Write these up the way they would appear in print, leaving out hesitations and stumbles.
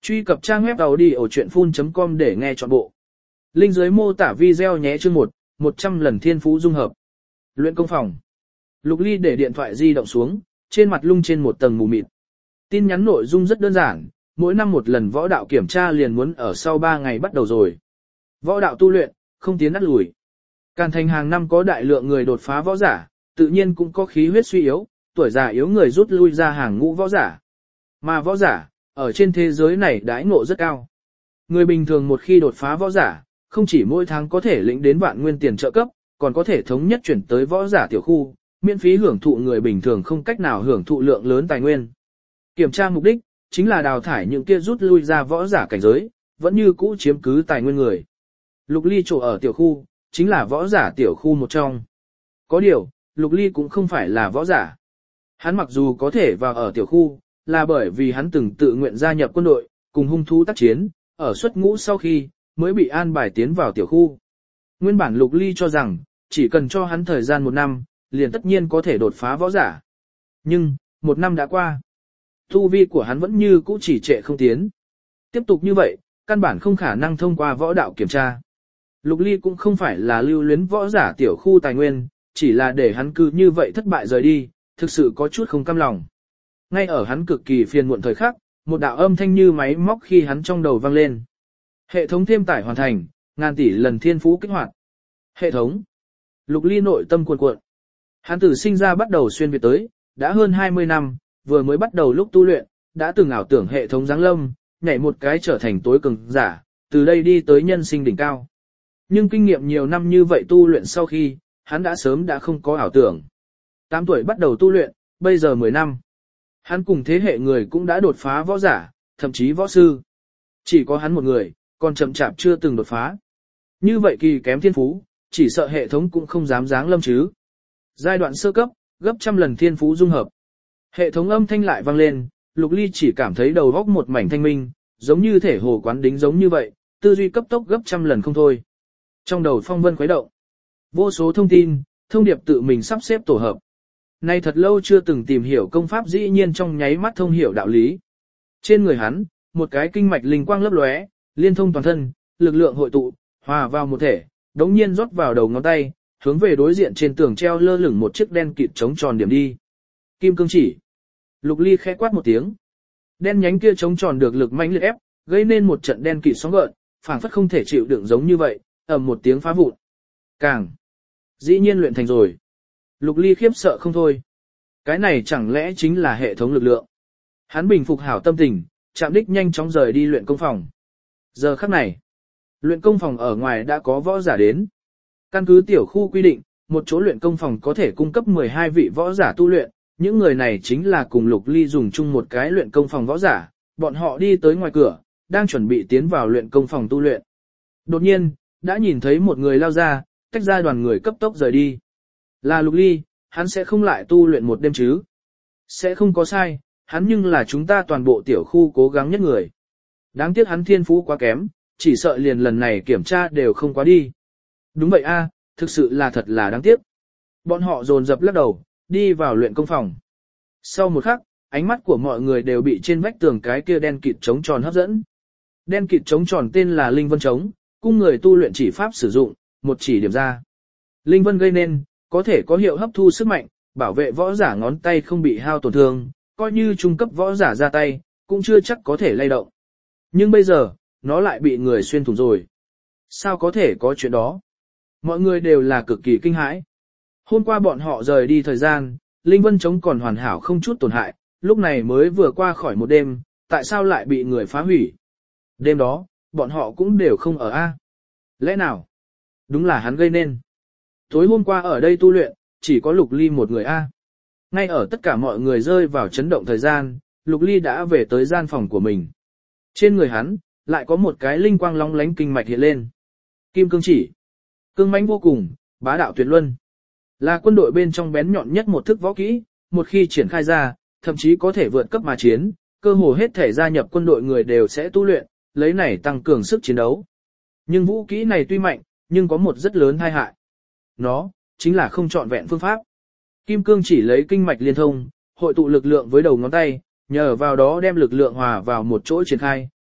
Truy cập trang web audiochuyenphun.com để nghe trọn bộ. Link dưới mô tả video nhé. Chương 1, 100 lần thiên phú dung hợp. Luyện công phòng. Lục Ly để điện thoại di động xuống, trên mặt lung trên một tầng mù mịt. Tin nhắn nội dung rất đơn giản, mỗi năm một lần võ đạo kiểm tra liền muốn ở sau 3 ngày bắt đầu rồi. Võ đạo tu luyện, không tiến nát lùi. Càn Thành hàng năm có đại lượng người đột phá võ giả, tự nhiên cũng có khí huyết suy yếu, tuổi già yếu người rút lui ra hàng ngũ võ giả. Mà võ giả, ở trên thế giới này đãi ngộ rất cao. Người bình thường một khi đột phá võ giả, không chỉ mỗi tháng có thể lĩnh đến vạn nguyên tiền trợ cấp, còn có thể thống nhất chuyển tới võ giả tiểu khu, miễn phí hưởng thụ người bình thường không cách nào hưởng thụ lượng lớn tài nguyên. Kiểm tra mục đích, chính là đào thải những kia rút lui ra võ giả cảnh giới, vẫn như cũ chiếm cứ tài nguyên người. Lục Ly chỗ ở tiểu khu, chính là võ giả tiểu khu một trong. Có điều, Lục Ly cũng không phải là võ giả. Hắn mặc dù có thể vào ở tiểu khu, là bởi vì hắn từng tự nguyện gia nhập quân đội, cùng hung thú tác chiến, ở xuất ngũ sau khi, mới bị an bài tiến vào tiểu khu. Nguyên bản Lục Ly cho rằng, chỉ cần cho hắn thời gian 1 năm, liền tất nhiên có thể đột phá võ giả. Nhưng, 1 năm đã qua. Tu vi của hắn vẫn như cũ chỉ trệ không tiến. Tiếp tục như vậy, căn bản không khả năng thông qua võ đạo kiểm tra. Lục Ly cũng không phải là lưu luyến võ giả tiểu khu tài nguyên, chỉ là để hắn cứ như vậy thất bại rời đi, thực sự có chút không cam lòng. Ngay ở hắn cực kỳ phiền muộn thời khắc, một đạo âm thanh như máy móc khi hắn trong đầu vang lên. Hệ thống thêm tải hoàn thành, ngàn tỷ lần thiên phú kích hoạt. Hệ thống. Lục Ly nội tâm cuồn cuộn. Hắn từ sinh ra bắt đầu xuyên việt tới, đã hơn 20 năm, vừa mới bắt đầu lúc tu luyện, đã từng ảo tưởng hệ thống giáng lâm, nhảy một cái trở thành tối cường giả, từ đây đi tới nhân sinh đỉnh cao. Nhưng kinh nghiệm nhiều năm như vậy tu luyện sau khi, hắn đã sớm đã không có ảo tưởng. 8 tuổi bắt đầu tu luyện, bây giờ 10 năm. Hắn cùng thế hệ người cũng đã đột phá võ giả, thậm chí võ sư. Chỉ có hắn một người, còn chậm chạp chưa từng đột phá. Như vậy kỳ kém thiên phú, chỉ sợ hệ thống cũng không dám giáng lâm chứ. Giai đoạn sơ cấp, gấp trăm lần thiên phú dung hợp. Hệ thống âm thanh lại vang lên, Lục Ly chỉ cảm thấy đầu óc một mảnh thanh minh, giống như thể hồ quán đính giống như vậy, tư duy cấp tốc gấp trăm lần không thôi. Trong đầu phong vân khuấy động. Vô số thông tin, thông điệp tự mình sắp xếp tổ hợp. Nay thật lâu chưa từng tìm hiểu công pháp dĩ nhiên trong nháy mắt thông hiểu đạo lý. Trên người hắn, một cái kinh mạch linh quang lấp lóe, liên thông toàn thân, lực lượng hội tụ, hòa vào một thể, đống nhiên rót vào đầu ngón tay, hướng về đối diện trên tường treo lơ lửng một chiếc đen kịt trống tròn điểm đi. Kim cương chỉ. Lục Ly khẽ quát một tiếng. Đen nhánh kia trống tròn được lực mãnh liệt ép, gây nên một trận đen kịt sóng gợn, phảng phất không thể chịu đựng giống như vậy, ầm một tiếng phá vụn. Càng. Dĩ nhiên luyện thành rồi. Lục Ly khiếp sợ không thôi. Cái này chẳng lẽ chính là hệ thống lực lượng. Hắn bình phục hảo tâm tình, chạm đích nhanh chóng rời đi luyện công phòng. Giờ khắc này, luyện công phòng ở ngoài đã có võ giả đến. Căn cứ tiểu khu quy định, một chỗ luyện công phòng có thể cung cấp 12 vị võ giả tu luyện, những người này chính là cùng Lục Ly dùng chung một cái luyện công phòng võ giả, bọn họ đi tới ngoài cửa, đang chuẩn bị tiến vào luyện công phòng tu luyện. Đột nhiên, đã nhìn thấy một người lao ra, tách ra đoàn người cấp tốc rời đi. Là Lục Ly, hắn sẽ không lại tu luyện một đêm chứ? Sẽ không có sai, hắn nhưng là chúng ta toàn bộ tiểu khu cố gắng nhất người. Đáng tiếc hắn thiên phú quá kém, chỉ sợ liền lần này kiểm tra đều không qua đi. Đúng vậy a, thực sự là thật là đáng tiếc. Bọn họ dồn dập lắc đầu, đi vào luyện công phòng. Sau một khắc, ánh mắt của mọi người đều bị trên vách tường cái kia đen kịt trống tròn hấp dẫn. Đen kịt trống tròn tên là Linh Vân Trống, cung người tu luyện chỉ pháp sử dụng, một chỉ điểm ra. Linh Vân gây nên, có thể có hiệu hấp thu sức mạnh, bảo vệ võ giả ngón tay không bị hao tổn thương, coi như trung cấp võ giả ra tay, cũng chưa chắc có thể lay động. Nhưng bây giờ, nó lại bị người xuyên thủng rồi. Sao có thể có chuyện đó? Mọi người đều là cực kỳ kinh hãi. Hôm qua bọn họ rời đi thời gian, Linh Vân Trống còn hoàn hảo không chút tổn hại, lúc này mới vừa qua khỏi một đêm, tại sao lại bị người phá hủy? Đêm đó, bọn họ cũng đều không ở A. Lẽ nào? Đúng là hắn gây nên. Tối hôm qua ở đây tu luyện, chỉ có Lục Ly một người A. Ngay ở tất cả mọi người rơi vào chấn động thời gian, Lục Ly đã về tới gian phòng của mình. Trên người hắn, lại có một cái linh quang long lánh kinh mạch hiện lên. Kim cương chỉ. Cương mãnh vô cùng, bá đạo tuyệt luân. Là quân đội bên trong bén nhọn nhất một thức võ kỹ, một khi triển khai ra, thậm chí có thể vượt cấp mà chiến, cơ hồ hết thể gia nhập quân đội người đều sẽ tu luyện, lấy này tăng cường sức chiến đấu. Nhưng vũ kỹ này tuy mạnh, nhưng có một rất lớn tai hại. Nó, chính là không trọn vẹn phương pháp. Kim cương chỉ lấy kinh mạch liên thông, hội tụ lực lượng với đầu ngón tay, nhờ vào đó đem lực lượng hòa vào một chỗ triển khai,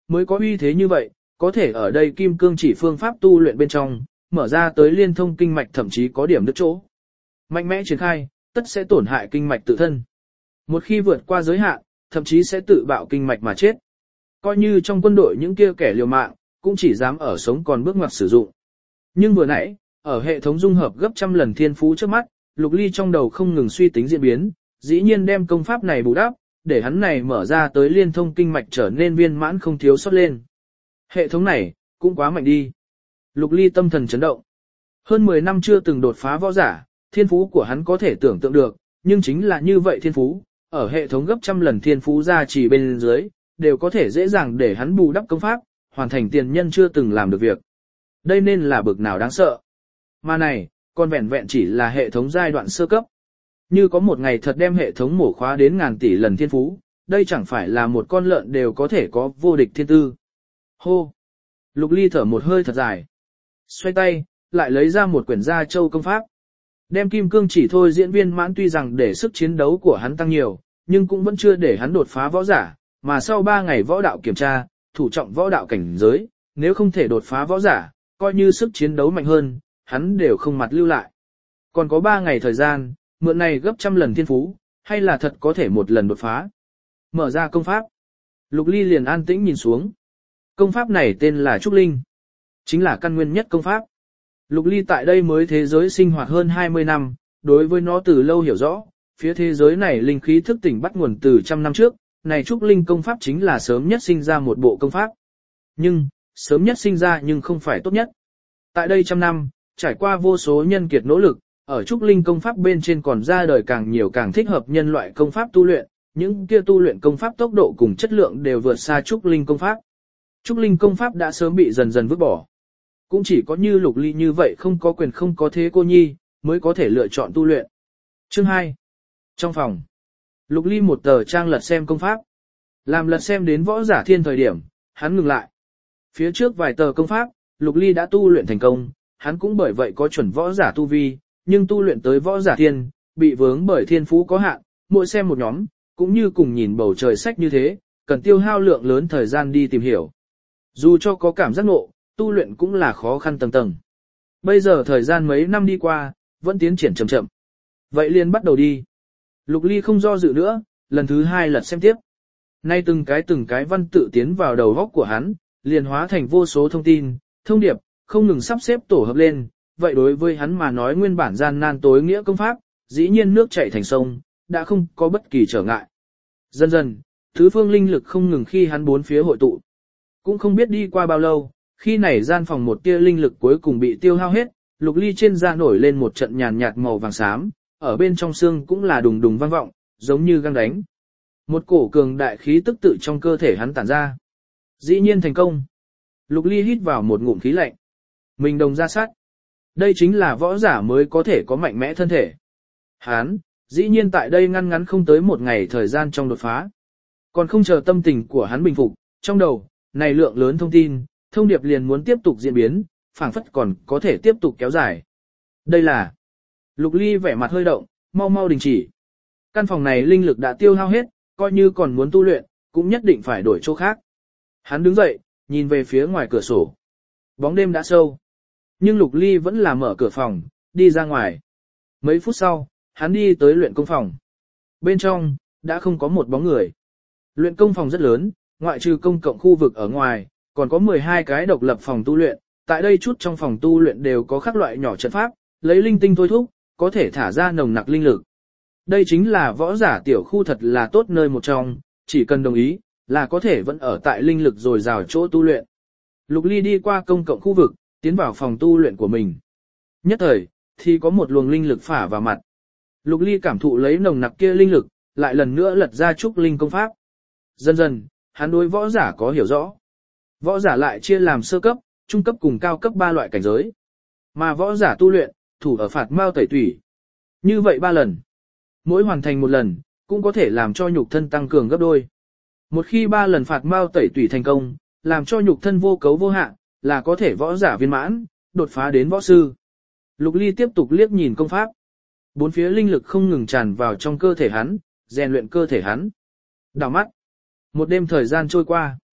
mới có uy thế như vậy, có thể ở đây kim cương chỉ phương pháp tu luyện bên trong, mở ra tới liên thông kinh mạch thậm chí có điểm đứt chỗ. Mạnh mẽ triển khai, tất sẽ tổn hại kinh mạch tự thân. Một khi vượt qua giới hạn, thậm chí sẽ tự bạo kinh mạch mà chết. Coi như trong quân đội những kia kẻ liều mạng, cũng chỉ dám ở sống còn bước ngoặt sử dụng. Nhưng vừa nãy, ở hệ thống dung hợp gấp trăm lần thiên phú trước mắt, Lục Ly trong đầu không ngừng suy tính diễn biến, dĩ nhiên đem công pháp này bù đắp, để hắn này mở ra tới liên thông kinh mạch trở nên viên mãn không thiếu sót lên. Hệ thống này, cũng quá mạnh đi. Lục Ly tâm thần chấn động. Hơn 10 năm chưa từng đột phá võ giả, thiên phú của hắn có thể tưởng tượng được, nhưng chính là như vậy thiên phú, ở hệ thống gấp trăm lần thiên phú ra chỉ bên dưới, đều có thể dễ dàng để hắn bù đắp công pháp, hoàn thành tiền nhân chưa từng làm được việc. Đây nên là bực nào đáng sợ. Mà này, còn vẹn vẹn chỉ là hệ thống giai đoạn sơ cấp. Như có một ngày thật đem hệ thống mổ khóa đến ngàn tỷ lần thiên phú, đây chẳng phải là một con lợn đều có thể có vô địch thiên tư. Hô! Lục Ly thở một hơi thật dài. Xoay tay, lại lấy ra một quyển gia châu công pháp. Đem kim cương chỉ thôi diễn viên mãn tuy rằng để sức chiến đấu của hắn tăng nhiều, nhưng cũng vẫn chưa để hắn đột phá võ giả, mà sau 3 ngày võ đạo kiểm tra, thủ trọng võ đạo cảnh giới, nếu không thể đột phá võ giả, coi như sức chiến đấu mạnh hơn, hắn đều không mặt lưu lại. Còn có 3 ngày thời gian, mượn này gấp trăm lần thiên phú, hay là thật có thể một lần đột phá. Mở ra công pháp. Lục Ly liền an tĩnh nhìn xuống. Công pháp này tên là Trúc Linh. Chính là căn nguyên nhất công pháp. Lục Ly tại đây mới thế giới sinh hoạt hơn 20 năm, đối với nó từ lâu hiểu rõ, phía thế giới này linh khí thức tỉnh bắt nguồn từ trăm năm trước, này Trúc Linh công pháp chính là sớm nhất sinh ra một bộ công pháp. Nhưng, sớm nhất sinh ra nhưng không phải tốt nhất. Tại đây trăm năm, trải qua vô số nhân kiệt nỗ lực, ở Trúc Linh công pháp bên trên còn ra đời càng nhiều càng thích hợp nhân loại công pháp tu luyện, những kia tu luyện công pháp tốc độ cùng chất lượng đều vượt xa Trúc Linh công pháp. Trúc Linh công pháp đã sớm bị dần dần vứt bỏ. Cũng chỉ có như Lục Ly như vậy không có quyền không có thế cô nhi, mới có thể lựa chọn tu luyện. Chương 2. Trong phòng, Lục Ly một tờ trang lật xem công pháp. Làm lật xem đến võ giả thiên thời điểm, hắn ngừng lại. Phía trước vài tờ công pháp, Lục Ly đã tu luyện thành công, hắn cũng bởi vậy có chuẩn võ giả tu vi, nhưng tu luyện tới võ giả thiên, bị vướng bởi thiên phú có hạn, mỗi xem một nhóm, cũng như cùng nhìn bầu trời sách như thế, cần tiêu hao lượng lớn thời gian đi tìm hiểu. Dù cho có cảm giác ngộ, tu luyện cũng là khó khăn tầng tầng. Bây giờ thời gian mấy năm đi qua, vẫn tiến triển chậm chậm. Vậy liền bắt đầu đi. Lục Ly không do dự nữa, lần thứ 2 lật xem tiếp. Nay từng cái văn tự tiến vào đầu góc của hắn, liền hóa thành vô số thông tin, thông điệp, không ngừng sắp xếp tổ hợp lên. Vậy đối với hắn mà nói nguyên bản gian nan tối nghĩa công pháp, dĩ nhiên nước chảy thành sông, đã không có bất kỳ trở ngại. Dần dần, thứ phương linh lực không ngừng khi hắn bốn phía hội tụ. Cũng không biết đi qua bao lâu, khi này gian phòng một tia linh lực cuối cùng bị tiêu hao hết, Lục Ly trên da nổi lên một trận nhàn nhạt màu vàng xám, ở bên trong xương cũng là đùng đùng vang vọng, giống như găng đánh. Một cổ cường đại khí tức tự trong cơ thể hắn tản ra. Dĩ nhiên thành công. Lục Ly hít vào một ngụm khí lạnh. Mình đồng ra sát. Đây chính là võ giả mới có thể có mạnh mẽ thân thể. Hắn, dĩ nhiên tại đây ngăn không tới một ngày thời gian trong đột phá. Còn không chờ tâm tình của hắn bình phục, trong đầu, này lượng lớn thông tin, thông điệp liền muốn tiếp tục diễn biến, phảng phất còn có thể tiếp tục kéo dài. Đây là... Lục Ly vẻ mặt hơi động, mau đình chỉ. Căn phòng này linh lực đã tiêu hao hết, coi như còn muốn tu luyện, cũng nhất định phải đổi chỗ khác. Hắn đứng dậy, nhìn về phía ngoài cửa sổ. Bóng đêm đã sâu. Nhưng Lục Ly vẫn là mở cửa phòng, đi ra ngoài. Mấy phút sau, hắn đi tới luyện công phòng. Bên trong, đã không có một bóng người. Luyện công phòng rất lớn, ngoại trừ công cộng khu vực ở ngoài, còn có 12 cái độc lập phòng tu luyện. Tại đây chút trong phòng tu luyện đều có các loại nhỏ trận pháp, lấy linh tinh thôi thúc, có thể thả ra nồng nặc linh lực. Đây chính là võ giả tiểu khu thật là tốt nơi một trong, chỉ cần đồng ý, là có thể vẫn ở tại linh lực dồi dào chỗ tu luyện. Lục Ly đi qua công cộng khu vực, tiến vào phòng tu luyện của mình. Nhất thời, thì có một luồng linh lực phả vào mặt. Lục Ly cảm thụ lấy nồng nặc kia linh lực, lại lần nữa lật ra Trúc Linh công pháp. Dần dần, hắn đối võ giả có hiểu rõ. Võ giả lại chia làm sơ cấp, trung cấp cùng cao cấp 3 loại cảnh giới. Mà võ giả tu luyện, thủ ở phạt mao tẩy tủy. Như vậy 3 lần. Mỗi hoàn thành một lần, cũng có thể làm cho nhục thân tăng cường gấp đôi. Một khi 3 lần phạt mao tẩy tủy thành công, làm cho nhục thân vô cấu vô hạn, là có thể võ giả viên mãn, đột phá đến võ sư. Lục Ly tiếp tục liếc nhìn công pháp. Bốn phía linh lực không ngừng tràn vào trong cơ thể hắn, rèn luyện cơ thể hắn. Đảo mắt. Một đêm thời gian trôi qua.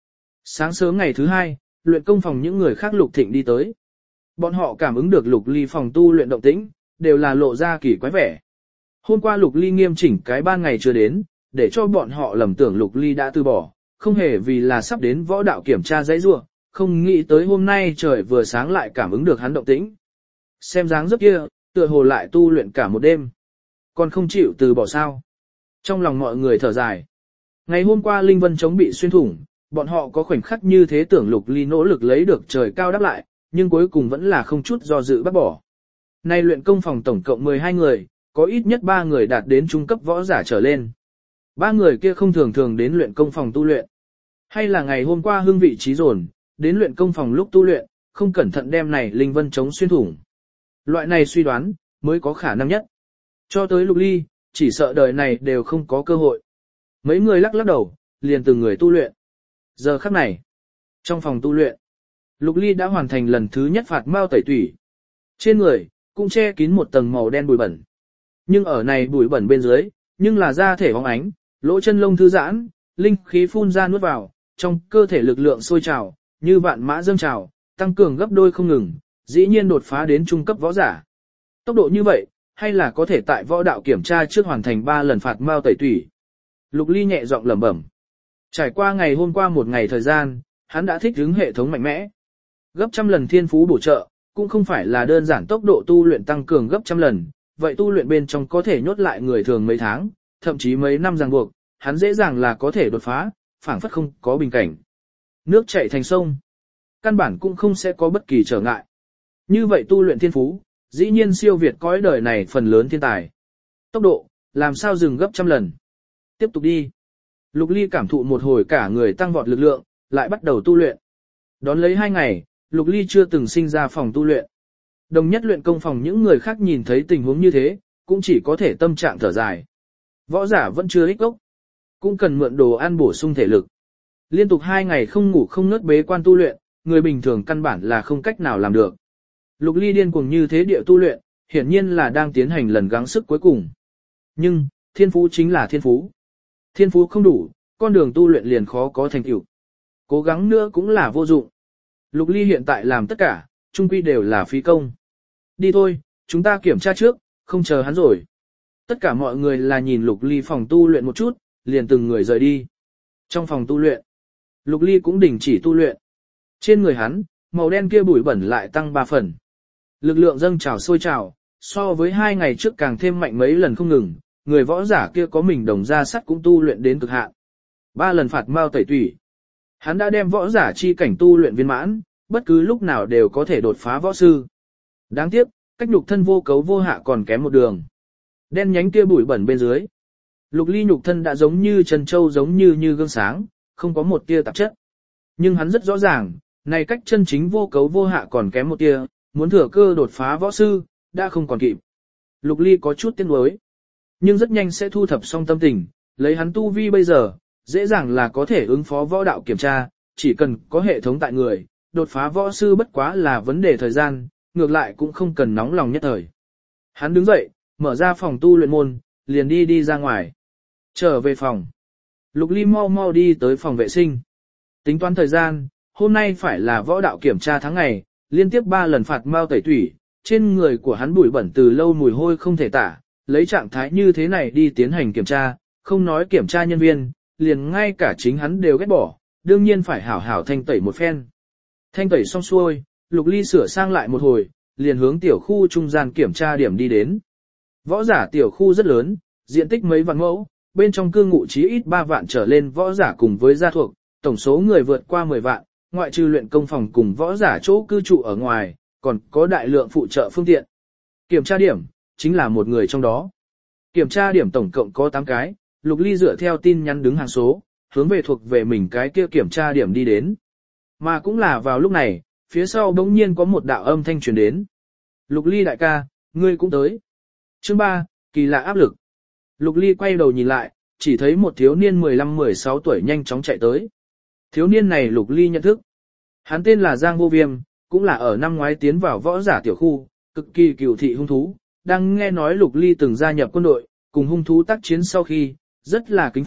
Sáng sớm ngày thứ hai, luyện công phòng những người khác Lục Thịnh đi tới. Bọn họ cảm ứng được Lục Ly phòng tu luyện động tĩnh, đều là lộ ra kỳ quái vẻ. Hôm qua Lục Ly nghiêm chỉnh cái ban ngày chưa đến, để cho bọn họ lầm tưởng Lục Ly đã từ bỏ, không hề vì là sắp đến võ đạo kiểm tra giấy rua, không nghĩ tới hôm nay trời vừa sáng lại cảm ứng được hắn động tĩnh. Xem dáng dấp kia, tựa hồ lại tu luyện cả một đêm. Còn không chịu từ bỏ sao. Trong lòng mọi người thở dài. Ngày hôm qua Linh Vân chống bị xuyên thủng, bọn họ có khoảnh khắc như thế tưởng Lục Ly nỗ lực lấy được trời cao đáp lại, nhưng cuối cùng vẫn là không chút do dự bác bỏ. Nay luyện công phòng tổng cộng 12 người, có ít nhất 3 người đạt đến trung cấp võ giả trở lên. 3 người kia không thường thường đến luyện công phòng tu luyện. Hay là ngày hôm qua hương vị trí dồn, đến luyện công phòng lúc tu luyện, không cẩn thận đem này Linh Vân chống xuyên thủng. Loại này suy đoán, mới có khả năng nhất. Cho tới Lục Ly, chỉ sợ đời này đều không có cơ hội. Mấy người lắc lắc đầu, liền từng người tu luyện. Giờ khắc này, trong phòng tu luyện, Lục Ly đã hoàn thành lần thứ nhất phạt mao tẩy tủy. Trên người, cũng che kín một tầng màu đen bụi bẩn. Nhưng ở này bụi bẩn bên dưới, nhưng là da thể bóng ánh, lỗ chân lông thư giãn, linh khí phun ra nuốt vào, trong cơ thể lực lượng sôi trào, như vạn mã dâng trào, tăng cường gấp đôi không ngừng, dĩ nhiên đột phá đến trung cấp võ giả. Tốc độ như vậy, hay là có thể tại võ đạo kiểm tra trước hoàn thành 3 lần phạt mao tẩy tủy. Lục Ly nhẹ giọng lẩm bẩm. Trải qua ngày hôm qua một ngày thời gian, hắn đã thích ứng hệ thống mạnh mẽ. Gấp trăm lần thiên phú bổ trợ, cũng không phải là đơn giản tốc độ tu luyện tăng cường gấp trăm lần, vậy tu luyện bên trong có thể nhốt lại người thường mấy tháng, thậm chí mấy năm ràng buộc, hắn dễ dàng là có thể đột phá, phảng phất không có bình cảnh. Nước chảy thành sông, căn bản cũng không sẽ có bất kỳ trở ngại. Như vậy tu luyện thiên phú, dĩ nhiên siêu việt cõi đời này phần lớn thiên tài. Tốc độ, làm sao dừng gấp trăm lần. Tiếp tục đi. Lục Ly cảm thụ một hồi cả người tăng vọt lực lượng, lại bắt đầu tu luyện. Đón lấy 2 ngày, Lục Ly chưa từng sinh ra phòng tu luyện. Đồng nhất luyện công phòng những người khác nhìn thấy tình huống như thế, cũng chỉ có thể tâm trạng thở dài. Võ giả vẫn chưa ích gốc, cũng cần mượn đồ ăn bổ sung thể lực. Liên tục 2 ngày không ngủ không ngớt bế quan tu luyện, người bình thường căn bản là không cách nào làm được. Lục Ly điên cuồng như thế địa tu luyện, hiển nhiên là đang tiến hành lần gắng sức cuối cùng. Nhưng, thiên phú chính là thiên phú. Thiên phú không đủ, con đường tu luyện liền khó có thành tựu. Cố gắng nữa cũng là vô dụng. Lục Ly hiện tại làm tất cả, chung quy đều là phí công. Đi thôi, chúng ta kiểm tra trước, không chờ hắn rồi. Tất cả mọi người là nhìn Lục Ly phòng tu luyện một chút, liền từng người rời đi. Trong phòng tu luyện, Lục Ly cũng đình chỉ tu luyện. Trên người hắn, màu đen kia bụi bẩn lại tăng 3 phần. Lực lượng dâng trào sôi trào, so với 2 ngày trước càng thêm mạnh mấy lần không ngừng, người võ giả kia có mình đồng ra sắt cũng tu luyện đến cực hạn. 3 lần phạt mao tẩy tủy. Hắn đã đem võ giả chi cảnh tu luyện viên mãn, bất cứ lúc nào đều có thể đột phá võ sư. Đáng tiếc, cách nhục thân vô cấu vô hạ còn kém một đường. Đen nhánh kia bụi bẩn bên dưới. Lục Ly nhục thân đã giống như trần châu giống như gương sáng, không có một tia tạp chất. Nhưng hắn rất rõ ràng, này cách chân chính vô cấu vô hạ còn kém một tia, muốn thừa cơ đột phá võ sư, đã không còn kịp. Lục Ly có chút tiếc nuối, nhưng rất nhanh sẽ thu thập xong tâm tình, lấy hắn tu vi bây giờ, dễ dàng là có thể ứng phó võ đạo kiểm tra, chỉ cần có hệ thống tại người, đột phá võ sư bất quá là vấn đề thời gian, ngược lại cũng không cần nóng lòng nhất thời. Hắn đứng dậy, mở ra phòng tu luyện môn, liền đi ra ngoài. Trở về phòng. Lục Ly mau đi tới phòng vệ sinh. Tính toán thời gian, hôm nay phải là võ đạo kiểm tra tháng ngày, liên tiếp 3 lần phạt mao tẩy tủy, trên người của hắn bụi bẩn từ lâu mùi hôi không thể tả, lấy trạng thái như thế này đi tiến hành kiểm tra, không nói kiểm tra nhân viên, liền ngay cả chính hắn đều ghét bỏ, đương nhiên phải hảo hảo thanh tẩy một phen. Thanh tẩy xong xuôi, Lục Ly sửa sang lại một hồi, liền hướng tiểu khu trung gian kiểm tra điểm đi đến. Võ giả tiểu khu rất lớn, diện tích mấy vạn mẫu, bên trong cư ngụ chí ít 3 vạn trở lên võ giả cùng với gia thuộc, tổng số người vượt qua 10 vạn, ngoại trừ luyện công phòng cùng võ giả chỗ cư trụ ở ngoài, còn có đại lượng phụ trợ phương tiện. Kiểm tra điểm, chính là một người trong đó. Kiểm tra điểm tổng cộng có 8 cái, Lục Ly dựa theo tin nhắn đứng hàng số, hướng về thuộc về mình cái kia kiểm tra điểm đi đến. Mà cũng là vào lúc này, phía sau bỗng nhiên có một đạo âm thanh truyền đến. Lục Ly đại ca, ngươi cũng tới. Chương 3, kỳ lạ áp lực. Lục Ly quay đầu nhìn lại, chỉ thấy một thiếu niên 15-16 tuổi nhanh chóng chạy tới. Thiếu niên này Lục Ly nhận thức. Hắn tên là Giang Vô Viêm, cũng là ở năm ngoái tiến vào võ giả tiểu khu, cực kỳ cừu thị hung thú. Đang nghe nói Lục Ly từng gia nhập quân đội, cùng hung thú tác chiến sau khi, rất là kính phục,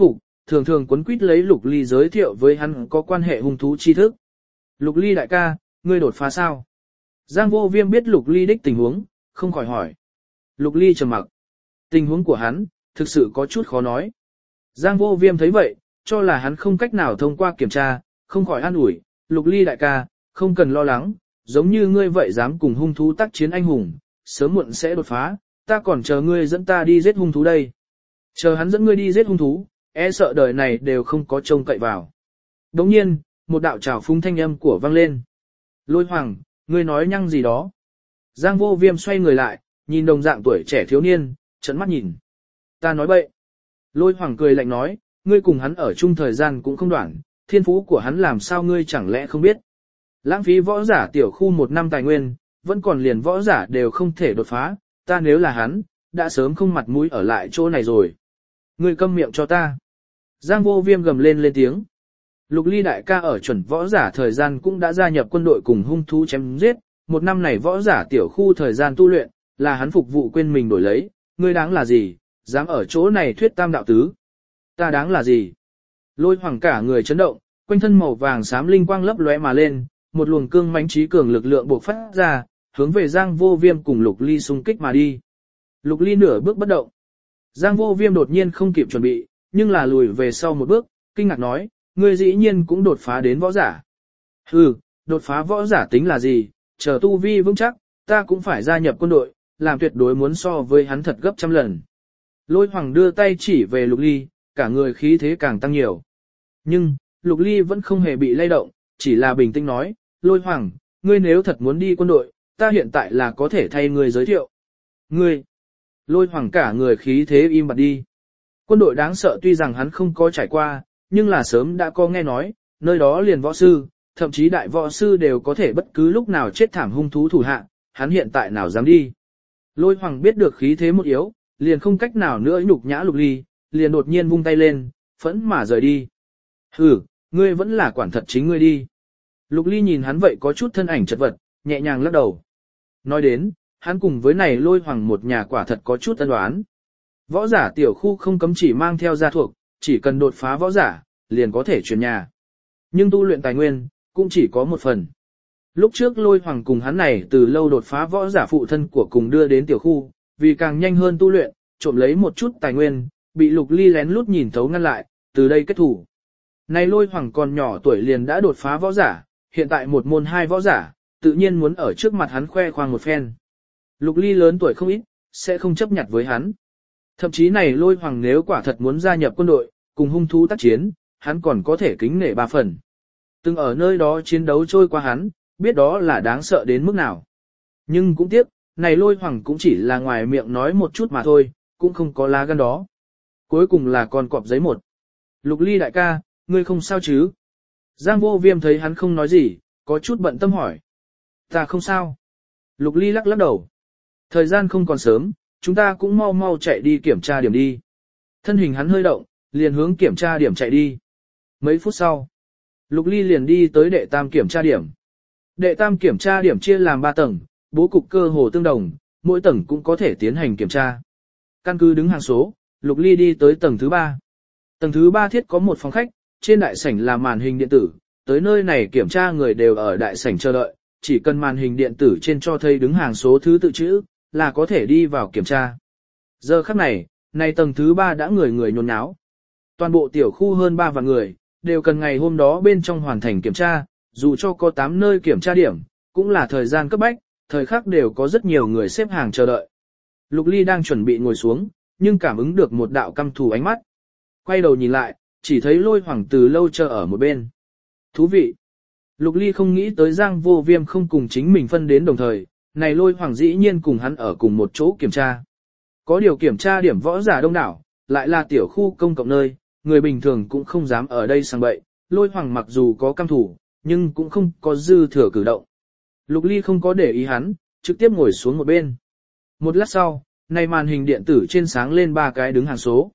thường thường quấn quýt lấy Lục Ly giới thiệu với hắn có quan hệ hung thú tri thức. Lục Ly đại ca, ngươi đột phá sao? Giang Vô Viêm biết Lục Ly đích tình huống, không khỏi hỏi. Lục Ly trầm mặc. Tình huống của hắn, thực sự có chút khó nói. Giang Vô Viêm thấy vậy, cho là hắn không cách nào thông qua kiểm tra, không khỏi an ủi. Lục Ly đại ca, không cần lo lắng, giống như ngươi vậy dám cùng hung thú tác chiến anh hùng, sớm muộn sẽ đột phá, ta còn chờ ngươi dẫn ta đi giết hung thú đây. Chờ hắn dẫn ngươi đi giết hung thú, e sợ đời này đều không có trông cậy vào. Đồng nhiên, một đạo trào phúng thanh âm của vang lên. Lôi Hoàng, ngươi nói nhăng gì đó. Giang Vô Viêm xoay người lại, nhìn đồng dạng tuổi trẻ thiếu niên, trợn mắt nhìn. Ta nói bậy. Lôi Hoàng cười lạnh nói, ngươi cùng hắn ở chung thời gian cũng không đoạn, thiên phú của hắn làm sao ngươi chẳng lẽ không biết. Lãng phí võ giả tiểu khu 1 năm tài nguyên, vẫn còn liền võ giả đều không thể đột phá, ta nếu là hắn, đã sớm không mặt mũi ở lại chỗ này rồi. Ngươi câm miệng cho ta. Giang Vô Viêm gầm lên tiếng. Lục Ly đại ca ở chuẩn võ giả thời gian cũng đã gia nhập quân đội cùng hung thú chém giết, 1 năm này võ giả tiểu khu thời gian tu luyện, là hắn phục vụ quên mình đổi lấy, ngươi đáng là gì, dám ở chỗ này thuyết tam đạo tứ. Ta đáng là gì? Lôi Hoàng cả người chấn động, quanh thân màu vàng xám linh quang lấp lóe mà lên, một luồng cương mãnh trí cường lực lượng bộc phát ra, hướng về Giang Vô Viêm cùng Lục Ly xung kích mà đi. Lục Ly nửa bước bất động. Giang Vô Viêm đột nhiên không kịp chuẩn bị, nhưng là lùi về sau một bước, kinh ngạc nói, ngươi dĩ nhiên cũng đột phá đến võ giả. Hừ, đột phá võ giả tính là gì, chờ tu vi vững chắc, ta cũng phải gia nhập quân đội, làm tuyệt đối muốn so với hắn thật gấp trăm lần. Lôi Hoàng đưa tay chỉ về Lục Ly, cả người khí thế càng tăng nhiều. Nhưng, Lục Ly vẫn không hề bị lay động, chỉ là bình tĩnh nói, Lôi Hoàng, ngươi nếu thật muốn đi quân đội, ta hiện tại là có thể thay ngươi giới thiệu. Ngươi, Lôi Hoàng cả người khí thế im bặt đi. Quân đội đáng sợ tuy rằng hắn không có trải qua, nhưng là sớm đã có nghe nói, nơi đó liền võ sư, thậm chí đại võ sư đều có thể bất cứ lúc nào chết thảm hung thú thủ hạ, hắn hiện tại nào dám đi. Lôi Hoàng biết được khí thế một yếu, liền không cách nào nữa nhục nhã Lục Ly, liền đột nhiên vung tay lên, phẫn mà rời đi. Hừ, ngươi vẫn là quản thật chính ngươi đi. Lục Ly nhìn hắn vậy có chút thân ảnh chật vật, nhẹ nhàng lắc đầu. Nói đến, hắn cùng với này Lôi Hoàng một nhà quả thật có chút ân oán. Võ giả tiểu khu không cấm chỉ mang theo gia thuộc, chỉ cần đột phá võ giả, liền có thể chuyển nhà. Nhưng tu luyện tài nguyên, cũng chỉ có một phần. Lúc trước Lôi Hoàng cùng hắn này từ lâu đột phá võ giả phụ thân của cùng đưa đến tiểu khu, vì càng nhanh hơn tu luyện, trộm lấy một chút tài nguyên, bị Lục Ly lén lút nhìn thấu ngăn lại, từ đây kết thủ. Này Lôi Hoàng còn nhỏ tuổi liền đã đột phá võ giả, hiện tại một môn 2 võ giả, tự nhiên muốn ở trước mặt hắn khoe khoang một phen. Lục Ly lớn tuổi không ít, sẽ không chấp nhặt với hắn. Thậm chí này Lôi Hoàng nếu quả thật muốn gia nhập quân đội, cùng hung thú tác chiến, hắn còn có thể kính nể 3 phần. Từng ở nơi đó chiến đấu trôi qua hắn, biết đó là đáng sợ đến mức nào. Nhưng cũng tiếc, này Lôi Hoàng cũng chỉ là ngoài miệng nói một chút mà thôi, cũng không có lá gan đó. Cuối cùng là con cọp giấy một. Lục Ly đại ca, ngươi không sao chứ? Giang Vô Viêm thấy hắn không nói gì, có chút bận tâm hỏi. Ta không sao. Lục Ly lắc lắc đầu. Thời gian không còn sớm, chúng ta cũng mau mau chạy đi kiểm tra điểm đi. Thân hình hắn hơi động, liền hướng kiểm tra điểm chạy đi. Mấy phút sau, Lục Ly liền đi tới đệ tam kiểm tra điểm. Đệ tam kiểm tra điểm chia làm 3 tầng, bố cục cơ hồ tương đồng, mỗi tầng cũng có thể tiến hành kiểm tra. Căn cứ đứng hàng số, Lục Ly đi tới tầng thứ 3. Tầng thứ 3 thiết có một phòng khách, trên đại sảnh là màn hình điện tử, tới nơi này kiểm tra người đều ở đại sảnh chờ đợi, chỉ cần màn hình điện tử trên cho thấy đứng hàng số thứ tự chữ, là có thể đi vào kiểm tra. Giờ khắc này, tầng thứ 3 đã người người nhốn nháo. Toàn bộ tiểu khu hơn 3 vạn người, đều cần ngày hôm đó bên trong hoàn thành kiểm tra, dù cho có 8 nơi kiểm tra điểm, cũng là thời gian cấp bách, thời khắc đều có rất nhiều người xếp hàng chờ đợi. Lục Ly đang chuẩn bị ngồi xuống, nhưng cảm ứng được một đạo căm thù ánh mắt. Quay đầu nhìn lại, chỉ thấy Lôi Hoàng từ lâu chờ ở một bên. Thú vị! Lục Ly không nghĩ tới Giang Vô Viêm không cùng chính mình phân đến đồng thời, này Lôi Hoàng dĩ nhiên cùng hắn ở cùng một chỗ kiểm tra. Có điều kiểm tra điểm võ giả đông đảo, lại là tiểu khu công cộng nơi, người bình thường cũng không dám ở đây sang bậy. Lôi Hoàng mặc dù có căm thủ, nhưng cũng không có dư thừa cử động. Lục Ly không có để ý hắn, trực tiếp ngồi xuống một bên. Một lát sau, này màn hình điện tử trên sáng lên 3 cái đứng hàng số.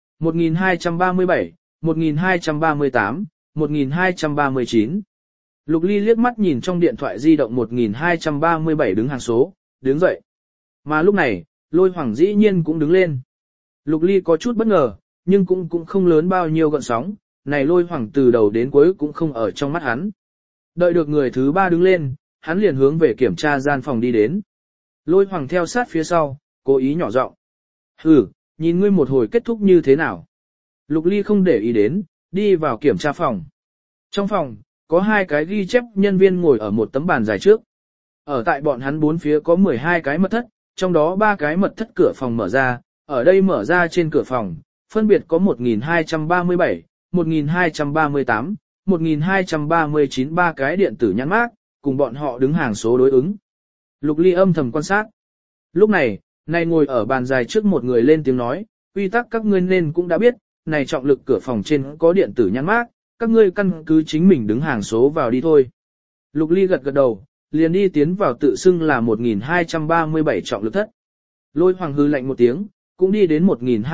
1237, 1238, 1239. Lục Ly liếc mắt nhìn trong điện thoại di động 1237 đứng hàng số, đứng dậy. Mà lúc này, Lôi Hoàng dĩ nhiên cũng đứng lên. Lục Ly có chút bất ngờ, nhưng cũng không lớn bao nhiêu gợn sóng, này Lôi Hoàng từ đầu đến cuối cũng không ở trong mắt hắn. Đợi được người thứ 3 đứng lên, hắn liền hướng về kiểm tra gian phòng đi đến. Lôi Hoàng theo sát phía sau, cố ý nhỏ giọng. Nhìn ngươi một hồi kết thúc như thế nào. Lục Ly không để ý đến, đi vào kiểm tra phòng. Trong phòng, có 2 cái ghi chép nhân viên ngồi ở một tấm bàn dài trước. Ở tại bọn hắn 4 phía có 12 cái mật thất, trong đó 3 cái mật thất cửa phòng mở ra, ở đây mở ra trên cửa phòng, phân biệt có 1237, 1238, 1239 3 cái điện tử nhãn mác, cùng bọn họ đứng hàng số đối ứng. Lục Ly âm thầm quan sát. Lúc này, ngồi ở bàn dài trước một người lên tiếng nói, quy tắc các ngươi nên cũng đã biết, này trọng lực cửa phòng trên có điện tử nhãn mác, các ngươi căn cứ chính mình đứng hàng số vào đi thôi. Lục Ly gật đầu, liền đi tiến vào tự xưng là 1237 trọng lực thất. Lôi Hoàng hư lạnh một tiếng, cũng đi đến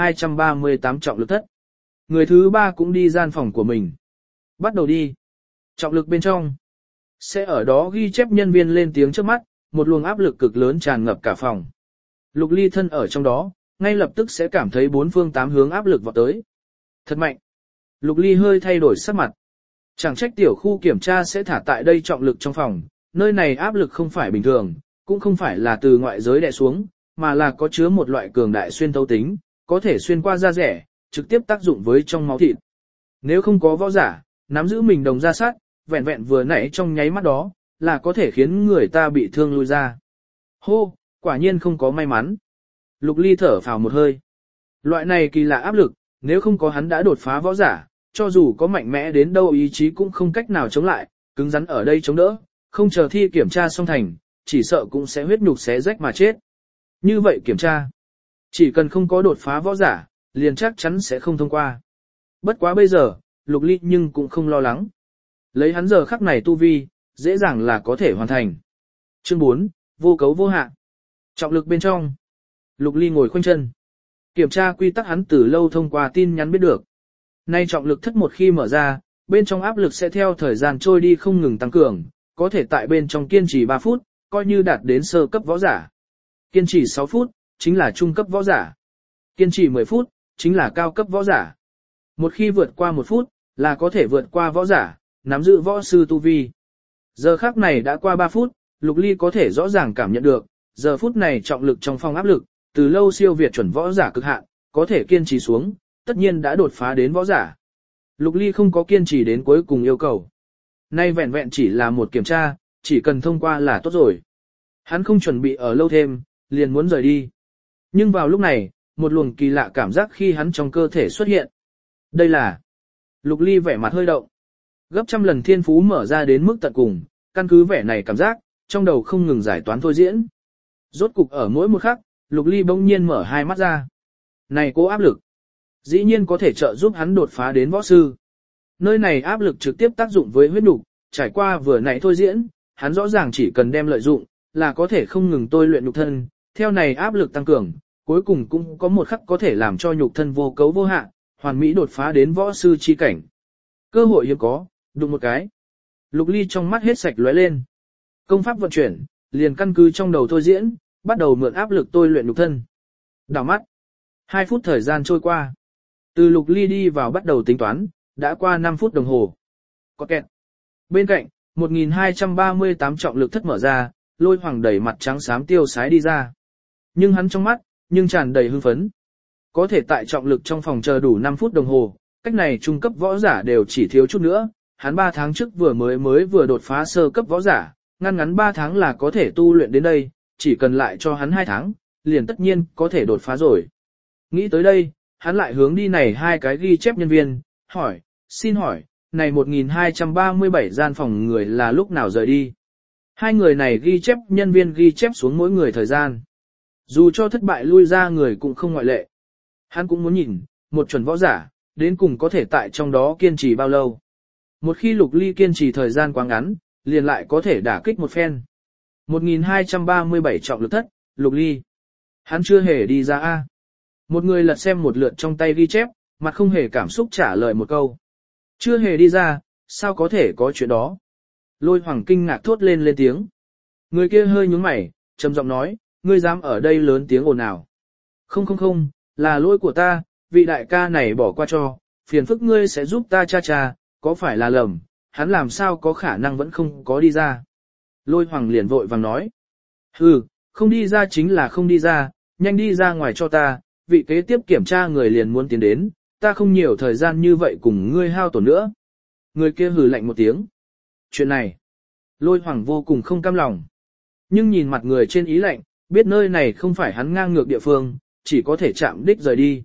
1238 trọng lực thất. Người thứ 3 cũng đi gian phòng của mình. Bắt đầu đi. Trọng lực bên trong. Sẽ ở đó ghi chép nhân viên lên tiếng trước mắt, một luồng áp lực cực lớn tràn ngập cả phòng. Lục Ly thân ở trong đó, ngay lập tức sẽ cảm thấy 4 phương 8 hướng áp lực vọt tới. Thật mạnh. Lục Ly hơi thay đổi sắc mặt. Chẳng trách tiểu khu kiểm tra sẽ thả tại đây trọng lực trong phòng, nơi này áp lực không phải bình thường, cũng không phải là từ ngoại giới đè xuống, mà là có chứa một loại cường đại xuyên thấu tính, có thể xuyên qua da rẻ, trực tiếp tác dụng với trong máu thịt. Nếu không có võ giả, nắm giữ mình đồng ra sát, vẹn vẹn vừa nãy trong nháy mắt đó, là có thể khiến người ta bị thương lui ra. Hô, quả nhiên không có may mắn. Lục Ly thở phào một hơi. Loại này kỳ lạ áp lực, nếu không có hắn đã đột phá võ giả, cho dù có mạnh mẽ đến đâu ý chí cũng không cách nào chống lại, cứng rắn ở đây chống đỡ, không chờ thi kiểm tra xong thành, chỉ sợ cũng sẽ huyết nhục xé rách mà chết. Như vậy kiểm tra, chỉ cần không có đột phá võ giả, liền chắc chắn sẽ không thông qua. Bất quá bây giờ, Lục Ly nhưng cũng không lo lắng. Lấy hắn giờ khắc này tu vi, dễ dàng là có thể hoàn thành. Chương 4, vô cấu vô hạn. Trọng lực bên trong. Lục Ly ngồi khoanh chân. Kiểm tra quy tắc hắn từ lâu thông qua tin nhắn biết được. Nay trọng lực thất một khi mở ra, bên trong áp lực sẽ theo thời gian trôi đi không ngừng tăng cường, có thể tại bên trong kiên trì 3 phút, coi như đạt đến sơ cấp võ giả. Kiên trì 6 phút, chính là trung cấp võ giả. Kiên trì 10 phút, chính là cao cấp võ giả. Một khi vượt qua 1 phút, là có thể vượt qua võ giả, nắm giữ võ sư tu vi. Giờ khắc này đã qua 3 phút, Lục Ly có thể rõ ràng cảm nhận được, giờ phút này trọng lực trong phòng áp lực, từ lâu siêu việt chuẩn võ giả cực hạn, có thể kiên trì xuống, tất nhiên đã đột phá đến võ giả. Lục Ly không có kiên trì đến cuối cùng yêu cầu. Nay vẹn vẹn chỉ là một kiểm tra, chỉ cần thông qua là tốt rồi. Hắn không chuẩn bị ở lâu thêm, liền muốn rời đi. Nhưng vào lúc này, một luồng kỳ lạ cảm giác khi hắn trong cơ thể xuất hiện. Đây là... Lục Ly vẻ mặt hơi động. Gấp trăm lần thiên phú mở ra đến mức tận cùng, căn cứ vẻ này cảm giác, trong đầu không ngừng giải toán thôi diễn. Rốt cục ở mỗi một khắc, Lục Ly bỗng nhiên mở hai mắt ra. Này cố áp lực, dĩ nhiên có thể trợ giúp hắn đột phá đến võ sư. Nơi này áp lực trực tiếp tác dụng với huyết nục, trải qua vừa nãy thôi diễn, hắn rõ ràng chỉ cần đem lợi dụng, là có thể không ngừng tôi luyện nhục thân, theo này áp lực tăng cường, cuối cùng cũng có một khắc có thể làm cho nhục thân vô cấu vô hạn, hoàn mỹ đột phá đến võ sư chi cảnh. Cơ hội hiếm có, đụng một cái. Lục Ly trong mắt hết sạch lóe lên. Công pháp vận chuyển, liền căn cứ trong đầu thôi diễn, bắt đầu mượn áp lực tôi luyện nhục thân. Đảo mắt. 2 phút thời gian trôi qua. Từ Lục Ly đi vào bắt đầu tính toán, đã qua 5 phút đồng hồ. Có kẹt. Bên cạnh, 1238 trọng lực thất mở ra, Lôi Hoàng đẩy mặt trắng xám tiêu sái đi ra. Nhưng hắn trong mắt, nhưng tràn đầy hưng phấn. Có thể tại trọng lực trong phòng chờ đủ 5 phút đồng hồ, cách này trung cấp võ giả đều chỉ thiếu chút nữa. Hắn 3 tháng trước vừa đột phá sơ cấp võ giả, ngắn 3 tháng là có thể tu luyện đến đây, chỉ cần lại cho hắn 2 tháng, liền tất nhiên có thể đột phá rồi. Nghĩ tới đây, hắn lại hướng đi này 2 cái ghi chép nhân viên, hỏi, xin hỏi, này 1237 gian phòng người là lúc nào rời đi? 2 người này ghi chép nhân viên ghi chép xuống mỗi người thời gian. Dù cho thất bại lui ra người cũng không ngoại lệ. Hắn cũng muốn nhìn, một chuẩn võ giả, đến cùng có thể tại trong đó kiên trì bao lâu. Một khi Lục Ly kiên trì thời gian quá ngắn, liền lại có thể đả kích một phen. 1237 trọng lực thất, Lục Ly. Hắn chưa hề đi ra A. Một người lật xem một lượt trong tay ghi chép, mặt không hề cảm xúc trả lời một câu. Chưa hề đi ra, sao có thể có chuyện đó? Lôi Hoàng kinh ngạc thốt lên tiếng. Người kia hơi nhướng mày, trầm giọng nói, ngươi dám ở đây lớn tiếng ồn nào? Không, là lỗi của ta, vị đại ca này bỏ qua cho, phiền phức ngươi sẽ giúp ta cha, có phải là lầm, hắn làm sao có khả năng vẫn không có đi ra. Lôi Hoàng liền vội vàng nói. Không đi ra chính là không đi ra, nhanh đi ra ngoài cho ta, vị kế tiếp kiểm tra người liền muốn tiến đến, ta không nhiều thời gian như vậy cùng ngươi hao tổn nữa. Người kia hừ lạnh một tiếng. Chuyện này, Lôi Hoàng vô cùng không cam lòng. Nhưng nhìn mặt người trên ý lạnh, biết nơi này không phải hắn ngang ngược địa phương, chỉ có thể chạm đích rời đi.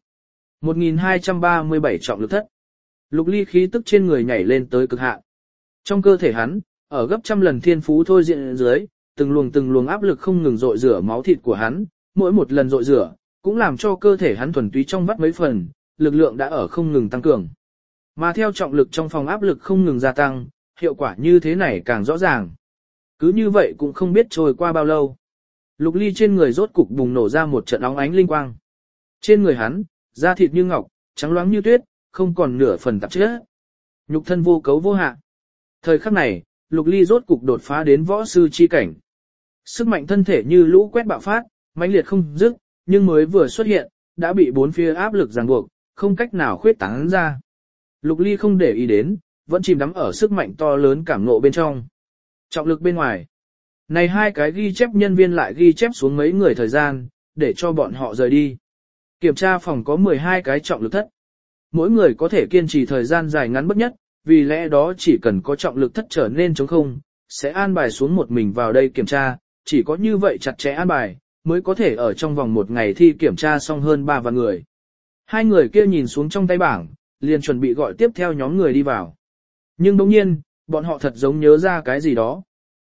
1237 trọng lực thất. Lục Ly khí tức trên người nhảy lên tới cực hạn. Trong cơ thể hắn, ở gấp trăm lần thiên phú thôi diện dưới, từng luồng áp lực không ngừng dội rửa máu thịt của hắn, mỗi một lần dội rửa, cũng làm cho cơ thể hắn thuần túy trong vắt mấy phần, lực lượng đã ở không ngừng tăng cường. Mà theo trọng lực trong phòng áp lực không ngừng gia tăng, hiệu quả như thế này càng rõ ràng. Cứ như vậy cũng không biết trôi qua bao lâu. Lục Ly trên người rốt cục bùng nổ ra một trận óng ánh linh quang. Trên người hắn, da thịt như ngọc, trắng loáng như tuyết, không còn nửa phần tạp chất. Nhục thân vô cấu vô hạ. Thời khắc này, Lục Ly rốt cục đột phá đến võ sư chi cảnh. Sức mạnh thân thể như lũ quét bạo phát, mãnh liệt không dứt, nhưng mới vừa xuất hiện, đã bị bốn phía áp lực ràng buộc, không cách nào khuyết tán ra. Lục Ly không để ý đến, vẫn chìm đắm ở sức mạnh to lớn cảm ngộ bên trong. Trọng lực bên ngoài. Này hai cái ghi chép nhân viên lại ghi chép xuống mấy người thời gian, để cho bọn họ rời đi. Kiểm tra phòng có 12 cái trọng lực thất. Mỗi người có thể kiên trì thời gian dài ngắn bất nhất, vì lẽ đó chỉ cần có trọng lực thất trở nên trống không, sẽ an bài xuống một mình vào đây kiểm tra, chỉ có như vậy chặt chẽ an bài, mới có thể ở trong vòng một ngày thi kiểm tra xong hơn 3 vạn người. Hai người kia nhìn xuống trong tay bảng, liền chuẩn bị gọi tiếp theo nhóm người đi vào. Nhưng đồng nhiên, bọn họ thật giống nhớ ra cái gì đó.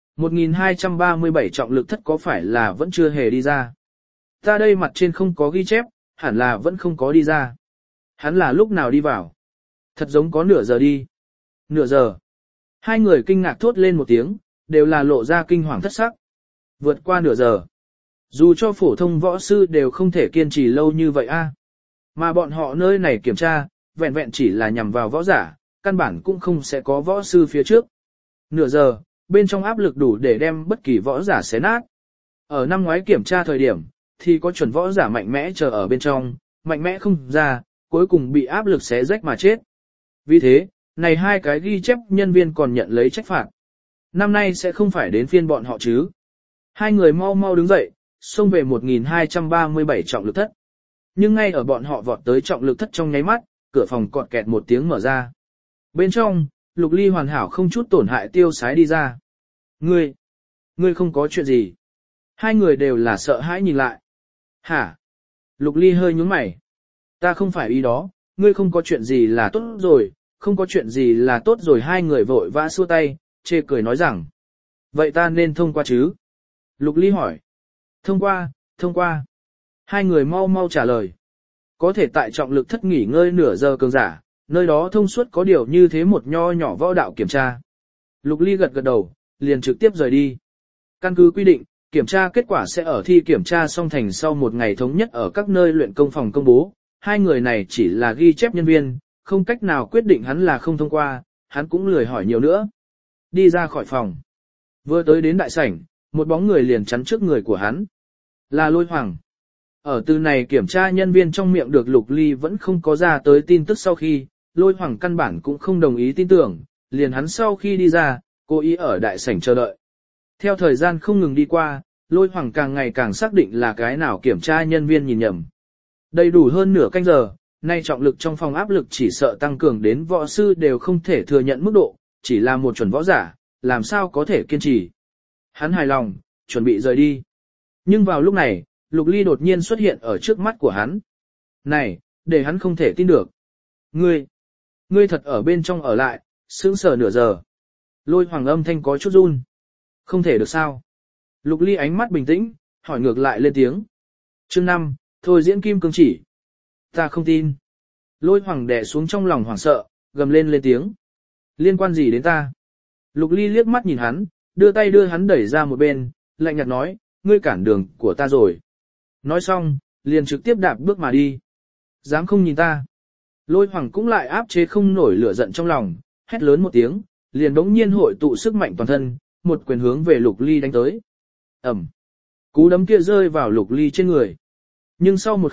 1237 trọng lực thất có phải là vẫn chưa hề đi ra? Ta đây mặt trên không có ghi chép, hẳn là vẫn không có đi ra. Hắn là lúc nào đi vào? Thật giống có nửa giờ đi. Nửa giờ. Hai người kinh ngạc thốt lên một tiếng, đều là lộ ra kinh hoàng thất sắc. Vượt qua nửa giờ. Dù cho phổ thông võ sư đều không thể kiên trì lâu như vậy a. Mà bọn họ nơi này kiểm tra, vẹn vẹn chỉ là nhằm vào võ giả, căn bản cũng không sẽ có võ sư phía trước. Nửa giờ, bên trong áp lực đủ để đem bất kỳ võ giả xé nát. Ở năm ngoái kiểm tra thời điểm, thì có chuẩn võ giả mạnh mẽ chờ ở bên trong, mạnh mẽ không ra, cuối cùng bị áp lực xé rách mà chết. Vì thế, này hai cái ghi chép nhân viên còn nhận lấy trách phạt. Năm nay sẽ không phải đến phiên bọn họ chứ. Hai người mau mau đứng dậy, xông về 1237 trọng lực thất. Nhưng ngay ở bọn họ vọt tới trọng lực thất trong nháy mắt, cửa phòng cọt kẹt một tiếng mở ra. Bên trong, Lục Ly hoàn hảo không chút tổn hại tiêu sái đi ra. Ngươi không có chuyện gì. Hai người đều là sợ hãi nhìn lại. Hả? Lục Ly hơi nhướng mày. Ta không phải ý đó, ngươi không có chuyện gì là tốt rồi, không có chuyện gì là tốt rồi. Hai người vội vã xua tay, chê cười nói rằng. Vậy ta nên thông qua chứ? Lục Ly hỏi. Thông qua. Hai người mau mau trả lời. Có thể tại trọng lực thất nghỉ ngơi nửa giờ cường giả, nơi đó thông suốt có điều như thế một nho nhỏ võ đạo kiểm tra. Lục Ly gật đầu, liền trực tiếp rời đi. Căn cứ quy định, kiểm tra kết quả sẽ ở thi kiểm tra xong thành sau một ngày thống nhất ở các nơi luyện công phòng công bố. Hai người này chỉ là ghi chép nhân viên, không cách nào quyết định hắn là không thông qua, hắn cũng lười hỏi nhiều nữa. Đi ra khỏi phòng. Vừa tới đến đại sảnh, một bóng người liền chắn trước người của hắn. Là Lôi Hoàng. Ở từ này kiểm tra nhân viên trong miệng được Lục Ly vẫn không có ra tới tin tức sau khi, Lôi Hoàng căn bản cũng không đồng ý tin tưởng, liền hắn sau khi đi ra, cố ý ở đại sảnh chờ đợi. Theo thời gian không ngừng đi qua, Lôi Hoàng càng ngày càng xác định là cái nào kiểm tra nhân viên nhìn nhầm. Đầy đủ hơn nửa canh giờ, nay trọng lực trong phòng áp lực chỉ sợ tăng cường đến võ sư đều không thể thừa nhận mức độ, chỉ là một chuẩn võ giả, làm sao có thể kiên trì. Hắn hài lòng, chuẩn bị rời đi. Nhưng vào lúc này, Lục Ly đột nhiên xuất hiện ở trước mắt của hắn. Này, để hắn không thể tin được. Ngươi thật ở bên trong ở lại, sững sờ nửa giờ. Lôi Hoàng âm thanh có chút run. Không thể được sao? Lục Ly ánh mắt bình tĩnh, hỏi ngược lại lên tiếng. Chương 5, thôi diễn kim cương chỉ. Ta không tin. Lôi Hoàng đè xuống trong lòng hoảng sợ, gầm lên tiếng. Liên quan gì đến ta? Lục Ly liếc mắt nhìn hắn, đưa tay đưa hắn đẩy ra một bên, lạnh nhạt nói, ngươi cản đường của ta rồi. Nói xong, liền trực tiếp đạp bước mà đi. Dám không nhìn ta. Lôi Hoàng cũng lại áp chế không nổi lửa giận trong lòng, hét lớn một tiếng, liền đống nhiên hội tụ sức mạnh toàn thân, một quyền hướng về Lục Ly đánh tới. Ẩm. Cú đấm kia rơi vào Lục Ly trên người. Nhưng sau một khắc,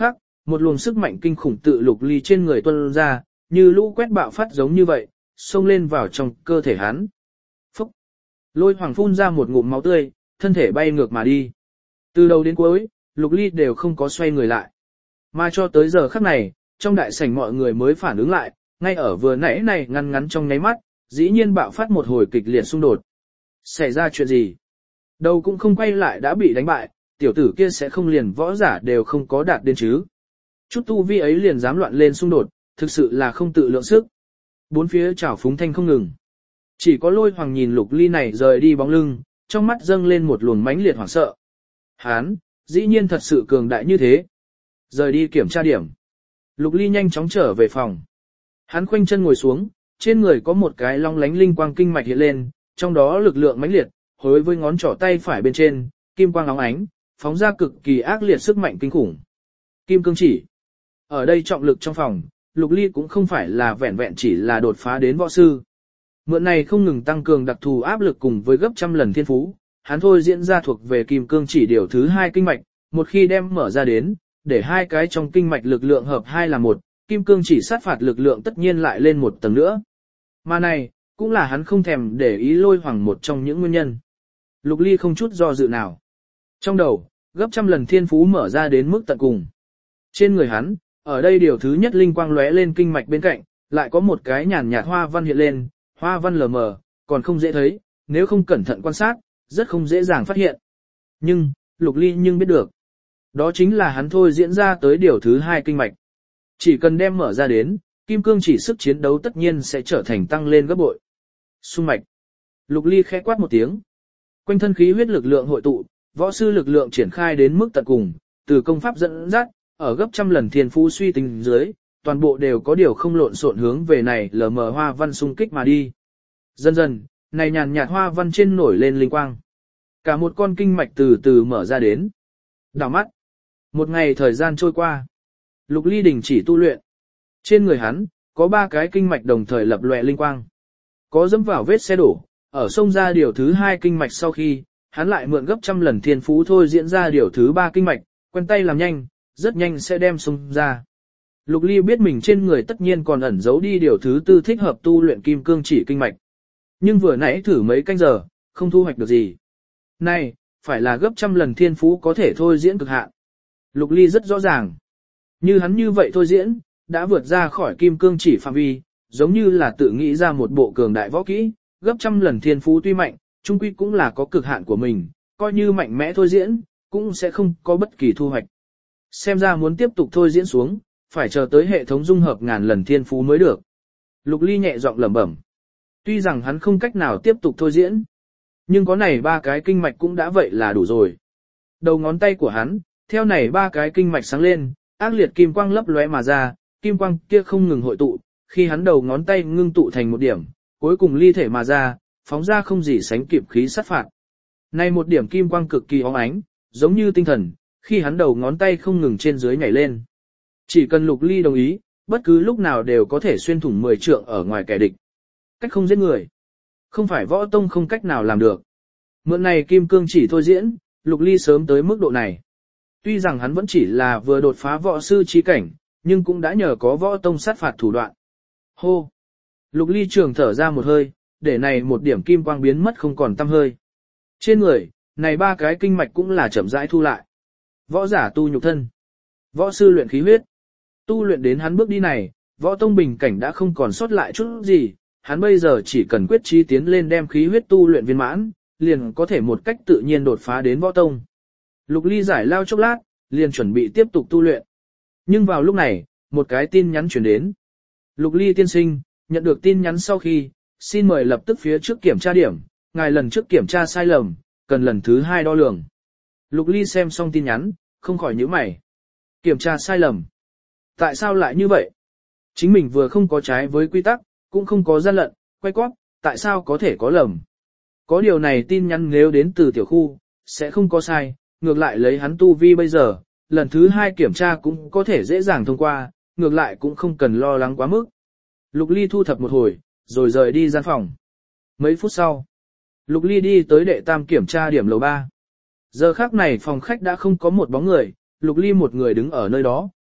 một luồng sức mạnh kinh khủng tự Lục Ly trên người tuôn ra, như lũ quét bạo phát giống như vậy, xông lên vào trong cơ thể hắn. Phúc! Lôi Hoàng phun ra một ngụm máu tươi, thân thể bay ngược mà đi. Từ đầu đến cuối, Lục Ly đều không có xoay người lại. Mà cho tới giờ khắc này, trong đại sảnh mọi người mới phản ứng lại, ngay ở vừa nãy này ngăn ngắn trong nháy mắt, dĩ nhiên bạo phát một hồi kịch liệt xung đột. Xảy ra chuyện gì? Đầu cũng không quay lại đã bị đánh bại, tiểu tử kia sẽ không liền võ giả đều không có đạt đến chứ. Chút tu vi ấy liền dám loạn lên xung đột, thực sự là không tự lượng sức. Bốn phía chảo phúng thanh không ngừng. Chỉ có Lôi Hoàng nhìn Lục Ly này rời đi bóng lưng, trong mắt dâng lên một luồng mãnh liệt hoảng sợ. Hán, dĩ nhiên thật sự cường đại như thế. Rời đi kiểm tra điểm. Lục Ly nhanh chóng trở về phòng. Hắn khoanh chân ngồi xuống, trên người có một cái long lánh linh quang kinh mạch hiện lên, trong đó lực lượng mãnh liệt, hối với ngón trỏ tay phải bên trên, kim quang óng ánh, phóng ra cực kỳ ác liệt sức mạnh kinh khủng. Kim cương chỉ. Ở đây trọng lực trong phòng, Lục Ly cũng không phải là vẹn vẹn chỉ là đột phá đến võ sư. Mượn này không ngừng tăng cường đặc thù áp lực cùng với gấp trăm lần thiên phú, hắn thôi diễn ra thuộc về kim cương chỉ điều thứ 2 kinh mạch, một khi đem mở ra đến, để hai cái trong kinh mạch lực lượng hợp hai là một, kim cương chỉ sát phạt lực lượng tất nhiên lại lên một tầng nữa. Mà này, cũng là hắn không thèm để ý Lôi Hoàng một trong những nguyên nhân. Lục Ly không chút do dự nào. Trong đầu, gấp trăm lần thiên phú mở ra đến mức tận cùng. Trên người hắn, ở đây điều thứ nhất linh quang lóe lên kinh mạch bên cạnh, lại có một cái nhàn nhạt hoa văn hiện lên, hoa văn lờ mờ, còn không dễ thấy, nếu không cẩn thận quan sát, rất không dễ dàng phát hiện. Nhưng, Lục Ly nhưng biết được. Đó chính là hắn thôi diễn ra tới điều thứ 2 kinh mạch. Chỉ cần đem mở ra đến, kim cương chỉ sức chiến đấu tất nhiên sẽ trở thành tăng lên gấp bội. Xung mạch. Lục Ly khẽ quát một tiếng. Quanh thân khí huyết lực lượng hội tụ, võ sư lực lượng triển khai đến mức tận cùng, từ công pháp dẫn dắt, ở gấp trăm lần thiên phú suy tính dưới, toàn bộ đều có điều không lộn xộn hướng về này lờ mờ hoa văn xung kích mà đi. Dần dần, này nhàn nhạt hoa văn trên nổi lên linh quang. Cả một con kinh mạch từ từ mở ra đến. Đảo mắt. Một ngày thời gian trôi qua. Lục Ly đình chỉ tu luyện. Trên người hắn, có 3 cái kinh mạch đồng thời lập lòe linh quang. Có dẫm vào vết xe đổ, ở sông ra điều thứ 2 kinh mạch sau khi, hắn lại mượn gấp trăm lần thiên phú thôi diễn ra điều thứ 3 kinh mạch, quen tay làm nhanh, rất nhanh sẽ đem sông ra. Lục Ly biết mình trên người tất nhiên còn ẩn giấu đi điều thứ 4 thích hợp tu luyện kim cương chỉ kinh mạch. Nhưng vừa nãy thử mấy canh giờ, không thu hoạch được gì. Này, phải là gấp trăm lần thiên phú có thể thôi diễn cực hạn. Lục Ly rất rõ ràng. Như hắn như vậy thôi diễn, đã vượt ra khỏi kim cương chỉ phạm vi, giống như là tự nghĩ ra một bộ cường đại võ kỹ, gấp trăm lần thiên phú tuy mạnh, chung quy cũng là có cực hạn của mình, coi như mạnh mẽ thôi diễn, cũng sẽ không có bất kỳ thu hoạch. Xem ra muốn tiếp tục thôi diễn xuống, phải chờ tới hệ thống dung hợp ngàn lần thiên phú mới được. Lục Ly nhẹ giọng lẩm bẩm. Tuy rằng hắn không cách nào tiếp tục thôi diễn, nhưng có này 3 cái kinh mạch cũng đã vậy là đủ rồi. Đầu ngón tay của hắn, theo này 3 cái kinh mạch sáng lên, ác liệt kim quang lấp lóe mà ra, kim quang kia không ngừng hội tụ, khi hắn đầu ngón tay ngưng tụ thành một điểm, cuối cùng ly thể mà ra, phóng ra không gì sánh kịp khí sát phạt. Này một điểm kim quang cực kỳ óng ánh, giống như tinh thần, khi hắn đầu ngón tay không ngừng trên dưới nhảy lên. Chỉ cần Lục Ly đồng ý, bất cứ lúc nào đều có thể xuyên thủng 10 trượng ở ngoài kẻ địch. Cách không giết người. Không phải võ tông không cách nào làm được. Mượn này kim cương chỉ thôi diễn, Lục Ly sớm tới mức độ này. Tuy rằng hắn vẫn chỉ là vừa đột phá võ sư chi cảnh, nhưng cũng đã nhờ có võ tông sát phạt thủ đoạn. Hô! Lục Ly trường thở ra một hơi, để này một điểm kim quang biến mất không còn tăm hơi. Trên người, này 3 cái kinh mạch cũng là chậm rãi thu lại. Võ giả tu nhục thân. Võ sư luyện khí huyết. Tu luyện đến hắn bước đi này, võ tông bình cảnh đã không còn sót lại chút gì, hắn bây giờ chỉ cần quyết chí tiến lên đem khí huyết tu luyện viên mãn, liền có thể một cách tự nhiên đột phá đến võ tông. Lục Ly giải lao chốc lát, liền chuẩn bị tiếp tục tu luyện. Nhưng vào lúc này, một cái tin nhắn chuyển đến. Lục Ly tiên sinh, nhận được tin nhắn sau khi, xin mời lập tức phía trước kiểm tra điểm, ngài lần trước kiểm tra sai lầm, cần lần thứ 2 đo lường. Lục Ly xem xong tin nhắn, không khỏi nhíu mày. Kiểm tra sai lầm. Tại sao lại như vậy? Chính mình vừa không có trái với quy tắc, cũng không có gian lận, quay quát, tại sao có thể có lầm? Có điều này tin nhắn nếu đến từ tiểu khu, sẽ không có sai, ngược lại lấy hắn tu vi bây giờ, lần thứ 2 kiểm tra cũng có thể dễ dàng thông qua, ngược lại cũng không cần lo lắng quá mức. Lục Ly thu thập một hồi, rồi rời đi gian phòng. Mấy phút sau, Lục Ly đi tới đệ tam kiểm tra điểm lầu 3. Giờ khắc này phòng khách đã không có một bóng người, Lục Ly một người đứng ở nơi đó,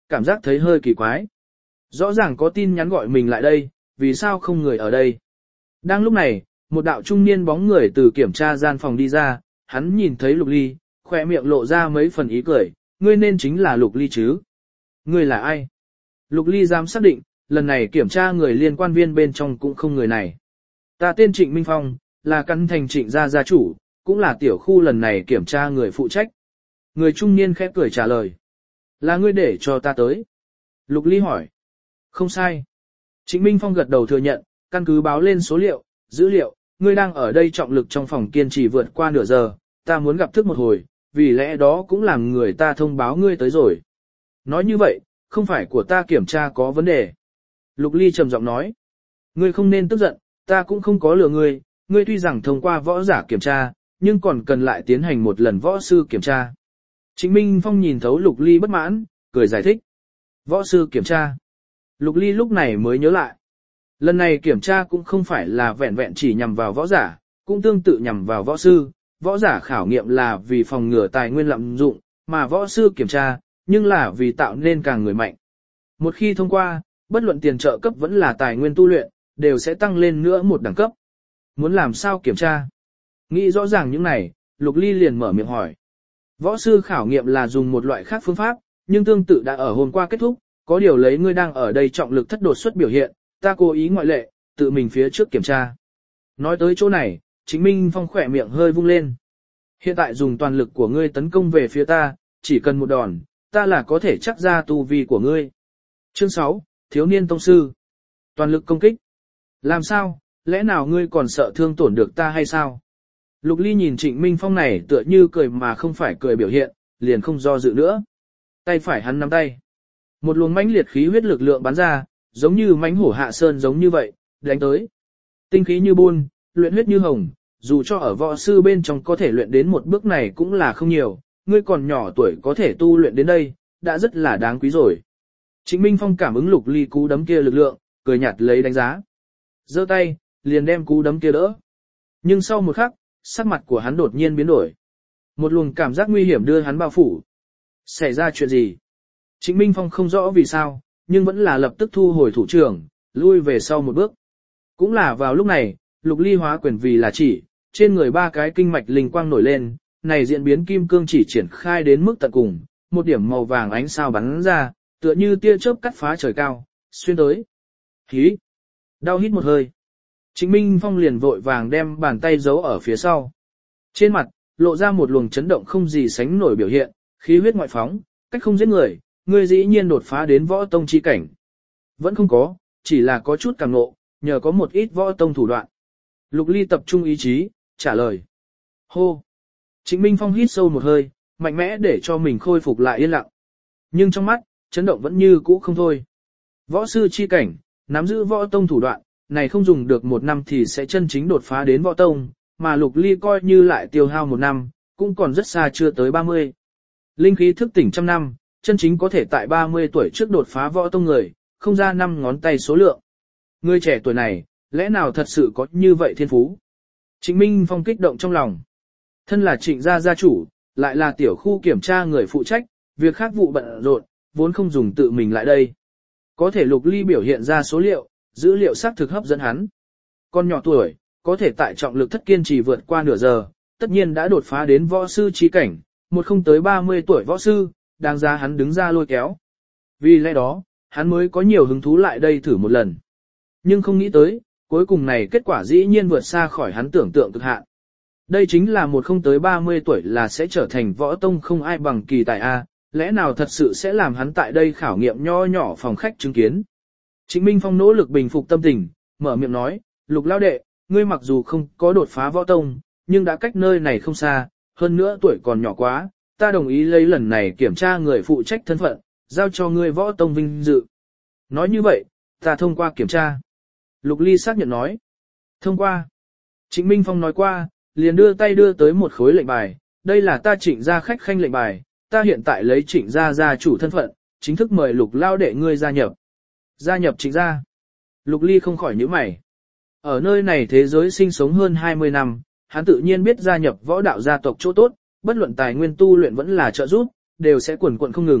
cảm giác thấy hơi kỳ quái. Rõ ràng có tin nhắn gọi mình lại đây, vì sao không người ở đây? Đang lúc này, một đạo trung niên bóng người từ kiểm tra gian phòng đi ra, hắn nhìn thấy Lục Ly, khỏe miệng lộ ra mấy phần ý cười, ngươi nên chính là Lục Ly chứ? Ngươi là ai? Lục Ly dám xác định, lần này kiểm tra người liên quan viên bên trong cũng không người này. Ta tên Trịnh Minh Phong, là căn thành Trịnh gia gia chủ, cũng là tiểu khu lần này kiểm tra người phụ trách. Người trung niên khẽ cười trả lời. Là ngươi để cho ta tới. Lục Ly hỏi. Không sai. Trịnh Minh Phong gật đầu thừa nhận, căn cứ báo lên số liệu, dữ liệu, ngươi đang ở đây trọng lực trong phòng kiên trì vượt qua nửa giờ, ta muốn gặp thức một hồi, vì lẽ đó cũng làm người ta thông báo ngươi tới rồi. Nói như vậy, không phải của ta kiểm tra có vấn đề. Lục Ly trầm giọng nói. Ngươi không nên tức giận, ta cũng không có lừa ngươi, ngươi tuy rằng thông qua võ giả kiểm tra, nhưng còn cần lại tiến hành một lần võ sư kiểm tra. Trịnh Minh Phong nhìn thấu Lục Ly bất mãn, cười giải thích. Võ sư kiểm tra. Lục Ly lúc này mới nhớ lại. Lần này kiểm tra cũng không phải là vẹn vẹn chỉ nhằm vào võ giả, cũng tương tự nhằm vào võ sư. Võ giả khảo nghiệm là vì phòng ngừa tài nguyên lạm dụng, mà võ sư kiểm tra, nhưng là vì tạo nên càng người mạnh. Một khi thông qua, bất luận tiền trợ cấp vẫn là tài nguyên tu luyện, đều sẽ tăng lên nữa một đẳng cấp. Muốn làm sao kiểm tra? Nghĩ rõ ràng những này, Lục Ly liền mở miệng hỏi. Võ sư khảo nghiệm là dùng một loại khác phương pháp, nhưng tương tự đã ở hôm qua kết thúc, có điều lấy ngươi đang ở đây trọng lực thất đột xuất biểu hiện, ta cố ý ngoại lệ, tự mình phía trước kiểm tra. Nói tới chỗ này, Trịnh Minh Phong khỏe miệng hơi vung lên. Hiện tại dùng toàn lực của ngươi tấn công về phía ta, chỉ cần một đòn, ta là có thể chắc ra tu vi của ngươi. Chương 6, Thiếu niên tông sư. Toàn lực công kích. Làm sao, lẽ nào ngươi còn sợ thương tổn được ta hay sao? Lục Ly nhìn Trịnh Minh Phong này tựa như cười mà không phải cười biểu hiện, liền không do dự nữa. Tay phải hắn nắm tay. Một luồng mãnh liệt khí huyết lực lượng bắn ra, giống như mãnh hổ hạ sơn giống như vậy, đánh tới. Tinh khí như buôn, luyện huyết như hồng, dù cho ở võ sư bên trong có thể luyện đến một bước này cũng là không nhiều, ngươi còn nhỏ tuổi có thể tu luyện đến đây, đã rất là đáng quý rồi. Trịnh Minh Phong cảm ứng Lục Ly cú đấm kia lực lượng, cười nhạt lấy đánh giá. Giơ tay, liền đem cú đấm kia đỡ. Nhưng sau một khắc, sắc mặt của hắn đột nhiên biến đổi. Một luồng cảm giác nguy hiểm đưa hắn bao phủ. Xảy ra chuyện gì? Trịnh Minh Phong không rõ vì sao, nhưng vẫn là lập tức thu hồi thủ trưởng, lui về sau một bước. Cũng là vào lúc này, Lục Ly hóa quyền vì là chỉ, trên người ba cái kinh mạch linh quang nổi lên, này diễn biến kim cương chỉ triển khai đến mức tận cùng, một điểm màu vàng ánh sao bắn ra, tựa như tia chớp cắt phá trời cao, xuyên tới. Hí! Đau hít một hơi. Trịnh Minh Phong liền vội vàng đem bàn tay giấu ở phía sau. Trên mặt, lộ ra một luồng chấn động không gì sánh nổi biểu hiện, khí huyết ngoại phóng, cách không giết người, ngươi dĩ nhiên đột phá đến võ tông chi cảnh. Vẫn không có, chỉ là có chút cảm ngộ, nhờ có một ít võ tông thủ đoạn. Lục Ly tập trung ý chí, trả lời. Hô! Trịnh Minh Phong hít sâu một hơi, mạnh mẽ để cho mình khôi phục lại yên lặng. Nhưng trong mắt, chấn động vẫn như cũ không thôi. Võ sư chi cảnh, nắm giữ võ tông thủ đoạn, này không dùng được một năm thì sẽ chân chính đột phá đến võ tông, mà Lục Ly coi như lại tiêu hao một năm, cũng còn rất xa chưa tới 30. Linh khí thức tỉnh trăm năm, chân chính có thể tại 30 tuổi trước đột phá võ tông người, không ra 5 ngón tay số lượng. Người trẻ tuổi này, lẽ nào thật sự có như vậy thiên phú? Trịnh Minh Phong kích động trong lòng. Thân là Trịnh gia gia chủ, lại là tiểu khu kiểm tra người phụ trách, việc khác vụ bận rộn, vốn không dùng tự mình lại đây. Có thể Lục Ly biểu hiện ra số liệu, dữ liệu xác thực hấp dẫn hắn. Con nhỏ tuổi, có thể tại trọng lực thất kiên trì vượt qua nửa giờ, tất nhiên đã đột phá đến võ sư chi cảnh, một không tới 30 tuổi võ sư, đáng giá hắn đứng ra lôi kéo. Vì lẽ đó, hắn mới có nhiều hứng thú lại đây thử một lần. Nhưng không nghĩ tới, cuối cùng này kết quả dĩ nhiên vượt xa khỏi hắn tưởng tượng cực hạn. Đây chính là một không tới 30 tuổi là sẽ trở thành võ tông không ai bằng kỳ tài A, lẽ nào thật sự sẽ làm hắn tại đây khảo nghiệm nho nhỏ phòng khách chứng kiến. Trịnh Minh Phong nỗ lực bình phục tâm tình, mở miệng nói, Lục lão đệ, ngươi mặc dù không có đột phá võ tông, nhưng đã cách nơi này không xa, hơn nữa tuổi còn nhỏ quá, ta đồng ý lấy lần này kiểm tra người phụ trách thân phận, giao cho ngươi võ tông vinh dự. Nói như vậy, ta thông qua kiểm tra. Lục Ly xác nhận nói. Thông qua. Trịnh Minh Phong nói qua, liền đưa tay đưa tới một khối lệnh bài, đây là ta Trịnh gia khách khanh lệnh bài, ta hiện tại lấy Trịnh gia gia chủ thân phận, chính thức mời Lục lão đệ ngươi gia nhập. Gia nhập Trịnh gia. Lục Ly không khỏi nhíu mày. Ở nơi này thế giới sinh sống hơn 20 năm, hắn tự nhiên biết gia nhập võ đạo gia tộc chỗ tốt, bất luận tài nguyên tu luyện vẫn là trợ giúp, đều sẽ quần quận không ngừng,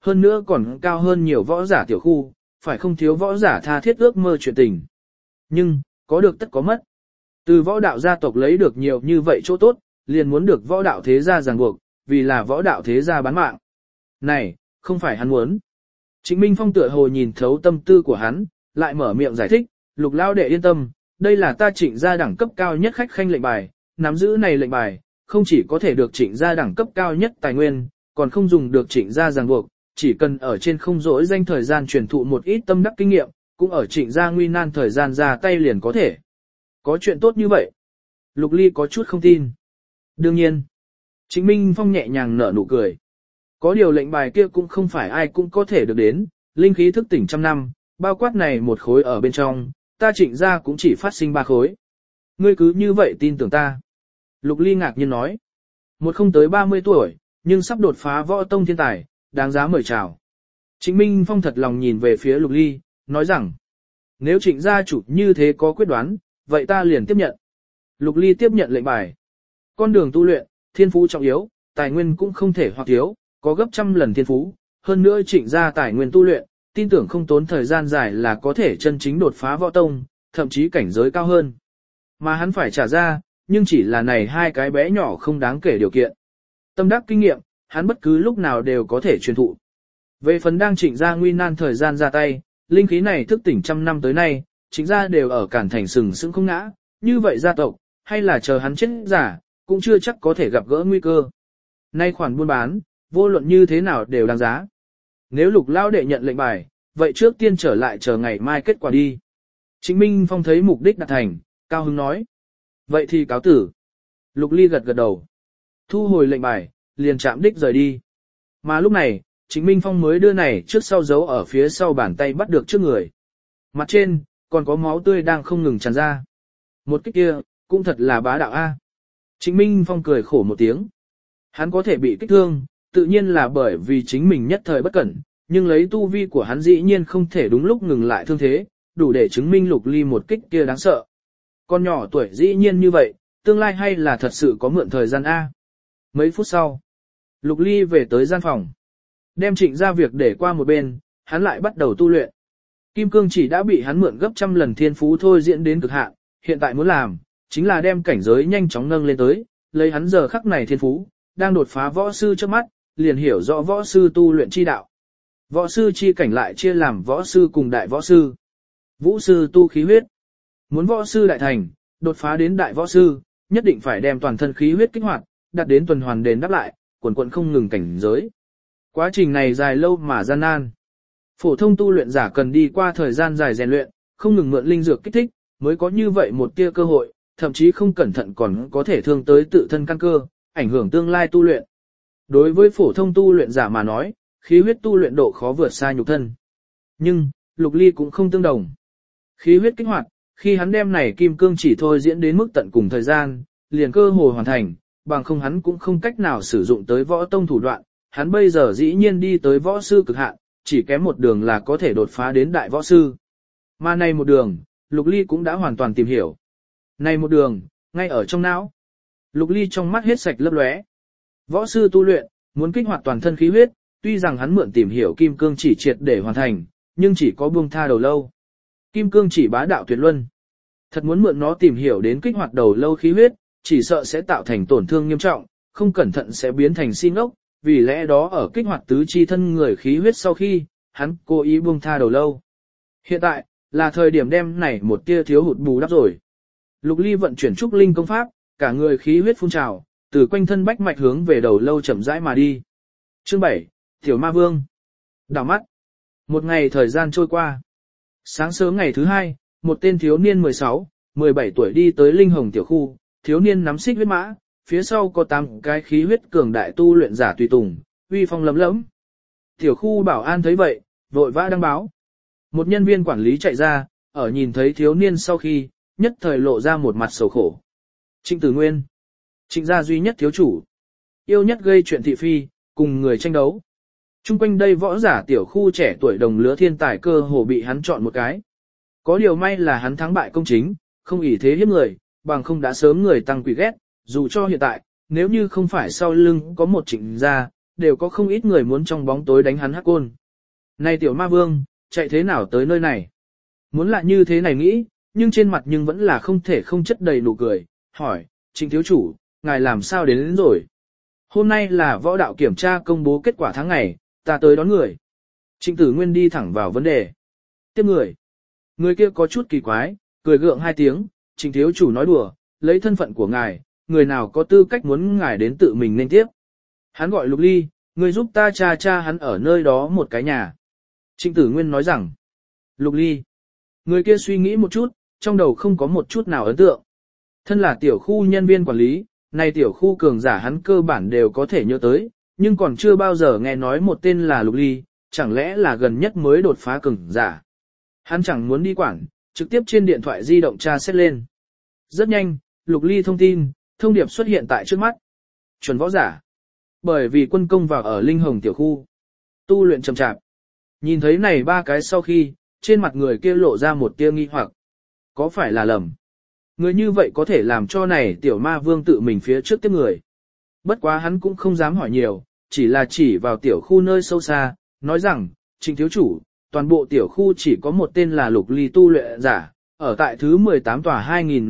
hơn nữa còn cao hơn nhiều võ giả tiểu khu, phải không thiếu võ giả tha thiết ước mơ chuyện tình. Nhưng, có được tất có mất. Từ võ đạo gia tộc lấy được nhiều như vậy chỗ tốt, liền muốn được võ đạo thế gia ràng buộc, vì là võ đạo thế gia bán mạng. Này, không phải hắn muốn. Trịnh Minh Phong tựa hồ nhìn thấu tâm tư của hắn, lại mở miệng giải thích, Lục lao đệ yên tâm, đây là ta Trịnh gia đẳng cấp cao nhất khách khanh lệnh bài, nắm giữ này lệnh bài, không chỉ có thể được Trịnh gia đẳng cấp cao nhất tài nguyên, còn không dùng được Trịnh gia ràng buộc, chỉ cần ở trên không dỗi danh thời gian truyền thụ một ít tâm đắc kinh nghiệm, cũng ở Trịnh gia nguy nan thời gian ra tay liền có thể. Có chuyện tốt như vậy. Lục Ly có chút không tin. Đương nhiên. Trịnh Minh Phong nhẹ nhàng nở nụ cười. Có điều lệnh bài kia cũng không phải ai cũng có thể được đến, linh khí thức tỉnh trăm năm, bao quát này một khối ở bên trong, ta Trịnh gia cũng chỉ phát sinh 3 khối. Ngươi cứ như vậy tin tưởng ta. Lục Ly ngạc nhiên nói. Một không tới 30 tuổi, nhưng sắp đột phá võ tông thiên tài, đáng giá mời chào. Trịnh Minh Phong thật lòng nhìn về phía Lục Ly, nói rằng, nếu Trịnh gia chủ như thế có quyết đoán, vậy ta liền tiếp nhận. Lục Ly tiếp nhận lệnh bài. Con đường tu luyện, thiên phú trọng yếu, tài nguyên cũng không thể hoặc thiếu, có gấp trăm lần thiên phú, hơn nữa Trịnh gia tài nguyên tu luyện, tin tưởng không tốn thời gian dài là có thể chân chính đột phá võ tông, thậm chí cảnh giới cao hơn. Mà hắn phải trả ra, nhưng chỉ là này 2 cái bé nhỏ không đáng kể điều kiện. Tâm đắc kinh nghiệm, hắn bất cứ lúc nào đều có thể truyền thụ. Về phần đang Trịnh gia nguy nan thời gian ra tay, linh khí này thức tỉnh trăm năm tới nay, Trịnh gia đều ở Cản Thành sừng sững không ngã, như vậy gia tộc, hay là chờ hắn chết giả, cũng chưa chắc có thể gặp gỡ nguy cơ. Nay khoản buôn bán, vô luận như thế nào đều đáng giá. Nếu Lục lao đệ nhận lệnh bài, vậy trước tiên trở lại chờ ngày mai kết quả đi. Trịnh Minh Phong thấy mục đích đạt thành, cao hứng nói. Vậy thì cáo tử. Lục Ly gật gật đầu. Thu hồi lệnh bài, liền chạm đích rời đi. Mà lúc này, Trịnh Minh Phong mới đưa này trước sau giấu ở phía sau bàn tay bắt được trước người. Mặt trên, còn có máu tươi đang không ngừng tràn ra. Một kích kia, cũng thật là bá đạo a. Trịnh Minh Phong cười khổ một tiếng. Hắn có thể bị kích thương, tự nhiên là bởi vì chính mình nhất thời bất cẩn, nhưng lấy tu vi của hắn dĩ nhiên không thể đúng lúc ngừng lại thương thế, đủ để chứng minh Lục Ly một kích kia đáng sợ. Con nhỏ tuổi dĩ nhiên như vậy, tương lai hay là thật sự có mượn thời gian A. Mấy phút sau, Lục Ly về tới gian phòng. Đem Trịnh gia việc để qua một bên, hắn lại bắt đầu tu luyện. Kim cương chỉ đã bị hắn mượn gấp trăm lần thiên phú thôi diễn đến cực hạn, hiện tại muốn làm, chính là đem cảnh giới nhanh chóng nâng lên tới, lấy hắn giờ khắc này thiên phú, đang đột phá võ sư trước mắt, liền hiểu rõ võ sư tu luyện chi đạo. Võ sư chi cảnh lại chia làm võ sư cùng đại võ sư. Vũ sư tu khí huyết. Muốn võ sư đại thành, đột phá đến đại võ sư, nhất định phải đem toàn thân khí huyết kích hoạt, đạt đến tuần hoàn đền đáp lại, quần quần không ngừng cảnh giới. Quá trình này dài lâu mà gian nan. Phổ thông tu luyện giả cần đi qua thời gian dài rèn luyện, không ngừng mượn linh dược kích thích, mới có như vậy một tia cơ hội, thậm chí không cẩn thận còn có thể thương tới tự thân căn cơ, ảnh hưởng tương lai tu luyện. Đối với phổ thông tu luyện giả mà nói, khí huyết tu luyện độ khó vượt xa nhục thân. Nhưng, Lục Ly cũng không tương đồng. Khí huyết kích hoạt, khi hắn đem này kim cương chỉ thôi diễn đến mức tận cùng thời gian, liền cơ hồ hoàn thành, bằng không hắn cũng không cách nào sử dụng tới võ tông thủ đoạn, hắn bây giờ dĩ nhiên đi tới võ sư cực hạn, chỉ kém một đường là có thể đột phá đến đại võ sư. Mà này một đường, Lục Ly cũng đã hoàn toàn tìm hiểu. Này một đường, ngay ở trong não. Lục Ly trong mắt hết sạch lấp lóe. Võ sư tu luyện, muốn kích hoạt toàn thân khí huyết, tuy rằng hắn mượn tìm hiểu kim cương chỉ triệt để hoàn thành, nhưng chỉ có buông tha đầu lâu. Kim cương chỉ bá đạo tuyệt luân. Thật muốn mượn nó tìm hiểu đến kích hoạt đầu lâu khí huyết, chỉ sợ sẽ tạo thành tổn thương nghiêm trọng, không cẩn thận sẽ biến thành si ngốc, vì lẽ đó ở kích hoạt tứ chi thân người khí huyết sau khi, hắn cố ý buông tha đầu lâu. Hiện tại, là thời điểm đem này một tia thiếu hụt bù đắp rồi. Lục Ly vận chuyển trúc linh công pháp, cả người khí huyết phun trào, từ quanh thân bách mạch hướng về đầu lâu chậm rãi mà đi. Chương 7, Tiểu Ma Vương. Đảo mắt. Một ngày thời gian trôi qua. Sáng sớm ngày thứ 2, một tên thiếu niên 16, 17 tuổi đi tới Linh Hồng tiểu khu, thiếu niên nắm xích huyết mã, phía sau có 8 cái khí huyết cường đại tu luyện giả tùy tùng, uy phong lấm lẫm. Tiểu khu bảo an thấy vậy, vội vã đăng báo. Một nhân viên quản lý chạy ra, ở nhìn thấy thiếu niên sau khi, nhất thời lộ ra một mặt sầu khổ. Trịnh Tử Nguyên, Trịnh gia duy nhất thiếu chủ, yêu nhất gây chuyện thị phi, cùng người tranh đấu. Trung quanh đây võ giả tiểu khu trẻ tuổi đồng lứa thiên tài cơ hồ bị hắn chọn một cái. Có điều may là hắn thắng bại công chính, không ỷ thế hiếp người, bằng không đã sớm người tăng quỷ ghét, dù cho hiện tại, nếu như không phải sau lưng có một Trịnh gia, đều có không ít người muốn trong bóng tối đánh hắn hắc côn. Này tiểu ma vương, chạy thế nào tới nơi này? Muốn lại như thế này nghĩ, nhưng trên mặt nhưng vẫn là không thể không chất đầy nụ cười, hỏi, Trịnh thiếu chủ, ngài làm sao đến rồi? Hôm nay là võ đạo kiểm tra công bố kết quả tháng ngày, ta tới đón người. Trịnh Tử Nguyên đi thẳng vào vấn đề. Tiếp người. Người kia có chút kỳ quái, cười gượng hai tiếng, Trịnh thiếu chủ nói đùa, lấy thân phận của ngài, người nào có tư cách muốn ngài đến tự mình nên tiếp. Hắn gọi Lục Ly, người giúp ta cha hắn ở nơi đó một cái nhà. Trịnh Tử Nguyên nói rằng, Lục Ly. Người kia suy nghĩ một chút, trong đầu không có một chút nào ấn tượng. Thân là tiểu khu nhân viên quản lý, này tiểu khu cường giả hắn cơ bản đều có thể nhớ tới, nhưng còn chưa bao giờ nghe nói một tên là Lục Ly, chẳng lẽ là gần nhất mới đột phá cường giả. Hắn chẳng muốn đi quản, trực tiếp trên điện thoại di động tra xét lên. Rất nhanh, Lục Ly thông điệp xuất hiện tại trước mắt. Chuẩn võ giả. Bởi vì quân công vào ở Linh Hồng tiểu khu. Tu luyện chậm chạp. Nhìn thấy này ba cái sau khi, trên mặt người kia lộ ra một tia nghi hoặc. Có phải là lầm? Người như vậy có thể làm cho này tiểu ma vương tự mình phía trước tiếp người. Bất quá hắn cũng không dám hỏi nhiều, chỉ là chỉ vào tiểu khu nơi sâu xa, nói rằng, Trịnh thiếu chủ, toàn bộ tiểu khu chỉ có một tên là Lục Ly tu luyện giả, ở tại thứ 18 tòa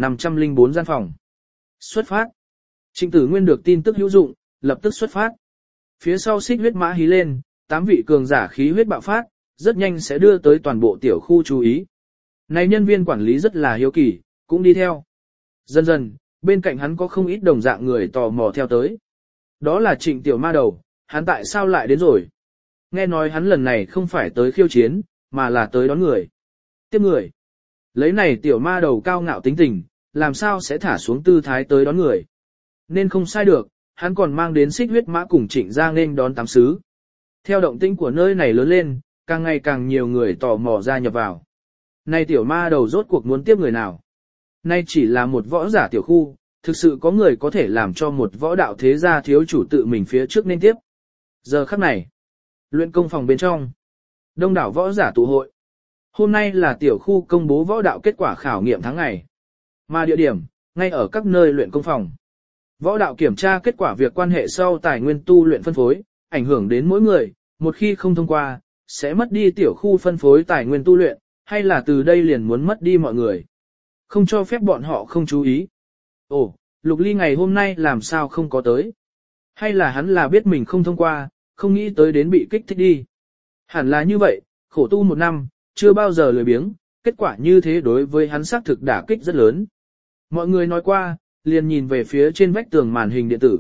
2504 gian phòng. Xuất phát. Trịnh Tử Nguyên được tin tức hữu dụng, lập tức xuất phát. Phía sau xích huyết mã hí lên, 8 vị cường giả khí huyết bạo phát, rất nhanh sẽ đưa tới toàn bộ tiểu khu chú ý. Này nhân viên quản lý rất là hiếu kỳ, cũng đi theo. Dần dần, bên cạnh hắn có không ít đồng dạng người tò mò theo tới. Đó là Trịnh tiểu ma đầu, hắn tại sao lại đến rồi? Nghe nói hắn lần này không phải tới khiêu chiến, mà là tới đón người. Tiếp người. Lấy này tiểu ma đầu cao ngạo tính tình, làm sao sẽ thả xuống tư thái tới đón người. Nên không sai được, hắn còn mang đến xích huyết mã cùng Trịnh ra nên đón tám sứ. Theo động tĩnh của nơi này lớn lên, càng ngày càng nhiều người tò mò gia nhập vào. Này tiểu ma đầu rốt cuộc muốn tiếp người nào? Nay chỉ là một võ giả tiểu khu, thực sự có người có thể làm cho một võ đạo thế gia thiếu chủ tự mình phía trước nên tiếp. Giờ khắc này, luyện công phòng bên trong, đông đảo võ giả tụ hội. Hôm nay là tiểu khu công bố võ đạo kết quả khảo nghiệm tháng ngày. Mà địa điểm, ngay ở các nơi luyện công phòng. Võ đạo kiểm tra kết quả việc quan hệ sau tài nguyên tu luyện phân phối, ảnh hưởng đến mỗi người, một khi không thông qua, sẽ mất đi tiểu khu phân phối tài nguyên tu luyện, hay là từ đây liền muốn mất đi mọi người. Không cho phép bọn họ không chú ý. Ồ, Lục Ly ngày hôm nay làm sao không có tới? Hay là hắn là biết mình không thông qua, không nghĩ tới đến bị kích thích đi? Hẳn là như vậy, khổ tu một năm, chưa bao giờ lười biếng, kết quả như thế đối với hắn xác thực đả kích rất lớn. Mọi người nói qua, liền nhìn về phía trên vách tường màn hình điện tử.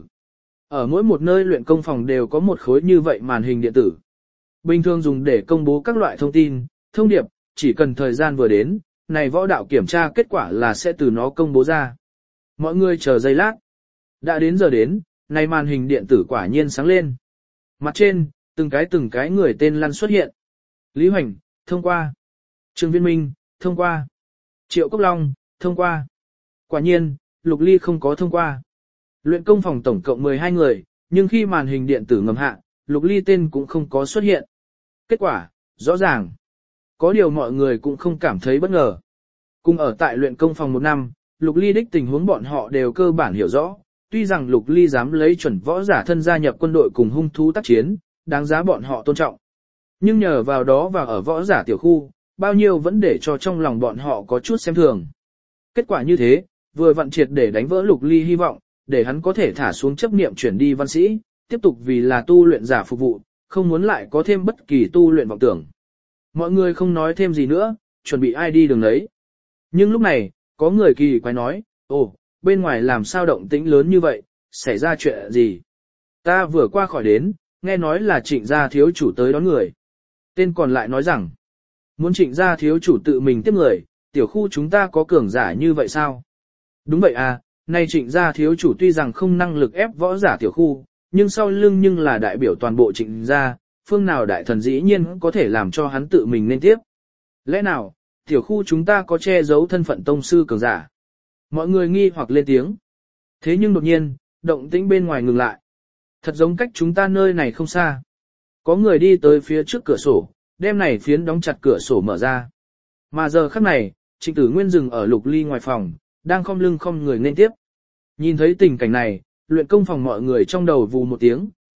Ở mỗi một nơi luyện công phòng đều có một khối như vậy màn hình điện tử. Bình thường dùng để công bố các loại thông tin, thông điệp, chỉ cần thời gian vừa đến, này võ đạo kiểm tra kết quả là sẽ từ nó công bố ra. Mọi người chờ giây lát. Đã đến giờ đến, này màn hình điện tử quả nhiên sáng lên. Mặt trên, từng cái người tên lăn xuất hiện. Lý Hoành, thông qua. Trương Viên Minh, thông qua. Triệu Cốc Long, thông qua. Quả nhiên, Lục Ly không có thông qua. Luyện công phòng tổng cộng 12 người, nhưng khi màn hình điện tử ngầm hạ, Lục Ly tên cũng không có xuất hiện. Kết quả, rõ ràng. Có điều mọi người cũng không cảm thấy bất ngờ. Cùng ở tại luyện công phòng một năm, Lục Ly đích tình huống bọn họ đều cơ bản hiểu rõ. Tuy rằng Lục Ly dám lấy chuẩn võ giả thân gia nhập quân đội cùng hung thú tác chiến, đáng giá bọn họ tôn trọng. Nhưng nhờ vào đó và ở võ giả tiểu khu, bao nhiêu vẫn để cho trong lòng bọn họ có chút xem thường. Kết quả như thế, vừa vặn triệt để đánh vỡ Lục Ly hy vọng, để hắn có thể thả xuống chấp niệm chuyển đi văn sĩ, tiếp tục vì là tu luyện giả phục vụ, không muốn lại có thêm bất kỳ tu luyện vọng tưởng. Mọi người không nói thêm gì nữa, chuẩn bị ai đi đường đấy. Nhưng lúc này, có người kỳ quái nói, ồ, bên ngoài làm sao động tĩnh lớn như vậy, xảy ra chuyện gì? Ta vừa qua khỏi đến, nghe nói là Trịnh gia thiếu chủ tới đón người. Tên còn lại nói rằng, muốn Trịnh gia thiếu chủ tự mình tiếp người, tiểu khu chúng ta có cường giả như vậy sao? Đúng vậy à, nay Trịnh gia thiếu chủ tuy rằng không năng lực ép võ giả tiểu khu, nhưng sau lưng nhưng là đại biểu toàn bộ Trịnh gia, phương nào đại thần dĩ nhiên có thể làm cho hắn tự mình nên tiếp. Lẽ nào, tiểu khu chúng ta có che giấu thân phận tông sư cường giả? Mọi người nghi hoặc lên tiếng. Thế nhưng đột nhiên, động tĩnh bên ngoài ngừng lại. Thật giống cách chúng ta nơi này không xa. Có người đi tới phía trước cửa sổ, đem này phiến đóng chặt cửa sổ mở ra. Mà giờ khắc này, Trịnh Tử Nguyên dừng ở Lục Ly ngoài phòng, đang khom lưng không người nên tiếp. Nhìn thấy tình cảnh này, luyện công phòng mọi người trong đầu vù một tiếng,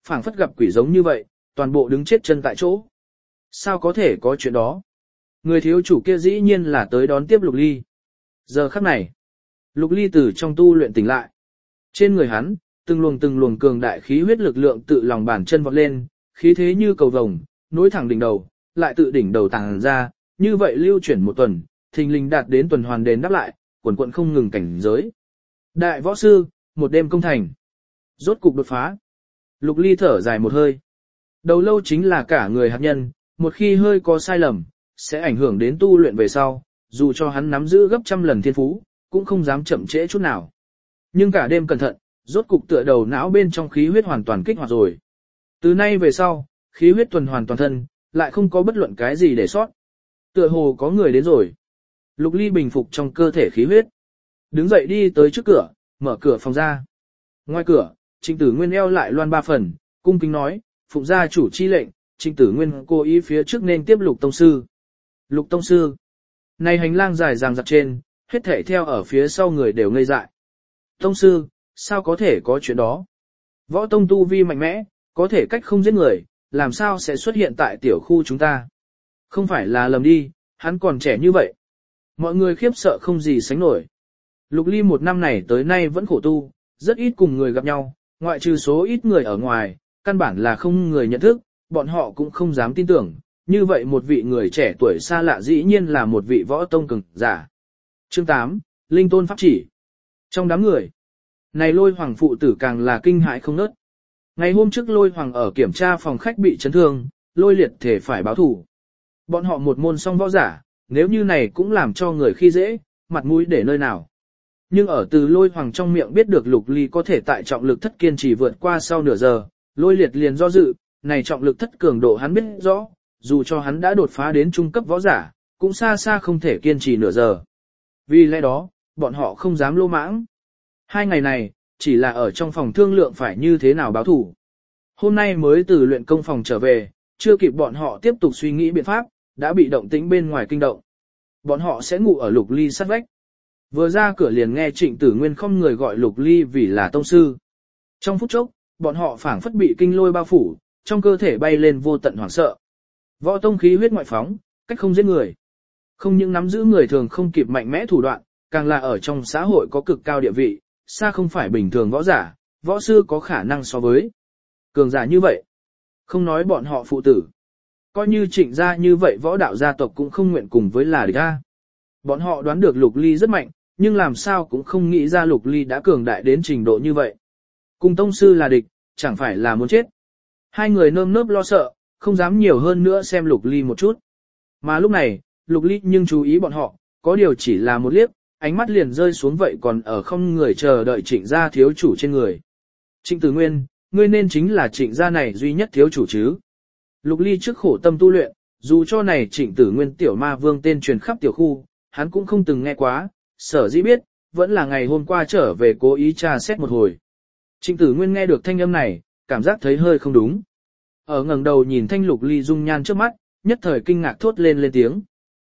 phảng phất gặp quỷ giống như vậy, toàn bộ đứng chết chân tại chỗ. Sao có thể có chuyện đó? Người thiếu chủ kia dĩ nhiên là tới đón tiếp Lục Ly. Giờ khắc này, Lục Ly từ trong tu luyện tỉnh lại. Trên người hắn, từng luồng cường đại khí huyết lực lượng tự lòng bàn chân vọt lên, khí thế như cầu vồng, nối thẳng đỉnh đầu, lại tự đỉnh đầu tàng ra, như vậy lưu chuyển một tuần, thình lình đạt đến tuần hoàn đền đáp lại, quần quận không ngừng cảnh giới. Đại võ sư, một đêm công thành. Rốt cục đột phá. Lục Ly thở dài một hơi. Đầu lâu chính là cả người hạt nhân, một khi hơi có sai lầm, sẽ ảnh hưởng đến tu luyện về sau, dù cho hắn nắm giữ gấp trăm lần thiên phú, cũng không dám chậm trễ chút nào. Nhưng cả đêm cẩn thận, rốt cục tựa đầu não bên trong khí huyết hoàn toàn kích hoạt rồi. Từ nay về sau, khí huyết tuần hoàn toàn thân, lại không có bất luận cái gì để sót. Tựa hồ có người đến rồi. Lục Ly bình phục trong cơ thể khí huyết. Đứng dậy đi tới trước cửa, mở cửa phòng ra. Ngoài cửa, Trịnh Tử Nguyên eo lại loan ba phần, cung kính nói, phụng gia chủ chi lệnh, Trịnh Tử Nguyên cố ý phía trước nên tiếp Lục Tông Sư. Lục Tông Sư. Này hành lang dài dằng dặc trên, hết thảy theo ở phía sau người đều ngây dại. Tông Sư, sao có thể có chuyện đó? Võ Tông tu vi mạnh mẽ, có thể cách không giết người, làm sao sẽ xuất hiện tại tiểu khu chúng ta? Không phải là lầm đi, hắn còn trẻ như vậy. Mọi người khiếp sợ không gì sánh nổi. Lục Ly một năm này tới nay vẫn khổ tu, rất ít cùng người gặp nhau, ngoại trừ số ít người ở ngoài, căn bản là không người nhận thức, bọn họ cũng không dám tin tưởng, như vậy một vị người trẻ tuổi xa lạ dĩ nhiên là một vị võ tông cường giả. Chương 8, Linh Tôn Pháp Chỉ. Trong đám người, này Lôi Hoàng phụ tử càng là kinh hãi không nớt. Ngày hôm trước Lôi Hoàng ở kiểm tra phòng khách bị chấn thương, Lôi Liệt thể phải báo thù. Bọn họ một môn song võ giả, nếu như này cũng làm cho người khi dễ, mặt mũi để nơi nào. Nhưng ở từ Lôi Hoàng trong miệng biết được Lục Ly có thể tại trọng lực thất kiên trì vượt qua sau nửa giờ, Lôi Liệt liền do dự, này trọng lực thất cường độ hắn biết rõ, dù cho hắn đã đột phá đến trung cấp võ giả, cũng xa xa không thể kiên trì nửa giờ. Vì lẽ đó, bọn họ không dám lô mãng. 2 ngày này, chỉ là ở trong phòng thương lượng phải như thế nào báo thủ. Hôm nay mới từ luyện công phòng trở về, chưa kịp bọn họ tiếp tục suy nghĩ biện pháp, đã bị động tĩnh bên ngoài kinh động. Bọn họ sẽ ngủ ở Lục Ly sát vách. Vừa ra cửa liền nghe Trịnh Tử Nguyên không người gọi Lục Ly vì là tông sư. Trong phút chốc, bọn họ phảng phất bị kinh lôi bao phủ, trong cơ thể bay lên vô tận hoảng sợ. Võ tông khí huyết ngoại phóng, cách không giết người. Không những nắm giữ người thường không kịp mạnh mẽ thủ đoạn, càng là ở trong xã hội có cực cao địa vị, xa không phải bình thường võ giả, võ sư có khả năng so với cường giả như vậy. Không nói bọn họ phụ tử. Coi như Trịnh gia như vậy võ đạo gia tộc cũng không nguyện cùng với là địch ta. Bọn họ đoán được Lục Ly rất mạnh, nhưng làm sao cũng không nghĩ ra Lục Ly đã cường đại đến trình độ như vậy. Cùng tông sư là địch, chẳng phải là muốn chết. Hai người nơm nớp lo sợ, không dám nhiều hơn nữa xem Lục Ly một chút. Mà lúc này, Lục Ly nhưng chú ý bọn họ, có điều chỉ là một liếc, ánh mắt liền rơi xuống vậy còn ở không người chờ đợi Trịnh gia thiếu chủ trên người. Trịnh Tử Nguyên, ngươi nên chính là Trịnh gia này duy nhất thiếu chủ chứ. Lục Ly trước khổ tâm tu luyện, dù cho này Trịnh Tử Nguyên tiểu ma vương tên truyền khắp tiểu khu, hắn cũng không từng nghe quá, sở dĩ biết, vẫn là ngày hôm qua trở về cố ý tra xét một hồi. Trịnh Tử Nguyên nghe được thanh âm này, cảm giác thấy hơi không đúng. Ở ngẩng đầu nhìn thanh Lục Ly dung nhan trước mắt, nhất thời kinh ngạc thốt lên tiếng.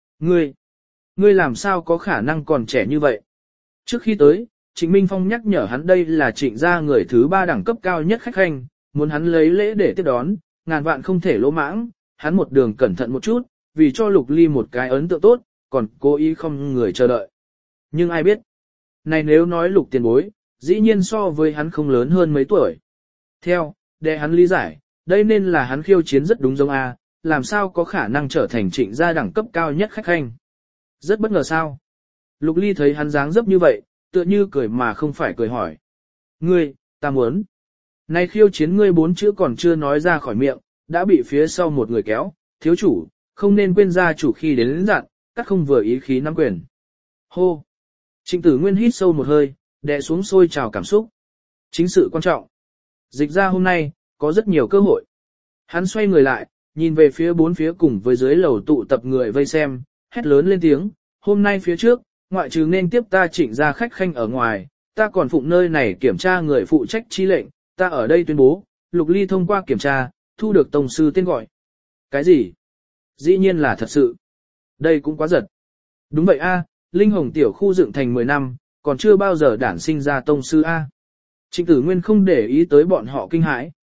Ngươi làm sao có khả năng còn trẻ như vậy? Trước khi tới, Trịnh Minh Phong nhắc nhở hắn đây là Trịnh gia người thứ 3 đẳng cấp cao nhất khách khanh, muốn hắn lấy lễ để tiếp đón, ngàn vạn không thể lỗ mãng, hắn một đường cẩn thận một chút, vì cho Lục Ly một cái ấn tượng tốt, còn cố ý không người chờ đợi. Nhưng ai biết, này nếu nói Lục tiền bối, dĩ nhiên so với hắn không lớn hơn mấy tuổi. Để hắn lý giải, đây nên là hắn khiêu chiến rất đúng giống A, làm sao có khả năng trở thành Trịnh gia đẳng cấp cao nhất khách khanh. Rất bất ngờ sao. Lục Ly thấy hắn dáng dấp như vậy, tựa như cười mà không phải cười hỏi. Ta muốn. Này khiêu chiến ngươi 4 chữ còn chưa nói ra khỏi miệng, đã bị phía sau một người kéo, thiếu chủ, không nên quên gia chủ khi đến dặn, các không vừa ý khí nắm quyền. Hô. Trịnh Tử Nguyên hít sâu một hơi, đè xuống sôi trào cảm xúc. Chính sự quan trọng. Dịch ra hôm nay, có rất nhiều cơ hội. Hắn xoay người lại, nhìn về phía 4 phía cùng với dưới lầu tụ tập người vây xem, hét lớn lên tiếng, hôm nay phía trước, ngoại trừ nên tiếp ta Trịnh gia khách khanh ở ngoài, ta còn phụng nơi này kiểm tra người phụ trách chi lệnh, ta ở đây tuyên bố, Lục Ly thông qua kiểm tra, thu được tông sư tên gọi. Cái gì? Dĩ nhiên là thật sự. Đây cũng quá giật. Đúng vậy a, Linh Hồng tiểu khu dựng thành 10 năm, còn chưa bao giờ đản sinh ra tông sư a. Trịnh Tử Nguyên không để ý tới bọn họ kinh hãi.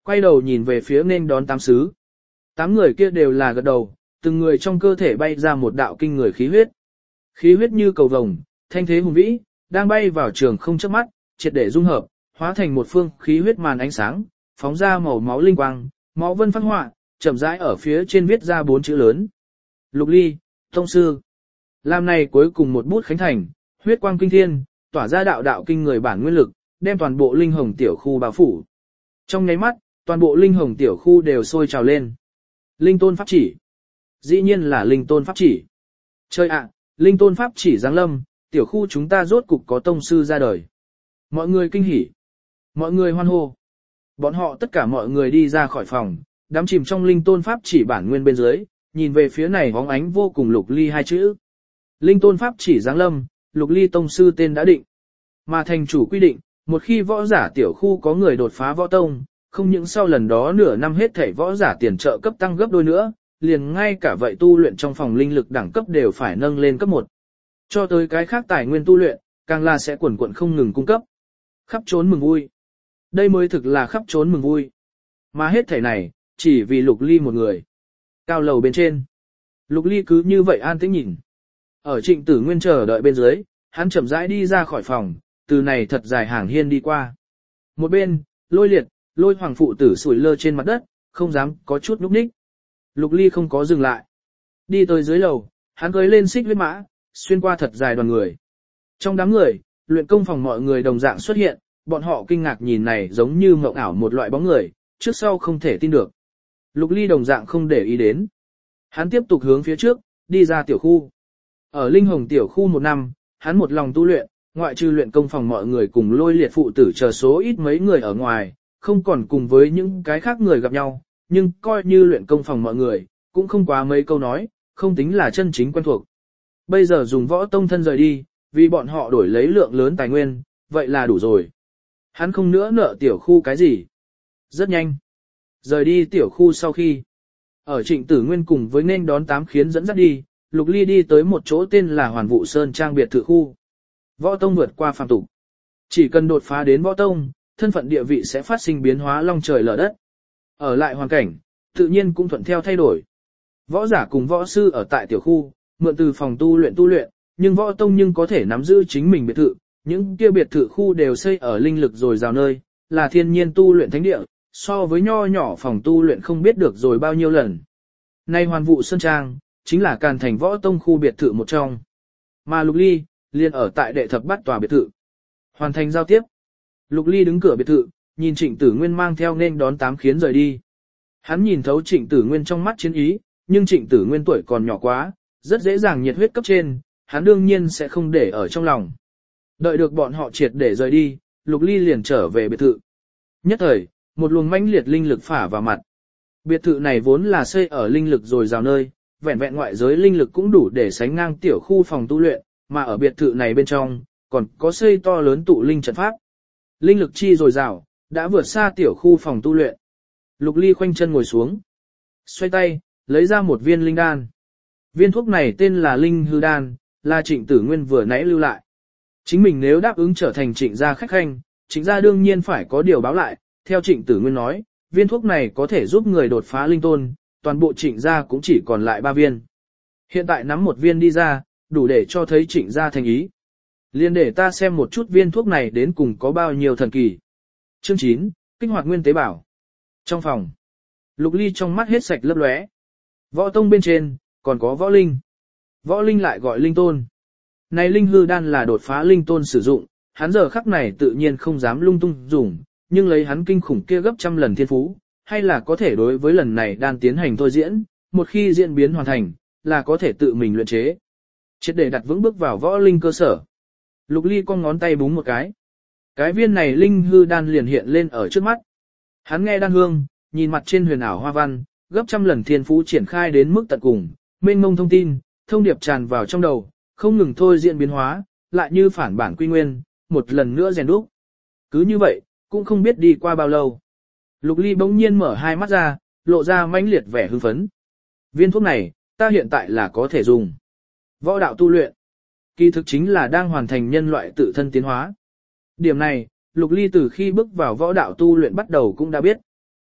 quay đầu nhìn về phía nên đón 8 sứ. 8 người kia đều là gật đầu, từng người trong cơ thể bay ra một đạo kinh người khí huyết. Khí huyết như cầu vồng, thanh thế hùng vĩ, đang bay vào trường không chớp mắt, triệt để dung hợp, hóa thành một phương khí huyết màn ánh sáng, phóng ra màu máu linh quang, máu vân phát họa, chậm rãi ở phía trên viết ra 4 chữ lớn. Lục Ly, tông sư. Làm này cuối cùng một bút khánh thành, huyết quang kinh thiên, tỏa ra đạo đạo kinh người bản nguyên lực, đem toàn bộ linh hồng tiểu khu bao phủ. Trong nháy mắt, toàn bộ linh hồng tiểu khu đều sôi trào lên. Linh tôn pháp chỉ. Dĩ nhiên là linh tôn pháp chỉ. Chơi ạ, linh tôn pháp chỉ giáng lâm, tiểu khu chúng ta rốt cục có tông sư ra đời. Mọi người kinh hỉ. Mọi người hoan hô. Bọn họ tất cả mọi người đi ra khỏi phòng, đắm chìm trong linh tôn pháp chỉ bản nguyên bên dưới, nhìn về phía này bóng ánh vô cùng Lục Ly hai chữ. Linh tôn pháp chỉ giáng lâm, Lục Ly tông sư tên đã định. Mà thành chủ quy định, một khi võ giả tiểu khu có người đột phá võ tông, không những sau lần đó nửa năm hết thảy võ giả tiền trợ cấp tăng gấp đôi nữa, liền ngay cả vậy tu luyện trong phòng linh lực đẳng cấp đều phải nâng lên cấp 1. Cho tới cái khác tài nguyên tu luyện, càng là sẽ quần quận không ngừng cung cấp. Khắp trốn mừng vui. Đây mới thực là khắp trốn mừng vui. Mà hết thảy này, chỉ vì Lục Ly một người. Cao lầu bên trên. Lục Ly cứ như vậy an tĩnh nhìn. Ở Trịnh Tử Nguyên chờ đợi bên dưới, hắn chậm rãi đi ra khỏi phòng, từ này thật dài hàng hiên đi qua. Một bên, Lôi Liệt, Lôi Hoàng phụ tử sủi lơ trên mặt đất, không dám có chút núp ních. Lục Ly không có dừng lại. Đi tới dưới lầu, hắn cưỡi lên xích huyết mã, xuyên qua thật dài đoàn người. Trong đám người, luyện công phòng mọi người đồng dạng xuất hiện, bọn họ kinh ngạc nhìn này giống như mộng ảo một loại bóng người, trước sau không thể tin được. Lục Ly đồng dạng không để ý đến. Hắn tiếp tục hướng phía trước, đi ra tiểu khu. Ở Linh Hồng tiểu khu 1 năm, hắn một lòng tu luyện, ngoại trừ luyện công phòng mọi người cùng Lôi Liệt phụ tử chờ số ít mấy người ở ngoài, không còn cùng với những cái khác người gặp nhau, nhưng coi như luyện công phòng mọi người, cũng không quá mấy câu nói, không tính là chân chính quen thuộc. Bây giờ dùng võ tông thân rời đi, vì bọn họ đổi lấy lượng lớn tài nguyên, vậy là đủ rồi. Hắn không nữa nợ tiểu khu cái gì. Rất nhanh. Rời đi tiểu khu sau khi, ở Trịnh Tử Nguyên cùng với nên đón 8 khiến dẫn dắt đi, Lục Ly đi tới một chỗ tên là Hoàn Vũ Sơn Trang biệt thự khu. Võ tông vượt qua phàm tục. Chỉ cần đột phá đến võ tông, thân phận địa vị sẽ phát sinh biến hóa long trời lở đất. Ở lại hoàn cảnh, tự nhiên cũng thuận theo thay đổi. Võ giả cùng võ sư ở tại tiểu khu, mượn từ phòng tu luyện, nhưng võ tông nhưng có thể nắm giữ chính mình biệt thự. Những kia biệt thự khu đều xây ở linh lực dồi dào nơi, là thiên nhiên tu luyện thánh địa, so với nho nhỏ phòng tu luyện không biết được rồi bao nhiêu lần. Nay Hoàn Vũ Sơn Trang, chính là Càn Thành võ tông khu biệt thự một trong. Mà Lục Ly, liền ở tại đệ thập bát tòa biệt thự. Hoàn thành giao tiếp. Lục Ly đứng cửa biệt thự, nhìn Trịnh Tử Nguyên mang theo nên đón 8 khiến rời đi. Hắn nhìn thấu Trịnh Tử Nguyên trong mắt chiến ý, nhưng Trịnh Tử Nguyên tuổi còn nhỏ quá, rất dễ dàng nhiệt huyết cấp trên, hắn đương nhiên sẽ không để ở trong lòng. Đợi được bọn họ triệt để rời đi, Lục Ly liền trở về biệt thự. Nhất thời, một luồng mãnh liệt linh lực phả vào mặt. Biệt thự này vốn là xây ở linh lực dồi dào nơi, vẹn vẹn ngoại giới linh lực cũng đủ để sánh ngang tiểu khu phòng tu luyện, mà ở biệt thự này bên trong, còn có xây to lớn tụ linh trận pháp. Linh lực chi dồi dào, đã vượt xa tiểu khu phòng tu luyện. Lục Ly khoanh chân ngồi xuống, xoay tay, lấy ra một viên linh đan. Viên thuốc này tên là Linh Hư Đan, là Trịnh Tử Nguyên vừa nãy lưu lại. Chính mình nếu đáp ứng trở thành Trịnh gia khách khanh, Trịnh gia đương nhiên phải có điều báo lại. Theo Trịnh Tử Nguyên nói, viên thuốc này có thể giúp người đột phá linh tôn, toàn bộ Trịnh gia cũng chỉ còn lại 3 viên. Hiện tại nắm một viên đi ra, đủ để cho thấy Trịnh gia thành ý. Liên để ta xem một chút viên thuốc này đến cùng có bao nhiêu thần kỳ. Chương 9, kích hoạt nguyên tế bảo. Trong phòng, Lục Ly trong mắt hết sạch lấp lóe. Võ tông bên trên, còn có võ linh. Võ linh lại gọi linh tôn. Này Linh Hư Đan là đột phá linh tôn sử dụng, hắn giờ khắc này tự nhiên không dám lung tung dùng, nhưng lấy hắn kinh khủng kia gấp trăm lần thiên phú, hay là có thể đối với lần này đan tiến hành thôi diễn, một khi diễn biến hoàn thành, là có thể tự mình luyện chế. Triệt để đặt vững bước vào võ linh cơ sở. Lục Ly con ngón tay búng một cái. Cái viên này Linh Hư Đan liền hiện lên ở trước mắt. Hắn nghe đan hương, nhìn mặt trên huyền ảo hoa văn, gấp trăm lần thiên phú triển khai đến mức tận cùng, mênh mông thông tin, thông điệp tràn vào trong đầu, không ngừng thôi diễn biến hóa, lại như phản bản quy nguyên, một lần nữa rèn đúc. Cứ như vậy, cũng không biết đi qua bao lâu. Lục Ly bỗng nhiên mở hai mắt ra, lộ ra mãnh liệt vẻ hưng phấn. Viên thuốc này, ta hiện tại là có thể dùng. Võ đạo tu luyện, kỳ thực chính là đang hoàn thành nhân loại tự thân tiến hóa. Điểm này, Lục Ly từ khi bước vào võ đạo tu luyện bắt đầu cũng đã biết.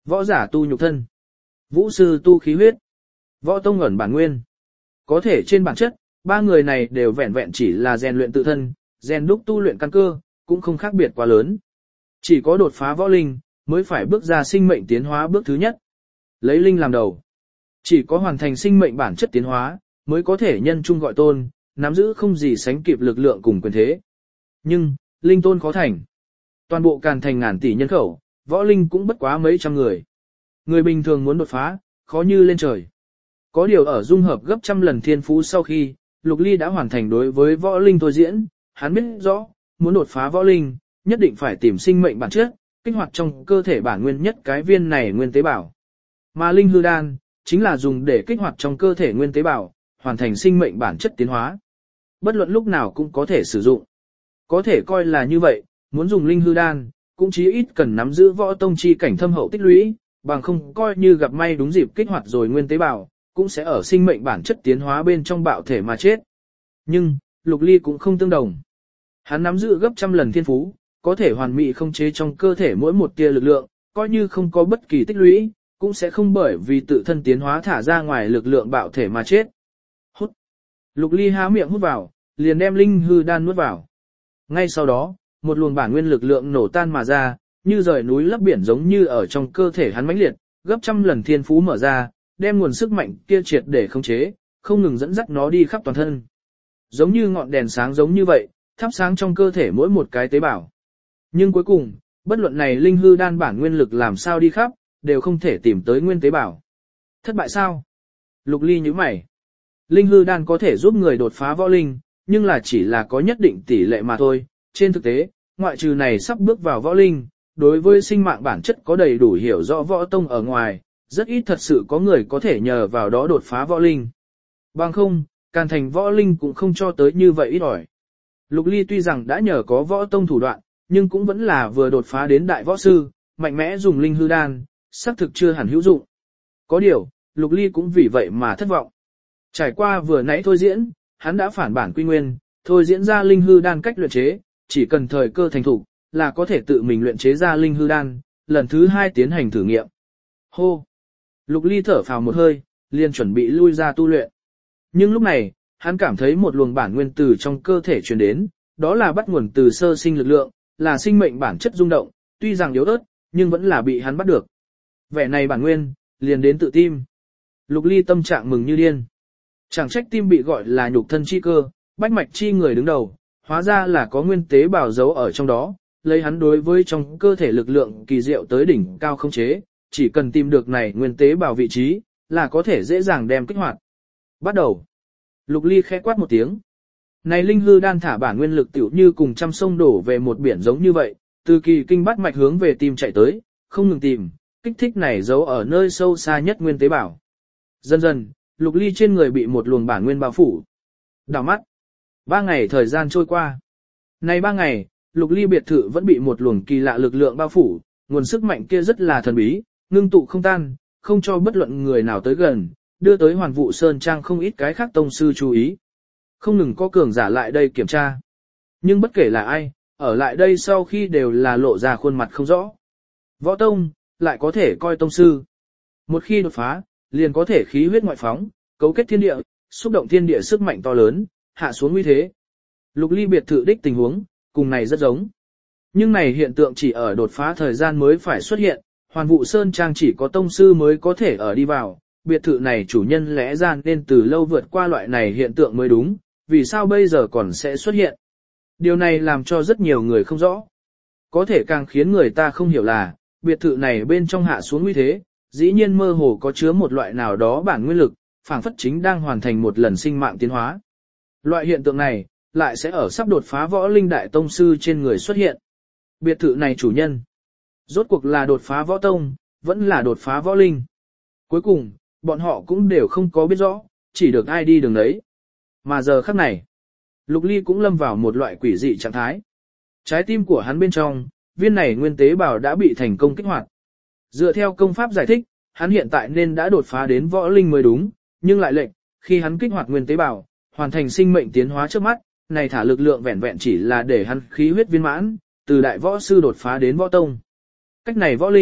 Võ giả tu nhục thân, vũ sư tu khí huyết, võ tông ẩn bản nguyên. Có thể trên bản chất, ba người này đều vẹn vẹn chỉ là rèn luyện tự thân, rèn đúc tu luyện căn cơ, cũng không khác biệt quá lớn. Chỉ có đột phá võ linh, mới phải bước ra sinh mệnh tiến hóa bước thứ nhất. Lấy linh làm đầu. Chỉ có hoàn thành sinh mệnh bản chất tiến hóa, mới có thể nhân chung gọi tôn, nắm giữ không gì sánh kịp lực lượng cùng quyền thế. Nhưng, linh tôn khó thành. Toàn bộ Càn Thành ngàn tỷ nhân khẩu, võ linh cũng bất quá mấy trăm người. Người bình thường muốn đột phá, khó như lên trời. Có điều ở dung hợp gấp trăm lần thiên phú sau khi, Lục Ly đã hoàn thành đối với võ linh thôi diễn, hắn biết rõ, muốn đột phá võ linh, nhất định phải tìm sinh mệnh bản chất, kích hoạt trong cơ thể bản nguyên nhất cái viên này nguyên tế bào. Mà linh hư đan, chính là dùng để kích hoạt trong cơ thể nguyên tế bào, hoàn thành sinh mệnh bản chất tiến hóa. Bất luận lúc nào cũng có thể sử dụng. Có thể coi là như vậy, muốn dùng linh hư đan, cũng chí ít cần nắm giữ võ tông chi cảnh thâm hậu tích lũy, bằng không coi như gặp may đúng dịp kích hoạt rồi nguyên tế bào, cũng sẽ ở sinh mệnh bản chất tiến hóa bên trong bạo thể mà chết. Nhưng, Lục Ly cũng không tương đồng. Hắn nắm giữ gấp trăm lần thiên phú, có thể hoàn mỹ không chế trong cơ thể mỗi một tia lực lượng, coi như không có bất kỳ tích lũy, cũng sẽ không bởi vì tự thân tiến hóa thả ra ngoài lực lượng bạo thể mà chết. Hút. Lục Ly há miệng hút vào, liền đem linh hư đan nuốt vào. Ngay sau đó, một luồng bản nguyên lực lượng nổ tan mà ra, như rời núi lấp biển giống như ở trong cơ thể hắn mãnh liệt, gấp trăm lần thiên phú mở ra, đem nguồn sức mạnh kia triệt để khống chế, không ngừng dẫn dắt nó đi khắp toàn thân. Giống như ngọn đèn sáng giống như vậy, thắp sáng trong cơ thể mỗi một cái tế bào. Nhưng cuối cùng, bất luận này linh hư đan bản nguyên lực làm sao đi khắp, đều không thể tìm tới nguyên tế bào. Thất bại sao? Lục Ly nhíu mày. Linh hư đan có thể giúp người đột phá võ linh, nhưng là chỉ là có nhất định tỷ lệ mà thôi. Trên thực tế, ngoại trừ này sắp bước vào võ linh, đối với sinh mạng bản chất có đầy đủ hiểu rõ võ tông ở ngoài, rất ít thật sự có người có thể nhờ vào đó đột phá võ linh. Bằng không, Càn Thành võ linh cũng không cho tới như vậy ít ỏi. Lục Ly tuy rằng đã nhờ có võ tông thủ đoạn, nhưng cũng vẫn là vừa đột phá đến đại võ sư, mạnh mẽ dùng linh hư đan, xác thực chưa hẳn hữu dụng. Có điều, Lục Ly cũng vì vậy mà thất vọng. Trải qua vừa nãy thôi diễn, hắn đã phản bản quy nguyên, thôi diễn ra linh hư đan cách luyện chế, chỉ cần thời cơ thành thủ, là có thể tự mình luyện chế ra linh hư đan, lần thứ 2 tiến hành thử nghiệm. Hô! Lục Ly thở phào một hơi, liền chuẩn bị lui ra tu luyện. Nhưng lúc này, hắn cảm thấy một luồng bản nguyên từ trong cơ thể truyền đến, đó là bắt nguồn từ sơ sinh lực lượng, là sinh mệnh bản chất rung động, tuy rằng yếu ớt, nhưng vẫn là bị hắn bắt được. Vẻ này bản nguyên, liền đến tự tim. Lục Ly tâm trạng mừng như điên. Chẳng trách tim bị gọi là nhục thân chi cơ, bách mạch chi người đứng đầu, hóa ra là có nguyên tế bào giấu ở trong đó, lấy hắn đối với trong cơ thể lực lượng kỳ diệu tới đỉnh cao không chế, chỉ cần tìm được này nguyên tế bào vị trí, là có thể dễ dàng đem kích hoạt. Bắt đầu. Lục Ly khẽ quát một tiếng. Này linh hư đan thả bản nguyên lực tiểu như cùng trăm sông đổ về một biển giống như vậy, từ kỳ kinh bát mạch hướng về tim chạy tới, không ngừng tìm, kích thích này giấu ở nơi sâu xa nhất nguyên tế bào. Dần dần, Lục Ly trên người bị một luồng bản nguyên bao phủ. Đảo mắt. 3 ngày thời gian trôi qua. Này 3 ngày, Lục Ly biệt thự vẫn bị một luồng kỳ lạ lực lượng bao phủ, nguồn sức mạnh kia rất là thần bí, ngưng tụ không tan, không cho bất luận người nào tới gần, đưa tới Hoàn Vũ Sơn Trang không ít cái khác tông sư chú ý. Không ngừng có cường giả lại đây kiểm tra. Nhưng bất kể là ai, ở lại đây sau khi đều là lộ ra khuôn mặt không rõ. Võ tông, lại có thể coi tông sư. Một khi đột phá, liền có thể khí huyết ngoại phóng, cấu kết thiên địa, xúc động thiên địa sức mạnh to lớn, hạ xuống uy thế. Lục Ly biệt thự đích tình huống, cùng này rất giống. Nhưng này hiện tượng chỉ ở đột phá thời gian mới phải xuất hiện, Hoàn Vũ Sơn Trang chỉ có tông sư mới có thể ở đi vào, biệt thự này chủ nhân lẽ ra nên từ lâu vượt qua loại này hiện tượng mới đúng, vì sao bây giờ còn sẽ xuất hiện. Điều này làm cho rất nhiều người không rõ. Có thể càng khiến người ta không hiểu là, biệt thự này bên trong hạ xuống uy thế, dĩ nhiên mơ hồ có chứa một loại nào đó bản nguyên lực, phảng phất chính đang hoàn thành một lần sinh mạng tiến hóa. Loại hiện tượng này, lại sẽ ở sắp đột phá võ linh đại tông sư trên người xuất hiện. Biệt thự này chủ nhân, rốt cuộc là đột phá võ tông, vẫn là đột phá võ linh. Cuối cùng, bọn họ cũng đều không có biết rõ, chỉ được ai đi đường đấy. Mà giờ khắc này, Lục Ly cũng lâm vào một loại quỷ dị trạng thái. Trái tim của hắn bên trong, viên này nguyên tế bào đã bị thành công kích hoạt. Dựa theo công pháp giải thích, hắn hiện tại nên đã đột phá đến võ linh mới đúng, nhưng lại lệch, khi hắn kích hoạt nguyên tế bào, hoàn thành sinh mệnh tiến hóa trước mắt, này thả lực lượng vẹn vẹn chỉ là để hắn khí huyết viên mãn, từ đại võ sư đột phá đến võ tông. Cách này võ linh,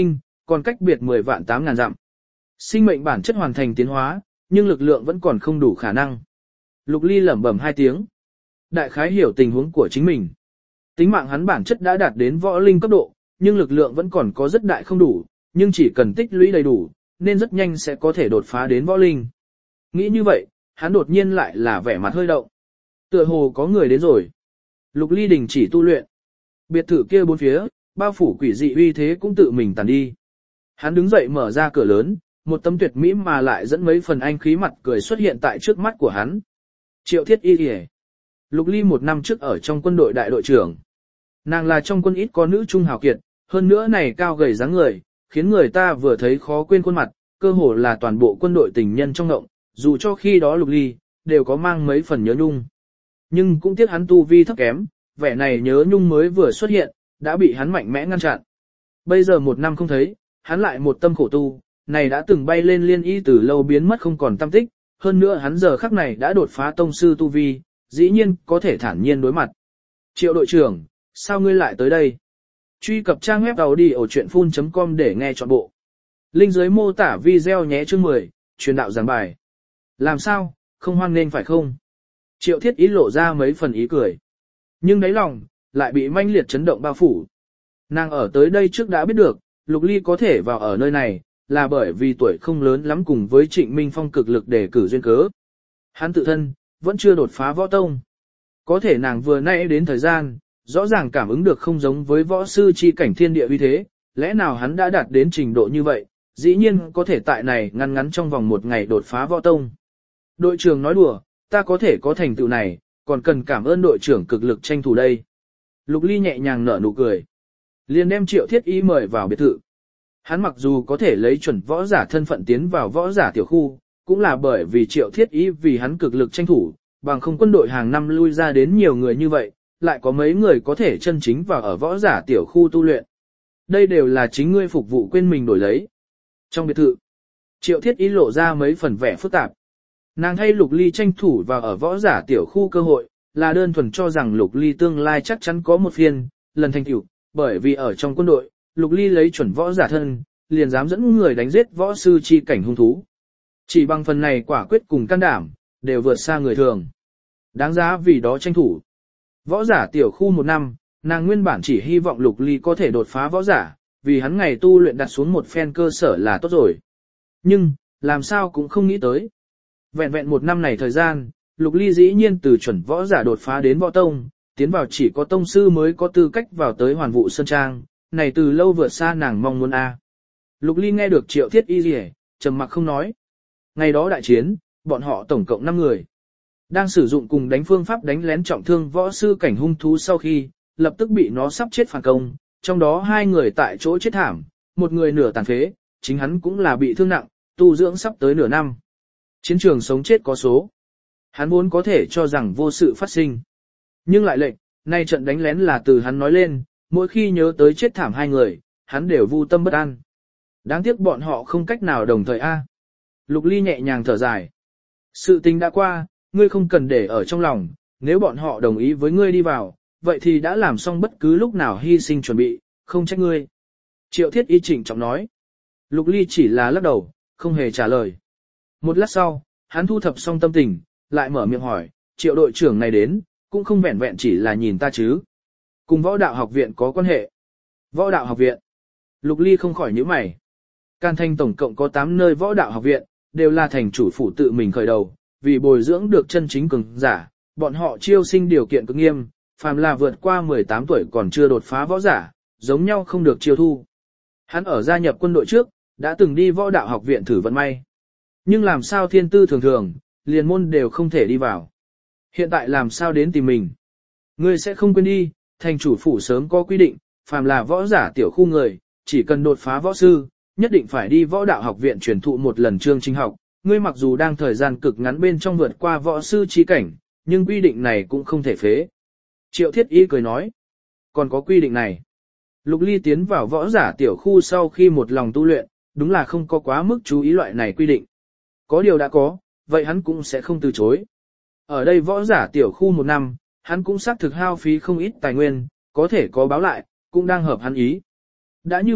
còn cách biệt 10 vạn 8 ngàn dặm. Sinh mệnh bản chất hoàn thành tiến hóa, nhưng lực lượng vẫn còn không đủ khả năng. Lục Ly lẩm bẩm 2 tiếng. Đại khái hiểu tình huống của chính mình. Tính mạng hắn bản chất đã đạt đến võ linh cấp độ, nhưng lực lượng vẫn còn có rất đại không đủ, nhưng chỉ cần tích lũy đầy đủ, nên rất nhanh sẽ có thể đột phá đến võ linh. Nghĩ như vậy, hắn đột nhiên lại là vẻ mặt hơi động. Tựa hồ có người đến rồi. Lục Ly đình chỉ tu luyện. Biệt thự kia bốn phía, bao phủ quỷ dị uy thế cũng tự mình tàn đi. Hắn đứng dậy mở ra cửa lớn, một tấm tuyệt mỹ mà lại dẫn mấy phần anh khí mặt cười xuất hiện tại trước mắt của hắn. Triệu Thiết Y Y. Lục Ly 1 năm trước ở trong quân đội đại đội trưởng. Nàng là trong quân ít có nữ trung hào kiệt, hơn nữa này cao gầy dáng người, khiến người ta vừa thấy khó quên khuôn mặt, cơ hồ là toàn bộ quân đội tình nhân trong ngộng, dù cho khi đó Lục Ly, đều có mang mấy phần nhớ nhung. Nhưng cũng tiếc hắn tu vi thấp kém, vẻ này nhớ nhung mới vừa xuất hiện, đã bị hắn mạnh mẽ ngăn chặn. Bây giờ 1 năm không thấy, hắn lại một tâm khổ tu, này đã từng bay lên liên y từ lâu biến mất không còn tâm tích, hơn nữa hắn giờ khắc này đã đột phá tông sư tu vi, dĩ nhiên có thể thản nhiên đối mặt. Triệu đội trưởng, sao ngươi lại tới đây? Truy cập trang web audiochuyenphun.com để nghe trọn bộ. Link dưới mô tả video nhé chương 10, truyền đạo giảng bài. Làm sao, không hoan nên phải không? Triệu Thiết Y lộ ra mấy phần ý cười. Nhưng đáy lòng, lại bị manh liệt chấn động bao phủ. Nàng ở tới đây trước đã biết được, Lục Ly có thể vào ở nơi này, là bởi vì tuổi không lớn lắm cùng với Trịnh Minh Phong cực lực để cử duyên cớ. Hắn tự thân, vẫn chưa đột phá võ tông. Có thể nàng vừa nãy đến thời gian, rõ ràng cảm ứng được không giống với võ sư chi cảnh thiên địa uy thế, lẽ nào hắn đã đạt đến trình độ như vậy, dĩ nhiên có thể tại này ngăn ngắn trong vòng 1 ngày đột phá võ tông. Đội trưởng nói đùa, ta có thể có thành tựu này, còn cần cảm ơn đội trưởng cực lực tranh thủ đây. Lục Ly nhẹ nhàng nở nụ cười. Liền đem Triệu Thiết Y mời vào biệt thự. Hắn mặc dù có thể lấy chuẩn võ giả thân phận tiến vào võ giả tiểu khu, cũng là bởi vì Triệu Thiết Y vì hắn cực lực tranh thủ, bằng không quân đội hàng năm lui ra đến nhiều người như vậy, lại có mấy người có thể chân chính vào ở võ giả tiểu khu tu luyện. Đây đều là chính ngươi phục vụ quên mình đổi lấy. Trong biệt thự, Triệu Thiết Y lộ ra mấy phần vẻ phức tạp. Nàng thay Lục Ly tranh thủ vào ở võ giả tiểu khu cơ hội, là đơn thuần cho rằng Lục Ly tương lai chắc chắn có một phiên, lần thành tựu, bởi vì ở trong quân đội, Lục Ly lấy chuẩn võ giả thân, liền dám dẫn người đánh giết võ sư chi cảnh hung thú. Chỉ bằng phần này quả quyết cùng can đảm, đều vượt xa người thường. Đáng giá vì đó tranh thủ. Võ giả tiểu khu 1 năm, nàng nguyên bản chỉ hy vọng Lục Ly có thể đột phá võ giả, vì hắn ngày tu luyện đặt xuống một phen cơ sở là tốt rồi. Nhưng, làm sao cũng không nghĩ tới. Vẹn vẹn 1 năm này thời gian, Lục Ly dĩ nhiên từ chuẩn võ giả đột phá đến võ tông, tiến vào chỉ có tông sư mới có tư cách vào tới Hoàn Vũ Sơn Trang, này từ lâu vượt xa nàng mong muốn a. Lục Ly nghe được Triệu Thiết Y gì, trầm mặc không nói. Ngày đó đại chiến, bọn họ tổng cộng 5 người. Đang sử dụng cùng đánh phương pháp đánh lén trọng thương võ sư cảnh hung thú sau khi, lập tức bị nó sắp chết phản công, trong đó 2 người tại chỗ chết thảm, 1 người nửa tàn phế, chính hắn cũng là bị thương nặng, tu dưỡng sắp tới nửa năm. Chiến trường sống chết có số. Hắn vốn có thể cho rằng vô sự phát sinh. Nhưng lại lệnh, nay trận đánh lén là từ hắn nói lên, mỗi khi nhớ tới chết thảm 2 người, hắn đều vu tâm bất an. Đáng tiếc bọn họ không cách nào đồng thời a. Lục Ly nhẹ nhàng thở dài. Sự tình đã qua, ngươi không cần để ở trong lòng, nếu bọn họ đồng ý với ngươi đi vào, vậy thì đã làm xong bất cứ lúc nào hy sinh chuẩn bị, không trách ngươi. Triệu Thiết Y trịnh trọng nói. Lục Ly chỉ là lắc đầu, không hề trả lời. Một lát sau, hắn thu thập xong tâm tình, lại mở miệng hỏi, Triệu đội trưởng này đến, cũng không vẹn vẹn chỉ là nhìn ta chứ. Cùng võ đạo học viện có quan hệ. Võ đạo học viện. Lục Ly không khỏi nhíu mày. Can Thanh tổng cộng có 8 nơi võ đạo học viện, đều là thành chủ phủ tự mình khởi đầu, vì bồi dưỡng được chân chính cường giả, bọn họ chiêu sinh điều kiện cực nghiêm, phàm là vượt qua 18 tuổi còn chưa đột phá võ giả, giống nhau không được chiêu thu. Hắn ở gia nhập quân đội trước, đã từng đi võ đạo học viện thử vận may. Nhưng làm sao thiên tư thường thường, liền môn đều không thể đi vào. Hiện tại làm sao đến tìm mình? Ngươi sẽ không quên đi, thành chủ phủ sớm có quy định, phàm là võ giả tiểu khu người, chỉ cần đột phá võ sư, nhất định phải đi võ đạo học viện truyền thụ một lần chương trình học. Ngươi mặc dù đang thời gian cực ngắn bên trong vượt qua võ sư chi cảnh, nhưng quy định này cũng không thể phế. Triệu Thiết Y cười nói, còn có quy định này. Lục Ly tiến vào võ giả tiểu khu sau khi một lòng tu luyện, đúng là không có quá mức chú ý loại này quy định. Có điều đã có, vậy hắn cũng sẽ không từ chối. Ở đây võ giả tiểu khu 1 năm, hắn cũng xác thực hao phí không ít tài nguyên, có thể có báo lại, cũng đang hợp hắn ý. Đã như vậy,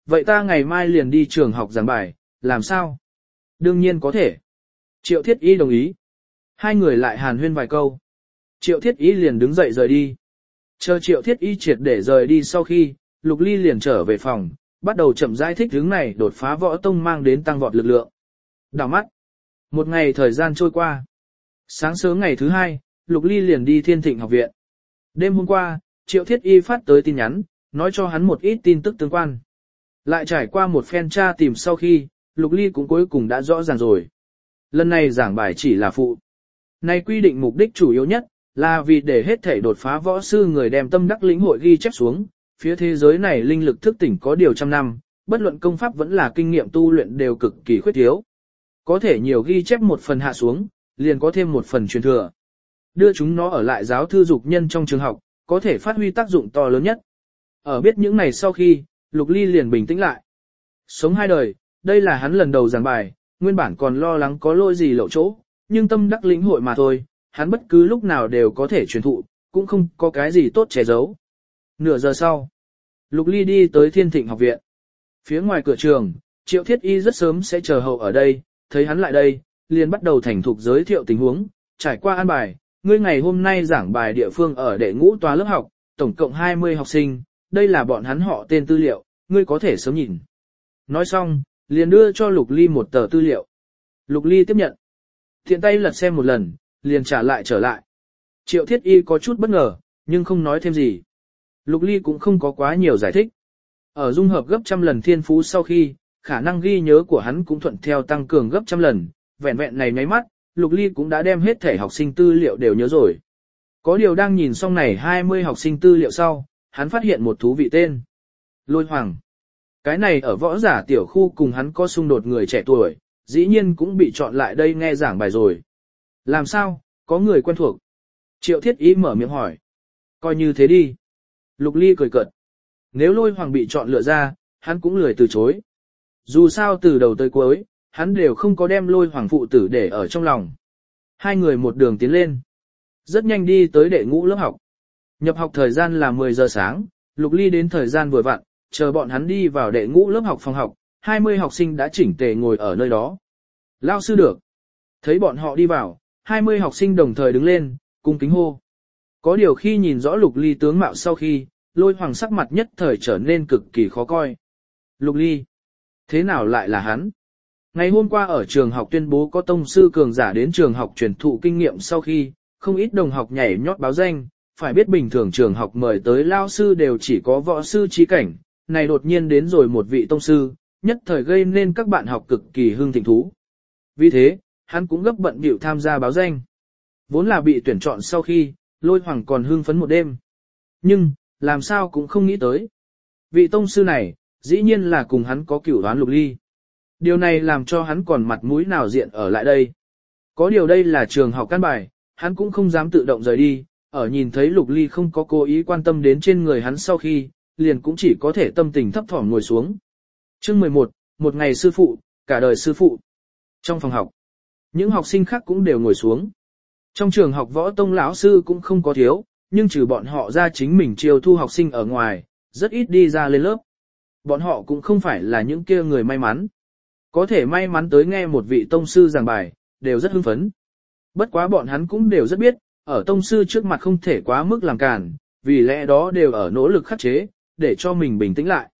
vậy ta ngày mai liền đi trường học giảng bài, làm sao? Đương nhiên có thể. Triệu Thiết Y đồng ý. Hai người lại hàn huyên vài câu. Triệu Thiết Y liền đứng dậy rời đi. Chờ Triệu Thiết Y triệt để rời đi sau khi, Lục Ly liền trở về phòng, bắt đầu chậm rãi thích hướng này đột phá võ tông mang đến tăng vọt lực lượng. Đảo mắt. Một ngày thời gian trôi qua. Sáng sớm ngày thứ hai, Lục Ly liền đi Thiên Thịnh học viện. Đêm hôm qua, Triệu Thiết Y phát tới tin nhắn, nói cho hắn một ít tin tức tương quan. Lại trải qua một phen tra tìm sau khi, Lục Ly cũng cuối cùng đã rõ ràng rồi. Lần này giảng bài chỉ là phụ. Này quy định mục đích chủ yếu nhất, là vì để hết thể đột phá võ sư người đem tâm đắc lĩnh hội ghi chép xuống, phía thế giới này linh lực thức tỉnh có điều trăm năm, bất luận công pháp vẫn là kinh nghiệm tu luyện đều cực kỳ khuyết thiếu. Có thể nhiều ghi chép một phần hạ xuống, liền có thêm một phần truyền thừa. Đưa chúng nó ở lại giáo thư dục nhân trong trường học, có thể phát huy tác dụng to lớn nhất. Ở biết những này sau khi, Lục Ly liền bình tĩnh lại. Sống hai đời, đây là hắn lần đầu giảng bài, nguyên bản còn lo lắng có lỗi gì lậu chỗ, nhưng tâm đắc lĩnh hội mà thôi, hắn bất cứ lúc nào đều có thể truyền thụ, cũng không có cái gì tốt che giấu. Nửa giờ sau, Lục Ly đi tới Thiên Thịnh học viện. Phía ngoài cửa trường, Triệu Thiết Y rất sớm sẽ chờ hậu ở đây, thấy hắn lại đây, liền bắt đầu thành thục giới thiệu tình huống, trải qua an bài, ngươi ngày hôm nay giảng bài địa phương ở đệ ngũ tòa lớp học, tổng cộng 20 học sinh, đây là bọn hắn họ tên tư liệu, ngươi có thể sớm nhìn. Nói xong, liền đưa cho Lục Ly một tờ tư liệu. Lục Ly tiếp nhận. Thiện tay lật xem một lần, liền trả lại trở lại. Triệu Thiết Y có chút bất ngờ, nhưng không nói thêm gì. Lục Ly cũng không có quá nhiều giải thích. Ở dung hợp gấp trăm lần thiên phú sau khi, khả năng ghi nhớ của hắn cũng thuận theo tăng cường gấp trăm lần, vẹn vẹn này nháy mắt, Lục Ly cũng đã đem hết thể học sinh tư liệu đều nhớ rồi. Có điều đang nhìn xong này 20 học sinh tư liệu sau, hắn phát hiện một thú vị tên. Lôi Hoàng. Cái này ở võ giả tiểu khu cùng hắn có xung đột người trẻ tuổi, dĩ nhiên cũng bị chọn lại đây nghe giảng bài rồi. Làm sao, có người quen thuộc? Triệu Thiết Y mở miệng hỏi. Coi như thế đi. Lục Ly cười cợt. Nếu Lôi Hoàng bị chọn lựa ra, hắn cũng lười từ chối. Dù sao từ đầu tới cuối, hắn đều không có đem Lôi Hoàng phụ tử để ở trong lòng. Hai người một đường tiến lên. Rất nhanh đi tới đệ ngũ lớp học. Nhập học thời gian là 10 giờ sáng, Lục Ly đến thời gian vừa vặn, chờ bọn hắn đi vào đệ ngũ lớp học phòng học, 20 học sinh đã chỉnh tề ngồi ở nơi đó. Lao sư được. Thấy bọn họ đi vào, 20 học sinh đồng thời đứng lên, cung kính hô. Có điều khi nhìn rõ Lục Ly tướng mạo sau khi, Lôi Hoàng sắc mặt nhất thời trở nên cực kỳ khó coi. Lục Ly. Thế nào lại là hắn? Ngày hôm qua ở trường học tuyên bố có tông sư cường giả đến trường học truyền thụ kinh nghiệm sau khi, không ít đồng học nhảy nhót báo danh, phải biết bình thường trường học mời tới lao sư đều chỉ có võ sư trí cảnh, này đột nhiên đến rồi một vị tông sư, nhất thời gây nên các bạn học cực kỳ hưng thịnh thú. Vì thế, hắn cũng gấp bận bịu tham gia báo danh. Vốn là bị tuyển chọn sau khi, Lôi Hoàng còn hưng phấn một đêm. Nhưng, làm sao cũng không nghĩ tới. Vị tông sư này, dĩ nhiên là cùng hắn có cửu đoán Lục Ly. Điều này làm cho hắn còn mặt mũi nào diện ở lại đây. Có điều đây là trường học căn bài, hắn cũng không dám tự động rời đi, ở nhìn thấy Lục Ly không có cố ý quan tâm đến trên người hắn sau khi, liền cũng chỉ có thể tâm tình thấp thỏm ngồi xuống. Chương 11, một ngày sư phụ, cả đời sư phụ. Trong phòng học, những học sinh khác cũng đều ngồi xuống. Trong trường học võ tông lão sư cũng không có thiếu, nhưng trừ bọn họ ra chính mình chiêu thu học sinh ở ngoài, rất ít đi ra lên lớp. Bọn họ cũng không phải là những kia người may mắn. Có thể may mắn tới nghe một vị tông sư giảng bài, đều rất hưng phấn. Bất quá bọn hắn cũng đều rất biết, ở tông sư trước mặt không thể quá mức làm cản, vì lẽ đó đều ở nỗ lực khắc chế, để cho mình bình tĩnh lại.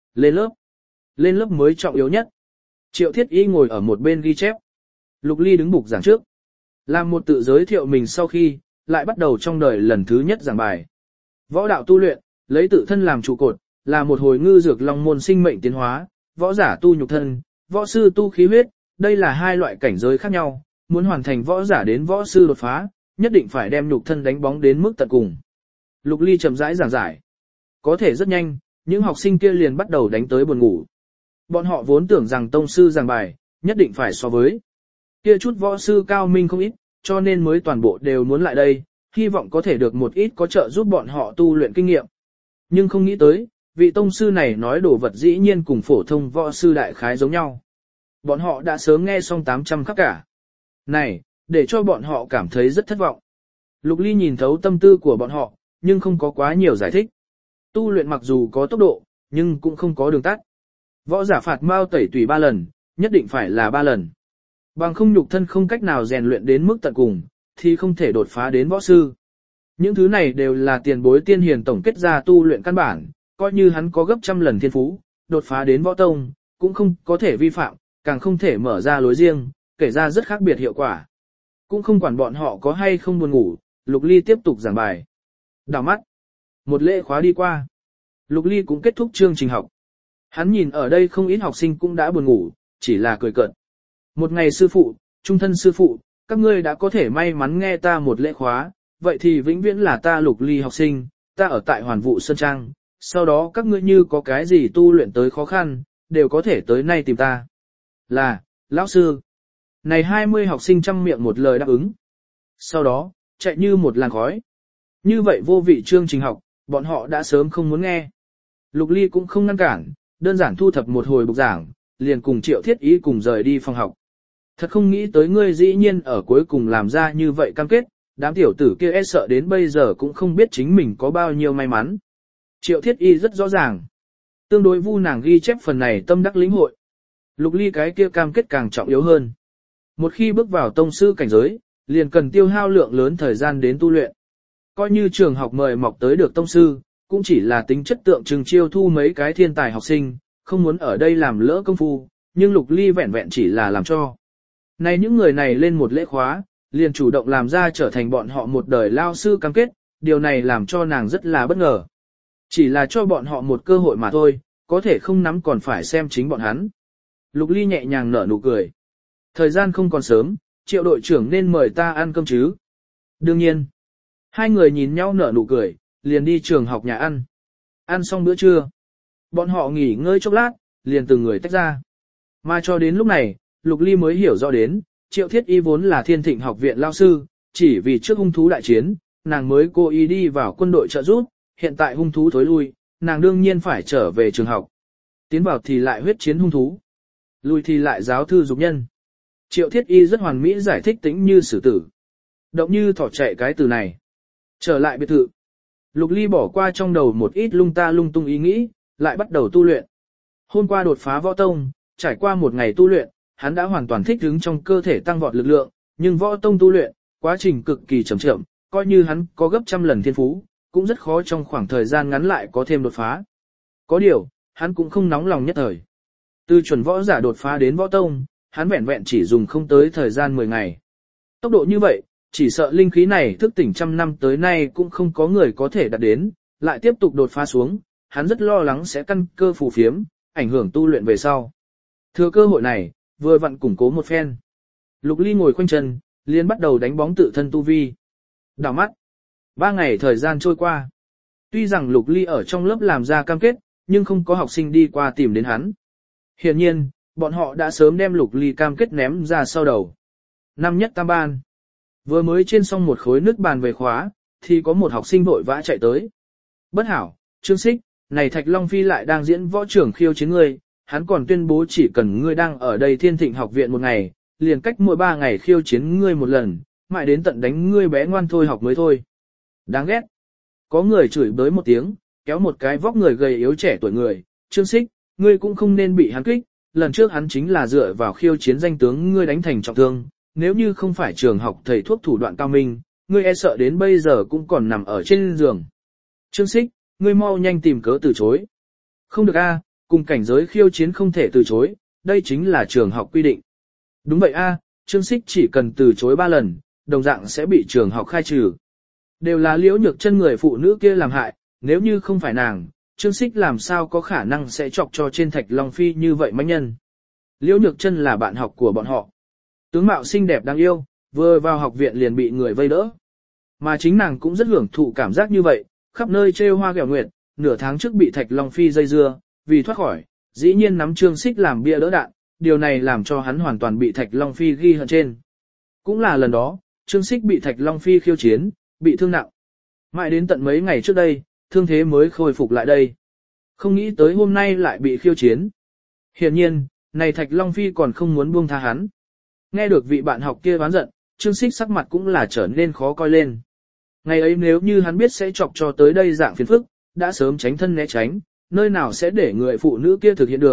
Lên lớp mới trọng yếu nhất. Triệu Thiết Y ngồi ở một bên ghi chép. Lục Ly đứng bục giảng trước. Làm một tự giới thiệu mình sau khi, lại bắt đầu trong đời lần thứ nhất giảng bài. Võ đạo tu luyện, lấy tự thân làm trụ cột, là một hồi ngư dược long môn sinh mệnh tiến hóa, võ giả tu nhục thân, võ sư tu khí huyết, đây là hai loại cảnh giới khác nhau, muốn hoàn thành võ giả đến võ sư đột phá, nhất định phải đem nhục thân đánh bóng đến mức tận cùng. Lục Ly chậm rãi giảng giải. Có thể rất nhanh, những học sinh kia liền bắt đầu đánh tới buồn ngủ. Bọn họ vốn tưởng rằng tông sư giảng bài, nhất định phải so với kia chút võ sư cao minh không ít, cho nên mới toàn bộ đều muốn lại đây, hy vọng có thể được một ít có trợ giúp bọn họ tu luyện kinh nghiệm. Nhưng không nghĩ tới, vị tông sư này nói đồ vật dĩ nhiên cùng phổ thông võ sư đại khái giống nhau. Bọn họ đã sớm nghe xong 800 khắc cả. Này, để cho bọn họ cảm thấy rất thất vọng. Lục Ly nhìn thấu tâm tư của bọn họ, nhưng không có quá nhiều giải thích. Tu luyện mặc dù có tốc độ, nhưng cũng không có đường tắt. Võ giả phạt mao tẩy tùy 3 lần, nhất định phải là 3 lần. Bằng không nhục thân không cách nào rèn luyện đến mức tận cùng, thì không thể đột phá đến võ sư. Những thứ này đều là tiền bối tiên hiền tổng kết ra tu luyện căn bản, coi như hắn có gấp trăm lần thiên phú, đột phá đến võ tông, cũng không có thể vi phạm, càng không thể mở ra lối riêng, kể ra rất khác biệt hiệu quả. Cũng không quản bọn họ có hay không buồn ngủ, Lục Ly tiếp tục giảng bài. Đảo mắt, một lễ khóa đi qua. Lục Ly cũng kết thúc chương trình học. Hắn nhìn ở đây không ít học sinh cũng đã buồn ngủ, chỉ là cười cợt. Một ngày sư phụ, trung thân sư phụ, các ngươi đã có thể may mắn nghe ta một lễ khóa, vậy thì vĩnh viễn là ta Lục Ly học sinh, ta ở tại Hoàn Vũ Sơn Trang, sau đó các ngươi như có cái gì tu luyện tới khó khăn, đều có thể tới nay tìm ta. Là, lão sư. Này 20 học sinh trăm miệng một lời đáp ứng. Sau đó, chạy như một làn khói. Như vậy vô vị chương trình học, bọn họ đã sớm không muốn nghe. Lục Ly cũng không ngăn cản, đơn giản thu thập một hồi bục giảng, liền cùng Triệu Thiết Ý cùng rời đi phòng học. Thật không nghĩ tới ngươi dĩ nhiên ở cuối cùng làm ra như vậy cam kết, đám tiểu tử kia e sợ đến bây giờ cũng không biết chính mình có bao nhiêu may mắn. Triệu Thiết Y rất rõ ràng. Tương đối vu nàng ghi chép phần này tâm đắc lĩnh hội. Lục Ly cái kia cam kết càng trọng yếu hơn. Một khi bước vào tông sư cảnh giới, liền cần tiêu hao lượng lớn thời gian đến tu luyện. Coi như trường học mời mọc tới được tông sư, cũng chỉ là tính chất tượng trưng chiêu thu mấy cái thiên tài học sinh, không muốn ở đây làm lỡ công phu, nhưng Lục Ly vẹn vẹn chỉ là làm cho. Này những người này lên một lễ khóa, liền chủ động làm ra trở thành bọn họ một đời lao sư cam kết, điều này làm cho nàng rất là bất ngờ. Chỉ là cho bọn họ một cơ hội mà thôi, có thể không nắm còn phải xem chính bọn hắn. Lục Ly nhẹ nhàng nở nụ cười. Thời gian không còn sớm, Triệu đội trưởng nên mời ta ăn cơm chứ. Đương nhiên. Hai người nhìn nhau nở nụ cười, liền đi trường học nhà ăn. Ăn xong bữa trưa. Bọn họ nghỉ ngơi chốc lát, liền từng người tách ra. Mà cho đến lúc này, Lục Ly mới hiểu rõ đến, Triệu Thiết Y vốn là Thiên Thịnh học viện lao sư, chỉ vì trước hung thú đại chiến, nàng mới cố ý đi vào quân đội trợ giúp, hiện tại hung thú thối lui, nàng đương nhiên phải trở về trường học. Tiến vào thì lại huyết chiến hung thú, lui thì lại giáo thư dục nhân. Triệu Thiết Y rất hoàn mỹ giải thích tĩnh như sử tử. Động như thỏ chạy cái từ này. Trở lại biệt thự. Lục Ly bỏ qua trong đầu một ít lung ta lung tung ý nghĩ, lại bắt đầu tu luyện. Hôm qua đột phá võ tông, trải qua một ngày tu luyện, hắn đã hoàn toàn thích ứng trong cơ thể tăng vọt lực lượng, nhưng võ tông tu luyện, quá trình cực kỳ chậm chậm, coi như hắn có gấp trăm lần thiên phú, cũng rất khó trong khoảng thời gian ngắn lại có thêm đột phá. Có điều, hắn cũng không nóng lòng nhất thời. Từ chuẩn võ giả đột phá đến võ tông, hắn vẹn vẹn chỉ dùng không tới thời gian 10 ngày. Tốc độ như vậy, chỉ sợ linh khí này thức tỉnh trăm năm tới nay cũng không có người có thể đạt đến, lại tiếp tục đột phá xuống, hắn rất lo lắng sẽ căn cơ phù phiếm, ảnh hưởng tu luyện về sau. Thừa cơ hội này, vừa vặn củng cố một phen. Lục Ly ngồi khoanh chân, liền bắt đầu đánh bóng tự thân tu vi. Đảo mắt. 3 ngày thời gian trôi qua. Tuy rằng Lục Ly ở trong lớp làm ra cam kết, nhưng không có học sinh đi qua tìm đến hắn. Hiển nhiên, bọn họ đã sớm đem Lục Ly cam kết ném ra sau đầu. Năm nhất tam ban. Vừa mới trên xong một khối nước bàn về khóa, thì có một học sinh vội vã chạy tới. Bất hảo, Trương Xích, này Thạch Long Phi lại đang diễn võ trưởng khiêu chiến ngươi, hắn còn tuyên bố chỉ cần ngươi đang ở đây Thiên Thịnh học viện một ngày, liền cách mỗi 3 ngày khiêu chiến ngươi một lần, mãi đến tận đánh ngươi bé ngoan thôi học mới thôi. Đáng ghét. Có người chửi bới một tiếng, kéo một cái vóc người gầy yếu trẻ tuổi người, Trương Xích, ngươi cũng không nên bị hắn kích, lần trước hắn chính là dựa vào khiêu chiến danh tướng ngươi đánh thành trọng thương, nếu như không phải trường học thầy thuốc thủ đoạn cao minh, ngươi e sợ đến bây giờ cũng còn nằm ở trên giường. Trương Xích, ngươi mau nhanh tìm cớ từ chối. Không được a, cùng cảnh giới khiêu chiến không thể từ chối, đây chính là trường học quy định. Đúng vậy a, Trương Xích chỉ cần từ chối 3 lần, đồng dạng sẽ bị trường học khai trừ. Đều là Liễu Nhược Chân người phụ nữ kia làm hại, nếu như không phải nàng, Trương Xích làm sao có khả năng sẽ chọc cho trên Thạch Long Phi như vậy mãnh nhân. Liễu Nhược Chân là bạn học của bọn họ. Tướng mạo xinh đẹp đáng yêu, vừa vào học viện liền bị người vây đỡ. Mà chính nàng cũng rất hưởng thụ cảm giác như vậy, khắp nơi trêu hoa ghẹo nguyệt, nửa tháng trước bị Thạch Long Phi dây dưa, vì thoát khỏi, dĩ nhiên nắm Trương Xích làm bia đỡ đạn, điều này làm cho hắn hoàn toàn bị Thạch Long Phi ghi hận trên. Cũng là lần đó, Trương Xích bị Thạch Long Phi khiêu chiến, bị thương nặng. Mãi đến tận mấy ngày trước đây, thương thế mới khôi phục lại đây. Không nghĩ tới hôm nay lại bị khiêu chiến. Hiển nhiên, này Thạch Long Phi còn không muốn buông tha hắn. Nghe được vị bạn học kia oán giận, Trương Xích sắc mặt cũng là trở nên khó coi lên. Ngày ấy nếu như hắn biết sẽ chọc cho tới đây dạng phiền phức, đã sớm tránh thân né tránh, nơi nào sẽ để người phụ nữ kia thực hiện được,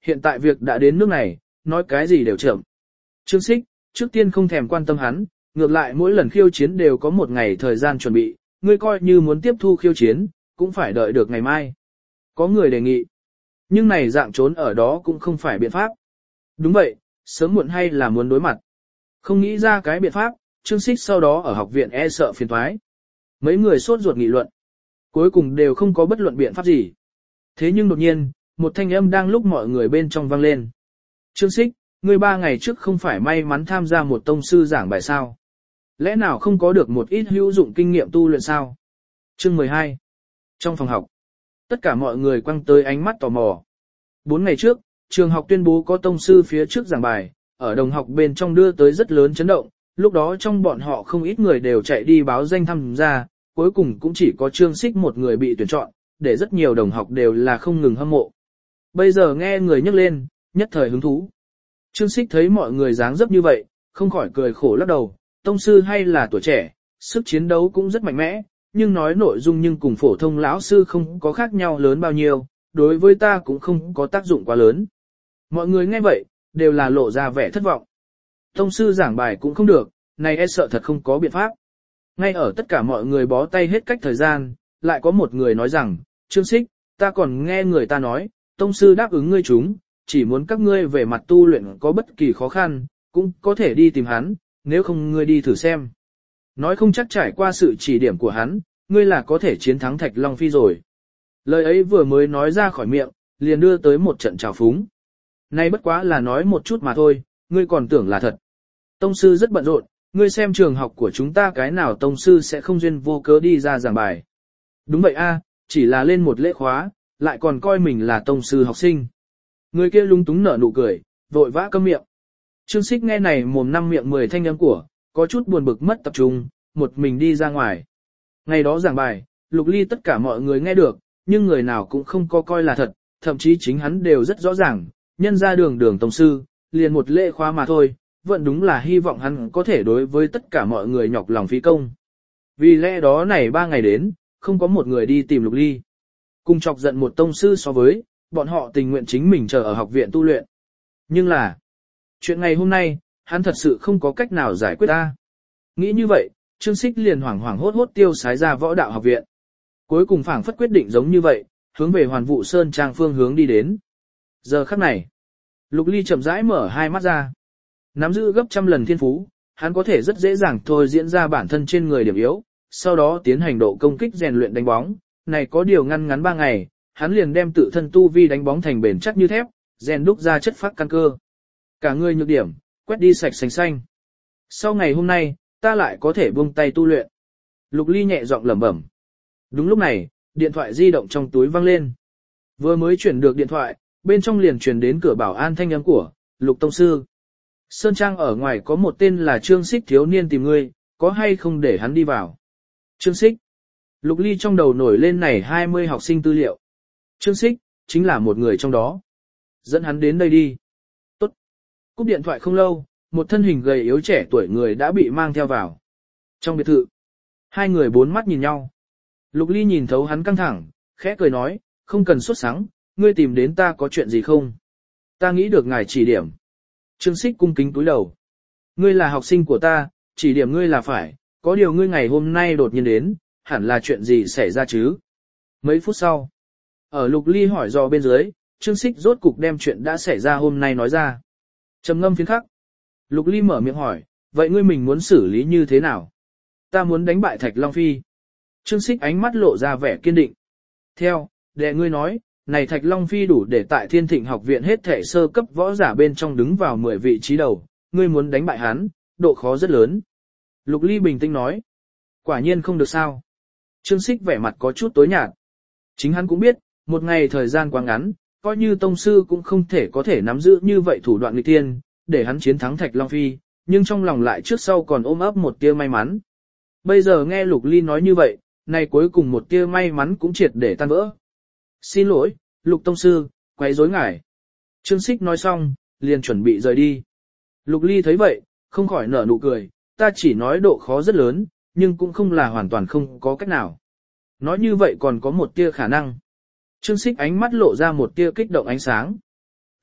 hiện tại việc đã đến nước này, nói cái gì đều chậm. Trương Sích, trước tiên không thèm quan tâm hắn, ngược lại mỗi lần khiêu chiến đều có một ngày thời gian chuẩn bị, ngươi coi như muốn tiếp thu khiêu chiến, cũng phải đợi được ngày mai. Có người đề nghị, nhưng này dạng trốn ở đó cũng không phải biện pháp. Đúng vậy, sớm muộn hay là muốn đối mặt. Không nghĩ ra cái biện pháp, Trương Sích sau đó ở học viện e sợ phiền toái. Mấy người sốt ruột nghị luận, cuối cùng đều không có bất luận biện pháp gì. Thế nhưng đột nhiên, một thanh âm đang lúc mọi người bên trong vang lên. Trương Sích, ngươi 3 ngày trước không phải may mắn tham gia một tông sư giảng bài sao? Lẽ nào không có được một ít hữu dụng kinh nghiệm tu luyện sao? Chương 12. Trong phòng học, tất cả mọi người quăng tới ánh mắt tò mò. 4 ngày trước, trường học tuyên bố có tông sư phía trước giảng bài, ở đồng học bên trong đưa tới rất lớn chấn động, lúc đó trong bọn họ không ít người đều chạy đi báo danh tham gia, cuối cùng cũng chỉ có Trương Sích một người bị tuyển chọn, để rất nhiều đồng học đều là không ngừng hâm mộ. Bây giờ nghe người nhắc lên, nhất thời hứng thú. Trương Sích thấy mọi người dáng dấp như vậy, không khỏi cười khổ lắc đầu, tông sư hay là tuổi trẻ, sức chiến đấu cũng rất mạnh mẽ, nhưng nói nội dung nhưng cùng phổ thông lão sư không có khác nhau lớn bao nhiêu, đối với ta cũng không có tác dụng quá lớn. Mọi người nghe vậy, đều là lộ ra vẻ thất vọng. Tông sư giảng bài cũng không được, này e sợ thật không có biện pháp. Ngay ở tất cả mọi người bó tay hết cách thời gian, lại có một người nói rằng, Trương Sích, ta còn nghe người ta nói, tông sư đáp ứng ngươi chúng, chỉ muốn các ngươi về mặt tu luyện có bất kỳ khó khăn, cũng có thể đi tìm hắn, nếu không ngươi đi thử xem. Nói không chắc trải qua sự chỉ điểm của hắn, ngươi là có thể chiến thắng Thạch Long Phi rồi. Lời ấy vừa mới nói ra khỏi miệng, liền đưa tới một trận trào phúng. Nay bất quá là nói một chút mà thôi, ngươi còn tưởng là thật. Tông sư rất bận rộn, ngươi xem trường học của chúng ta cái nào tông sư sẽ không duyên vô cớ đi ra giảng bài. Đúng vậy a, chỉ là lên một lễ khóa, lại còn coi mình là tông sư học sinh. Người kia lung túng nở nụ cười, vội vã câm miệng. Trương Sích nghe này mồm năm miệng 10 thanh âm của, có chút buồn bực mất tập trung, một mình đi ra ngoài. Ngày đó giảng bài, Lục Ly tất cả mọi người nghe được, nhưng người nào cũng không có coi là thật, thậm chí chính hắn đều rất rõ ràng, nhân ra đường tông sư, liền một lễ khóa mà thôi, vẫn đúng là hy vọng hắn có thể đối với tất cả mọi người nhọc lòng phí công. Vì lẽ đó này 3 ngày đến, không có một người đi tìm Lục Ly. Cùng chọc giận một tông sư so với, bọn họ tình nguyện chính mình chờ ở học viện tu luyện. Nhưng là, chuyện ngày hôm nay, hắn thật sự không có cách nào giải quyết ta. Nghĩ như vậy, Trương Sích liền hoảng hoảng hốt hốt tiêu sái ra võ đạo học viện. Cuối cùng phảng phất quyết định giống như vậy, hướng về Hoàn Vũ Sơn Trang phương hướng đi đến. Giờ khắc này, Lục Ly chậm rãi mở hai mắt ra. Nắm giữ gấp trăm lần thiên phú, hắn có thể rất dễ dàng thôi diễn ra bản thân trên người điểm yếu, sau đó tiến hành độ công kích rèn luyện đánh bóng. Này có điều ngăn 3 ngày, hắn liền đem tự thân tu vi đánh bóng thành bền chắc như thép, rèn đúc ra chất phát căn cơ. Cả người nhược điểm, quét đi sạch sành xanh. Sau ngày hôm nay, ta lại có thể buông tay tu luyện. Lục Ly nhẹ giọng lẩm bẩm. Đúng lúc này, điện thoại di động trong túi vang lên. Vừa mới chuyển được điện thoại, bên trong liền truyền đến cửa bảo an thanh âm của Lục tông sư. Sơn Trang ở ngoài có một tên là Trương Sích thiếu niên tìm ngươi, có hay không để hắn đi vào? Trương Sích. Lục Ly trong đầu nổi lên này 20 học sinh tư liệu. Trương Sích, chính là một người trong đó. Dẫn hắn đến đây đi. Tốt. Cúp điện thoại không lâu, một thân hình gầy yếu trẻ tuổi người đã bị mang theo vào. Trong biệt thự, hai người bốn mắt nhìn nhau. Lục Ly nhìn thấu hắn căng thẳng, khẽ cười nói, không cần sốt sắng, ngươi tìm đến ta có chuyện gì không? Ta nghĩ được ngài chỉ điểm. Trương Sích cung kính cúi đầu. Ngươi là học sinh của ta, chỉ điểm ngươi là phải, có điều ngươi ngày hôm nay đột nhiên đến, hẳn là chuyện gì xảy ra chứ? Mấy phút sau, ở Lục Ly hỏi dò bên dưới, Trương Sích rốt cục đem chuyện đã xảy ra hôm nay nói ra. Trầm ngâm phiến khắc. Lục Ly mở miệng hỏi, vậy ngươi mình muốn xử lý như thế nào? Ta muốn đánh bại Thạch Long Phi. Trương Sích ánh mắt lộ ra vẻ kiên định. Theo, đệ ngươi nói, này Thạch Long Phi đủ để tại Thiên Thịnh học viện hết thể sơ cấp võ giả bên trong đứng vào 10 vị trí đầu, ngươi muốn đánh bại hắn, độ khó rất lớn. Lục Ly bình tĩnh nói, quả nhiên không được sao. Trương Sích vẻ mặt có chút tối nhạt. Chính hắn cũng biết, một ngày thời gian quá ngắn, coi như tông sư cũng không có thể nắm giữ như vậy thủ đoạn nghịch tiên, để hắn chiến thắng Thạch Long Phi, nhưng trong lòng lại trước sau còn ôm ấp một tia may mắn. Bây giờ nghe Lục Ly nói như vậy, này cuối cùng một tia may mắn cũng triệt để tan vỡ. Xin lỗi, Lục tông sư, quấy rối ngài. Trương Sích nói xong, liền chuẩn bị rời đi. Lục Ly thấy vậy, không khỏi nở nụ cười, ta chỉ nói độ khó rất lớn, nhưng cũng không là hoàn toàn không có cách nào. Nói như vậy còn có một tia khả năng. Trương Sích ánh mắt lộ ra một tia kích động ánh sáng.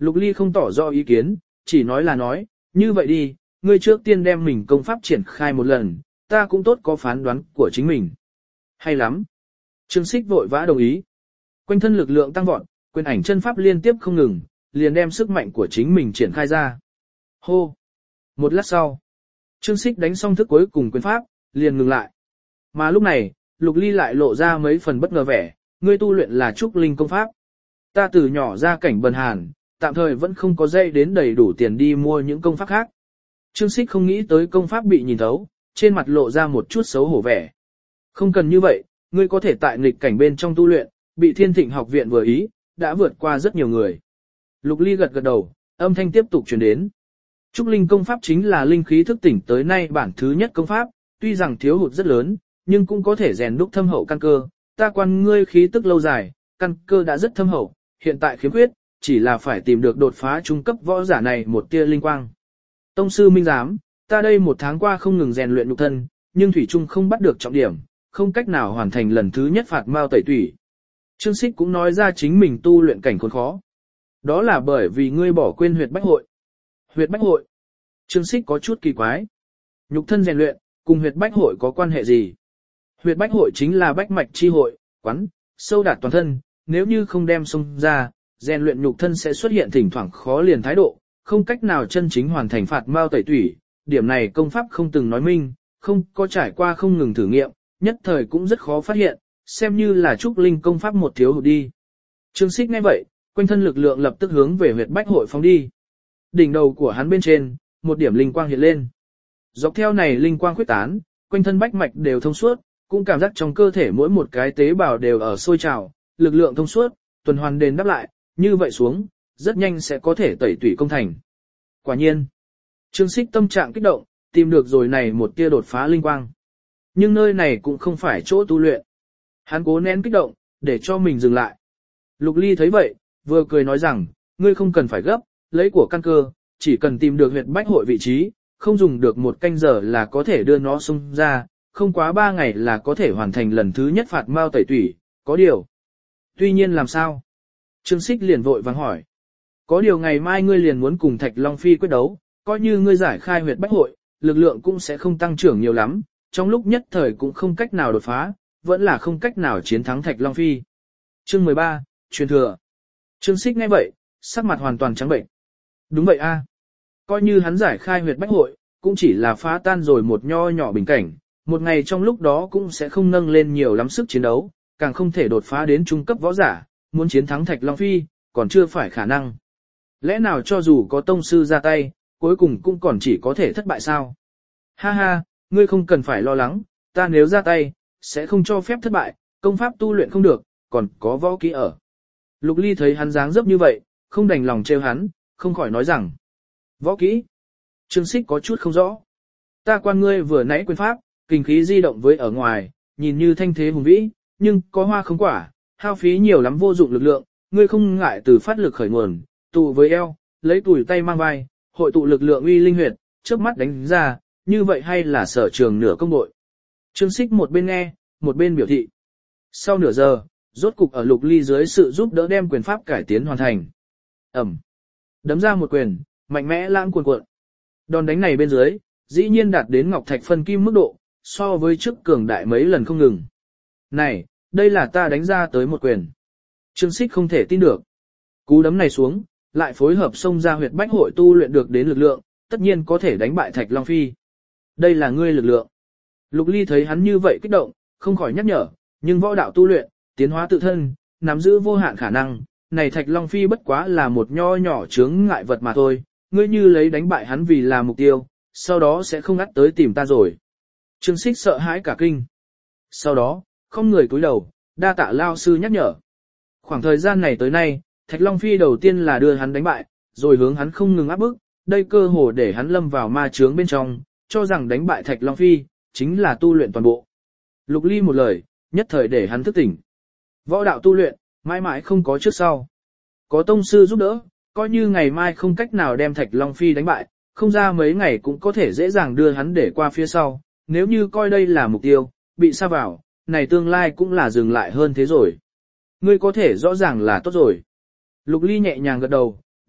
Lục Ly không tỏ rõ ý kiến, chỉ nói là nói, như vậy đi, ngươi trước tiên đem mình công pháp triển khai một lần, ta cũng tốt có phán đoán của chính mình. Hay lắm. Trương Sích vội vã đồng ý. Quanh thân lực lượng tăng vọt, quyền ảnh chân pháp liên tiếp không ngừng, liền đem sức mạnh của chính mình triển khai ra. Hô. Một lát sau, Trương Sích đánh xong thức cuối cùng quyền pháp, liền ngừng lại. Mà lúc này, Lục Ly lại lộ ra mấy phần bất ngờ vẻ, ngươi tu luyện là trúc linh công pháp. Ta từ nhỏ ra cảnh bần hàn, tạm thời vẫn không có dây đến đầy đủ tiền đi mua những công pháp khác. Trương Sích không nghĩ tới công pháp bị nhìn thấu, trên mặt lộ ra một chút xấu hổ vẻ. Không cần như vậy, ngươi có thể tại nghịch cảnh bên trong tu luyện, bị Thiên Thịnh học viện vừa ý, đã vượt qua rất nhiều người. Lục Ly gật gật đầu, âm thanh tiếp tục truyền đến. Trúc linh công pháp chính là linh khí thức tỉnh tới nay bản thứ nhất công pháp, tuy rằng thiếu hụt rất lớn, nhưng cũng có thể rèn đúc thâm hậu căn cơ. Ta quan ngươi khí tức lâu dài, căn cơ đã rất thâm hậu, hiện tại khiếm khuyết, chỉ là phải tìm được đột phá trung cấp võ giả này một tia linh quang. Tông sư Minh Giám, ta đây một tháng qua không ngừng rèn luyện nhục thân, nhưng thủy trung không bắt được trọng điểm, không cách nào hoàn thành lần thứ nhất phạt mao tẩy tủy. Trương Sích cũng nói ra chính mình tu luyện cảnh khốn khó. Đó là bởi vì ngươi bỏ quên huyệt bách hội. Huyệt bách hội? Trương Sích có chút kỳ quái. Nhục thân rèn luyện, cùng huyệt bách hội có quan hệ gì? Huyệt bách hội chính là bách mạch chi hội, quán, sâu đạt toàn thân, nếu như không đem xông ra, rèn luyện nhục thân sẽ xuất hiện thỉnh thoảng khó liền thái độ, không cách nào chân chính hoàn thành phạt mao tẩy tủy. Điểm này công pháp không từng nói minh, không có trải qua không ngừng thử nghiệm, nhất thời cũng rất khó phát hiện, xem như là trúc linh công pháp một thiếu hụt đi. Trương Sích nghe vậy, quanh thân lực lượng lập tức hướng về huyệt bách hội phóng đi. Đỉnh đầu của hắn bên trên, một điểm linh quang hiện lên. Dọc theo này linh quang khuếch tán, quanh thân bách mạch đều thông suốt, cũng cảm giác trong cơ thể mỗi một cái tế bào đều ở sôi trào, lực lượng thông suốt, tuần hoàn đền đáp lại, như vậy xuống, rất nhanh sẽ có thể tẩy tủy công thành. Quả nhiên, Trương Sích tâm trạng kích động, tìm được rồi này một tia đột phá linh quang. Nhưng nơi này cũng không phải chỗ tu luyện. Hắn cố nén kích động, để cho mình dừng lại. Lục Ly thấy vậy, vừa cười nói rằng, ngươi không cần phải gấp, lấy của căn cơ, chỉ cần tìm được huyệt bách hội vị trí, không dùng được một canh giờ là có thể đưa nó xông ra, không quá 3 ngày là có thể hoàn thành lần thứ nhất phạt mao tẩy tủy, có điều. Tuy nhiên làm sao? Trương Sích liền vội vàng hỏi. Có điều ngày mai ngươi liền muốn cùng Thạch Long Phi quyết đấu, coi như ngươi giải khai huyệt bách hội, lực lượng cũng sẽ không tăng trưởng nhiều lắm, trong lúc nhất thời cũng không cách nào đột phá, vẫn là không cách nào chiến thắng Thạch Long Phi. Chương 13, truyền thừa. Trương Sích nghe vậy, sắc mặt hoàn toàn trắng bệnh. Đúng vậy a, coi như hắn giải khai huyệt bách hội, cũng chỉ là phá tan rồi một nho nhỏ bình cảnh, một ngày trong lúc đó cũng sẽ không nâng lên nhiều lắm sức chiến đấu, càng không thể đột phá đến trung cấp võ giả, muốn chiến thắng Thạch Long Phi, còn chưa phải khả năng. Lẽ nào cho dù có tông sư ra tay, cuối cùng cũng còn chỉ có thể thất bại sao? Ha ha, ngươi không cần phải lo lắng, ta nếu ra tay, sẽ không cho phép thất bại, công pháp tu luyện không được, còn có võ kỹ ở. Lục Ly thấy hắn dáng dấp như vậy, không đành lòng trêu hắn, không khỏi nói rằng. Võ kỹ? Trương Sích có chút không rõ. Ta quan ngươi vừa nãy quyền pháp, kinh khí di động với ở ngoài, nhìn như thanh thế hùng vĩ, nhưng có hoa không quả, hao phí nhiều lắm vô dụng lực lượng, ngươi không ngại từ phát lực khởi nguồn, tụ với eo, lấy tùi tay mang vai, hội tụ lực lượng uy linh huyệt, trước mắt đánh ra, như vậy hay là sở trường nửa công đội. Trương Sích một bên nghe, một bên biểu thị. Sau nửa giờ, rốt cục ở Lục Ly dưới sự giúp đỡ đem quyền pháp cải tiến hoàn thành. Ẩm. Đấm ra một quyền, mạnh mẽ lãng cuồn cuộn. Đòn đánh này bên dưới, dĩ nhiên đạt đến ngọc thạch phân kim mức độ, so với trước cường đại mấy lần không ngừng. Này, đây là ta đánh ra tới một quyền. Trương Sích không thể tin được. Cú đấm này xuống, lại phối hợp xông ra huyệt bách hội tu luyện được đến lực lượng, tất nhiên có thể đánh bại Thạch Long Phi. Đây là ngươi lực lượng. Lục Ly thấy hắn như vậy kích động, không khỏi nhắc nhở, nhưng võ đạo tu luyện, tiến hóa tự thân, nắm giữ vô hạn khả năng, này Thạch Long Phi bất quá là một nho nhỏ chướng ngại vật mà thôi, ngươi như lấy đánh bại hắn vì là mục tiêu, sau đó sẽ không ngắt tới tìm ta rồi. Trương Sích sợ hãi cả kinh. Sau đó, không người cúi đầu, đa tạ lao sư nhắc nhở. Khoảng thời gian này tới nay, Thạch Long Phi đầu tiên là đưa hắn đánh bại, rồi hướng hắn không ngừng áp bức, đây cơ hồ để hắn lâm vào ma chướng bên trong, cho rằng đánh bại Thạch Long Phi, chính là tu luyện toàn bộ. Lục Ly một lời, nhất thời để hắn thức tỉnh. Võ đạo tu luyện, mãi mãi không có trước sau. Có tông sư giúp đỡ, coi như ngày mai không cách nào đem Thạch Long Phi đánh bại, không ra mấy ngày cũng có thể dễ dàng đưa hắn để qua phía sau, nếu như coi đây là mục tiêu, bị sa vào, này tương lai cũng là dừng lại hơn thế rồi. Ngươi có thể rõ ràng là tốt rồi. Lục Ly nhẹ nhàng gật đầu,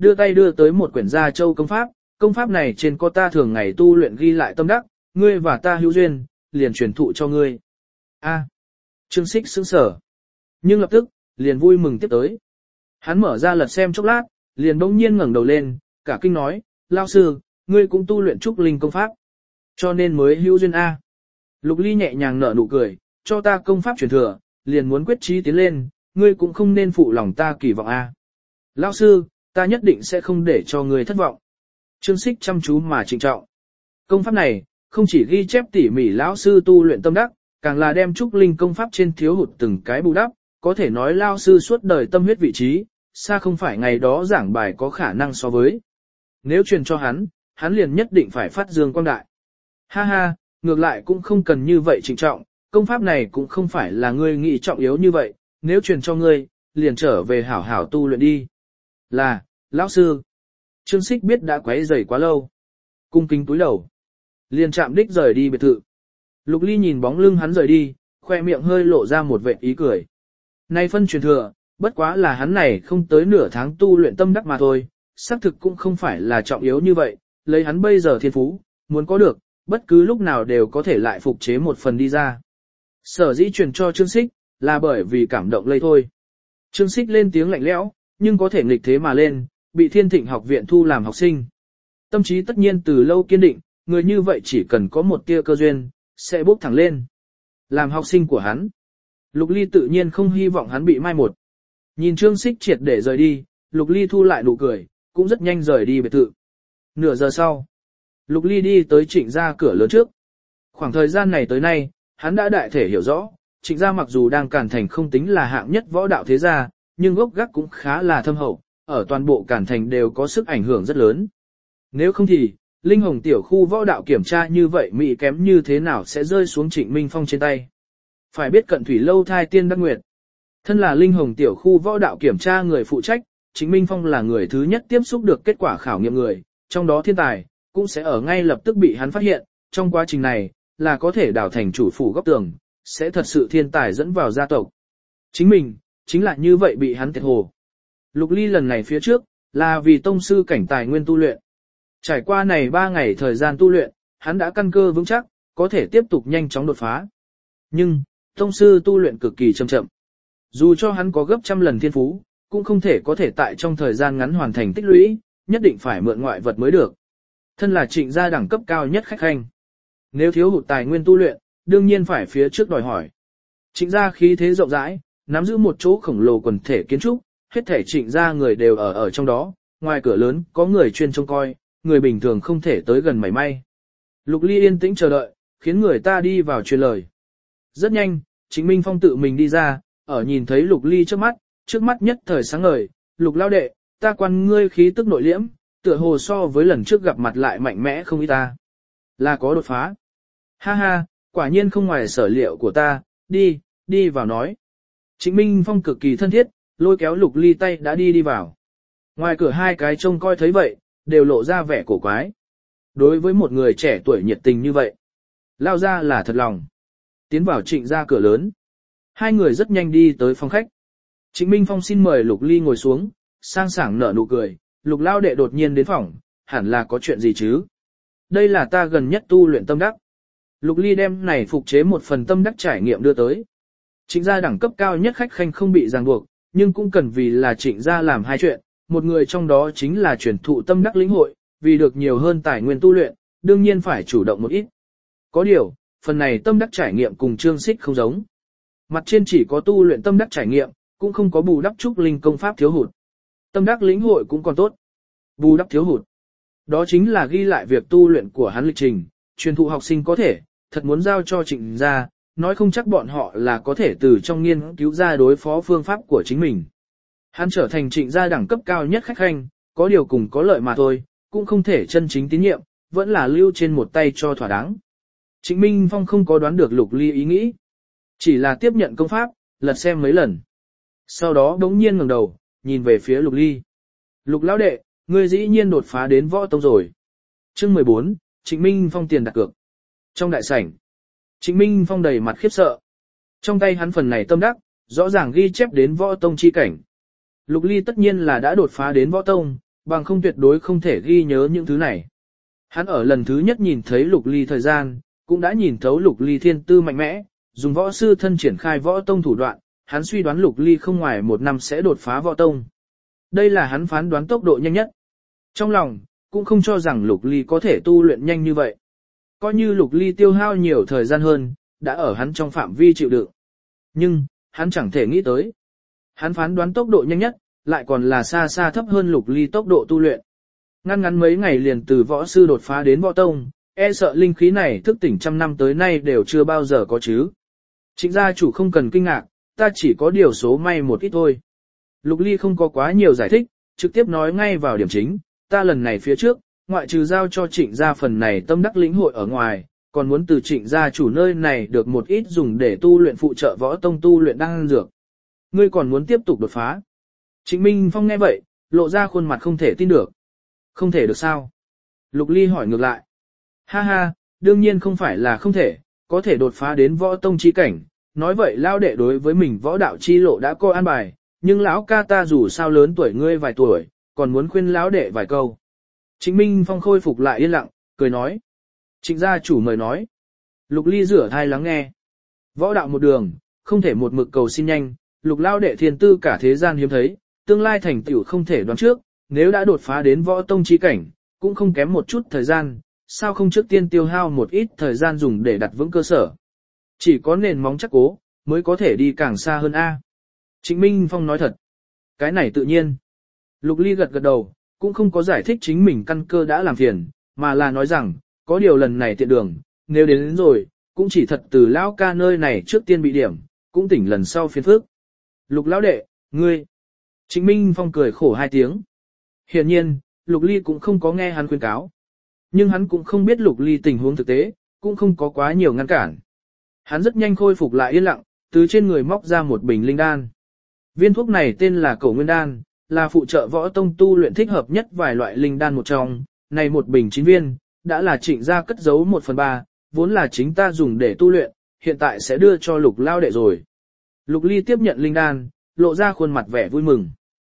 đưa tay đưa tới một quyển gia châu công pháp này trên có ta thường ngày tu luyện ghi lại tâm đắc, ngươi và ta hữu duyên, liền truyền thụ cho ngươi. A. Trương Sích sững sờ, nhưng lập tức, liền vui mừng tiếp tới. Hắn mở ra lật xem chốc lát, liền bỗng nhiên ngẩng đầu lên, cả kinh nói, lao sư, ngươi cũng tu luyện trúc linh công pháp, cho nên mới hữu duyên A. Lục Ly nhẹ nhàng nở nụ cười, cho ta công pháp truyền thừa, liền muốn quyết chí tiến lên, ngươi cũng không nên phụ lòng ta kỳ vọng A. Lao sư, ta nhất định sẽ không để cho ngươi thất vọng. Trương Sích chăm chú mà trịnh trọng. Công pháp này, không chỉ ghi chép tỉ mỉ lão sư tu luyện tâm đắc, càng là đem trúc linh công pháp trên thiếu hụt từng cái bù đắp, có thể nói lao sư suốt đời tâm huyết vị trí, xa không phải ngày đó giảng bài có khả năng so với. Nếu truyền cho hắn liền nhất định phải phát dương quang đại. Ha ha, ngược lại cũng không cần như vậy trịnh trọng, công pháp này cũng không phải là ngươi nghĩ trọng yếu như vậy, nếu truyền cho ngươi, liền trở về hảo hảo tu luyện đi. Là, lão sư. Trương Sích biết đã quấy rầy quá lâu. Cung kính túi đầu. Liền chạm đích rời đi biệt thự. Lục Ly nhìn bóng lưng hắn rời đi, khoe miệng hơi lộ ra một vệt ý cười. Nay phân truyền thừa, bất quá là hắn này không tới nửa tháng tu luyện tâm đắc mà thôi, xác thực cũng không phải là trọng yếu như vậy, lấy hắn bây giờ thiên phú, muốn có được, bất cứ lúc nào đều có thể lại phục chế một phần đi ra. Sở dĩ truyền cho Trương Sích, là bởi vì cảm động lây thôi. Trương Sích lên tiếng lạnh lẽo, nhưng có thể nghịch thế mà lên, bị Thiên Thịnh học viện thu làm học sinh. Tâm trí tất nhiên từ lâu kiên định, người như vậy chỉ cần có một tia cơ duyên, sẽ bốc thẳng lên. Làm học sinh của hắn, Lục Ly tự nhiên không hy vọng hắn bị mai một. Nhìn Trương Sích triệt để rời đi, Lục Ly thu lại nụ cười, cũng rất nhanh rời đi biệt thự. Nửa giờ sau, Lục Ly đi tới Trịnh gia cửa lớn trước. Khoảng thời gian này tới nay, hắn đã đại thể hiểu rõ, Trịnh gia mặc dù đang Càn Thành không tính là hạng nhất võ đạo thế gia, nhưng gốc gác cũng khá là thâm hậu, ở toàn bộ Càn Thành đều có sức ảnh hưởng rất lớn. Nếu không thì, Linh Hồng tiểu khu võ đạo kiểm tra như vậy mỹ kém như thế nào sẽ rơi xuống Trịnh Minh Phong trên tay. Phải biết Cận Thủy lâu thai tiên đắc nguyệt. Thân là Linh Hồng tiểu khu võ đạo kiểm tra người phụ trách, Trịnh Minh Phong là người thứ nhất tiếp xúc được kết quả khảo nghiệm người, trong đó thiên tài, cũng sẽ ở ngay lập tức bị hắn phát hiện, trong quá trình này, là có thể đào thành chủ phủ góc tường, sẽ thật sự thiên tài dẫn vào gia tộc. Chính mình, chính là như vậy bị hắn tiệt hồ. Lục Ly lần này phía trước, là vì tông sư cảnh tài nguyên tu luyện. Trải qua này 3 ngày thời gian tu luyện, hắn đã căn cơ vững chắc, có thể tiếp tục nhanh chóng đột phá. Nhưng, tông sư tu luyện cực kỳ chậm chậm. Dù cho hắn có gấp trăm lần thiên phú, cũng không thể có thể tại trong thời gian ngắn hoàn thành tích lũy, nhất định phải mượn ngoại vật mới được. Thân là Trịnh gia đẳng cấp cao nhất khách khanh. Nếu thiếu hụt tài nguyên tu luyện, đương nhiên phải phía trước đòi hỏi. Trịnh gia khí thế rộng rãi, nắm giữ một chỗ khổng lồ quần thể kiến trúc, hết thể Trịnh gia người đều ở trong đó, ngoài cửa lớn có người chuyên trông coi, người bình thường không thể tới gần mảy may. Lục Ly yên tĩnh chờ đợi, khiến người ta đi vào truyền lời. Rất nhanh, Trịnh Minh Phong tự mình đi ra, ở nhìn thấy Lục Ly trước mắt nhất thời sáng ngời, Lục lao đệ, ta quan ngươi khí tức nội liễm, tựa hồ so với lần trước gặp mặt lại mạnh mẽ không ít ta. Là có đột phá. Ha ha, quả nhiên không ngoài sở liệu của ta, đi vào nói. Trịnh Minh Phong cực kỳ thân thiết, lôi kéo Lục Ly tay đã đi vào. Ngoài cửa hai cái trông coi thấy vậy, đều lộ ra vẻ cổ quái. Đối với một người trẻ tuổi nhiệt tình như vậy, lao ra là thật lòng. Tiến vào Trịnh gia cửa lớn. Hai người rất nhanh đi tới phòng khách. Trịnh Minh Phong xin mời Lục Ly ngồi xuống, sang sảng nở nụ cười, Lục lao đệ đột nhiên đến phòng, hẳn là có chuyện gì chứ? Đây là ta gần nhất tu luyện tâm đắc. Lục Ly đem này phục chế một phần tâm đắc trải nghiệm đưa tới. Trịnh gia đẳng cấp cao nhất khách khanh không bị ràng buộc, nhưng cũng cần vì là Trịnh gia làm hai chuyện, một người trong đó chính là truyền thụ tâm đắc lĩnh hội, vì được nhiều hơn tài nguyên tu luyện, đương nhiên phải chủ động một ít. Có điều, phần này tâm đắc trải nghiệm cùng Trương Sích không giống. Mặt trên chỉ có tu luyện tâm đắc trải nghiệm, cũng không có bù đắp trúc linh công pháp thiếu hụt. Tâm đắc lĩnh hội cũng còn tốt. Bù đắp thiếu hụt. Đó chính là ghi lại việc tu luyện của hắn lịch trình, truyền thụ học sinh có thể, thật muốn giao cho Trịnh gia, nói không chắc bọn họ là có thể từ trong nghiên cứu ra đối phó phương pháp của chính mình. Hắn trở thành Trịnh gia đẳng cấp cao nhất khách khanh, có điều cùng có lợi mà thôi, cũng không thể chân chính tín nhiệm, vẫn là lưu trên một tay cho thỏa đáng. Trịnh Minh Phong không có đoán được Lục Ly ý nghĩ, chỉ là tiếp nhận công pháp, lật xem mấy lần. Sau đó đống nhiên ngẩng đầu, nhìn về phía Lục Ly. Lục lão đệ, ngươi dĩ nhiên đột phá đến võ tông rồi. Chương 14, Trịnh Minh Phong tiền đặt cược. Trong đại sảnh, Trịnh Minh Phong đầy mặt khiếp sợ. Trong tay hắn phần này tâm đắc, rõ ràng ghi chép đến võ tông chi cảnh. Lục Ly tất nhiên là đã đột phá đến võ tông, bằng không tuyệt đối không thể ghi nhớ những thứ này. Hắn ở lần thứ nhất nhìn thấy Lục Ly thời gian, cũng đã nhìn thấu Lục Ly thiên tư mạnh mẽ, dùng võ sư thân triển khai võ tông thủ đoạn, hắn suy đoán Lục Ly không ngoài 1 năm sẽ đột phá võ tông. Đây là hắn phán đoán tốc độ nhanh nhất. Trong lòng, cũng không cho rằng Lục Ly có thể tu luyện nhanh như vậy. Coi như Lục Ly tiêu hao nhiều thời gian hơn, đã ở hắn trong phạm vi chịu đựng. Nhưng, hắn chẳng thể nghĩ tới. Hắn phán đoán tốc độ nhanh nhất, lại còn là xa xa thấp hơn Lục Ly tốc độ tu luyện. Ngắn mấy ngày liền từ võ sư đột phá đến võ tông, e sợ linh khí này thức tỉnh trăm năm tới nay đều chưa bao giờ có chứ. Trịnh gia chủ không cần kinh ngạc, ta chỉ có điều số may một ít thôi. Lục Ly không có quá nhiều giải thích, trực tiếp nói ngay vào điểm chính, ta lần này phía trước, ngoại trừ giao cho trịnh gia phần này tâm đắc lĩnh hội ở ngoài, còn muốn từ trịnh gia chủ nơi này được một ít dùng để tu luyện phụ trợ võ tông tu luyện đan dược. Ngươi còn muốn tiếp tục đột phá. Trịnh Minh Phong nghe vậy, lộ ra khuôn mặt không thể tin được. Không thể được sao? Lục Ly hỏi ngược lại. Ha ha, đương nhiên không phải là không thể, có thể đột phá đến võ tông chi cảnh. Nói vậy lão đệ đối với mình võ đạo chi lộ đã có an bài, nhưng lão ca ta dù sao lớn tuổi ngươi vài tuổi, còn muốn khuyên lão đệ vài câu. Trịnh Minh Phong khôi phục lại yên lặng, cười nói. Trịnh gia chủ mời nói. Lục Ly rửa thai lắng nghe. Võ đạo một đường, không thể một mực cầu xin nhanh, Lục lão đệ thiên tư cả thế gian hiếm thấy, tương lai thành tựu không thể đoán trước, nếu đã đột phá đến võ tông chi cảnh, cũng không kém một chút thời gian, sao không trước tiên tiêu hao một ít thời gian dùng để đặt vững cơ sở. Chỉ có nền móng chắc cố, mới có thể đi càng xa hơn A. Trịnh Minh Phong nói thật. Cái này tự nhiên. Lục Ly gật gật đầu, cũng không có giải thích chính mình căn cơ đã làm phiền, mà là nói rằng, có điều lần này tiện đường, nếu đến rồi, cũng chỉ thật từ lão ca nơi này trước tiên bị điểm, cũng tỉnh lần sau phiền phức. Lục lão đệ, ngươi. Trịnh Minh Phong cười khổ 2 tiếng. Hiển nhiên, Lục Ly cũng không có nghe hắn khuyên cáo. Nhưng hắn cũng không biết Lục Ly tình huống thực tế, cũng không có quá nhiều ngăn cản. Hắn rất nhanh khôi phục lại yên lặng, từ trên người móc ra một bình linh đan. Viên thuốc này tên là Cổ Nguyên Đan, là phụ trợ võ tông tu luyện thích hợp nhất vài loại linh đan một trong. Này một bình 9 viên, đã là trịnh gia cất giấu 1/3, vốn là chính ta dùng để tu luyện, hiện tại sẽ đưa cho Lục lao đệ rồi. Lục Ly tiếp nhận linh đan, lộ ra khuôn mặt vẻ vui mừng.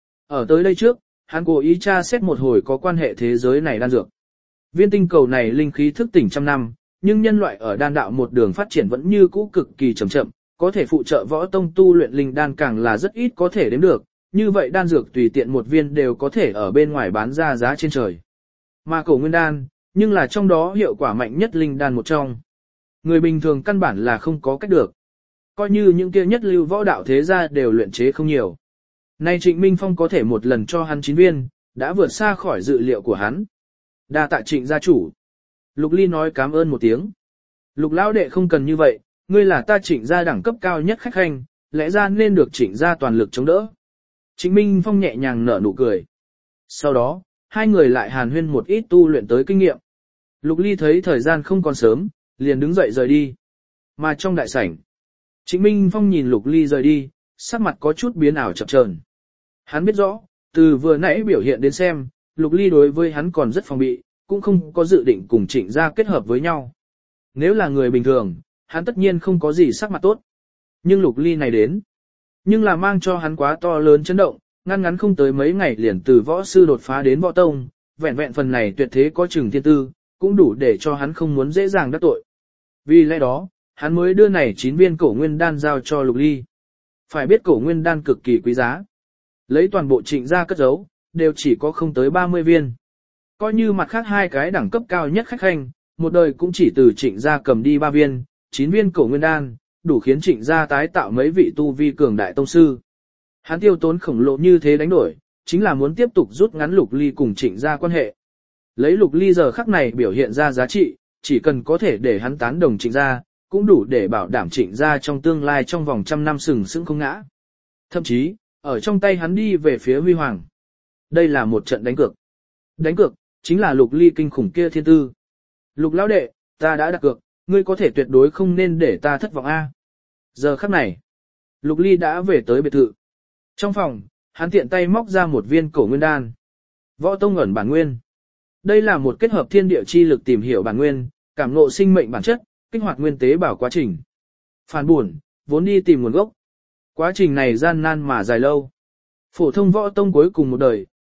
Ở tới đây trước, hắn cố ý tra xét một hồi có quan hệ thế giới này đan dược. Viên tinh cầu này linh khí thức tỉnh trăm năm, nhưng nhân loại ở đan đạo một đường phát triển vẫn như cũ cực kỳ chậm chậm, có thể phụ trợ võ tông tu luyện linh đan càng là rất ít có thể đếm được, như vậy đan dược tùy tiện một viên đều có thể ở bên ngoài bán ra giá trên trời. Mà Cổ Nguyên Đan, nhưng là trong đó hiệu quả mạnh nhất linh đan một trong. Người bình thường căn bản là không có cách được. Coi như những kia nhất lưu võ đạo thế gia đều luyện chế không nhiều. Nay Trịnh Minh Phong có thể một lần cho hắn 9 viên, đã vượt xa khỏi dự liệu của hắn. Đa tạ Trịnh gia chủ. Lục Ly nói cảm ơn một tiếng. Lục lão đệ không cần như vậy, ngươi là ta Trịnh gia đẳng cấp cao nhất khách khanh, lẽ ra nên được Trịnh gia toàn lực chống đỡ. Trịnh Minh Phong nhẹ nhàng nở nụ cười. Sau đó, hai người lại hàn huyên một ít tu luyện tới kinh nghiệm. Lục Ly thấy thời gian không còn sớm, liền đứng dậy rời đi. Mà trong đại sảnh, Trịnh Minh Phong nhìn Lục Ly rời đi, sắc mặt có chút biến ảo chập chờn. Hắn biết rõ, từ vừa nãy biểu hiện đến xem, Lục Ly đối với hắn còn rất phòng bị, cũng không có dự định cùng Trịnh gia kết hợp với nhau. Nếu là người bình thường, hắn tất nhiên không có gì sắc mặt tốt. Nhưng Lục Ly này đến, nhưng là mang cho hắn quá to lớn chấn động, ngắn không tới mấy ngày liền từ võ sư đột phá đến võ tông, vẹn vẹn phần này tuyệt thế có chừng thiên tư, cũng đủ để cho hắn không muốn dễ dàng đắc tội. Vì lẽ đó, hắn mới đưa này 9 viên Cổ Nguyên Đan giao cho Lục Ly. Phải biết Cổ Nguyên Đan cực kỳ quý giá. Lấy toàn bộ Trịnh gia cất giấu, đều chỉ có không tới 30 viên. Coi như mặt khác hai cái đẳng cấp cao nhất khách khanh, một đời cũng chỉ từ Trịnh gia cầm đi 3 viên, 9 viên Cổ Nguyên Đan, đủ khiến Trịnh gia tái tạo mấy vị tu vi cường đại tông sư. Hắn tiêu tốn khổng lồ như thế đánh đổi, chính là muốn tiếp tục rút ngắn Lục Ly cùng Trịnh gia quan hệ. Lấy Lục Ly giờ khắc này biểu hiện ra giá trị, chỉ cần có thể để hắn tán đồng Trịnh gia, cũng đủ để bảo đảm Trịnh gia trong tương lai trong vòng trăm năm sừng sững không ngã. Thậm chí, ở trong tay hắn đi về phía huy hoàng. Đây là một trận đánh cược. Đánh cược, chính là Lục Ly kinh khủng kia thiên tư. Lục lão đệ, ta đã đặt cược, ngươi có thể tuyệt đối không nên để ta thất vọng a. Giờ khắc này, Lục Ly đã về tới biệt thự. Trong phòng, hắn tiện tay móc ra một viên Cổ Nguyên Đan. Võ tông ẩn bản nguyên. Đây là một kết hợp thiên địa chi lực tìm hiểu bản nguyên, cảm ngộ sinh mệnh bản chất, kích hoạt nguyên tế bảo quá trình. Phản buồn, vốn đi tìm nguồn gốc. Quá trình này gian nan mà dài lâu. Phổ thông võ tông cuối cùng một đời,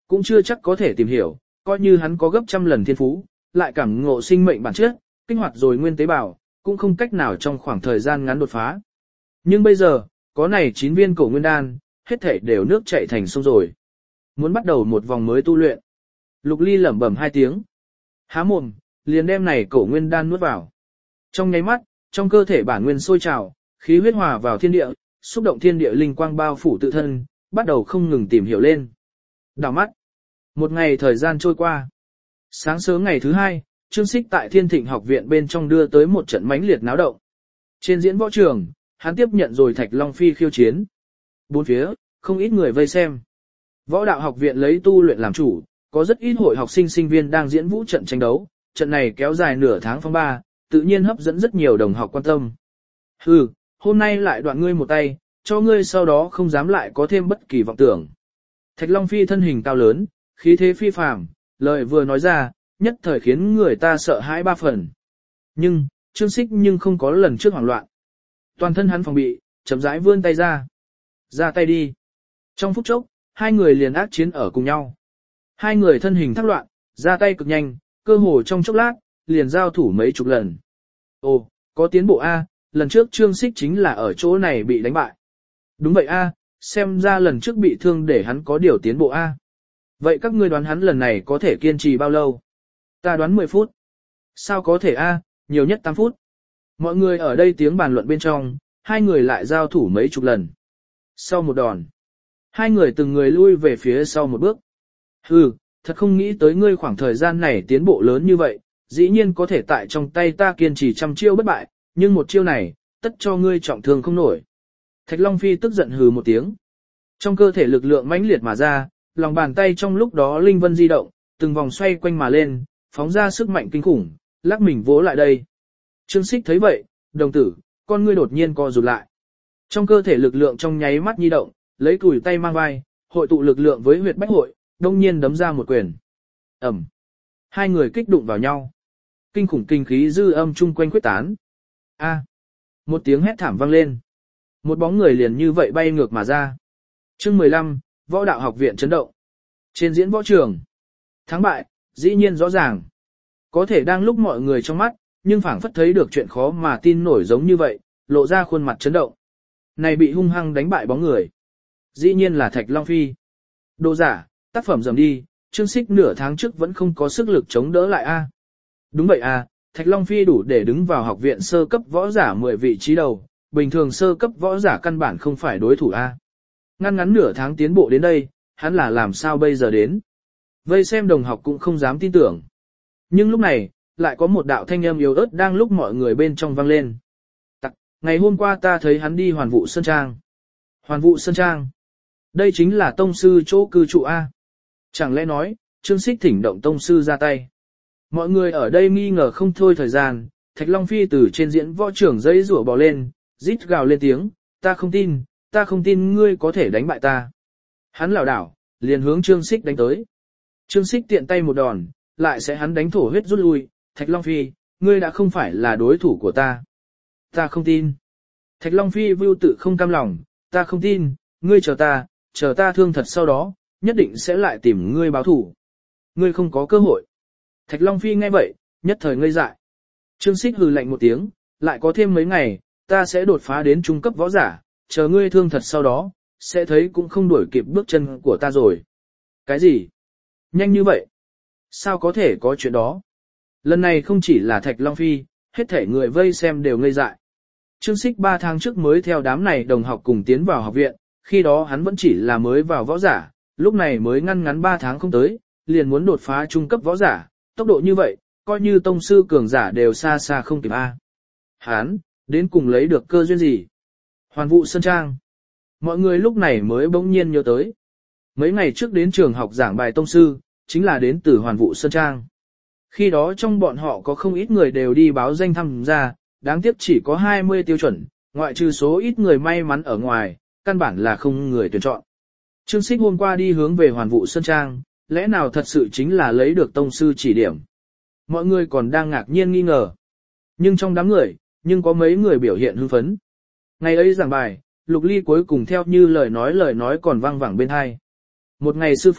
cũng chưa chắc có thể tìm hiểu, coi như hắn có gấp trăm lần thiên phú, lại cảm ngộ sinh mệnh bản chất, kích hoạt rồi nguyên tế bào, cũng không cách nào trong khoảng thời gian ngắn đột phá. Nhưng bây giờ, có này 9 viên cổ nguyên đan, hết thảy đều nước chảy thành sông rồi. Muốn bắt đầu một vòng mới tu luyện. Lục Ly lẩm bẩm 2 tiếng. Há mồm, liền đem này cổ nguyên đan nuốt vào. Trong nháy mắt, trong cơ thể bản nguyên sôi trào, khí huyết hòa vào thiên địa, xúc động thiên địa linh quang bao phủ tự thân, bắt đầu không ngừng tìm hiểu lên. Đảo mắt. Một ngày thời gian trôi qua. Sáng sớm ngày thứ 2, Trương Sích tại Thiên Thịnh học viện bên trong đưa tới một trận mãnh liệt náo động. Trên diễn võ trường, hắn tiếp nhận rồi Thạch Long Phi khiêu chiến. Bốn phía, không ít người vây xem. Võ đạo học viện lấy tu luyện làm chủ, có rất ít hội học sinh sinh viên đang diễn vũ trận tranh đấu, trận này kéo dài nửa tháng phong ba, tự nhiên hấp dẫn rất nhiều đồng học quan tâm. Hừ, hôm nay lại đoạn ngươi một tay, cho ngươi sau đó không dám lại có thêm bất kỳ vọng tưởng. Thạch Long Phi thân hình cao lớn, khí thế phi phàm, lời vừa nói ra, nhất thời khiến người ta sợ hãi ba phần. Nhưng, Trương Sích nhưng không có lần trước hoảng loạn. Toàn thân hắn phòng bị, chậm rãi vươn tay ra. Ra tay đi. Trong phút chốc, hai người liền ác chiến ở cùng nhau. Hai người thân hình thắc loạn, ra tay cực nhanh, cơ hồ trong chốc lát, liền giao thủ mấy chục lần. Ồ, có tiến bộ A, lần trước Trương Sích chính là ở chỗ này bị đánh bại. Đúng vậy A, xem ra lần trước bị thương để hắn có điều tiến bộ A. Vậy các ngươi đoán hắn lần này có thể kiên trì bao lâu? Ta đoán 10 phút. Sao có thể A, nhiều nhất 8 phút. Mọi người ở đây tiếng bàn luận bên trong, hai người lại giao thủ mấy chục lần. Sau một đòn, hai người từng người lui về phía sau một bước. Hừ, thật không nghĩ tới ngươi khoảng thời gian này tiến bộ lớn như vậy, dĩ nhiên có thể tại trong tay ta kiên trì trăm chiêu bất bại, nhưng một chiêu này, tất cho ngươi trọng thương không nổi. Thạch Long Phi tức giận hừ một tiếng. Trong cơ thể lực lượng mãnh liệt mà ra, lòng bàn tay trong lúc đó linh vân di động, từng vòng xoay quanh mà lên, phóng ra sức mạnh kinh khủng, lắc mình vỗ lại đây. Trương Sích thấy vậy, đồng tử, con ngươi đột nhiên co rụt lại. Trong cơ thể lực lượng trong nháy mắt nhi động, lấy cùi tay mang vai, hội tụ lực lượng với huyệt bách hội, đông nhiên đấm ra một quyền. Ẩm. Hai người kích đụng vào nhau. Kinh khủng kinh khí dư âm chung quanh quyết tán. A. Một tiếng hét thảm vang lên. Một bóng người liền như vậy bay ngược mà ra. Chương 15, Võ đạo học viện chấn động. Trên diễn võ trường, thắng bại, dĩ nhiên rõ ràng. Có thể đang lúc mọi người trong mắt, nhưng phảng phất thấy được chuyện khó mà tin nổi giống như vậy, lộ ra khuôn mặt chấn động. Này bị hung hăng đánh bại bóng người. Dĩ nhiên là Thạch Long Phi. Đồ giả, tác phẩm dầm đi, Trương Sích nửa tháng trước vẫn không có sức lực chống đỡ lại a. Đúng vậy a, Thạch Long Phi đủ để đứng vào học viện sơ cấp võ giả 10 vị trí đầu, bình thường sơ cấp võ giả căn bản không phải đối thủ a. Ngăn ngắn nửa tháng tiến bộ đến đây, hắn là làm sao bây giờ đến. Vây xem đồng học cũng không dám tin tưởng. Nhưng lúc này, lại có một đạo thanh âm yếu ớt đang lúc mọi người bên trong vang lên. Ngày hôm qua ta thấy hắn đi Hoàn Vũ Sơn Trang. Hoàn Vũ Sơn Trang. Đây chính là tông sư chỗ cư trụ A. Chẳng lẽ nói, Trương Sích thỉnh động tông sư ra tay. Mọi người ở đây nghi ngờ không thôi thời gian, Thạch Long Phi từ trên diễn võ trưởng dây rủa bò lên, rít gào lên tiếng, ta không tin ngươi có thể đánh bại ta. Hắn lảo đảo, liền hướng Trương Sích đánh tới. Trương Sích tiện tay một đòn, lại sẽ hắn đánh thổ huyết rút lui, Thạch Long Phi, ngươi đã không phải là đối thủ của ta. Ta không tin. Thạch Long Phi vưu tự không cam lòng, ta không tin, ngươi chờ ta thương thật sau đó, nhất định sẽ lại tìm ngươi báo thủ. Ngươi không có cơ hội. Thạch Long Phi nghe vậy, nhất thời ngây dại. Trương Sích hừ lạnh một tiếng, lại có thêm mấy ngày, ta sẽ đột phá đến trung cấp võ giả, chờ ngươi thương thật sau đó, sẽ thấy cũng không đuổi kịp bước chân của ta rồi. Cái gì? Nhanh như vậy? Sao có thể có chuyện đó? Lần này không chỉ là Thạch Long Phi, hết thể người vây xem đều ngây dại. Trương Sích 3 tháng trước mới theo đám này đồng học cùng tiến vào học viện, khi đó hắn vẫn chỉ là mới vào võ giả, lúc này mới ngắn 3 tháng không tới, liền muốn đột phá trung cấp võ giả, tốc độ như vậy, coi như tông sư cường giả đều xa xa không kịp A. Hắn, đến cùng lấy được cơ duyên gì? Hoàn Vũ Sơn Trang. Mọi người lúc này mới bỗng nhiên nhớ tới. Mấy ngày trước đến trường học giảng bài tông sư, chính là đến từ Hoàn Vũ Sơn Trang. Khi đó trong bọn họ có không ít người đều đi báo danh tham gia, đáng tiếc chỉ có 20 tiêu chuẩn, ngoại trừ số ít người may mắn ở ngoài, căn bản là không người tuyển chọn. Trương Sích hôm qua đi hướng về Hoàn Vũ Sơn Trang, lẽ nào thật sự chính là lấy được tông sư chỉ điểm. Mọi người còn đang ngạc nhiên nghi ngờ. Nhưng trong đám người, nhưng có mấy người biểu hiện hưng phấn. Ngày ấy giảng bài, Lục Ly cuối cùng theo như lời nói còn vang vẳng bên tai. Một ngày sư phụ,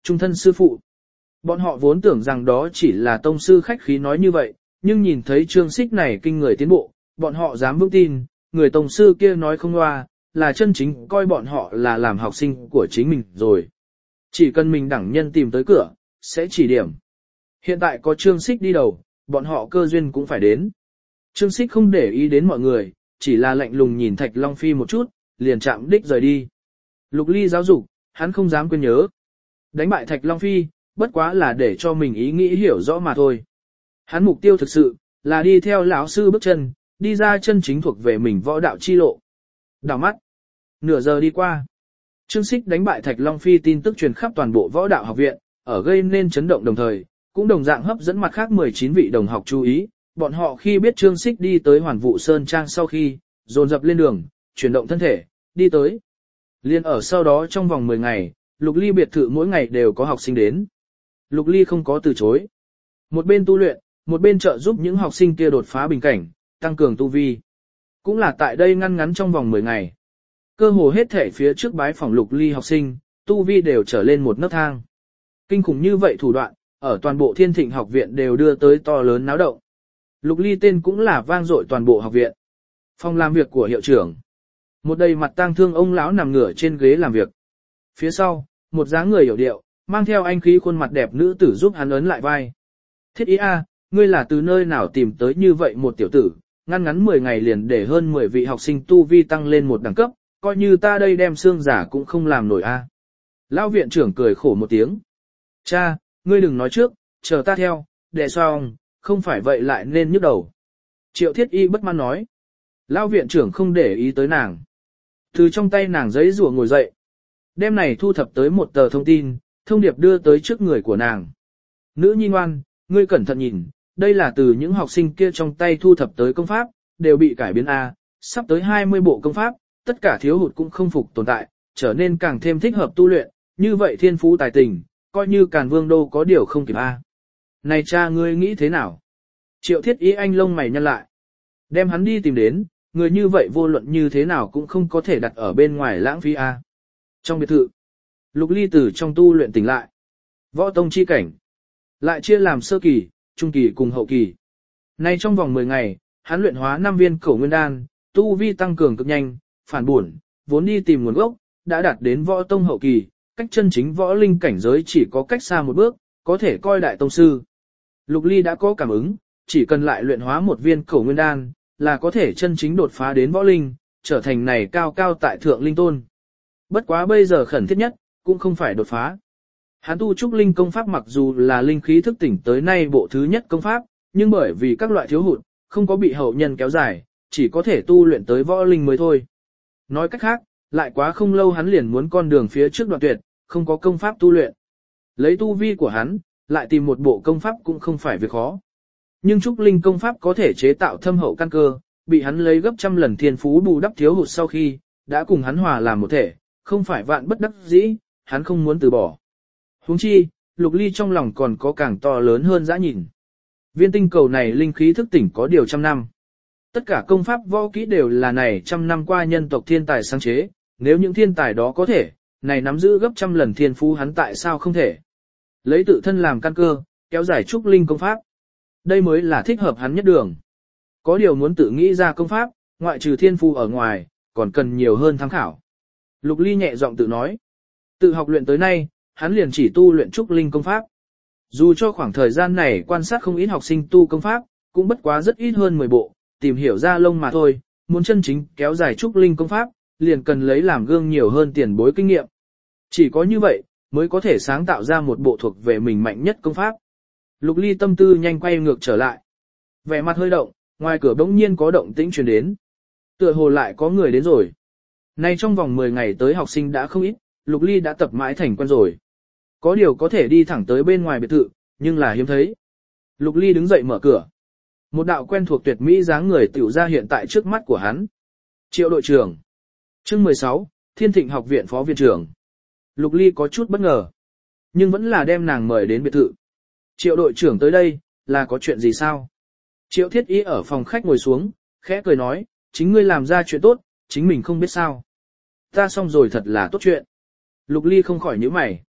trung thân sư phụ. Bọn họ vốn tưởng rằng đó chỉ là tông sư khách khí nói như vậy, nhưng nhìn thấy Trương Sích này kinh người tiến bộ, bọn họ dám vững tin, người tông sư kia nói không loa, là chân chính coi bọn họ là làm học sinh của chính mình rồi. Chỉ cần mình đẳng nhân tìm tới cửa, sẽ chỉ điểm. Hiện tại có Trương Sích đi đầu, bọn họ cơ duyên cũng phải đến. Trương Sích không để ý đến mọi người, chỉ là lạnh lùng nhìn Thạch Long Phi một chút, liền chạm đích rời đi. Lục Ly giáo dục, hắn không dám quên nhớ. Đánh bại Thạch Long Phi, bất quá là để cho mình ý nghĩ hiểu rõ mà thôi. Hắn mục tiêu thực sự, là đi theo lão sư bước chân, đi ra chân chính thuộc về mình võ đạo chi lộ. Đảo mắt. Nửa giờ đi qua. Trương Sích đánh bại Thạch Long Phi tin tức truyền khắp toàn bộ võ đạo học viện, ở gây nên chấn động đồng thời, cũng đồng dạng hấp dẫn mặt khác 19 vị đồng học chú ý. Bọn họ khi biết Trương Sích đi tới Hoàn Vũ Sơn Trang sau khi, dồn dập lên đường, chuyển động thân thể, đi tới. Liên ở sau đó trong vòng 10 ngày, Lục Ly biệt thự mỗi ngày đều có học sinh đến. Lục Ly không có từ chối. Một bên tu luyện, một bên trợ giúp những học sinh kia đột phá bình cảnh, tăng cường tu vi. Cũng là tại đây ngăn ngắn trong vòng 10 ngày. Cơ hồ hết thể phía trước bái phỏng Lục Ly học sinh, tu vi đều trở lên một nấc thang. Kinh khủng như vậy thủ đoạn, ở toàn bộ Thiên Thịnh học viện đều đưa tới to lớn náo động. Lục Ly tên cũng là vang dội toàn bộ học viện. Phòng làm việc của hiệu trưởng. Một đầy mặt tang thương ông lão nằm ngửa trên ghế làm việc. Phía sau, một dáng người hiểu điệu, mang theo anh khí khuôn mặt đẹp nữ tử giúp hắn ấn lại vai. Thiết ý a, ngươi là từ nơi nào tìm tới như vậy một tiểu tử, ngăn ngắn 10 ngày liền để hơn 10 vị học sinh tu vi tăng lên một đẳng cấp, coi như ta đây đem xương giả cũng không làm nổi a. Lão viện trưởng cười khổ một tiếng. Cha, ngươi đừng nói trước, chờ ta theo, để xong, không phải vậy lại nên nhức đầu. Triệu Thiết Y bất mãn nói. Lão viện trưởng không để ý tới nàng. Từ trong tay nàng giấy rùa ngồi dậy. Đêm này thu thập tới một tờ thông tin, thông điệp đưa tới trước người của nàng. Nữ nhi ngoan, ngươi cẩn thận nhìn, đây là từ những học sinh kia trong tay thu thập tới công pháp, đều bị cải biến A, sắp tới 20 bộ công pháp, tất cả thiếu hụt cũng không phục tồn tại, trở nên càng thêm thích hợp tu luyện, như vậy thiên phú tài tình, coi như Càn Vương Đô có điều không kịp A. Này cha ngươi nghĩ thế nào? Triệu Thiết Ý anh lông mày nhăn lại. Đem hắn đi tìm đến, người như vậy vô luận như thế nào cũng không có thể đặt ở bên ngoài lãng phí A. Trong biệt thự, Lục Ly từ trong tu luyện tỉnh lại. Võ tông chi cảnh. Lại chia làm sơ kỳ, trung kỳ cùng hậu kỳ. Nay trong vòng 10 ngày, hắn luyện hóa 5 viên Cổ Nguyên Đan, tu vi tăng cường cực nhanh, phản buồn, vốn đi tìm nguồn gốc, đã đạt đến võ tông hậu kỳ, cách chân chính võ linh cảnh giới chỉ có cách xa một bước, có thể coi đại tông sư. Lục Ly đã có cảm ứng, chỉ cần lại luyện hóa một viên Cổ Nguyên Đan, là có thể chân chính đột phá đến võ linh, trở thành này cao cao tại thượng linh tôn. Bất quá bây giờ khẩn thiết nhất, cũng không phải đột phá. Hắn tu trúc linh công pháp mặc dù là linh khí thức tỉnh tới nay bộ thứ nhất công pháp, nhưng bởi vì các loại thiếu hụt, không có bị hậu nhân kéo dài, chỉ có thể tu luyện tới võ linh mới thôi. Nói cách khác, lại quá không lâu hắn liền muốn con đường phía trước đoạn tuyệt, không có công pháp tu luyện. Lấy tu vi của hắn, lại tìm một bộ công pháp cũng không phải việc khó. Nhưng trúc linh công pháp có thể chế tạo thâm hậu căn cơ, bị hắn lấy gấp trăm lần thiên phú bù đắp thiếu hụt sau khi, đã cùng hắn hòa làm một thể, không phải vạn bất đắc dĩ, hắn không muốn từ bỏ. Huống chi, Lục Ly trong lòng còn có càng to lớn hơn dã nhìn. Viên tinh cầu này linh khí thức tỉnh có điều trăm năm. Tất cả công pháp võ kỹ đều là này trăm năm qua nhân tộc thiên tài sáng chế, nếu những thiên tài đó có thể, này nắm giữ gấp trăm lần thiên phú hắn tại sao không thể. Lấy tự thân làm căn cơ, kéo dài trúc linh công pháp. Đây mới là thích hợp hắn nhất đường. Có điều muốn tự nghĩ ra công pháp, ngoại trừ thiên phú ở ngoài, còn cần nhiều hơn tham khảo. Lục Ly nhẹ giọng tự nói. Tự học luyện tới nay, hắn liền chỉ tu luyện trúc linh công pháp. Dù cho khoảng thời gian này quan sát không ít học sinh tu công pháp, cũng bất quá rất ít hơn 10 bộ, tìm hiểu ra lông mà thôi, muốn chân chính kéo dài trúc linh công pháp, liền cần lấy làm gương nhiều hơn tiền bối kinh nghiệm. Chỉ có như vậy, mới có thể sáng tạo ra một bộ thuộc về mình mạnh nhất công pháp. Lục Ly tâm tư nhanh quay ngược trở lại. Vẻ mặt hơi động, ngoài cửa bỗng nhiên có động tĩnh truyền đến. Tựa hồ lại có người đến rồi. Nay trong vòng 10 ngày tới học sinh đã không ít, Lục Ly đã tập mãi thành quen rồi. Có điều có thể đi thẳng tới bên ngoài biệt thự, nhưng là hiếm thấy. Lục Ly đứng dậy mở cửa. Một đạo quen thuộc tuyệt mỹ dáng người tiểu ra hiện tại trước mắt của hắn. Triệu đội trưởng. Chương 16, Thiên Thịnh học viện phó viện trưởng. Lục Ly có chút bất ngờ, nhưng vẫn là đem nàng mời đến biệt thự. Triệu đội trưởng tới đây, là có chuyện gì sao? Triệu Thiết Ý ở phòng khách ngồi xuống, khẽ cười nói, chính ngươi làm ra chuyện tốt, chính mình không biết sao. Ta xong rồi thật là tốt chuyện. Lục Ly không khỏi nhíu mày.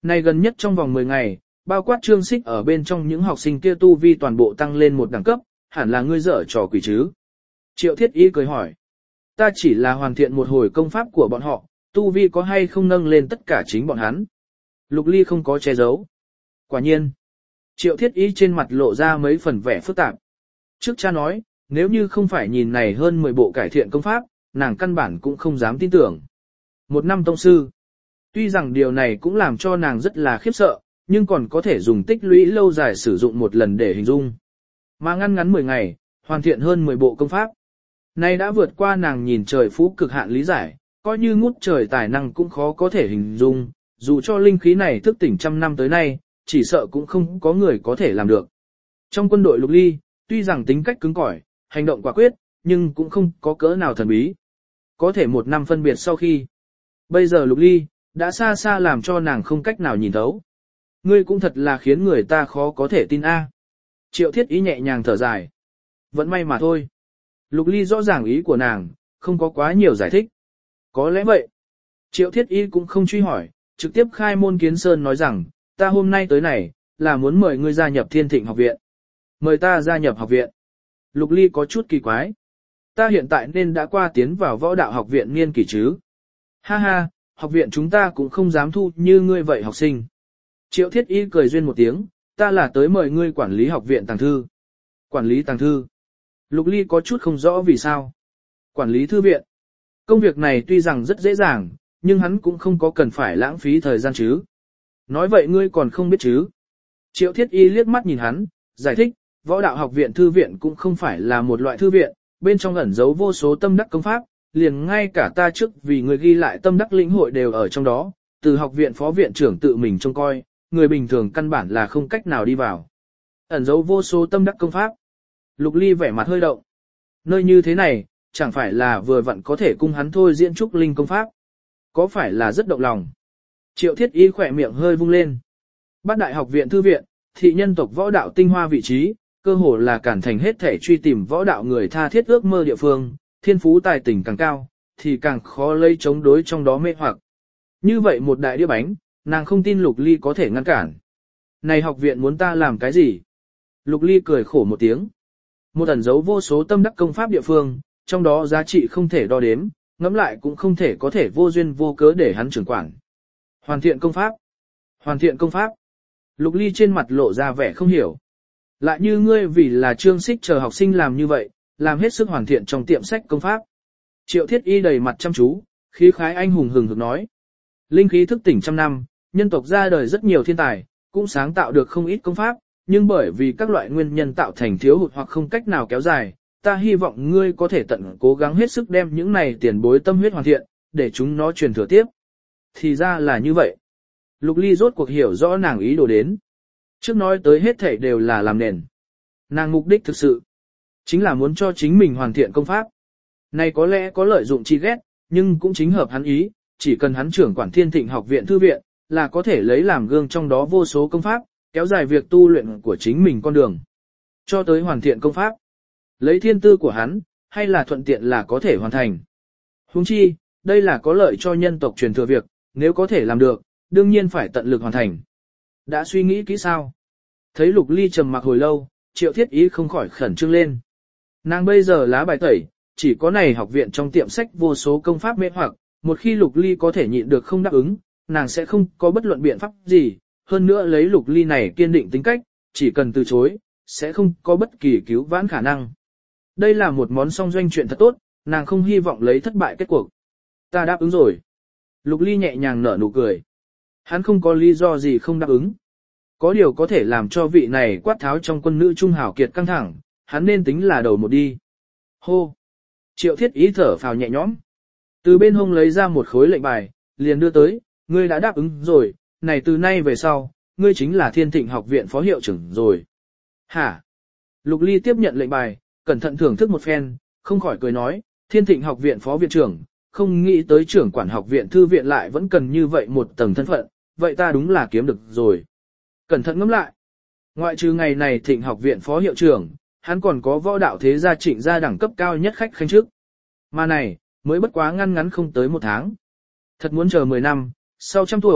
Này gần nhất trong vòng 10 ngày, bao quát Trương Xích ở bên trong những học sinh kia tu vi toàn bộ tăng lên một đẳng cấp, hẳn là ngươi dở trò quỷ chứ. Triệu Thiết Y cười hỏi. Ta chỉ là hoàn thiện một hồi công pháp của bọn họ, tu vi có hay không nâng lên tất cả chính bọn hắn. Lục Ly không có che giấu. Quả nhiên. Triệu Thiết Y trên mặt lộ ra mấy phần vẻ phức tạp. Trước cha nói, nếu như không phải nhìn này hơn 10 bộ cải thiện công pháp, nàng căn bản cũng không dám tin tưởng. Một năm tông sư. Tuy rằng điều này cũng làm cho nàng rất là khiếp sợ, nhưng còn có thể dùng tích lũy lâu dài sử dụng một lần để hình dung. Mà ngắn 10 ngày, hoàn thiện hơn 10 bộ công pháp. Nay đã vượt qua nàng nhìn trời phú cực hạn lý giải, coi như ngút trời tài năng cũng khó có thể hình dung, dù cho linh khí này thức tỉnh trăm năm tới nay, chỉ sợ cũng không có người có thể làm được. Trong quân đội Lục Ly, tuy rằng tính cách cứng cỏi, hành động quả quyết, nhưng cũng không có cỡ nào thần bí. Có thể một năm phân biệt sau khi. Bây giờ Lục Ly, đã xa xa làm cho nàng không cách nào nhìn thấu. Ngươi cũng thật là khiến người ta khó có thể tin a. Triệu Thiết Y nhẹ nhàng thở dài. Vẫn may mà thôi. Lục Ly rõ ràng ý của nàng, không có quá nhiều giải thích. Có lẽ vậy. Triệu Thiết Y cũng không truy hỏi, trực tiếp khai môn kiến sơn nói rằng, ta hôm nay tới này, là muốn mời ngươi gia nhập Thiên Thịnh học viện. Mời ta gia nhập học viện. Lục Ly có chút kỳ quái. Ta hiện tại nên đã qua tiến vào võ đạo học viện niên kỷ chứ. Ha ha, học viện chúng ta cũng không dám thu như ngươi vậy học sinh. Triệu Thiết Y cười duyên một tiếng, ta là tới mời ngươi quản lý học viện tàng thư. Quản lý tàng thư. Lục Ly có chút không rõ vì sao. Quản lý thư viện. Công việc này tuy rằng rất dễ dàng, nhưng hắn cũng không có cần phải lãng phí thời gian chứ. Nói vậy ngươi còn không biết chứ. Triệu Thiết Y liếc mắt nhìn hắn, giải thích, võ đạo học viện thư viện cũng không phải là một loại thư viện, bên trong ẩn giấu vô số tâm đắc công pháp, liền ngay cả ta trước vì người ghi lại tâm đắc lĩnh hội đều ở trong đó, từ học viện phó viện trưởng tự mình trông coi, người bình thường căn bản là không cách nào đi vào. Ẩn giấu vô số tâm đắc công pháp. Lục Ly vẻ mặt hơi động. Nơi như thế này, chẳng phải là vừa vặn có thể cung hắn thôi diễn trúc linh công pháp. Có phải là rất động lòng. Triệu Thiết Y khỏe miệng hơi vung lên. Bát đại học viện thư viện, thị nhân tộc võ đạo tinh hoa vị trí, cơ hồ là cản thành hết thể truy tìm võ đạo người tha thiết ước mơ địa phương, thiên phú tài tình càng cao, thì càng khó lấy chống đối trong đó mê hoặc. Như vậy một đại đĩa bánh, nàng không tin Lục Ly có thể ngăn cản. Này học viện muốn ta làm cái gì? Lục Ly cười khổ một tiếng. Một ẩn dấu vô số tâm đắc công pháp địa phương, trong đó giá trị không thể đo đếm, ngẫm lại cũng không thể có thể vô duyên vô cớ để hắn trưởng quản. Hoàn thiện công pháp. Hoàn thiện công pháp. Lục Ly trên mặt lộ ra vẻ không hiểu. Lại như ngươi vì là Trương Xích chờ học sinh làm như vậy, làm hết sức hoàn thiện trong tiệm sách công pháp. Triệu Thiết Y đầy mặt chăm chú, khí khái anh hùng hừng hực nói. Linh khí thức tỉnh trăm năm, nhân tộc ra đời rất nhiều thiên tài, cũng sáng tạo được không ít công pháp, nhưng bởi vì các loại nguyên nhân tạo thành thiếu hụt hoặc không cách nào kéo dài, ta hy vọng ngươi có thể tận cố gắng hết sức đem những này tiền bối tâm huyết hoàn thiện, để chúng nó truyền thừa tiếp. Thì ra là như vậy. Lục Ly rốt cuộc hiểu rõ nàng ý đồ đến. Trước nói tới hết thảy đều là làm nền. Nàng mục đích thực sự, chính là muốn cho chính mình hoàn thiện công pháp. Này có lẽ có lợi dụng chi ghét, nhưng cũng chính hợp hắn ý, chỉ cần hắn trưởng quản Thiên Thịnh học viện thư viện, là có thể lấy làm gương trong đó vô số công pháp, kéo dài việc tu luyện của chính mình con đường. Cho tới hoàn thiện công pháp. Lấy thiên tư của hắn, hay là thuận tiện là có thể hoàn thành. Huống chi, đây là có lợi cho nhân tộc truyền thừa việc, nếu có thể làm được, đương nhiên phải tận lực hoàn thành. Đã suy nghĩ kỹ sao? Thấy Lục Ly trầm mặc hồi lâu, Triệu Thiết Y không khỏi khẩn trương lên. Nàng bây giờ lá bài tẩy, chỉ có này học viện trong tiệm sách vô số công pháp mê hoặc, một khi Lục Ly có thể nhịn được không đáp ứng, nàng sẽ không có bất luận biện pháp gì, hơn nữa lấy Lục Ly này kiên định tính cách, chỉ cần từ chối, sẽ không có bất kỳ cứu vãn khả năng. Đây là một món song doanh chuyện thật tốt, nàng không hy vọng lấy thất bại kết cuộc. Ta đáp ứng rồi. Lục Ly nhẹ nhàng nở nụ cười. Hắn không có lý do gì không đáp ứng. Có điều có thể làm cho vị này quát tháo trong quân nữ trung hảo kiệt căng thẳng, hắn nên tính là đầu một đi. Hô! Triệu Thiết Y thở phào nhẹ nhõm. Từ bên hông lấy ra một khối lệnh bài, liền đưa tới, ngươi đã đáp ứng rồi, này từ nay về sau, ngươi chính là Thiên Thịnh học viện phó hiệu trưởng rồi. Hả? Lục Ly tiếp nhận lệnh bài, cẩn thận thưởng thức một phen, không khỏi cười nói, Thiên Thịnh học viện phó viện trưởng, không nghĩ tới trưởng quản học viện thư viện lại vẫn cần như vậy một tầng thân phận, vậy ta đúng là kiếm được rồi. Cẩn thận ngẫm lại. Ngoại trừ ngày này Thịnh học viện phó hiệu trưởng, hắn còn có võ đạo thế gia Trịnh gia đẳng cấp cao nhất khách khanh trước. Mà này, mới bất quá ngăn ngắn không tới một tháng. Thật muốn chờ 10 năm, sau trăm tuổi,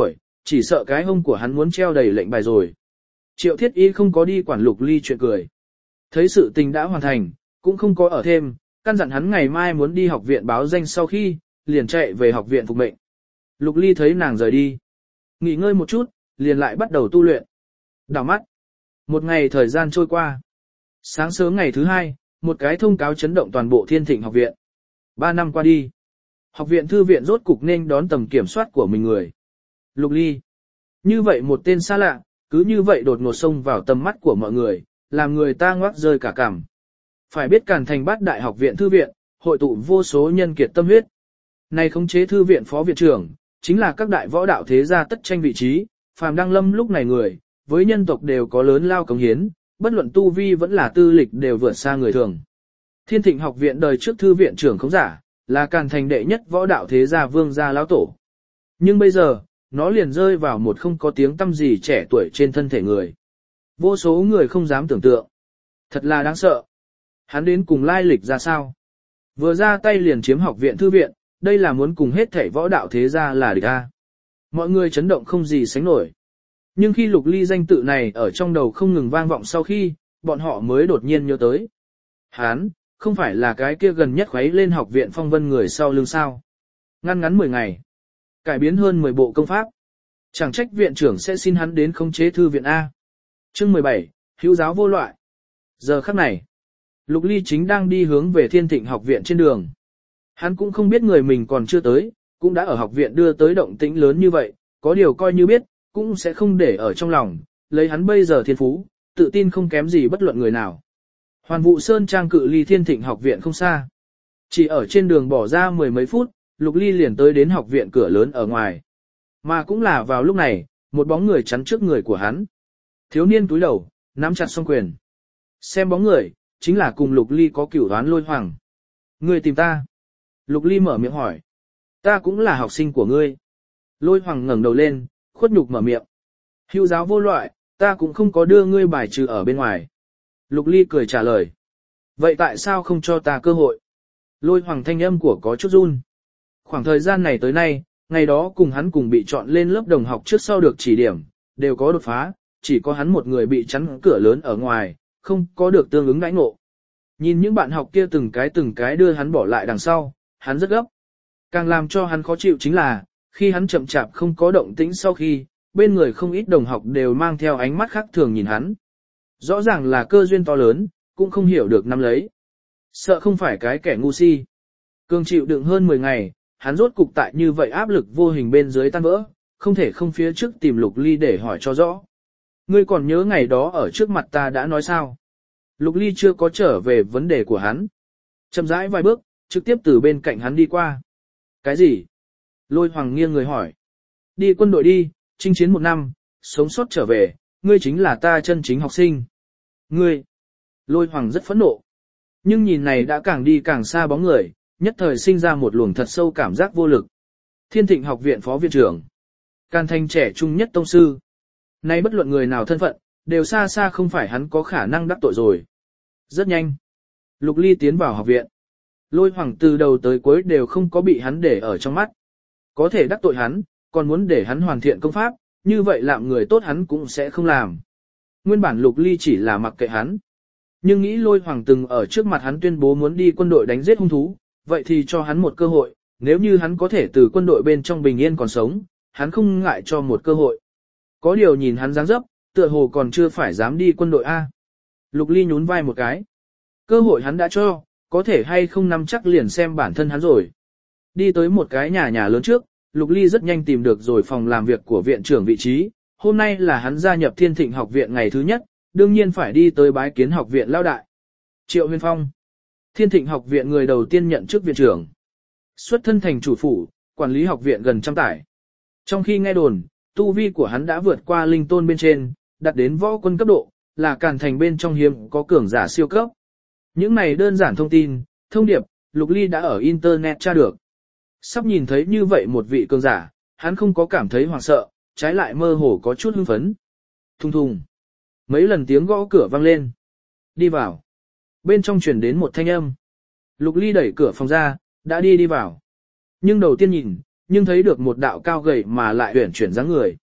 chỉ sợ cái hông của hắn muốn treo đầy lệnh bài rồi. Triệu Thiết Y không có đi quản Lục Ly chuyện cười. Thấy sự tình đã hoàn thành, cũng không có ở thêm, căn dặn hắn ngày mai muốn đi học viện báo danh sau khi, liền chạy về học viện phục mệnh. Lục Ly thấy nàng rời đi. Nghỉ ngơi một chút, liền lại bắt đầu tu luyện. Đảo mắt. Một ngày thời gian trôi qua. Sáng sớm ngày thứ hai, một cái thông cáo chấn động toàn bộ Thiên Thịnh học viện. 3 năm qua đi. Học viện thư viện rốt cục nên đón tầm kiểm soát của mình người. Lục Ly. Như vậy một tên xa lạ, cứ như vậy đột ngột xông vào tầm mắt của mọi người, làm người ta ngoác rơi cả cằm. Phải biết Càn Thành Bát Đại học viện thư viện, hội tụ vô số nhân kiệt tâm huyết. Này khống chế thư viện phó viện trưởng, chính là các đại võ đạo thế gia tất tranh vị trí, phàm đăng lâm lúc này người, với nhân tộc đều có lớn lao cống hiến, bất luận tu vi vẫn là tư lịch đều vượt xa người thường. Thiên Thịnh học viện đời trước thư viện trưởng khống giả, là Càn Thành đệ nhất võ đạo thế gia vương gia lão tổ. Nhưng bây giờ, nó liền rơi vào một không có tiếng tăm gì trẻ tuổi trên thân thể người. Vô số người không dám tưởng tượng. Thật là đáng sợ. Hắn đến cùng lai lịch ra sao? Vừa ra tay liền chiếm học viện thư viện, đây là muốn cùng hết thảy võ đạo thế gia là địch a. Mọi người chấn động không gì sánh nổi. Nhưng khi Lục Ly danh tự này ở trong đầu không ngừng vang vọng sau khi, bọn họ mới đột nhiên nhớ tới. Hắn, không phải là cái kia gần nhất khuấy lên học viện phong vân người sau lưng sao. Ngăn ngắn 10 ngày. Cải biến hơn 10 bộ công pháp. Chẳng trách viện trưởng sẽ xin hắn đến khống chế thư viện A. Chương 17, hữu giáo vô loại. Giờ khắc này, Lục Ly chính đang đi hướng về Thiên Thịnh học viện trên đường. Hắn cũng không biết người mình còn chưa tới, cũng đã ở học viện đưa tới động tĩnh lớn như vậy, có điều coi như biết, cũng sẽ không để ở trong lòng, lấy hắn bây giờ thiên phú, tự tin không kém gì bất luận người nào. Hoàn Vũ Sơn trang cự ly Thiên Thịnh học viện không xa. Chỉ ở trên đường bỏ ra 10 mấy phút, Lục Ly liền tới đến học viện cửa lớn ở ngoài. Mà cũng là vào lúc này, một bóng người chắn trước người của hắn. Thiếu niên túi đầu, nắm chặt song quyền. Xem bóng người, chính là cùng Lục Ly có cửu đoán Lôi Hoàng. Ngươi tìm ta. Lục Ly mở miệng hỏi. Ta cũng là học sinh của ngươi. Lôi Hoàng ngẩng đầu lên, khuất nhục mở miệng. Hữu giáo vô loại, ta cũng không có đưa ngươi bài trừ ở bên ngoài. Lục Ly cười trả lời. Vậy tại sao không cho ta cơ hội? Lôi Hoàng thanh âm của có chút run. Khoảng thời gian này tới nay, ngày đó cùng hắn cùng bị chọn lên lớp đồng học trước sau được chỉ điểm, đều có đột phá, chỉ có hắn một người bị chắn cửa lớn ở ngoài, không có được tương ứng đãi ngộ. Nhìn những bạn học kia từng cái đưa hắn bỏ lại đằng sau, hắn rất gấp. Càng làm cho hắn khó chịu chính là, khi hắn chậm chạp không có động tĩnh sau khi, bên người không ít đồng học đều mang theo ánh mắt khác thường nhìn hắn. Rõ ràng là cơ duyên to lớn, cũng không hiểu được nắm lấy. Sợ không phải cái kẻ ngu si. Cường chịu đựng hơn 10 ngày, hắn rốt cục tại như vậy áp lực vô hình bên dưới tan vỡ, không thể không phía trước tìm Lục Ly để hỏi cho rõ. Ngươi còn nhớ ngày đó ở trước mặt ta đã nói sao? Lục Ly chưa có trở về vấn đề của hắn. Chậm rãi vài bước, trực tiếp từ bên cạnh hắn đi qua. Cái gì? Lôi Hoàng nghiêng người hỏi. Đi quân đội đi, chinh chiến 1 năm, sống sót trở về, ngươi chính là ta chân chính học sinh. Ngươi! Lôi Hoàng rất phẫn nộ. Nhưng nhìn này đã càng đi càng xa bóng người, nhất thời sinh ra một luồng thật sâu cảm giác vô lực. Thiên Thịnh học viện phó viện trưởng. Càn Thành trẻ trung nhất tông sư. Nay bất luận người nào thân phận, đều xa xa không phải hắn có khả năng đắc tội rồi. Rất nhanh. Lục Ly tiến vào học viện. Lôi Hoàng từ đầu tới cuối đều không có bị hắn để ở trong mắt. Có thể đắc tội hắn, còn muốn để hắn hoàn thiện công pháp, như vậy làm người tốt hắn cũng sẽ không làm. Nguyên bản Lục Ly chỉ là mặc kệ hắn. Nhưng nghĩ Lôi Hoàng từng ở trước mặt hắn tuyên bố muốn đi quân đội đánh giết hung thú, vậy thì cho hắn một cơ hội, nếu như hắn có thể từ quân đội bên trong bình yên còn sống, hắn không ngại cho một cơ hội. Có điều nhìn hắn dáng dấp, tựa hồ còn chưa phải dám đi quân đội A. Lục Ly nhún vai một cái. Cơ hội hắn đã cho, có thể hay không nắm chắc liền xem bản thân hắn rồi. Đi tới một cái nhà lớn trước, Lục Ly rất nhanh tìm được rồi phòng làm việc của viện trưởng vị trí. Hôm nay là hắn gia nhập Thiên Thịnh học viện ngày thứ nhất, đương nhiên phải đi tới bái kiến học viện lao đại. Triệu Huyền Phong. Thiên Thịnh học viện người đầu tiên nhận chức viện trưởng. Xuất thân thành chủ phủ, quản lý học viện gần trăm tải. Trong khi nghe đồn, tu vi của hắn đã vượt qua linh tôn bên trên, đạt đến võ quân cấp độ, là Càn Thành bên trong hiếm có cường giả siêu cấp. Những này đơn giản thông tin, thông điệp, Lục Ly đã ở internet tra được. Sắp nhìn thấy như vậy một vị cường giả, hắn không có cảm thấy hoảng sợ, trái lại mơ hồ có chút hưng phấn. Thùng thùng. Mấy lần tiếng gõ cửa vang lên. Đi vào. Bên trong truyền đến một thanh âm. Lục Ly đẩy cửa phòng ra, đã đi vào. Nhưng đầu tiên nhìn, nhưng thấy được một đạo cao gầy mà lại uyển chuyển dáng người.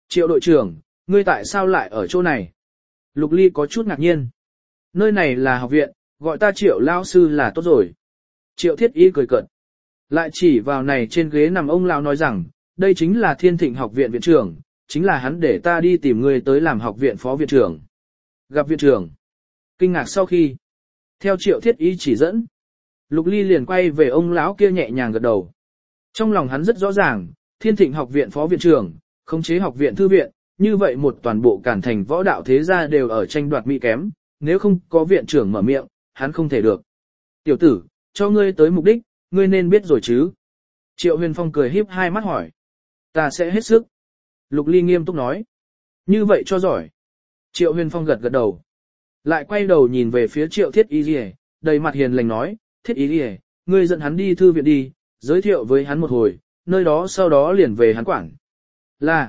Triệu đội trưởng, ngươi tại sao lại ở chỗ này? Lục Ly có chút ngạc nhiên. Nơi này là học viện, gọi ta Triệu lao sư là tốt rồi. Triệu Thiết Y cười cợt. Lại chỉ vào này trên ghế nằm ông lão nói rằng, đây chính là Thiên Thịnh học viện viện trưởng, chính là hắn để ta đi tìm ngươi tới làm học viện phó viện trưởng. Gặp viện trưởng. Kinh ngạc sau khi, theo Triệu Thiết Y chỉ dẫn, Lục Ly liền quay về ông lão kia nhẹ nhàng gật đầu. Trong lòng hắn rất rõ ràng, Thiên Thịnh học viện phó viện trưởng, khống chế học viện thư viện, như vậy một toàn bộ Cản Thành võ đạo thế gia đều ở tranh đoạt mỹ kém, nếu không có viện trưởng mở miệng, hắn không thể được. Tiểu tử, cho ngươi tới mục đích, ngươi nên biết rồi chứ. Triệu Huyền Phong cười híp hai mắt hỏi. Ta sẽ hết sức. Lục Ly nghiêm túc nói. Như vậy cho giỏi. Triệu Huyền Phong gật gật đầu. Lại quay đầu nhìn về phía Triệu Thiết Y Lìa, đầy mặt hiền lành nói, Thiết Y Lìa, ngươi dẫn hắn đi thư viện đi, giới thiệu với hắn một hồi, nơi đó sau đó liền về hắn quản. Là,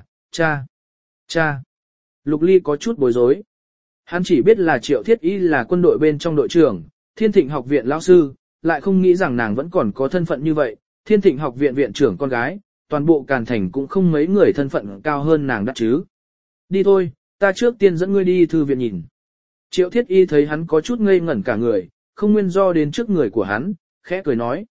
cha. Lục Ly có chút bối rối. Hắn chỉ biết là Triệu Thiết Y là quân đội bên trong đội trưởng, Thiên Thịnh học viện lão sư, lại không nghĩ rằng nàng vẫn còn có thân phận như vậy, Thiên Thịnh học viện viện trưởng con gái, toàn bộ Càn Thành cũng không mấy người thân phận cao hơn nàng đắt chứ. Đi thôi, ta trước tiên dẫn ngươi đi thư viện nhìn. Triệu Thiết Y thấy hắn có chút ngây ngẩn cả người, không nguyên do đến trước người của hắn, khẽ cười nói.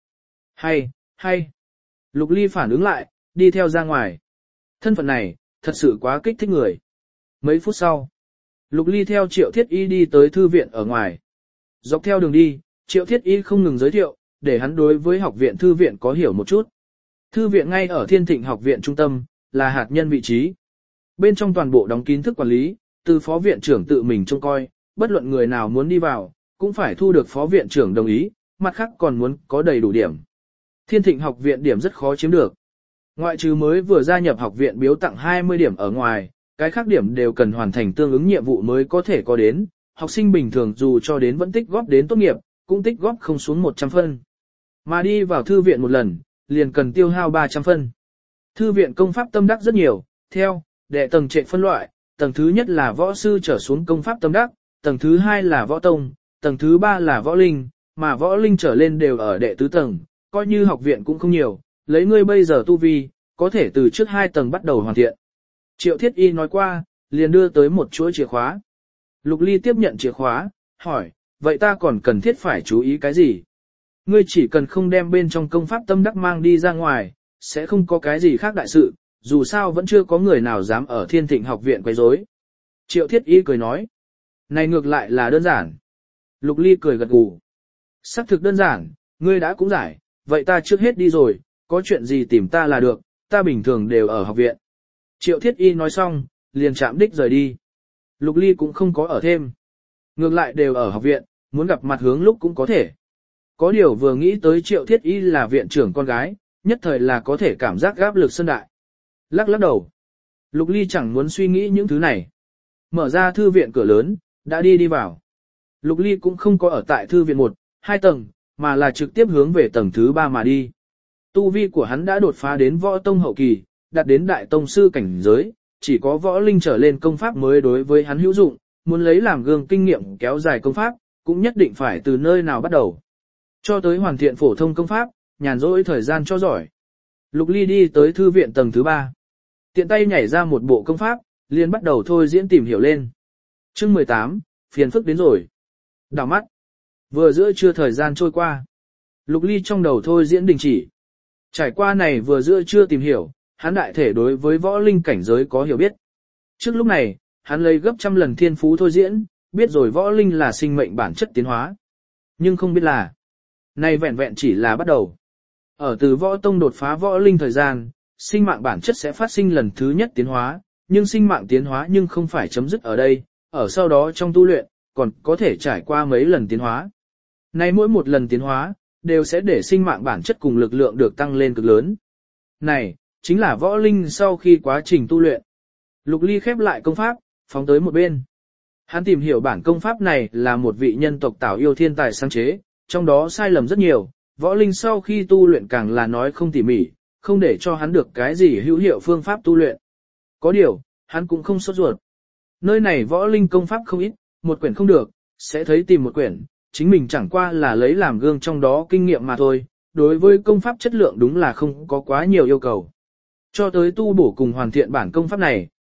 Hay. Lục Ly phản ứng lại, đi theo ra ngoài. Thân phận này, thật sự quá kích thích người. Mấy phút sau, Lục Ly theo Triệu Thiết Y đi tới thư viện ở ngoài. Dọc theo đường đi, Triệu Thiết Y không ngừng giới thiệu, để hắn đối với học viện thư viện có hiểu một chút. Thư viện ngay ở Thiên Thịnh học viện trung tâm, là hạt nhân vị trí. Bên trong toàn bộ đóng kín thức quản lý, từ phó viện trưởng tự mình trông coi, bất luận người nào muốn đi vào, cũng phải thu được phó viện trưởng đồng ý, mặt khác còn muốn có đầy đủ điểm. Thiên Thịnh học viện điểm rất khó chiếm được. Ngoại trừ mới vừa gia nhập học viện biếu tặng 20 điểm ở ngoài, cái khác điểm đều cần hoàn thành tương ứng nhiệm vụ mới có thể có đến. Học sinh bình thường dù cho đến vẫn tích góp đến tốt nghiệp, cũng tích góp không xuống 100 phân. Mà đi vào thư viện một lần, liền cần tiêu hao 300 phân. Thư viện công pháp tâm đắc rất nhiều, theo, đệ tầng trệ phân loại, tầng thứ nhất là võ sư trở xuống công pháp tâm đắc, tầng thứ hai là võ tông, tầng thứ ba là võ linh, mà võ linh trở lên đều ở đệ tứ tầng, coi như học viện cũng không nhiều, lấy ngươi bây giờ tu vi, có thể từ trước 2 tầng bắt đầu hoàn thiện. Triệu Thiết Y nói qua, liền đưa tới một chuỗi chìa khóa. Lục Ly tiếp nhận chìa khóa, hỏi, vậy ta còn cần thiết phải chú ý cái gì? Ngươi chỉ cần không đem bên trong công pháp tâm đắc mang đi ra ngoài, sẽ không có cái gì khác đại sự, dù sao vẫn chưa có người nào dám ở Thiên Thịnh học viện quấy rối. Triệu Thiết Y cười nói, này ngược lại là đơn giản. Lục Ly cười gật gù. Xác thực đơn giản, ngươi đã cũng giải, vậy ta trước hết đi rồi, có chuyện gì tìm ta là được, ta bình thường đều ở học viện. Triệu Thiết Y nói xong, liền chạm đích rời đi. Lục Ly cũng không có ở thêm. Ngược lại đều ở học viện, muốn gặp mặt hướng lúc cũng có thể. Có điều vừa nghĩ tới Triệu Thiết Y là viện trưởng con gái, nhất thời là có thể cảm giác áp lực sân đại. Lắc đầu. Lục Ly chẳng muốn suy nghĩ những thứ này. Mở ra thư viện cửa lớn, đã đi vào. Lục Ly cũng không có ở tại thư viện 1, 2 tầng, mà là trực tiếp hướng về tầng thứ 3 mà đi. Tu vi của hắn đã đột phá đến võ tông hậu kỳ, đạt đến đại tông sư cảnh giới, chỉ có võ linh trở lên công pháp mới đối với hắn hữu dụng, muốn lấy làm gương kinh nghiệm kéo dài công pháp, cũng nhất định phải từ nơi nào bắt đầu. Cho tới hoàn thiện phổ thông công pháp, nhàn rỗi thời gian cho giỏi. Lục Ly đi tới thư viện tầng thứ 3. Tiện tay nhảy ra một bộ công pháp, liền bắt đầu thôi diễn tìm hiểu lên. Chương 18, phiền phức đến rồi. Đảo mắt. Vừa giữa trưa thời gian trôi qua. Lục Ly trong đầu thôi diễn đình chỉ. Trải qua này vừa giữa trưa tìm hiểu, hắn đại thể đối với võ linh cảnh giới có hiểu biết. Trước lúc này, hắn lấy gấp trăm lần thiên phú thôi diễn, biết rồi võ linh là sinh mệnh bản chất tiến hóa. Nhưng không biết là, này vẹn vẹn chỉ là bắt đầu. Ở từ võ tông đột phá võ linh thời gian, sinh mạng bản chất sẽ phát sinh lần thứ nhất tiến hóa, nhưng sinh mạng tiến hóa nhưng không phải chấm dứt ở đây, ở sau đó trong tu luyện, còn có thể trải qua mấy lần tiến hóa. Này mỗi một lần tiến hóa, đều sẽ để sinh mạng bản chất cùng lực lượng được tăng lên cực lớn. Này, chính là võ linh sau khi quá trình tu luyện. Lục Ly khép lại công pháp, phóng tới một bên. Hắn tìm hiểu bản công pháp này là một vị nhân tộc Tảo Yêu thiên tài sáng chế, trong đó sai lầm rất nhiều, võ linh sau khi tu luyện càng là nói không tỉ mỉ, không để cho hắn được cái gì hữu hiệu phương pháp tu luyện. Có điều, hắn cũng không sốt ruột. Nơi này võ linh công pháp không ít, một quyển không được, sẽ thấy tìm một quyển, chính mình chẳng qua là lấy làm gương trong đó kinh nghiệm mà thôi, đối với công pháp chất lượng đúng là không có quá nhiều yêu cầu. Cho tới tu bổ cùng hoàn thiện bản công pháp này,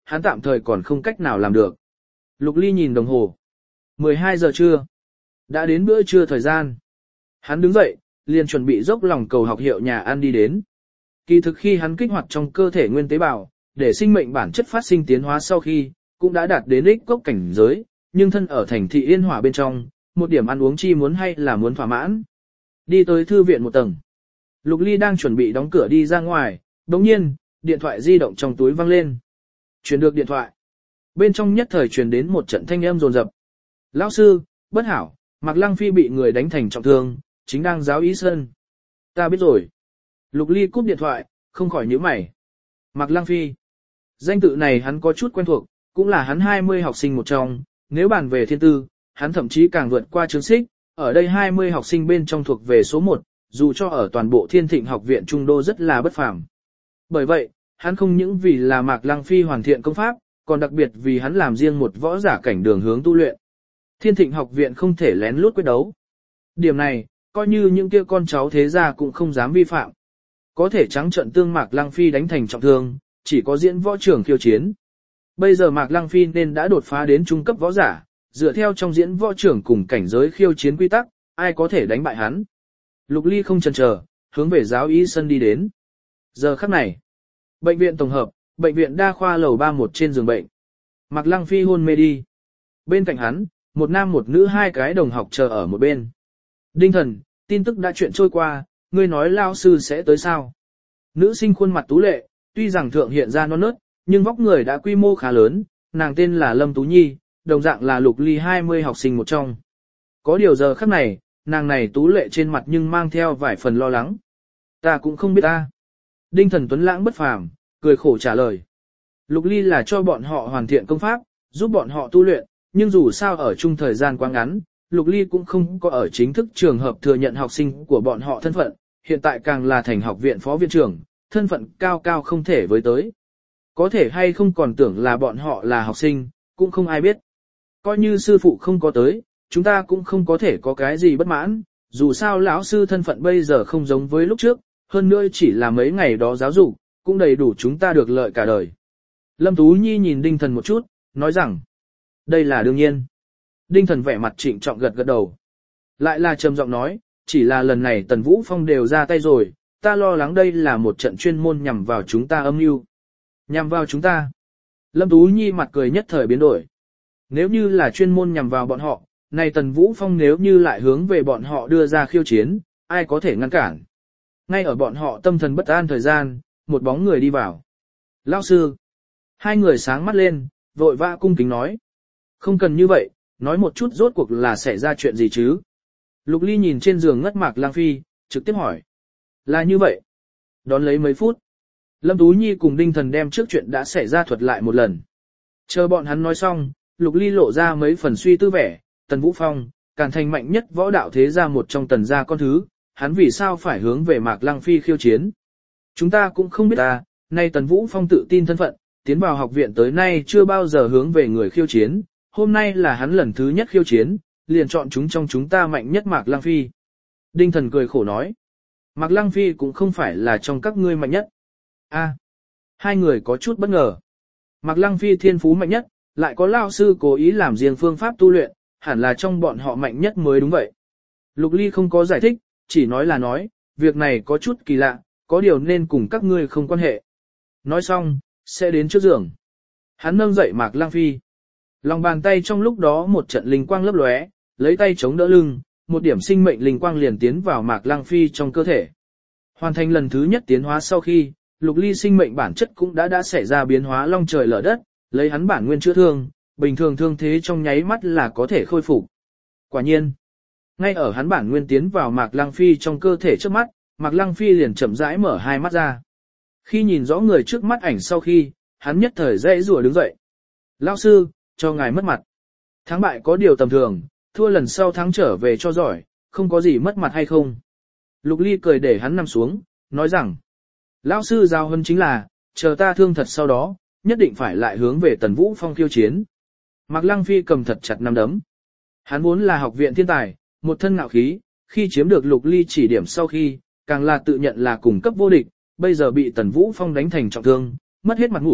hắn tạm thời còn không cách nào làm được. Lục Ly nhìn đồng hồ. 12 giờ trưa. Đã đến bữa trưa thời gian. Hắn đứng dậy, liền chuẩn bị dốc lòng cầu học hiệu nhà ăn đi đến. Kỳ thực khi hắn kích hoạt trong cơ thể nguyên tế bào, để sinh mệnh bản chất phát sinh tiến hóa sau khi, cũng đã đạt đến ích cốc cảnh giới, nhưng thân ở thành thị yên hòa bên trong, một điểm ăn uống chi muốn hay là muốn thỏa mãn. Đi tới thư viện một tầng. Lục Ly đang chuẩn bị đóng cửa đi ra ngoài, đồng nhiên, điện thoại di động trong túi vang lên. Truyền được điện thoại. Bên trong nhất thời truyền đến một trận thanh âm rồn rập. Lão sư, bất hảo, Mạc Lăng Phi bị người đánh thành trọng thương, chính đang giáo ý sân. Ta biết rồi. Lục Ly cúp điện thoại, không khỏi nhíu mày. Mạc Lăng Phi. Danh tự này hắn có chút quen thuộc, cũng là hắn 20 học sinh một trong, nếu bàn về thiên tư, hắn thậm chí càng vượt qua Trương Xích, ở đây 20 học sinh bên trong thuộc về số 1, dù cho ở toàn bộ Thiên Thịnh học viện Trung Đô rất là bất phàm. Bởi vậy, hắn không những vì là Mạc Lăng Phi hoàn thiện công pháp, còn đặc biệt vì hắn làm riêng một võ giả cảnh đường hướng tu luyện. Thiên Thịnh học viện không thể lén lút quyết đấu. Điểm này, coi như những kia con cháu thế gia cũng không dám vi phạm. Có thể trắng trợn tương Mạc Lăng Phi đánh thành trọng thương, chỉ có diễn võ trưởng khiêu chiến. Bây giờ Mạc Lăng Phi nên đã đột phá đến trung cấp võ giả, dựa theo trong diễn võ trưởng cùng cảnh giới khiêu chiến quy tắc, ai có thể đánh bại hắn. Lục Ly không chần chờ, hướng về giáo y sân đi đến. Giờ khắc này, bệnh viện tổng hợp, bệnh viện đa khoa lầu 31 trên giường bệnh. Mạc Lăng Phi hôn mê đi. Bên cạnh hắn, một nam một nữ hai cái đồng học chờ ở một bên. Đinh Thần, tin tức đã chuyện trôi qua, ngươi nói lao sư sẽ tới sao? Nữ sinh khuôn mặt tú lệ, tuy rằng thượng hiện ra non nớt, nhưng vóc người đã quy mô khá lớn, nàng tên là Lâm Tú Nhi, đồng dạng là Lục Ly 20 học sinh một trong. Có điều giờ khắc này, nàng này tú lệ trên mặt nhưng mang theo vài phần lo lắng. Ta cũng không biết ta. Đinh Thần tuấn lãng bất phàm, cười khổ trả lời. Lục Ly là cho bọn họ hoàn thiện công pháp, giúp bọn họ tu luyện, nhưng dù sao ở chung thời gian quá ngắn, Lục Ly cũng không có ở chính thức trường hợp thừa nhận học sinh của bọn họ thân phận, hiện tại càng là thành học viện phó viện trưởng, thân phận cao cao không thể với tới. Có thể hay không còn tưởng là bọn họ là học sinh, cũng không ai biết. Coi như sư phụ không có tới, chúng ta cũng không có thể có cái gì bất mãn, dù sao lão sư thân phận bây giờ không giống với lúc trước, hơn nữa chỉ là mấy ngày đó giáo dục, cũng đầy đủ chúng ta được lợi cả đời. Lâm Tú Nhi nhìn Đinh Thần một chút, nói rằng, đây là đương nhiên. Đinh Thần vẻ mặt trịnh trọng gật gật đầu. Lại là trầm giọng nói, chỉ là lần này Tần Vũ Phong đều ra tay rồi, ta lo lắng đây là một trận chuyên môn nhằm vào chúng ta âm mưu. Nhằm vào chúng ta. Lâm Tú Nhi mặt cười nhất thời biến đổi. Nếu như là chuyên môn nhằm vào bọn họ, này Tần Vũ Phong nếu như lại hướng về bọn họ đưa ra khiêu chiến, ai có thể ngăn cản. Ngay ở bọn họ tâm thần bất an thời gian, một bóng người đi vào. Lão sư. Hai người sáng mắt lên, vội vã cung kính nói. Không cần như vậy, nói một chút rốt cuộc là xảy ra chuyện gì chứ. Lục Ly nhìn trên giường ngất Mạc Lăng Phi, trực tiếp hỏi. Là như vậy. Đón lấy mấy phút. Lâm Tú Nhi cùng Đinh Thần đem trước chuyện đã xảy ra thuật lại một lần. Chờ bọn hắn nói xong, Lục Ly lộ ra mấy phần suy tư vẻ, Tần Vũ Phong, Càn Thành mạnh nhất võ đạo thế gia một trong Tần gia con thứ, hắn vì sao phải hướng về Mạc Lăng Phi khiêu chiến. Chúng ta cũng không biết ta, nay Tần Vũ Phong tự tin thân phận, tiến vào học viện tới nay chưa bao giờ hướng về người khiêu chiến, hôm nay là hắn lần thứ nhất khiêu chiến, liền chọn chúng trong chúng ta mạnh nhất Mạc Lăng Phi. Đinh Thần cười khổ nói, Mạc Lăng Phi cũng không phải là trong các ngươi mạnh nhất. Hai người có chút bất ngờ. Mạc Lăng Phi thiên phú mạnh nhất, lại có lao sư cố ý làm riêng phương pháp tu luyện, hẳn là trong bọn họ mạnh nhất mới đúng vậy. Lục Ly không có giải thích, chỉ nói là nói, việc này có chút kỳ lạ, có điều nên cùng các ngươi không quan hệ. Nói xong, sẽ đến trước giường. Hắn nâng dậy Mạc Lăng Phi. Lòng bàn tay trong lúc đó một trận linh quang lấp lóe, lấy tay chống đỡ lưng, một điểm sinh mệnh linh quang liền tiến vào Mạc Lăng Phi trong cơ thể. Hoàn thành lần thứ nhất tiến hóa sau khi, Lục Ly sinh mệnh bản chất cũng đã xảy ra biến hóa long trời lở đất, lấy hắn bản nguyên chữa thương, bình thường thương thế trong nháy mắt là có thể khôi phục. Quả nhiên, ngay ở hắn bản nguyên tiến vào Mạc Lăng Phi trong cơ thể trước mắt, Mạc Lăng Phi liền chậm rãi mở hai mắt ra. Khi nhìn rõ người trước mắt ảnh sau khi, hắn nhất thời dễ rùa đứng dậy. Lão sư, cho ngài mất mặt. Thắng bại có điều tầm thường, thua lần sau thắng trở về cho giỏi, không có gì mất mặt hay không. Lục Ly cười để hắn nằm xuống, nói rằng, lão sư giao hơn chính là, chờ ta thương thật sau đó, nhất định phải lại hướng về Tần Vũ Phong khiêu chiến. Mạc Lăng Phi cầm thật chặt nắm đấm. Hắn vốn là học viện thiên tài, một thân ngạo khí, khi chiếm được Lục Ly chỉ điểm sau khi, càng là tự nhận là cùng cấp vô địch, bây giờ bị Tần Vũ Phong đánh thành trọng thương, mất hết mặt mũi,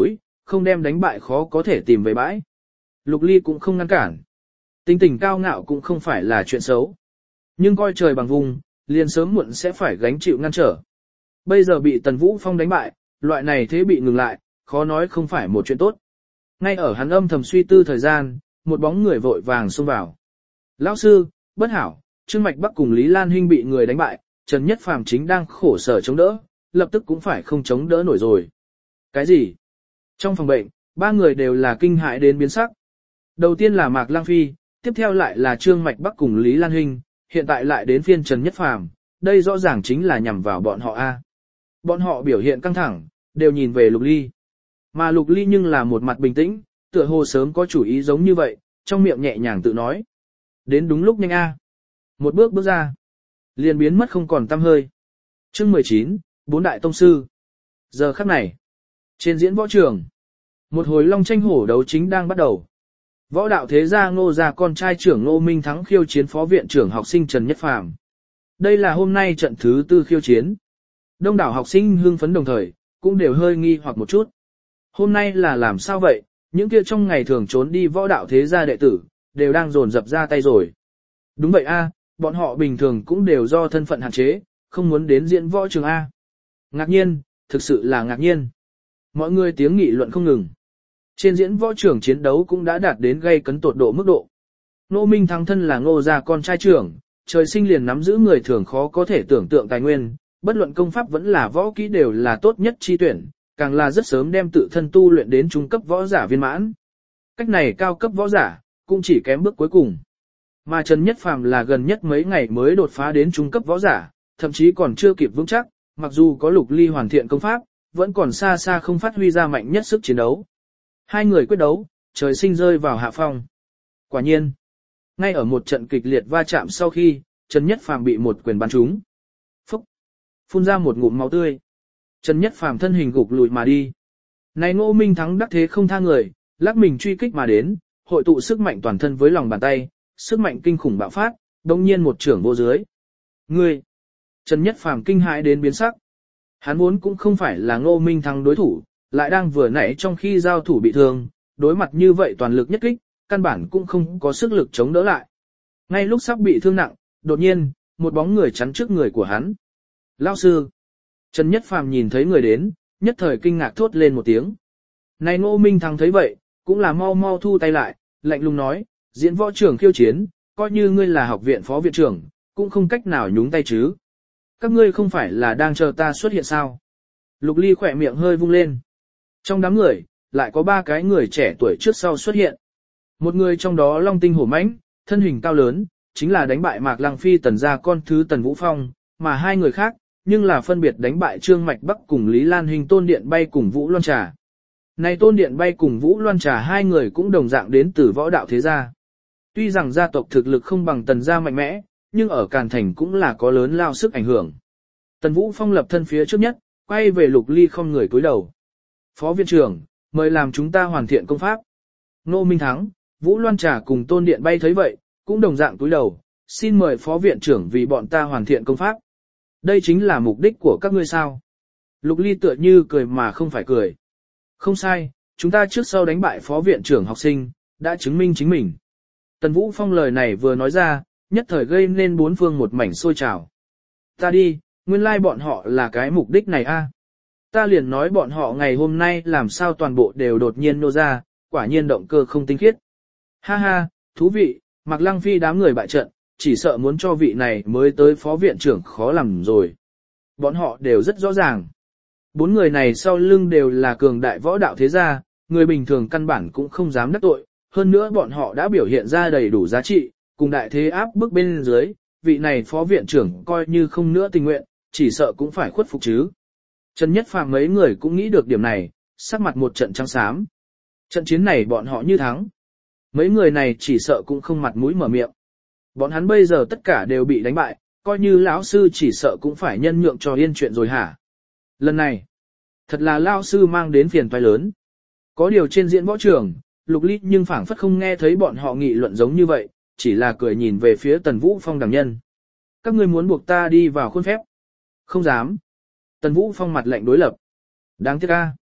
không đem đánh bại khó có thể tìm về bãi. Lục Ly cũng không ngăn cản. Tính tình cao ngạo cũng không phải là chuyện xấu. Nhưng coi trời bằng vùng, liền sớm muộn sẽ phải gánh chịu ngăn trở. Bây giờ bị Tần Vũ Phong đánh bại, loại này thế bị ngừng lại, khó nói không phải một chuyện tốt. Ngay ở hắn âm thầm suy tư thời gian, một bóng người vội vàng xông vào. Lão sư, bất hảo, Trương Mạch Bắc cùng Lý Lan Hinh bị người đánh bại, Trần Nhất Phàm chính đang khổ sở chống đỡ, lập tức cũng phải không chống đỡ nổi rồi. Cái gì? Trong phòng bệnh, ba người đều là kinh hãi đến biến sắc. Đầu tiên là Mạc Lang Phi, tiếp theo lại là Trương Mạch Bắc cùng Lý Lan Hinh, hiện tại lại đến phiên Trần Nhất Phàm, đây rõ ràng chính là nhằm vào bọn họ a. Bọn họ biểu hiện căng thẳng, đều nhìn về Lục Ly. Mà Lục Ly nhưng là một mặt bình tĩnh, tựa hồ sớm có chủ ý giống như vậy, trong miệng nhẹ nhàng tự nói. Đến đúng lúc nhanh a. Một bước bước ra, liền biến mất không còn tăm hơi. Chương 19, bốn đại tông sư. Giờ khắc này, trên diễn võ trường, một hồi long tranh hổ đấu chính đang bắt đầu. Võ đạo thế gia Ngô gia con trai trưởng Ngô Minh Thắng khiêu chiến phó viện trưởng học sinh Trần Nhất Phàm. Đây là hôm nay trận thứ 4 khiêu chiến. Đông đảo học sinh hưng phấn đồng thời, cũng đều hơi nghi hoặc một chút. Hôm nay là làm sao vậy, những kia trong ngày thường trốn đi võ đạo thế gia đệ tử, đều đang dồn dập ra tay rồi. Đúng vậy a, bọn họ bình thường cũng đều do thân phận hạn chế, không muốn đến diễn võ trường A. Ngạc nhiên, thực sự là ngạc nhiên. Mọi người tiếng nghị luận không ngừng. Trên diễn võ trường chiến đấu cũng đã đạt đến gây cấn tột độ mức độ. Ngô Minh Thắng thân là Ngô gia con trai trưởng, trời sinh liền nắm giữ người thường khó có thể tưởng tượng tài nguyên, bất luận công pháp vẫn là võ kỹ đều là tốt nhất chi tuyển, càng là rất sớm đem tự thân tu luyện đến trung cấp võ giả viên mãn. Cách này cao cấp võ giả, cũng chỉ kém bước cuối cùng. Mà Trần Nhất Phàm là gần nhất mấy ngày mới đột phá đến trung cấp võ giả, thậm chí còn chưa kịp vững chắc, mặc dù có Lục Ly hoàn thiện công pháp, vẫn còn xa xa không phát huy ra mạnh nhất sức chiến đấu. Hai người quyết đấu, trời sinh rơi vào hạ phong. Quả nhiên, ngay ở một trận kịch liệt va chạm sau khi, Trần Nhất Phàm bị một quyền bắn trúng. Phúc! Phun ra một ngụm máu tươi. Trần Nhất Phàm thân hình gục lùi mà đi. Này Ngô Minh Thắng đắc thế không tha người, lắc mình truy kích mà đến, hội tụ sức mạnh toàn thân với lòng bàn tay, sức mạnh kinh khủng bạo phát, đồng nhiên một trưởng vô dưới. Ngươi! Trần Nhất Phàm kinh hãi đến biến sắc. Hắn muốn cũng không phải là Ngô Minh Thắng đối thủ, lại đang vừa nãy trong khi giao thủ bị thương, đối mặt như vậy toàn lực nhất kích, căn bản cũng không có sức lực chống đỡ lại. Ngay lúc sắp bị thương nặng, đột nhiên, một bóng người chắn trước người của hắn. Lão sư! Trần Nhất Phàm nhìn thấy người đến, nhất thời kinh ngạc thốt lên một tiếng. Này Ngô Minh Thắng thấy vậy, cũng là mau mau thu tay lại, lạnh lùng nói, diễn võ trưởng khiêu chiến, coi như ngươi là học viện phó viện trưởng, cũng không cách nào nhúng tay chứ. Các ngươi không phải là đang chờ ta xuất hiện sao? Lục Ly khỏe miệng hơi vung lên. Trong đám người, lại có ba cái người trẻ tuổi trước sau xuất hiện. Một người trong đó long tinh hổ mãnh, thân hình cao lớn, chính là đánh bại Mạc Lăng Phi Tần gia con thứ Tần Vũ Phong, mà hai người khác, nhưng là phân biệt đánh bại Trương Mạch Bắc cùng Lý Lan Hinh Tôn Điện Bay cùng Vũ Loan Trà. Này Tôn Điện Bay cùng Vũ Loan Trà hai người cũng đồng dạng đến từ võ đạo thế gia. Tuy rằng gia tộc thực lực không bằng Tần gia mạnh mẽ, nhưng ở Càn Thành cũng là có lớn lao sức ảnh hưởng. Tần Vũ Phong lập thân phía trước nhất, quay về Lục Ly không người cúi đầu. Phó viện trưởng, mời làm chúng ta hoàn thiện công pháp. Ngô Minh Thắng, Vũ Loan Trà cùng Tôn Điện Bay thấy vậy, cũng đồng dạng cúi đầu, xin mời phó viện trưởng vì bọn ta hoàn thiện công pháp. Đây chính là mục đích của các ngươi sao? Lục Ly tựa như cười mà không phải cười. Không sai, chúng ta trước sau đánh bại phó viện trưởng học sinh, đã chứng minh chính mình. Tần Vũ Phong lời này vừa nói ra, nhất thời gây nên bốn phương một mảnh sôi trào. Ta đi, nguyên lai bọn họ là cái mục đích này a. Ta liền nói bọn họ ngày hôm nay làm sao toàn bộ đều đột nhiên nô ra, quả nhiên động cơ không tinh khiết. Ha ha, thú vị, Mạc Lăng Phi đám người bại trận, chỉ sợ muốn cho vị này mới tới phó viện trưởng khó làm rồi. Bọn họ đều rất rõ ràng. Bốn người này sau lưng đều là cường đại võ đạo thế gia, người bình thường căn bản cũng không dám đắc tội, hơn nữa bọn họ đã biểu hiện ra đầy đủ giá trị, cùng đại thế áp bức bên dưới, vị này phó viện trưởng coi như không nữa tình nguyện, chỉ sợ cũng phải khuất phục chứ. Trần Nhất Phàm mấy người cũng nghĩ được điểm này, sắc mặt một trận trắng xám. Trận chiến này bọn họ như thắng. Mấy người này chỉ sợ cũng không mặt mũi mở miệng. Bọn hắn bây giờ tất cả đều bị đánh bại, coi như lão sư chỉ sợ cũng phải nhân nhượng cho yên chuyện rồi hả. Lần này, thật là lão sư mang đến phiền toái lớn. Có điều trên diễn võ trường, Lục Ly nhưng phảng phất không nghe thấy bọn họ nghị luận giống như vậy, chỉ là cười nhìn về phía Tần Vũ Phong đẳng nhân. Các ngươi muốn buộc ta đi vào khuôn phép? Không dám. Tần Vũ Phong mặt lạnh đối lập. Đáng tiếc a.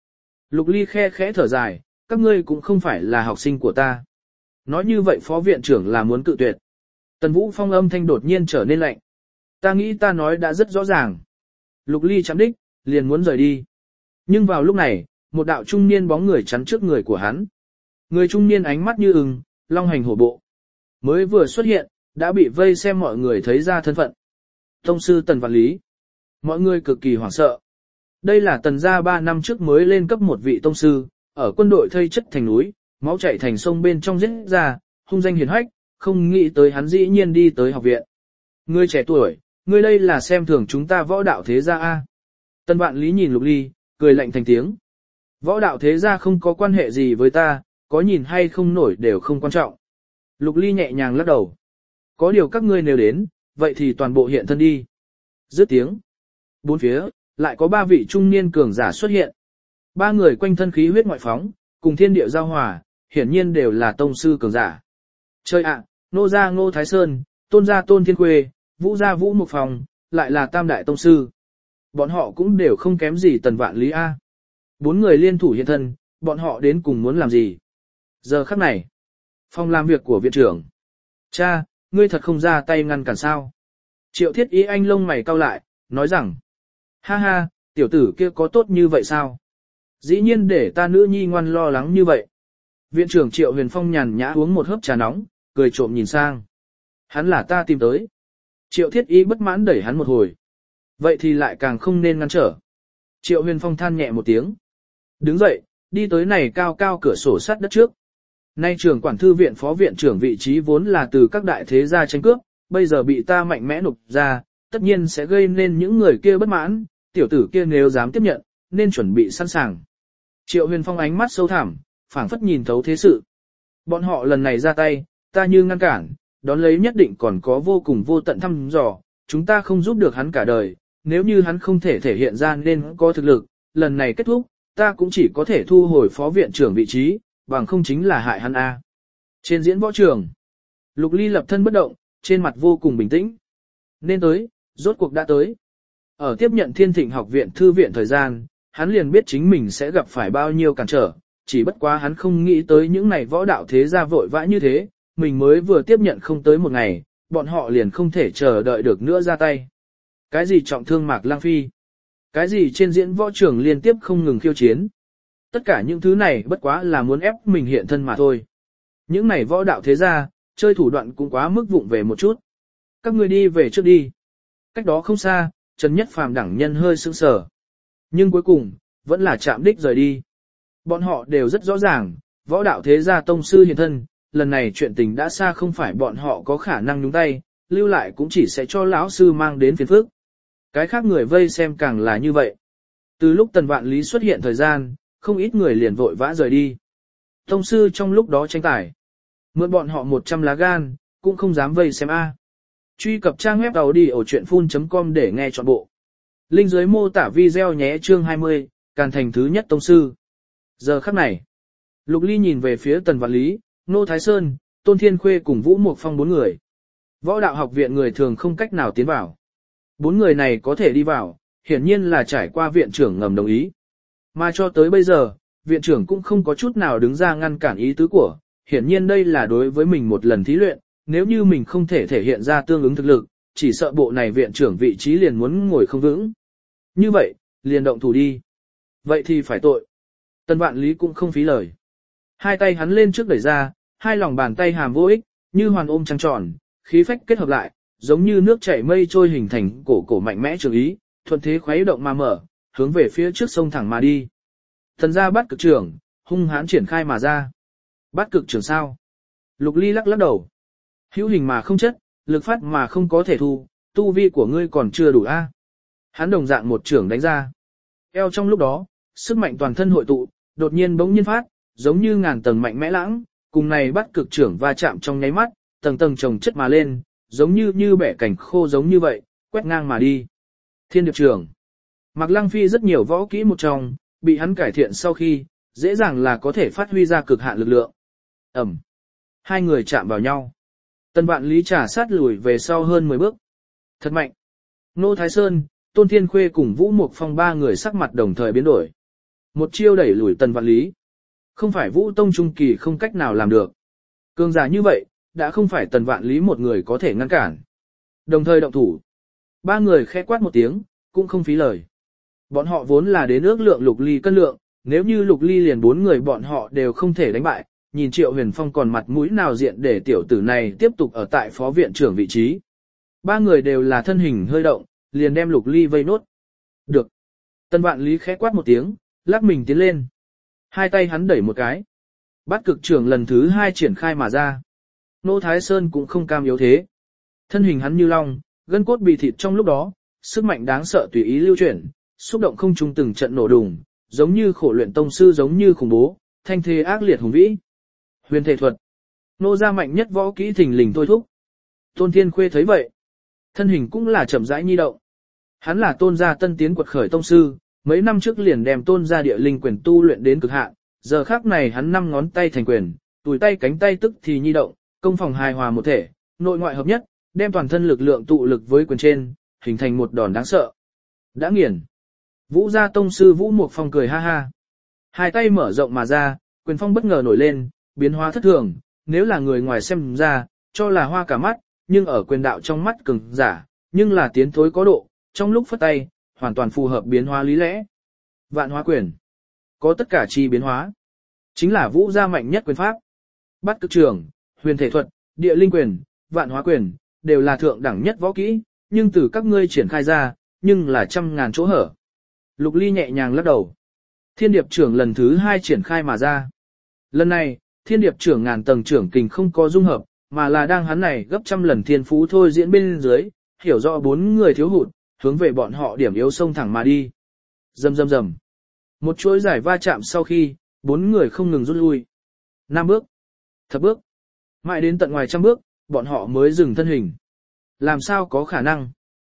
Lục Ly khe khẽ thở dài, các ngươi cũng không phải là học sinh của ta. Nói như vậy phó viện trưởng là muốn cự tuyệt. Tần Vũ Phong âm thanh đột nhiên trở nên lạnh. Ta nghĩ ta nói đã rất rõ ràng. Lục Ly chạm đích, liền muốn rời đi. Nhưng vào lúc này, một đạo trung niên bóng người chắn trước người của hắn. Người trung niên ánh mắt như ưng, long hành hổ bộ. Mới vừa xuất hiện, đã bị vây xem mọi người thấy ra thân phận. Tông sư Tần Vạn Lý. Mọi người cực kỳ hoảng sợ. Đây là Tần gia 3 năm trước mới lên cấp một vị tông sư, ở quân đội thây chất thành núi, máu chảy thành sông bên trong giết ra, hung danh hiển hách, không nghĩ tới hắn dĩ nhiên đi tới học viện. Ngươi trẻ tuổi, ngươi đây là xem thường chúng ta võ đạo thế gia a. Tần Vạn Lý nhìn Lục Ly, cười lạnh thành tiếng. Võ đạo thế gia không có quan hệ gì với ta, có nhìn hay không nổi đều không quan trọng. Lục Ly nhẹ nhàng lắc đầu. Có điều các ngươi nếu đến, vậy thì toàn bộ hiện thân đi. Dứt tiếng. Bốn phía, lại có 3 vị trung niên cường giả xuất hiện. 3 người quanh thân khí huyết ngoại phóng, cùng thiên địa giao hòa, hiển nhiên đều là tông sư cường giả. Chơi ạ, nô gia Ngô Thái Sơn, tôn gia Tôn Thiên Khuê, vũ gia Vũ Mục Phòng, lại là tam đại tông sư. Bọn họ cũng đều không kém gì Tần Vạn Lý A. 4 người liên thủ hiện thân, bọn họ đến cùng muốn làm gì? Giờ khắc này, phòng làm việc của viện trưởng. Cha, ngươi thật không ra tay ngăn cản sao? Triệu Thiết Ý anh lông mày cau lại, nói rằng, ha ha, tiểu tử kia có tốt như vậy sao? Dĩ nhiên để ta nữ nhi ngoan lo lắng như vậy. Viện trưởng Triệu Huyền Phong nhàn nhã uống một hớp trà nóng, cười trộm nhìn sang. Hắn là ta tìm tới. Triệu Thiết Ý bất mãn đẩy hắn một hồi. Vậy thì lại càng không nên ngăn trở. Triệu Huyền Phong than nhẹ một tiếng. Đứng dậy, đi tới này cao cao cửa sổ sắt đất trước. Nay trưởng quản thư viện phó viện trưởng vị trí vốn là từ các đại thế gia tranh cướp, bây giờ bị ta mạnh mẽ nộp ra, tất nhiên sẽ gây nên những người kia bất mãn, tiểu tử kia nếu dám tiếp nhận, nên chuẩn bị sẵn sàng. Triệu Huyền Phong ánh mắt sâu thẳm, phảng phất nhìn thấu thế sự. Bọn họ lần này ra tay, ta như ngăn cản, đón lấy nhất định còn có vô cùng vô tận thăm dò, chúng ta không giúp được hắn cả đời, nếu như hắn không thể thể hiện ra nên có thực lực, lần này kết thúc, ta cũng chỉ có thể thu hồi phó viện trưởng vị trí, bằng không chính là hại hắn a. Trên diễn võ trường, Lục Ly lập thân bất động, trên mặt vô cùng bình tĩnh. Nên tới, rốt cuộc đã tới. Ở tiếp nhận Thiên Thịnh học viện thư viện thời gian, hắn liền biết chính mình sẽ gặp phải bao nhiêu cản trở, chỉ bất quá hắn không nghĩ tới những này võ đạo thế gia vội vã như thế, mình mới vừa tiếp nhận không tới một ngày, bọn họ liền không thể chờ đợi được nữa ra tay. Cái gì trọng thương Mạc Lang Phi? Cái gì trên diễn võ trường liên tiếp không ngừng khiêu chiến? Tất cả những thứ này bất quá là muốn ép mình hiện thân mà thôi. Những này võ đạo thế gia, chơi thủ đoạn cũng quá mức vụng về một chút. Các ngươi đi về trước đi. Cách đó không xa, Trần Nhất Phàm đẳng nhân hơi sững sờ. Nhưng cuối cùng, vẫn là chạm đích rời đi. Bọn họ đều rất rõ ràng, võ đạo thế gia tông sư hiện thân, lần này chuyện tình đã xa không phải bọn họ có khả năng nhúng tay, lưu lại cũng chỉ sẽ cho lão sư mang đến phiền phức. Cái khác người vây xem càng là như vậy. Từ lúc Tần Vạn Lý xuất hiện thời gian, không ít người liền vội vã rời đi. Tông sư trong lúc đó tranh tài. Mượn bọn họ 100 lá gan, cũng không dám vây xem A. Truy cập trang web audiochuyenphun.com để nghe trọn bộ. Link dưới mô tả video nhé chương 20, Càn thành thứ nhất tông sư. Giờ khắc này, Lục Ly nhìn về phía Tần Vạn Lý, Ngô Thái Sơn, Tôn Thiên Khuê cùng Vũ Mục Phong 4 người. Võ đạo học viện người thường không cách nào tiến vào. 4 người này có thể đi vào, hiển nhiên là trải qua viện trưởng ngầm đồng ý. Mà cho tới bây giờ, viện trưởng cũng không có chút nào đứng ra ngăn cản ý tứ của, hiển nhiên đây là đối với mình một lần thí luyện, nếu như mình không thể thể hiện ra tương ứng thực lực, chỉ sợ bộ này viện trưởng vị trí liền muốn ngồi không vững. Như vậy, liền động thủ đi. Vậy thì phải tội. Tần Vạn Lý cũng không phí lời. Hai tay hắn lên trước đẩy ra, hai lòng bàn tay hàm vô ích, như hoàn ôm trăng tròn, khí phách kết hợp lại, giống như nước chảy mây trôi hình thành cổ mạnh mẽ trường ý, thuận thế khuấy động mà mở, hướng về phía trước sông thẳng mà đi. Thần gia Bát Cực trưởng, hung hãn triển khai mà ra. Bát Cực trưởng sao? Lục Ly lắc đầu. Hữu hình mà không chất, lực phát mà không có thể thu, tu vi của ngươi còn chưa đủ a. Hắn đồng dạng một trưởng đánh ra. Eo trong lúc đó, sức mạnh toàn thân hội tụ, đột nhiên bỗng nhiên phát, giống như ngàn tầng mạnh mẽ lãng, cùng này Bát Cực trưởng va chạm trong nháy mắt, tầng tầng chồng chất mà lên, giống như bẻ cảnh khô giống như vậy, quét ngang mà đi. Thiên Điệp trưởng. Mạc Lăng Phi rất nhiều võ kỹ một trong, bị hắn cải thiện sau khi, dễ dàng là có thể phát huy ra cực hạn lực lượng. Ẩm. Hai người chạm vào nhau. Tần Vạn Lý trả sát lùi về sau hơn 10 bước. Thật mạnh. Ngô Thái Sơn, Tôn Thiên Khuê cùng Vũ Mục Phong 3 người sắc mặt đồng thời biến đổi. một chiêu đẩy lùi Tần Vạn Lý. Không phải Vũ Tông trung kỳ không cách nào làm được. Cường giả như vậy, đã không phải Tần Vạn Lý một người có thể ngăn cản. Đồng thời động thủ. Ba người khẽ quát một tiếng, cũng không phí lời. Bọn họ vốn là đến ước lượng Lục Ly cân lượng, nếu như Lục Ly liền 4 người bọn họ đều không thể đánh bại, nhìn Triệu Huyền Phong còn mặt mũi nào diện để tiểu tử này tiếp tục ở tại phó viện trưởng vị trí. Ba người đều là thân hình hơi động, liền đem Lục Ly vây nốt. Được. Tần Vạn Lý khẽ quát một tiếng, lắc mình tiến lên. Hai tay hắn đẩy một cái. Bát cực trưởng lần thứ 2 triển khai mà ra. Nô Thái Sơn cũng không cam yếu thế. Thân hình hắn như long, gân cốt bì thịt trong lúc đó, sức mạnh đáng sợ tùy ý lưu chuyển, xúc động không trung từng trận nổ đùng, giống như khổ luyện tông sư giống như khủng bố, thanh thế ác liệt hùng vĩ. Huyền thể thuật. Nô gia mạnh nhất võ kỹ thình lình thôi thúc. Tôn Thiên Khuê thấy vậy, thân hình cũng là chậm rãi nhi động. Hắn là Tôn gia tân tiến quật khởi tông sư, mấy năm trước liền đem Tôn gia địa linh quyền tu luyện đến cực hạn, giờ khắc này hắn 5 ngón tay thành quyền, tùi tay cánh tay tức thì nhi động, công phòng hài hòa một thể, nội ngoại hợp nhất, đem toàn thân lực lượng tụ lực với quyền trên, hình thành một đòn đáng sợ. Đã nghiền. Vũ gia tông sư Vũ Mục Phong cười ha ha. Hai tay mở rộng mà ra, quyền phong bất ngờ nổi lên, biến hóa thất thường, nếu là người ngoài xem ra, cho là hoa cả mắt, nhưng ở quyền đạo trong mắt cường giả, nhưng là tiến thối có độ, trong lúc phất tay, hoàn toàn phù hợp biến hóa lý lẽ. Vạn hóa quyền. Có tất cả chi biến hóa. Chính là Vũ gia mạnh nhất quyền pháp. Bát cực trưởng, huyền thể thuật, địa linh quyền, vạn hóa quyền, đều là thượng đẳng nhất võ kỹ, nhưng từ các ngươi triển khai ra, nhưng là trăm ngàn chỗ hở. Lục Ly nhẹ nhàng lắc đầu. Thiên điệp trưởng lần thứ 2 triển khai mà ra. Lần này, thiên điệp trưởng ngàn tầng trưởng kình không có dung hợp, mà là đang hắn này gấp trăm lần thiên phú thôi diễn bên dưới, hiểu rõ 4 người thiếu hụt, hướng về bọn họ điểm yếu sông thẳng mà đi. Rầm rầm rầm. Một chuỗi giải va chạm sau khi, 4 người không ngừng rút lui. 5 bước, thập bước, mãi đến tận ngoài trăm bước, bọn họ mới dừng thân hình. Làm sao có khả năng?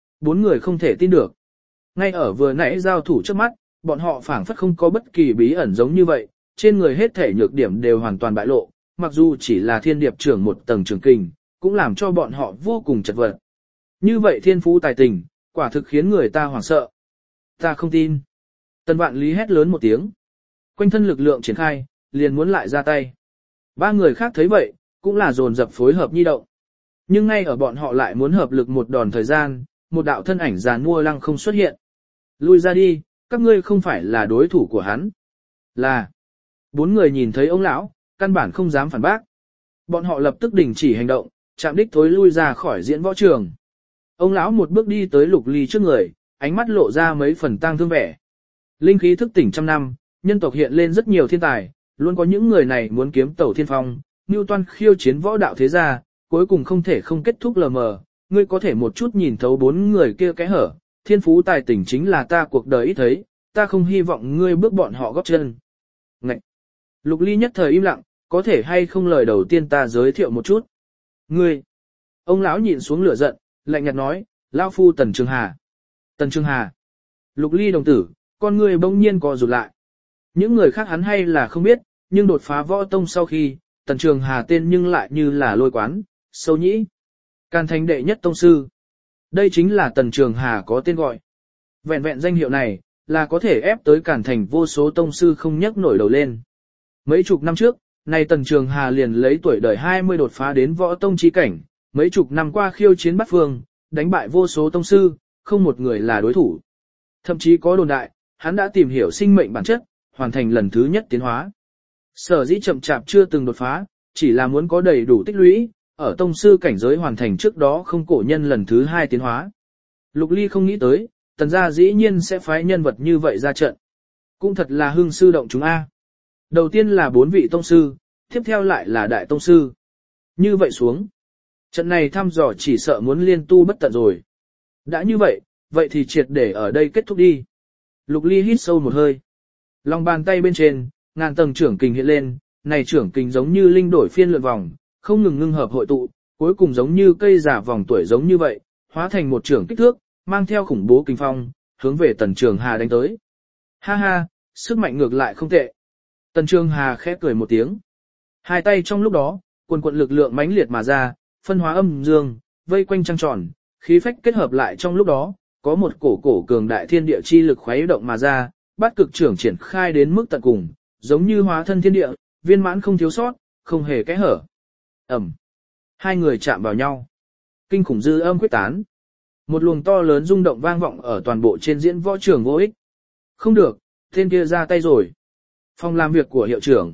4 người không thể tin được. Ngay ở vừa nãy giao thủ trước mắt, bọn họ phảng phất không có bất kỳ bí ẩn giống như vậy, trên người hết thể nhược điểm đều hoàn toàn bại lộ, mặc dù chỉ là thiên điệp trưởng một tầng trường kình, cũng làm cho bọn họ vô cùng chật vật. Như vậy thiên phú tài tình, quả thực khiến người ta hoảng sợ. Ta không tin. Tần Vạn Lý hét lớn một tiếng. Quanh thân lực lượng triển khai, liền muốn lại ra tay. 3 người khác thấy vậy, cũng là dồn dập phối hợp nhi động. Nhưng ngay ở bọn họ lại muốn hợp lực một đòn thời gian, một đạo thân ảnh giàn mua lăng không xuất hiện. Lui ra đi, các ngươi không phải là đối thủ của hắn. Là. 4 người nhìn thấy ông lão, căn bản không dám phản bác. Bọn họ lập tức đình chỉ hành động, chạm đích thối lui ra khỏi diễn võ trường. Ông lão một bước đi tới Lục Ly trước người, ánh mắt lộ ra mấy phần tang thương vẻ. Linh khí thức tỉnh trăm năm, nhân tộc hiện lên rất nhiều thiên tài, luôn có những người này muốn kiếm tẩu thiên phong, Nưu Toan khiêu chiến võ đạo thế gia, cuối cùng không thể không kết thúc lờ mờ. Ngươi có thể một chút nhìn thấu 4 người kia cái hở, thiên phú tài tình chính là ta cuộc đời ít thấy, ta không hy vọng ngươi bước bọn họ góp chân. Ngậy! Lục Ly nhất thời im lặng, có thể hay không lời đầu tiên ta giới thiệu một chút. Ngươi! Ông lão nhịn xuống lửa giận, lạnh nhạt nói, lão phu Tần Trường Hà. Tần Trường Hà! Lục Ly đồng tử, con ngươi bỗng nhiên co rụt lại. Những người khác hắn hay là không biết, nhưng đột phá võ tông sau khi, Tần Trường Hà tên nhưng lại như là lôi quán, sâu nhĩ. Càn Thành đệ nhất tông sư. Đây chính là Tần Trường Hà có tên gọi. Vẹn vẹn danh hiệu này, là có thể ép tới Càn Thành vô số tông sư không nhấc nổi đầu lên. Mấy chục năm trước, nay Tần Trường Hà liền lấy tuổi đời 20 đột phá đến võ tông chi cảnh, mấy chục năm qua khiêu chiến bát phương, đánh bại vô số tông sư, không một người là đối thủ. Thậm chí có đồn đại, hắn đã tìm hiểu sinh mệnh bản chất, hoàn thành lần thứ nhất tiến hóa. Sở dĩ chậm chạp chưa từng đột phá, chỉ là muốn có đầy đủ tích lũy, ở tông sư cảnh giới hoàn thành trước đó không cổ nhân lần thứ 2 tiến hóa. Lục Ly không nghĩ tới, Tần gia dĩ nhiên sẽ phái nhân vật như vậy ra trận. Cũng thật là hưng sư động chúng A. Đầu tiên là 4 vị tông sư, tiếp theo lại là đại tông sư. Như vậy xuống. Trận này thăm dò chỉ sợ muốn liên tu bất tận rồi. Đã như vậy, vậy thì triệt để ở đây kết thúc đi. Lục Ly hít sâu một hơi. Lòng bàn tay bên trên, ngàn tầng trưởng kình hiện lên, này trưởng kình giống như linh đổi phiên lượn vòng, không ngừng ngưng hợp hội tụ, cuối cùng giống như cây giả vòng tuổi giống như vậy, hóa thành một trưởng kích thước, mang theo khủng bố kinh phong, hướng về Tần Trường Hà đánh tới. Ha ha, sức mạnh ngược lại không tệ. Tần Trường Hà khẽ cười một tiếng. Hai tay trong lúc đó, quần quận lực lượng mãnh liệt mà ra, phân hóa âm dương, vây quanh trăng tròn, khí phách kết hợp lại trong lúc đó, có một cổ cường đại thiên địa chi lực khuấy động mà ra, bát cực trưởng triển khai đến mức tận cùng, giống như hóa thân thiên địa, viên mãn không thiếu sót, không hề kẽ hở. Ẩm. Hai người chạm vào nhau. Kinh khủng dư âm quyết tán. Một luồng to lớn rung động vang vọng ở toàn bộ trên diễn võ trường vô ích. Không được, tên kia ra tay rồi. Phòng làm việc của hiệu trưởng.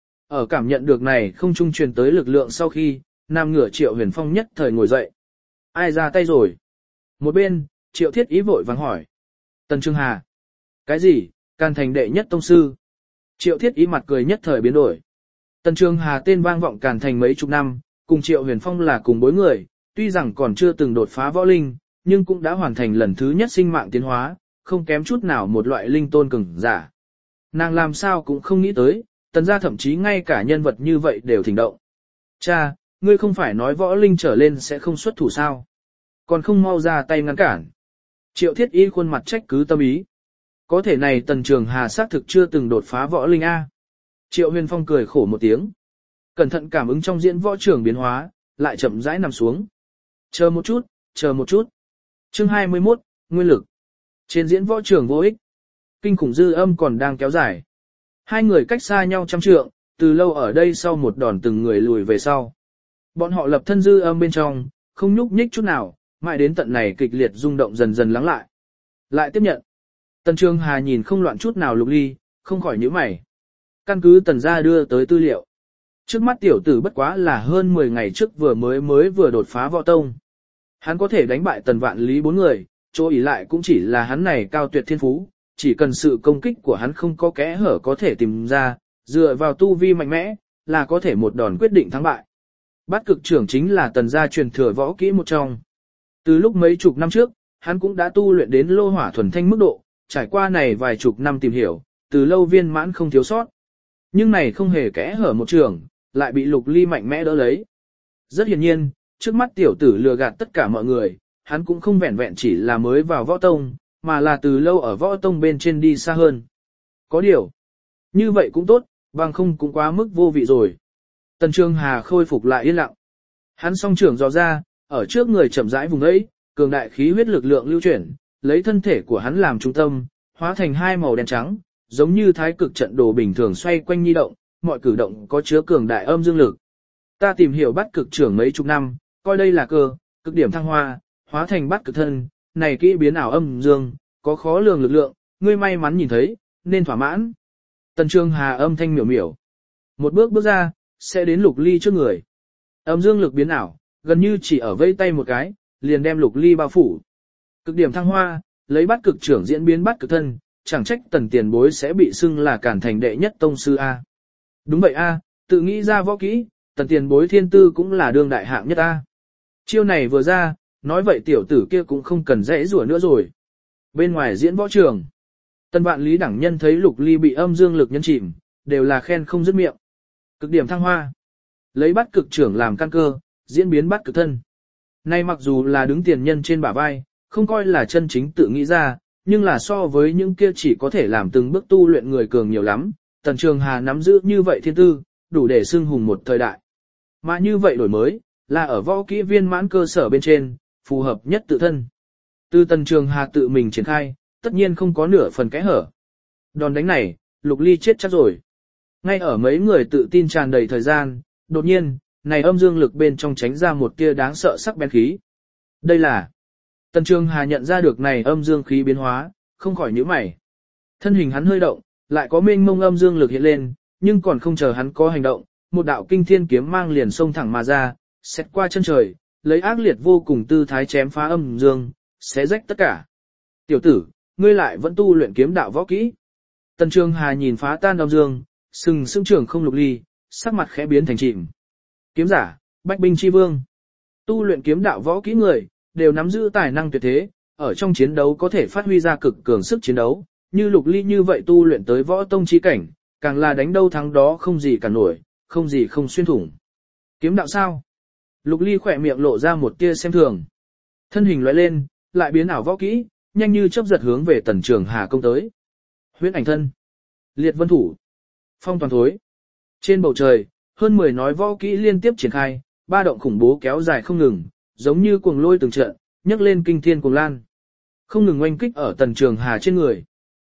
Ở cảm nhận được này không trung truyền tới lực lượng sau khi, nam ngửa Triệu Huyền Phong nhất thời ngồi dậy. Ai ra tay rồi? Một bên, Triệu Thiết Ý vội vàng hỏi. Tần Trương Hà. Cái gì? Can thành đệ nhất tông sư. Triệu Thiết Ý mặt cười nhất thời biến đổi. Tần Trương Hà tên vang vọng Càn Thành mấy chục năm, cùng Triệu Huyền Phong là cùng bối người, tuy rằng còn chưa từng đột phá võ linh, nhưng cũng đã hoàn thành lần thứ nhất sinh mạng tiến hóa, không kém chút nào một loại linh tôn cường giả. Nàng làm sao cũng không nghĩ tới, Tần gia thậm chí ngay cả nhân vật như vậy đều thỉnh động. Cha, ngươi không phải nói võ linh trở lên sẽ không xuất thủ sao? Còn không mau ra tay ngăn cản. Triệu Thiết Y khuôn mặt trách cứ tâm ý. Có thể này Tần Trường Hà xác thực chưa từng đột phá võ linh A. Triệu Huyền Phong cười khổ một tiếng. Cẩn thận cảm ứng trong diễn võ trường biến hóa, lại chậm rãi nằm xuống. Chờ một chút, chờ một chút. Chương 21, Nguyên lực. Trên diễn võ trường vô ích. Kinh khủng dư âm còn đang kéo dài. Hai người cách xa nhau trăm trượng, từ lâu ở đây sau một đòn từng người lùi về sau. Bọn họ lập thân dư âm bên trong, không nhúc nhích chút nào, mãi đến tận này kịch liệt rung động dần dần lắng lại. Lại tiếp nhận. Tần Trường Hà nhìn không loạn chút nào Lục Ly, không khỏi nhíu mày. Căn cứ Tần gia đưa tới tư liệu. Trước mắt tiểu tử bất quá là hơn 10 ngày trước vừa đột phá võ tông. Hắn có thể đánh bại Tần Vạn Lý 4 người, chỗ ý lại cũng chỉ là hắn này cao tuyệt thiên phú, chỉ cần sự công kích của hắn không có kẽ hở có thể tìm ra, dựa vào tu vi mạnh mẽ, là có thể một đòn quyết định thắng bại. Bát cực trưởng chính là Tần gia truyền thừa võ kỹ một trong. Từ lúc mấy chục năm trước, hắn cũng đã tu luyện đến lô hỏa thuần thanh mức độ, trải qua này vài chục năm tìm hiểu, từ lâu viên mãn không thiếu sót. Nhưng này không hề kẽ hở một trường, lại bị Lục Ly mạnh mẽ đỡ lấy. Rất hiển nhiên, trước mắt tiểu tử lừa gạt tất cả mọi người, hắn cũng không vẹn vẹn chỉ là mới vào võ tông, mà là từ lâu ở võ tông bên trên đi xa hơn. Có điều, như vậy cũng tốt, bằng không cũng quá mức vô vị rồi. Tần Trường Hà khôi phục lại yên lặng. Hắn song trưởng dò ra, ở trước người chậm rãi vùng ấy, cường đại khí huyết lực lượng lưu chuyển, lấy thân thể của hắn làm trung tâm, hóa thành hai màu đen trắng, giống như thái cực trận đồ bình thường xoay quanh nhi động, mọi cử động có chứa cường đại âm dương lực. Ta tìm hiểu bát cực trưởng mấy chục năm, coi đây là cơ, cực điểm thăng hoa, hóa thành bát cực thân, này kỹ biến ảo âm dương, có khó lường lực lượng, ngươi may mắn nhìn thấy, nên thỏa mãn. Tần Trường Hà âm thanh miểu miểu. Một bước bước ra, sẽ đến Lục Ly trước người. Âm dương lực biến ảo, gần như chỉ ở vây tay một cái, liền đem Lục Ly bao phủ. Cực điểm thăng hoa, lấy bát cực trưởng diễn biến bát cực thân, chẳng trách Tần tiền bối sẽ bị xưng là Càn Thành đệ nhất tông sư A. Đúng vậy A, tự nghĩ ra võ kỹ, Tần tiền bối thiên tư cũng là đương đại hạng nhất A. Chiêu này vừa ra, nói vậy tiểu tử kia cũng không cần dễ rủa nữa rồi. Bên ngoài diễn võ trường, Tần Vạn Lý đẳng nhân thấy Lục Ly bị âm dương lực nhấn chìm, đều là khen không dứt miệng. Cực điểm thăng hoa, lấy bát cực trưởng làm căn cơ, diễn biến bát cực thân. Nay mặc dù là đứng tiền nhân trên bả vai, không coi là chân chính tự nghĩ ra, nhưng là so với những kia chỉ có thể làm từng bước tu luyện người cường nhiều lắm, Tần Trường Hà nắm giữ như vậy thiên tư, đủ để xưng hùng một thời đại. Mà như vậy đổi mới, là ở võ kỹ viên mãn cơ sở bên trên, phù hợp nhất tự thân. Từ Tần Trường Hà tự mình triển khai, tất nhiên không có nửa phần kẽ hở. Đòn đánh này, Lục Ly chết chắc rồi. Ngay ở mấy người tự tin tràn đầy thời gian, đột nhiên, này âm dương lực bên trong tránh ra một tia đáng sợ sắc bén khí. Đây là... Tần Trường Hà nhận ra được này âm dương khí biến hóa, không khỏi nhíu mày. Thân hình hắn hơi động, lại có mênh mông âm dương lực hiện lên, nhưng còn không chờ hắn có hành động, một đạo kinh thiên kiếm mang liền xông thẳng mà ra, xét qua chân trời, lấy ác liệt vô cùng tư thái chém phá âm dương, xé rách tất cả. Tiểu tử, ngươi lại vẫn tu luyện kiếm đạo võ kỹ. Tần Trường Hà nhìn phá tan âm dương, sừng sững trường không Lục Ly, sắc mặt khẽ biến thành chìm. Kiếm giả, bách binh chi vương. Tu luyện kiếm đạo võ kỹ người, đều nắm giữ tài năng tuyệt thế, ở trong chiến đấu có thể phát huy ra cực cường sức chiến đấu, như Lục Ly như vậy tu luyện tới võ tông chi cảnh, càng là đánh đâu thắng đó không gì cả nổi, không gì không xuyên thủng. Kiếm đạo sao? Lục Ly khỏe miệng lộ ra một tia xem thường. Thân hình lóe lên, lại biến ảo võ kỹ, nhanh như chớp giật hướng về Tần Trường Hà công tới. Huyễn ảnh thân, liệt vân thủ, phong toàn thối. Trên bầu trời, hơn 10 nói võ kỹ liên tiếp triển khai, ba động khủng bố kéo dài không ngừng, giống như cuồng lôi từng trận, nhấc lên kinh thiên cuồng lan. Không ngừng oanh kích ở Tần Trường Hà trên người.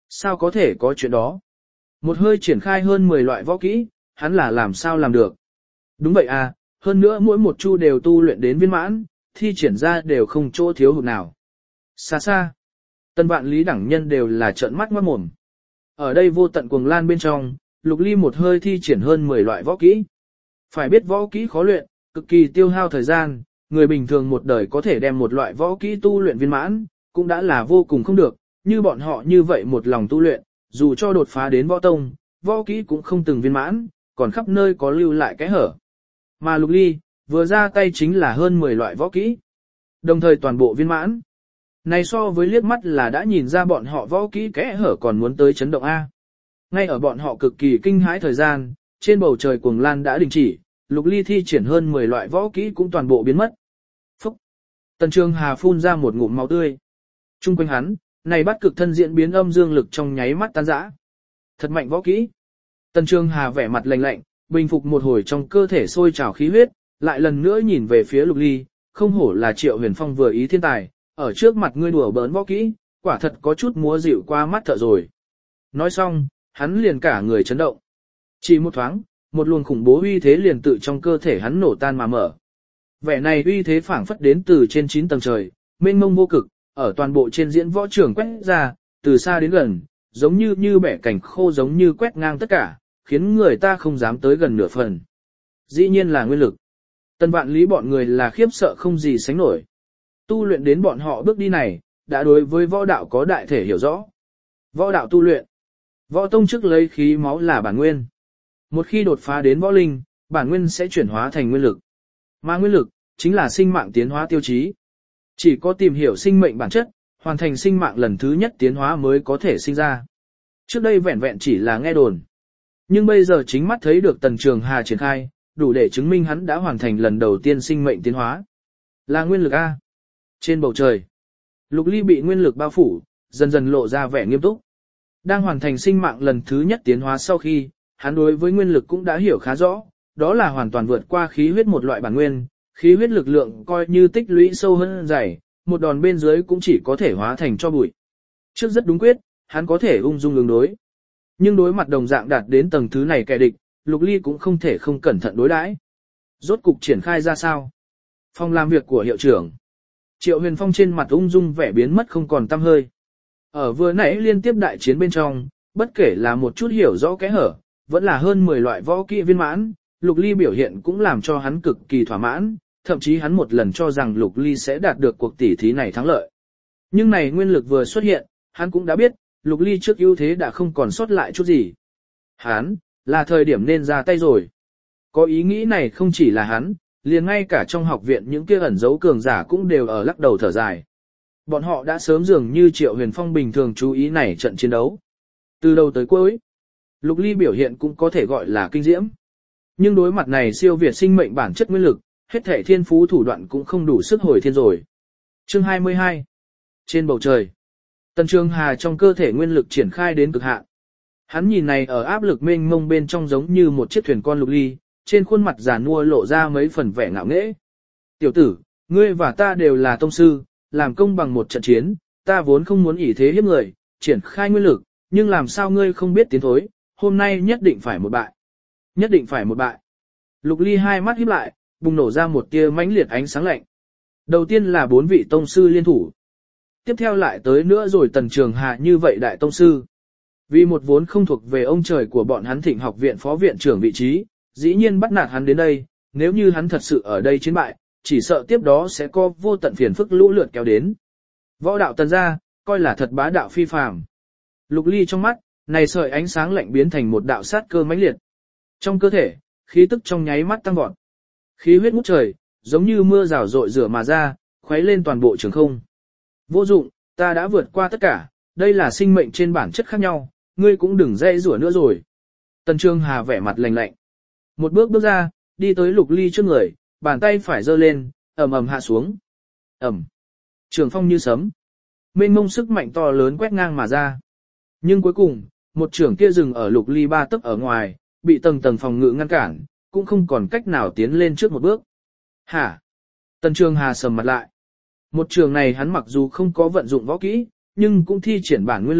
Sao có thể có chuyện đó? Một hơi triển khai hơn 10 loại võ kỹ, hắn là làm sao làm được? Đúng vậy à, hơn nữa mỗi một chu đều tu luyện đến viên mãn, thi triển ra đều không chỗ thiếu hụt nào. Xa xa, tân vạn lý đẳng nhân đều là trợn mắt ngoát mồm. Ở đây vô tận cuồng lan bên trong, Lục Ly một hơi thi triển hơn 10 loại võ kỹ. Phải biết võ kỹ khó luyện, cực kỳ tiêu hao thời gian, người bình thường một đời có thể đem một loại võ kỹ tu luyện viên mãn, cũng đã là vô cùng không được, như bọn họ như vậy một lòng tu luyện, dù cho đột phá đến võ tông, võ kỹ cũng không từng viên mãn, còn khắp nơi có lưu lại cái hở. Mà Lục Ly, vừa ra tay chính là hơn 10 loại võ kỹ, đồng thời toàn bộ viên mãn. Này so với liếc mắt là đã nhìn ra bọn họ võ kỹ kẽ hở còn muốn tới chấn động A. Ngay ở bọn họ cực kỳ kinh hãi thời gian, trên bầu trời cuồng lan đã đình chỉ, Lục Ly thi triển hơn 10 loại võ kỹ cũng toàn bộ biến mất. Phúc! Tần Trường Hà phun ra một ngụm máu tươi. Trung quanh hắn, này bắt cực thân diễn biến âm dương lực trong nháy mắt tan rã. Thật mạnh võ kỹ. Tần Trường Hà vẻ mặt lạnh lạnh, bình phục một hồi trong cơ thể sôi trào khí huyết, lại lần nữa nhìn về phía Lục Ly, không hổ là Triệu Huyền Phong vừa ý thiên tài, ở trước mặt ngươi đùa bỡn võ kỹ, quả thật có chút múa dịu qua mắt thợ rồi. Nói xong, hắn liền cả người chấn động. Chỉ một thoáng, một luồng khủng bố uy thế liền tự trong cơ thể hắn nổ tan mà mở. Vẻ này uy thế phảng phất đến từ trên 9 tầng trời, mênh mông vô cực, ở toàn bộ trên diễn võ trường quét ra, từ xa đến gần, giống như bẻ cảnh khô giống như quét ngang tất cả, khiến người ta không dám tới gần nửa phần. Dĩ nhiên là nguyên lực. Tân vạn lý bọn người là khiếp sợ không gì sánh nổi. Tu luyện đến bọn họ bước đi này, đã đối với võ đạo có đại thể hiểu rõ. Võ đạo tu luyện. Võ tông trước lấy khí máu là bản nguyên. Một khi đột phá đến võ linh, bản nguyên sẽ chuyển hóa thành nguyên lực. Mà nguyên lực, chính là sinh mạng tiến hóa tiêu chí. Chỉ có tìm hiểu sinh mệnh bản chất, hoàn thành sinh mạng lần thứ nhất tiến hóa mới có thể sinh ra. Trước đây vẹn vẹn chỉ là nghe đồn. Nhưng bây giờ chính mắt thấy được Tần Trường Hà triển khai, đủ để chứng minh hắn đã hoàn thành lần đầu tiên sinh mệnh tiến hóa. Là nguyên lực A. Trên bầu trời, Lục Ly bị nguyên lực bao phủ, dần dần lộ ra vẻ nghiêm túc. Đang hoàn thành sinh mạng lần thứ nhất tiến hóa sau khi, hắn đối với nguyên lực cũng đã hiểu khá rõ, đó là hoàn toàn vượt qua khí huyết một loại bản nguyên, khí huyết lực lượng coi như tích lũy sâu hơn dày, một đòn bên dưới cũng chỉ có thể hóa thành cho bụi. Trước rất đúng quyết, hắn có thể ung dung ứng đối. Nhưng đối mặt đồng dạng đạt đến tầng thứ này kẻ địch, Lục Ly cũng không thể không cẩn thận đối đãi. Rốt cục triển khai ra sao? Phòng làm việc của hiệu trưởng. Triệu Huyền Phong trên mặt ung dung vẻ biến mất không còn tăm hơi. Ở vừa nãy liên tiếp đại chiến bên trong, bất kể là một chút hiểu rõ kẽ hở, vẫn là hơn 10 loại võ kỹ viên mãn, Lục Ly biểu hiện cũng làm cho hắn cực kỳ thỏa mãn, thậm chí hắn một lần cho rằng Lục Ly sẽ đạt được cuộc tỷ thí này thắng lợi. Nhưng này nguyên lực vừa xuất hiện, hắn cũng đã biết, Lục Ly trước ưu thế đã không còn sót lại chút gì. Hắn, là thời điểm nên ra tay rồi. Có ý nghĩ này không chỉ là hắn, liền ngay cả trong học viện những kia ẩn giấu cường giả cũng đều ở lắc đầu thở dài. Bọn họ đã sớm dường như Triệu Huyền Phong bình thường chú ý này trận chiến đấu. Từ đầu tới cuối, Lục Ly biểu hiện cũng có thể gọi là kinh diễm. Nhưng đối mặt này siêu việt sinh mệnh bản chất nguyên lực, hết thể thiên phú thủ đoạn cũng không đủ sức hồi thiên rồi. Chương 22. Trên bầu trời, Tần Trường Hà trong cơ thể nguyên lực triển khai đến cực hạn. Hắn nhìn này ở áp lực mênh mông bên trong giống như một chiếc thuyền con Lục Ly, trên khuôn mặt già nua lộ ra mấy phần vẻ ngạo nghễ. Tiểu tử, ngươi và ta đều là tông sư, làm công bằng một trận chiến, ta vốn không muốn ỷ thế hiếp người, triển khai nguyên lực, nhưng làm sao ngươi không biết tiến thối, hôm nay nhất định phải một bại. Nhất định phải một bại. Lục Ly hai mắt híp lại, bùng nổ ra một tia mãnh liệt ánh sáng lạnh. Đầu tiên là 4 vị tông sư liên thủ. Tiếp theo lại tới nữa rồi Tần Trường Hà như vậy đại tông sư. Vì một vốn không thuộc về ông trời của bọn hắn Thịnh học viện phó viện trưởng vị trí, dĩ nhiên bắt nạt hắn đến đây, nếu như hắn thật sự ở đây chiến bại, chỉ sợ tiếp đó sẽ có vô tận phiền phức lũ lượt kéo đến. Võ đạo Tần gia, coi là thật bá đạo phi phàm. Lục Ly trong mắt, này sợi ánh sáng lạnh biến thành một đạo sát cơ mãnh liệt. Trong cơ thể, khí tức trong nháy mắt tăng vọt. Khí huyết ngút trời, giống như mưa rào rội rửa mà ra, khuấy lên toàn bộ trường không. Vô dụng, ta đã vượt qua tất cả, đây là sinh mệnh trên bản chất khác nhau, ngươi cũng đừng dây rủa nữa rồi. Tần Trường Hà vẻ mặt lạnh lạnh. Một bước bước ra, đi tới Lục Ly trước người, bàn tay phải giơ lên, ầm ầm hạ xuống. Ầm. Trường phong như sấm. Mênh mông sức mạnh to lớn quét ngang mà ra. Nhưng cuối cùng, một trường kia dừng ở Lục Ly 3 tấc ở ngoài, bị tầng tầng phòng ngự ngăn cản, cũng không còn cách nào tiến lên trước một bước. Hả? Tần Trường Hà sầm mặt lại. Một trường này hắn mặc dù không có vận dụng võ kỹ, nhưng cũng thi triển bản nguyên lực,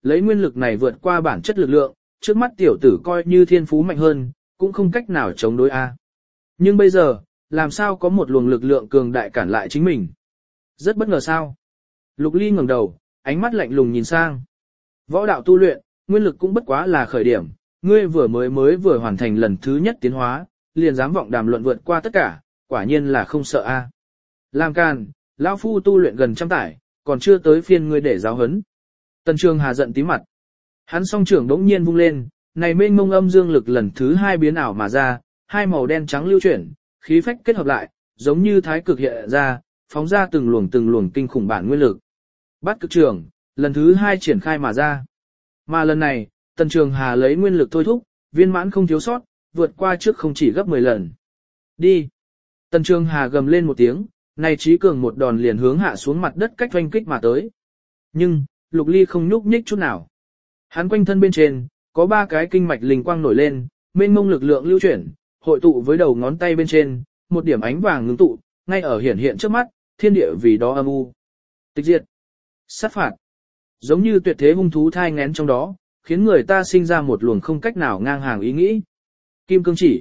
lấy nguyên lực này vượt qua bản chất lực lượng, trước mắt tiểu tử coi như thiên phú mạnh hơn, cũng không cách nào chống đối A. Nhưng bây giờ, làm sao có một luồng lực lượng cường đại cản lại chính mình? Rất bất ngờ sao? Lục Ly ngẩng đầu, ánh mắt lạnh lùng nhìn sang. Võ đạo tu luyện, nguyên lực cũng bất quá là khởi điểm, ngươi vừa hoàn thành lần thứ nhất tiến hóa, liền dám vọng đàm luận vượt qua tất cả, quả nhiên là không sợ A. Làm càn, lão phu tu luyện gần trăm tải, còn chưa tới phiên ngươi để giáo huấn. Tần Trường Hà giận tí mặt. Hắn song trưởng đống nhiên vung lên, này mênh mông âm dương lực lần thứ hai biến ảo mà ra, hai màu đen trắng lưu chuyển, khí phách kết hợp lại, giống như thái cực hiện ra, phóng ra từng luồng kinh khủng bản nguyên lực. Bát cực trưởng, lần thứ hai triển khai mà ra. Mà lần này, Tần Trường Hà lấy nguyên lực thôi thúc, viên mãn không thiếu sót, vượt qua trước không chỉ gấp 10 lần. Đi! Tần Trường Hà gầm lên một tiếng, này trí cường một đòn liền hướng hạ xuống mặt đất cách oanh kích mà tới. Nhưng, Lục Ly không nhúc nhích chút nào. Hắn quanh thân bên trên, có 3 cái kinh mạch linh quang nổi lên, mênh mông lực lượng lưu chuyển, hội tụ với đầu ngón tay bên trên, một điểm ánh vàng ngưng tụ, ngay ở hiện trước mắt, thiên địa vì đó âm u. Tịch diệt, sát phạt, giống như tuyệt thế hung thú thai nghén trong đó, khiến người ta sinh ra một luồng không cách nào ngang hàng ý nghĩ. Kim cương chỉ,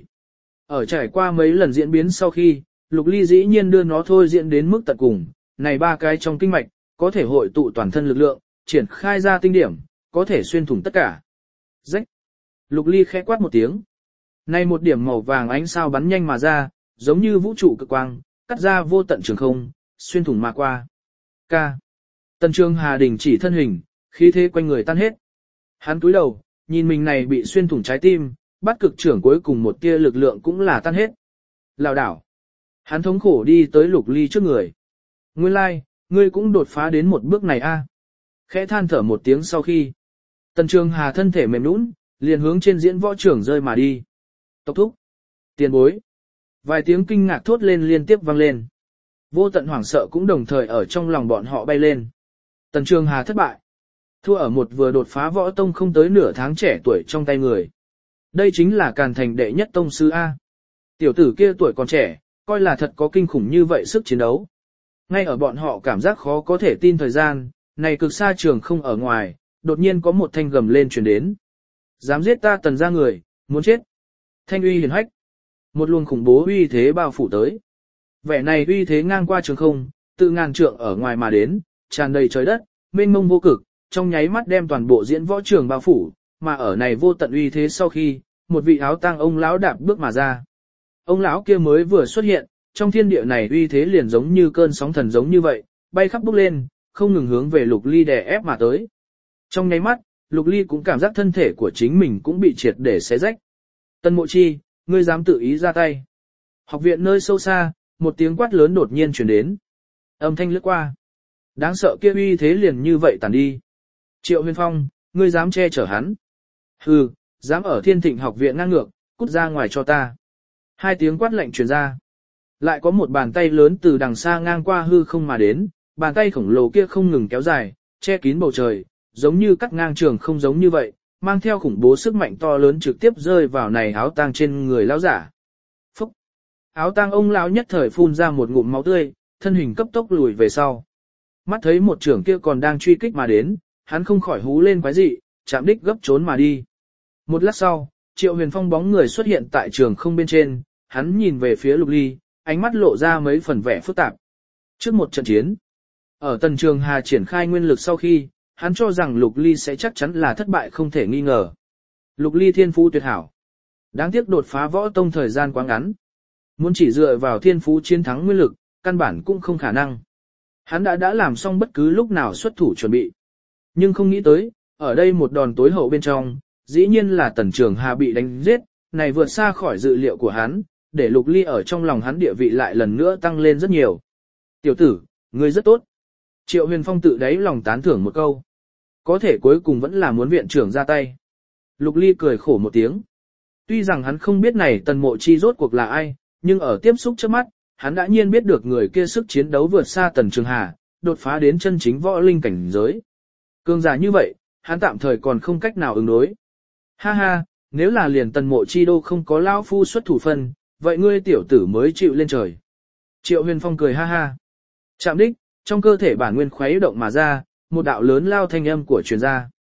ở trải qua mấy lần diễn biến sau khi, Lục Ly dĩ nhiên đưa nó thôi diễn đến mức tận cùng, này 3 cái trong kinh mạch, có thể hội tụ toàn thân lực lượng, triển khai ra tinh điểm, có thể xuyên thủng tất cả. Rách. Lục Ly khẽ quát một tiếng. Này một điểm màu vàng ánh sao bắn nhanh mà ra, giống như vũ trụ cực quang, cắt ra vô tận trường không, xuyên thủng mà qua. Ca. Tần Trường Hà đình chỉ thân hình, khí thế quanh người tan hết. Hắn cúi đầu, nhìn mình này bị xuyên thủng trái tim, bắt cực trưởng cuối cùng một tia lực lượng cũng là tan hết. Lảo đảo. Hắn thống khổ đi tới Lục Ly trước người. Nguyên lai, ngươi cũng đột phá đến một bước này a. Khẽ than thở một tiếng sau khi, Tần Trường Hà thân thể mềm nhũn, liền hướng trên diễn võ trưởng rơi mà đi. Tốc thúc, tiền bối. Vài tiếng kinh ngạc thốt lên liên tiếp vang lên. Vô tận hoảng sợ cũng đồng thời ở trong lòng bọn họ bay lên. Tần Trường Hà thất bại. Thua ở một vừa đột phá võ tông không tới nửa tháng trẻ tuổi trong tay người. Đây chính là Càn Thành đệ nhất tông sư A. Tiểu tử kia tuổi còn trẻ, coi là thật có kinh khủng như vậy sức chiến đấu. Ngay ở bọn họ cảm giác khó có thể tin thời gian, này cực xa trường không ở ngoài, đột nhiên có một thanh gầm lên truyền đến. Dám giết ta Tần gia người, muốn chết. Thanh uy hiển hách. Một luồng khủng bố uy thế bao phủ tới. Vẻ này uy thế ngang qua trường không, tự ngàn trượng ở ngoài mà đến, tràn đầy trời đất, mênh mông vô cực, trong nháy mắt đem toàn bộ diễn võ trường bao phủ, mà ở này vô tận uy thế sau khi, một vị áo tang ông lão đạp bước mà ra. Ông lão kia mới vừa xuất hiện, trong thiên địa này uy thế liền giống như cơn sóng thần giống như vậy, bay khắp bốc lên, không ngừng hướng về Lục Ly đè ép mà tới. Trong nháy mắt, Lục Ly cũng cảm giác thân thể của chính mình cũng bị triệt để xé rách. Tân Mộ Chi, ngươi dám tự ý ra tay. Học viện nơi sâu xa, một tiếng quát lớn đột nhiên truyền đến. Âm thanh lướt qua. Đáng sợ kia uy thế liền như vậy tàn đi. Triệu Huyền Phong, ngươi dám che chở hắn. Hừ, dám ở Thiên Thịnh học viện ngang ngược, cút ra ngoài cho ta. 2 tiếng quát lệnh truyền ra. Lại có một bàn tay lớn từ đằng xa ngang qua hư không mà đến, bàn tay khổng lồ kia không ngừng kéo dài, che kín bầu trời, giống như cắt ngang trường không giống như vậy, mang theo khủng bố sức mạnh to lớn trực tiếp rơi vào này áo tang trên người lão giả. Phúc! Áo tang ông lão nhất thời phun ra một ngụm máu tươi, thân hình cấp tốc lùi về sau. Mắt thấy một trưởng kia còn đang truy kích mà đến, hắn không khỏi hú lên quái dị, chạm đích gấp trốn mà đi. Một lát sau, Triệu Huyền Phong bóng người xuất hiện tại trường không bên trên, hắn nhìn về phía Lục Ly, ánh mắt lộ ra mấy phần vẻ phức tạp. Trước một trận chiến, ở Tần Trường Hà triển khai nguyên lực sau khi, hắn cho rằng Lục Ly sẽ chắc chắn là thất bại không thể nghi ngờ. Lục Ly thiên phú tuyệt hảo. Đáng tiếc đột phá võ tông thời gian quá ngắn. Muốn chỉ dựa vào thiên phú chiến thắng nguyên lực, căn bản cũng không khả năng. Hắn đã làm xong bất cứ lúc nào xuất thủ chuẩn bị. Nhưng không nghĩ tới, ở đây một đòn tối hậu bên trong, dĩ nhiên là Tần Trường Hà bị đánh giết, này vượt xa khỏi dự liệu của hắn, để Lục Ly ở trong lòng hắn địa vị lại lần nữa tăng lên rất nhiều. Tiểu tử, ngươi rất tốt. Triệu Huyền Phong tự đáy lòng tán thưởng một câu. Có thể cuối cùng vẫn là muốn viện trưởng ra tay. Lục Ly cười khổ một tiếng. Tuy rằng hắn không biết này Tần Mộ Chi rốt cuộc là ai, nhưng ở tiếp xúc trước mắt, hắn đã nhiên biết được người kia sức chiến đấu vượt xa Tần Trường Hà, đột phá đến chân chính võ linh cảnh giới. Cường giả như vậy, hắn tạm thời còn không cách nào ứng đối. Ha ha, nếu là liền Tần Mộ Chi đô không có lão phu xuất thủ phân, vậy ngươi tiểu tử mới chịu lên trời. Triệu Huyền Phong cười ha ha. Chạm đích, trong cơ thể bản nguyên khuấy động mà ra, một đạo lớn lao thanh âm của truyền ra.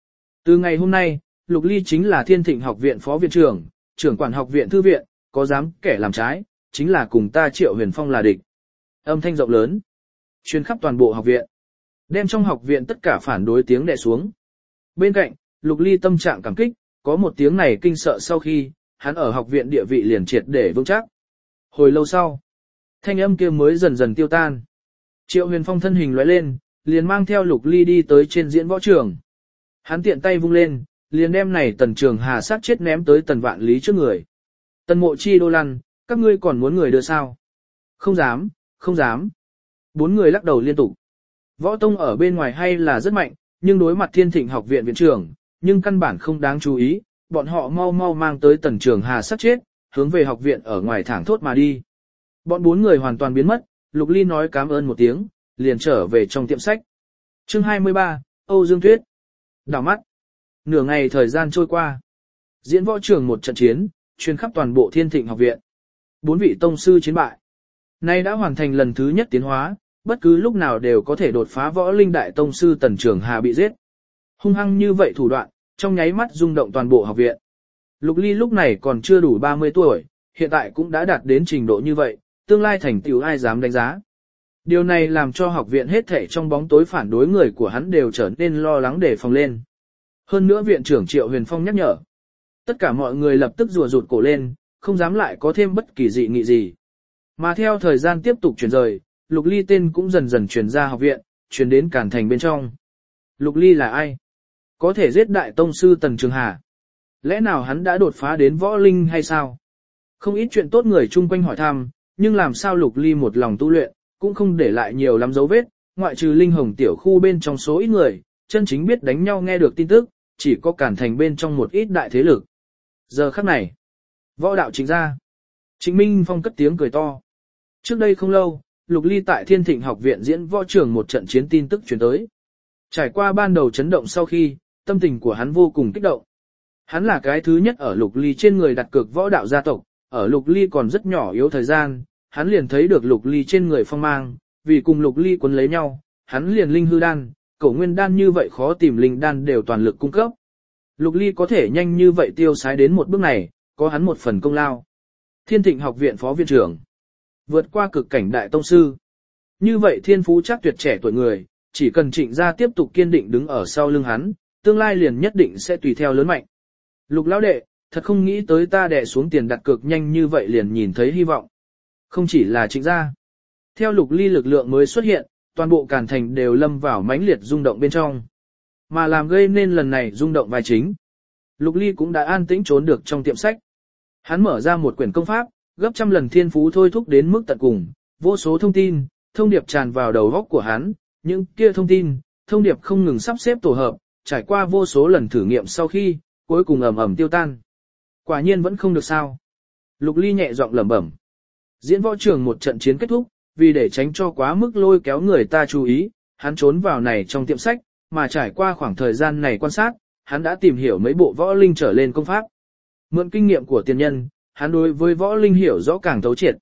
Từ ngày hôm nay, Lục Ly chính là Thiên Thịnh học viện phó viện trưởng, trưởng quản học viện thư viện, có dám kẻ làm trái, chính là cùng ta Triệu Huyền Phong là địch. Âm thanh rộng lớn, truyền khắp toàn bộ học viện, đem trong học viện tất cả phản đối tiếng đè xuống. Bên cạnh, Lục Ly tâm trạng cảm kích, có một tiếng này kinh sợ sau khi, hắn ở học viện địa vị liền triệt để vững chắc. Hồi lâu sau, thanh âm kia mới dần dần tiêu tan. Triệu Huyền Phong thân hình lóe lên, liền mang theo Lục Ly đi tới trên diễn võ trường. Hắn tiện tay vung lên, liền đem này Tần Trường Hà sát chết ném tới Tần Vạn Lý trước người. Tần Mộ Chi đô lăn, các ngươi còn muốn người đưa sao? Không dám, không dám. 4 người lắc đầu liên tục. Võ tông ở bên ngoài hay là rất mạnh, nhưng đối mặt Thiên Thịnh học viện viện trưởng, nhưng căn bản không đáng chú ý, bọn họ mau mau mang tới Tần Trường Hà sát chết, hướng về học viện ở ngoài thẳng thốt mà đi. Bọn 4 người hoàn toàn biến mất, Lục Ly nói cảm ơn một tiếng, liền trở về trong tiệm sách. Chương 23, Âu Dương Tuyết. Đảo mắt. Nửa ngày thời gian trôi qua. Diễn võ trường một trận chiến, truyền khắp toàn bộ Thiên Thịnh học viện. 4 vị tông sư chiến bại. Nay đã hoàn thành lần thứ nhất tiến hóa, bất cứ lúc nào đều có thể đột phá võ linh đại tông sư Tần Trường Hà bị giết. Hung hăng như vậy thủ đoạn, trong nháy mắt rung động toàn bộ học viện. Lục Ly lúc này còn chưa đủ 30 tuổi, hiện tại cũng đã đạt đến trình độ như vậy, tương lai thành tựu ai dám đánh giá. Điều này làm cho học viện hết thảy trong bóng tối phản đối người của hắn đều trở nên lo lắng để phòng lên. Hơn nữa viện trưởng Triệu Huyền Phong nhắc nhở. Tất cả mọi người lập tức rùa rụt cổ lên, không dám lại có thêm bất kỳ dị nghị gì. Mà theo thời gian tiếp tục chuyển rời, Lục Ly tên cũng dần dần truyền ra học viện, truyền đến Càn Thành bên trong. Lục Ly là ai? Có thể giết đại tông sư Tần Trường Hà. Lẽ nào hắn đã đột phá đến võ linh hay sao? Không ít chuyện tốt người chung quanh hỏi thăm, nhưng làm sao Lục Ly một lòng tu luyện, cũng không để lại nhiều lắm dấu vết, ngoại trừ Linh Hồng tiểu khu bên trong số ít người, chân chính biết đánh nhau nghe được tin tức, chỉ có Càn Thành bên trong một ít đại thế lực. Giờ khắc này, võ đạo chính ra. Trịnh Minh Phong cất tiếng cười to. Trước đây không lâu, Lục Ly tại Thiên Thịnh học viện diễn võ trường một trận chiến tin tức truyền tới. Trải qua ban đầu chấn động sau khi, tâm tình của hắn vô cùng kích động. Hắn là cái thứ nhất ở Lục Ly trên người đặt cược võ đạo gia tộc, ở Lục Ly còn rất nhỏ yếu thời gian, hắn liền thấy được Lục Ly trên người phong mang, vì cùng Lục Ly quấn lấy nhau, hắn liền linh hư đan, cổ nguyên đan như vậy khó tìm linh đan đều toàn lực cung cấp. Lục Ly có thể nhanh như vậy tiêu sái đến một bước này, có hắn một phần công lao. Thiên Thịnh học viện phó viện trưởng, vượt qua cực cảnh đại tông sư. Như vậy thiên phú chắc tuyệt trẻ tuổi người, chỉ cần Trịnh gia tiếp tục kiên định đứng ở sau lưng hắn, tương lai liền nhất định sẽ tùy theo lớn mạnh. Lục lão đệ, thật không nghĩ tới ta đè xuống tiền đặt cược nhanh như vậy liền nhìn thấy hy vọng. Không chỉ là Trịnh gia. Theo Lục Ly lực lượng mới xuất hiện, toàn bộ Càn Thành đều lâm vào mãnh liệt rung động bên trong. Mà làm gây nên lần này rung động vai chính. Lục Ly cũng đã an tĩnh trốn được trong tiệm sách. Hắn mở ra một quyển công pháp, gấp trăm lần thiên phú thôi thúc đến mức tận cùng, vô số thông tin, thông điệp tràn vào đầu óc của hắn, những kia thông tin, thông điệp không ngừng sắp xếp tổ hợp, trải qua vô số lần thử nghiệm sau khi, cuối cùng ầm ầm tiêu tan. Quả nhiên vẫn không được sao. Lục Ly nhẹ giọng lẩm bẩm. Diễn võ trường một trận chiến kết thúc, vì để tránh cho quá mức lôi kéo người ta chú ý, hắn trốn vào này trong tiệm sách, mà trải qua khoảng thời gian này quan sát, hắn đã tìm hiểu mấy bộ võ linh trở lên công pháp. Mượn kinh nghiệm của tiền nhân, hắn đối với võ linh hiểu rõ càng thấu triệt.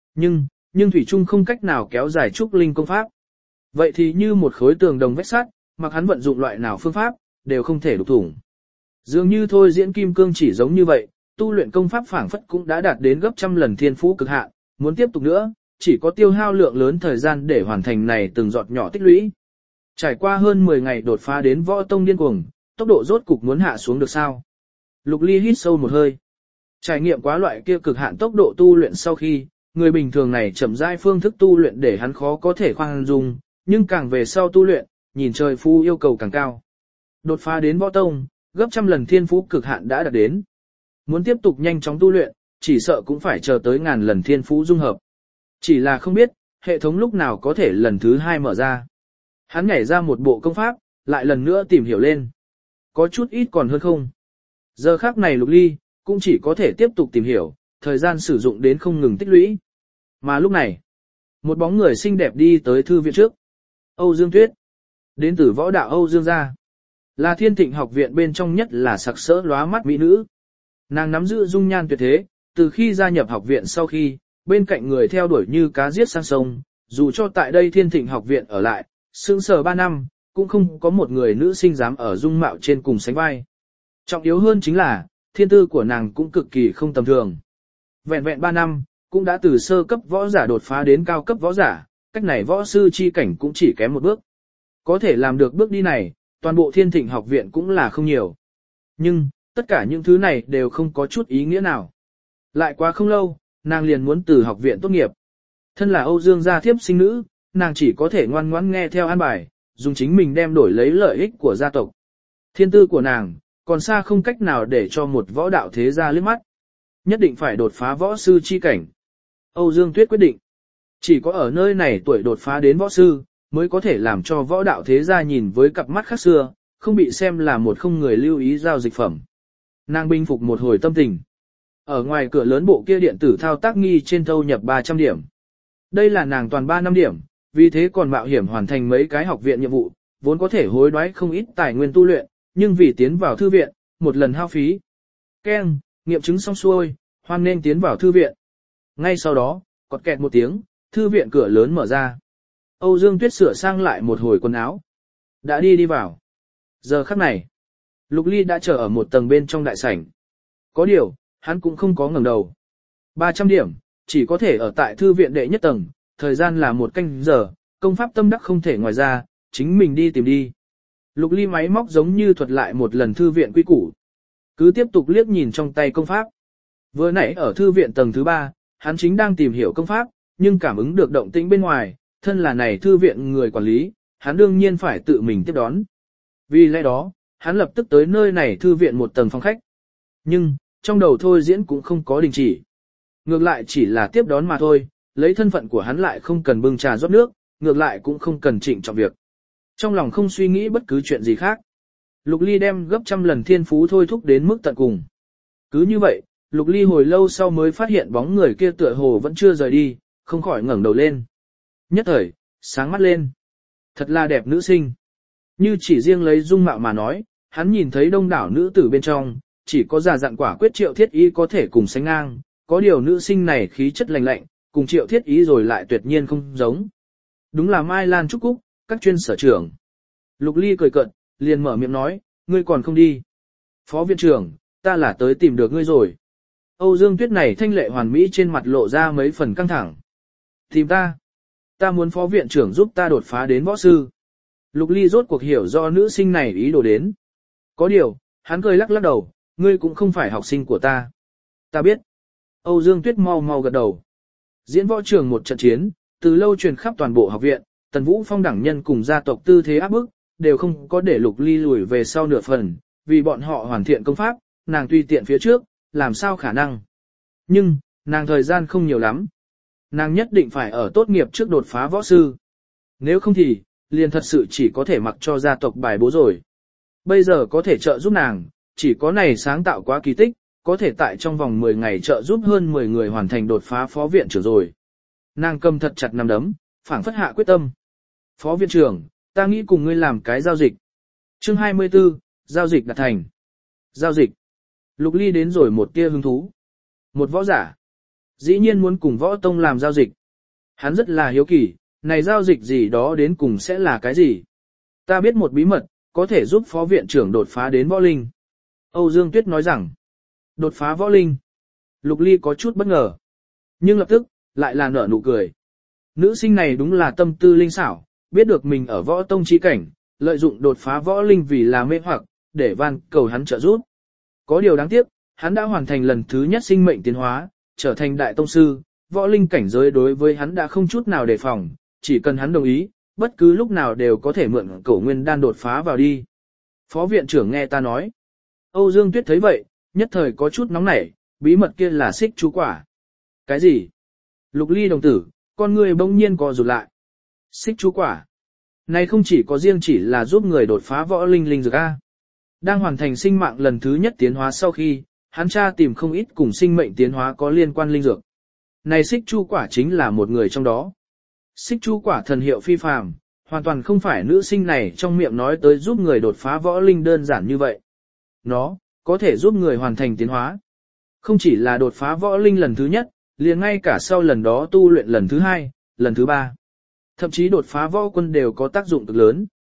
Nhưng thủy chung không cách nào kéo dài trúc linh công pháp. Vậy thì như một khối tường đồng vách sắt, mặc hắn vận dụng loại nào phương pháp, đều không thể đục thủng. Dường như thôi diễn kim cương chỉ giống như vậy, tu luyện công pháp phảng phất cũng đã đạt đến gấp trăm lần thiên phú cực hạn, muốn tiếp tục nữa, chỉ có tiêu hao lượng lớn thời gian để hoàn thành này từng giọt nhỏ tích lũy. Trải qua hơn 10 ngày đột phá đến võ tông điên cuồng, tốc độ rốt cục muốn hạ xuống được sao? Lục Ly hít sâu một hơi. Trải nghiệm quá loại kia cực hạn tốc độ tu luyện sau khi, người bình thường này chậm rãi phương thức tu luyện để hắn khó có thể khoan dung, nhưng càng về sau tu luyện, nhìn trời phu yêu cầu càng cao. Đột phá đến võ tông, gấp trăm lần thiên phú cực hạn đã đạt đến. Muốn tiếp tục nhanh chóng tu luyện, chỉ sợ cũng phải chờ tới ngàn lần thiên phú dung hợp. Chỉ là không biết, hệ thống lúc nào có thể lần thứ 2 mở ra. Hắn nhảy ra một bộ công pháp, lại lần nữa tìm hiểu lên. Có chút ít còn hơn không. Giờ khác này Lục Ly, cũng chỉ có thể tiếp tục tìm hiểu, thời gian sử dụng đến không ngừng tích lũy. Mà lúc này, một bóng người xinh đẹp đi tới thư viện trước. Âu Dương Tuyết. Đến từ võ đạo Âu Dương gia. Là Thiên Thịnh học viện bên trong nhất là sặc sỡ lóa mắt mỹ nữ. Nàng nắm giữ dung nhan tuyệt thế, từ khi gia nhập học viện sau khi, bên cạnh người theo đuổi như cá giết sang sông, dù cho tại đây Thiên Thịnh học viện ở lại, sững sờ 3 năm, cũng không có một người nữ sinh dám ở dung mạo trên cùng sánh vai. Trọng yếu hơn chính là, thiên tư của nàng cũng cực kỳ không tầm thường. Vẹn vẹn 3 năm, cũng đã từ sơ cấp võ giả đột phá đến cao cấp võ giả, cách này võ sư chi cảnh cũng chỉ kém một bước. Có thể làm được bước đi này, toàn bộ Thiên Thịnh học viện cũng là không nhiều. Nhưng, tất cả những thứ này đều không có chút ý nghĩa nào. Lại quá không lâu, nàng liền muốn từ học viện tốt nghiệp. Thân là Âu Dương gia thiếp sinh nữ, nàng chỉ có thể ngoan ngoãn nghe theo an bài, dùng chính mình đem đổi lấy lợi ích của gia tộc. Thiên tư của nàng, còn xa không cách nào để cho một võ đạo thế gia liếc mắt. Nhất định phải đột phá võ sư chi cảnh. Âu Dương Tuyết quyết định. Chỉ có ở nơi này tuổi đột phá đến võ sư, mới có thể làm cho võ đạo thế gia nhìn với cặp mắt khác xưa, không bị xem là một không người lưu ý giao dịch phẩm. Nàng bình phục một hồi tâm tình. Ở ngoài cửa lớn bộ kia điện tử thao tác nghi trên thâu nhập 300 điểm. Đây là nàng toàn 3 năm điểm, vì thế còn mạo hiểm hoàn thành mấy cái học viện nhiệm vụ, vốn có thể hối đoái không ít tài nguyên tu luyện, nhưng vì tiến vào thư viện, một lần hao phí. Keng, nghiệm chứng xong xuôi, hoan nên tiến vào thư viện. Ngay sau đó, cọt kẹt một tiếng, thư viện cửa lớn mở ra. Âu Dương Tuyết sửa sang lại một hồi quần áo. Đã đi vào. Giờ khắc này, Lục Ly đã chờ ở một tầng bên trong đại sảnh. Có điều, hắn cũng không có ngẩng đầu. 300 điểm, chỉ có thể ở tại thư viện đệ nhất tầng, thời gian là 1 canh giờ, công pháp tâm đắc không thể ngoài ra, chính mình đi tìm đi. Lục Ly máy móc giống như thuật lại một lần thư viện quy củ. Cứ tiếp tục liếc nhìn trong tay công pháp. Vừa nãy ở thư viện tầng thứ 3, hắn chính đang tìm hiểu công pháp, nhưng cảm ứng được động tĩnh bên ngoài, thân là này thư viện người quản lý, hắn đương nhiên phải tự mình tiếp đón. Vì lẽ đó, hắn lập tức tới nơi này thư viện một tầng phòng khách. Nhưng, trong đầu thôi diễn cũng không có đình chỉ. Ngược lại chỉ là tiếp đón mà thôi, lấy thân phận của hắn lại không cần bưng trà rót nước, ngược lại cũng không cần trịnh trọng việc. Trong lòng không suy nghĩ bất cứ chuyện gì khác. Lục Ly đem gấp trăm lần thiên phú thôi thúc đến mức tận cùng. Cứ như vậy, Lục Ly hồi lâu sau mới phát hiện bóng người kia tựa hồ vẫn chưa rời đi, không khỏi ngẩng đầu lên. Nhất thời, sáng mắt lên. Thật là đẹp nữ sinh. Như chỉ riêng lấy dung mạo mà nói, hắn nhìn thấy đông đảo nữ tử bên trong, chỉ có già dặn quả quyết Triệu Thiết Ý có thể cùng sánh ngang, có điều nữ sinh này khí chất lành lạnh, cùng Triệu Thiết Ý rồi lại tuyệt nhiên không giống. Đúng là Mai Lan Trúc Cúc, các chuyên sở trưởng. Lục Ly cười cợt, liền mở miệng nói, ngươi còn không đi. Phó viện trưởng, ta là tới tìm được ngươi rồi. Âu Dương Tuyết này thanh lệ hoàn mỹ trên mặt lộ ra mấy phần căng thẳng. Tìm ta. Ta muốn phó viện trưởng giúp ta đột phá đến võ sư. Lục Ly rốt cuộc hiểu do nữ sinh này ý đồ đến. Có điều, hắn cười lắc lắc đầu, ngươi cũng không phải học sinh của ta. Ta biết. Âu Dương Tuyết mau mau gật đầu. Diễn võ trường một trận chiến, từ lâu truyền khắp toàn bộ học viện, Tần Vũ Phong đẳng nhân cùng gia tộc tư thế áp bức, đều không có để Lục Ly lùi về sau nửa phần, vì bọn họ hoàn thiện công pháp, nàng tùy tiện phía trước, làm sao khả năng. Nhưng, nàng thời gian không nhiều lắm. Nàng nhất định phải ở tốt nghiệp trước đột phá võ sư. Nếu không thì, liền thật sự chỉ có thể mặc cho gia tộc bài bố rồi. Bây giờ có thể trợ giúp nàng, chỉ có này sáng tạo quá kỳ tích, có thể tại trong vòng 10 ngày trợ giúp hơn 10 người hoàn thành đột phá phó viện trưởng rồi. Nàng cầm thật chặt nắm đấm, phảng phất hạ quyết tâm. Phó viện trưởng, ta nghĩ cùng ngươi làm cái giao dịch. Chương 24, giao dịch đạt thành. Giao dịch. Lục Ly đến rồi một tia hứng thú. Một võ giả. Dĩ nhiên muốn cùng võ tông làm giao dịch. Hắn rất là hiếu kỳ, này giao dịch gì đó đến cùng sẽ là cái gì. Ta biết một bí mật, có thể giúp phó viện trưởng đột phá đến võ linh. Âu Dương Tuyết nói rằng, đột phá võ linh. Lục Ly có chút bất ngờ. Nhưng lập tức, lại là nở nụ cười. Nữ sinh này đúng là tâm tư linh xảo, biết được mình ở võ tông chi cảnh, lợi dụng đột phá võ linh vì là mê hoặc, để van cầu hắn trợ giúp. Có điều đáng tiếc, hắn đã hoàn thành lần thứ nhất sinh mệnh tiến hóa, trở thành đại tông sư, võ linh cảnh giới đối với hắn đã không chút nào đề phòng, chỉ cần hắn đồng ý, bất cứ lúc nào đều có thể mượn cổ nguyên đan đột phá vào đi. Phó viện trưởng nghe ta nói. Âu Dương Tuyết thấy vậy, nhất thời có chút nóng nảy, bí mật kia là xích chú quả. Cái gì? Lục Ly đồng tử, con người bỗng nhiên co rụt lại. Xích chú quả. Này không chỉ có riêng chỉ là giúp người đột phá võ linh linh dược A. Đang hoàn thành sinh mạng lần thứ nhất tiến hóa sau khi, hắn tra tìm không ít cùng sinh mệnh tiến hóa có liên quan linh dược. Này xích chu quả chính là một người trong đó. Xích chu quả thần hiệu phi phàm, hoàn toàn không phải nữ sinh này trong miệng nói tới giúp người đột phá võ linh đơn giản như vậy. Nó, có thể giúp người hoàn thành tiến hóa. Không chỉ là đột phá võ linh lần thứ nhất, liền ngay cả sau lần đó tu luyện lần thứ 2, lần thứ 3. Thậm chí đột phá võ quân đều có tác dụng cực lớn.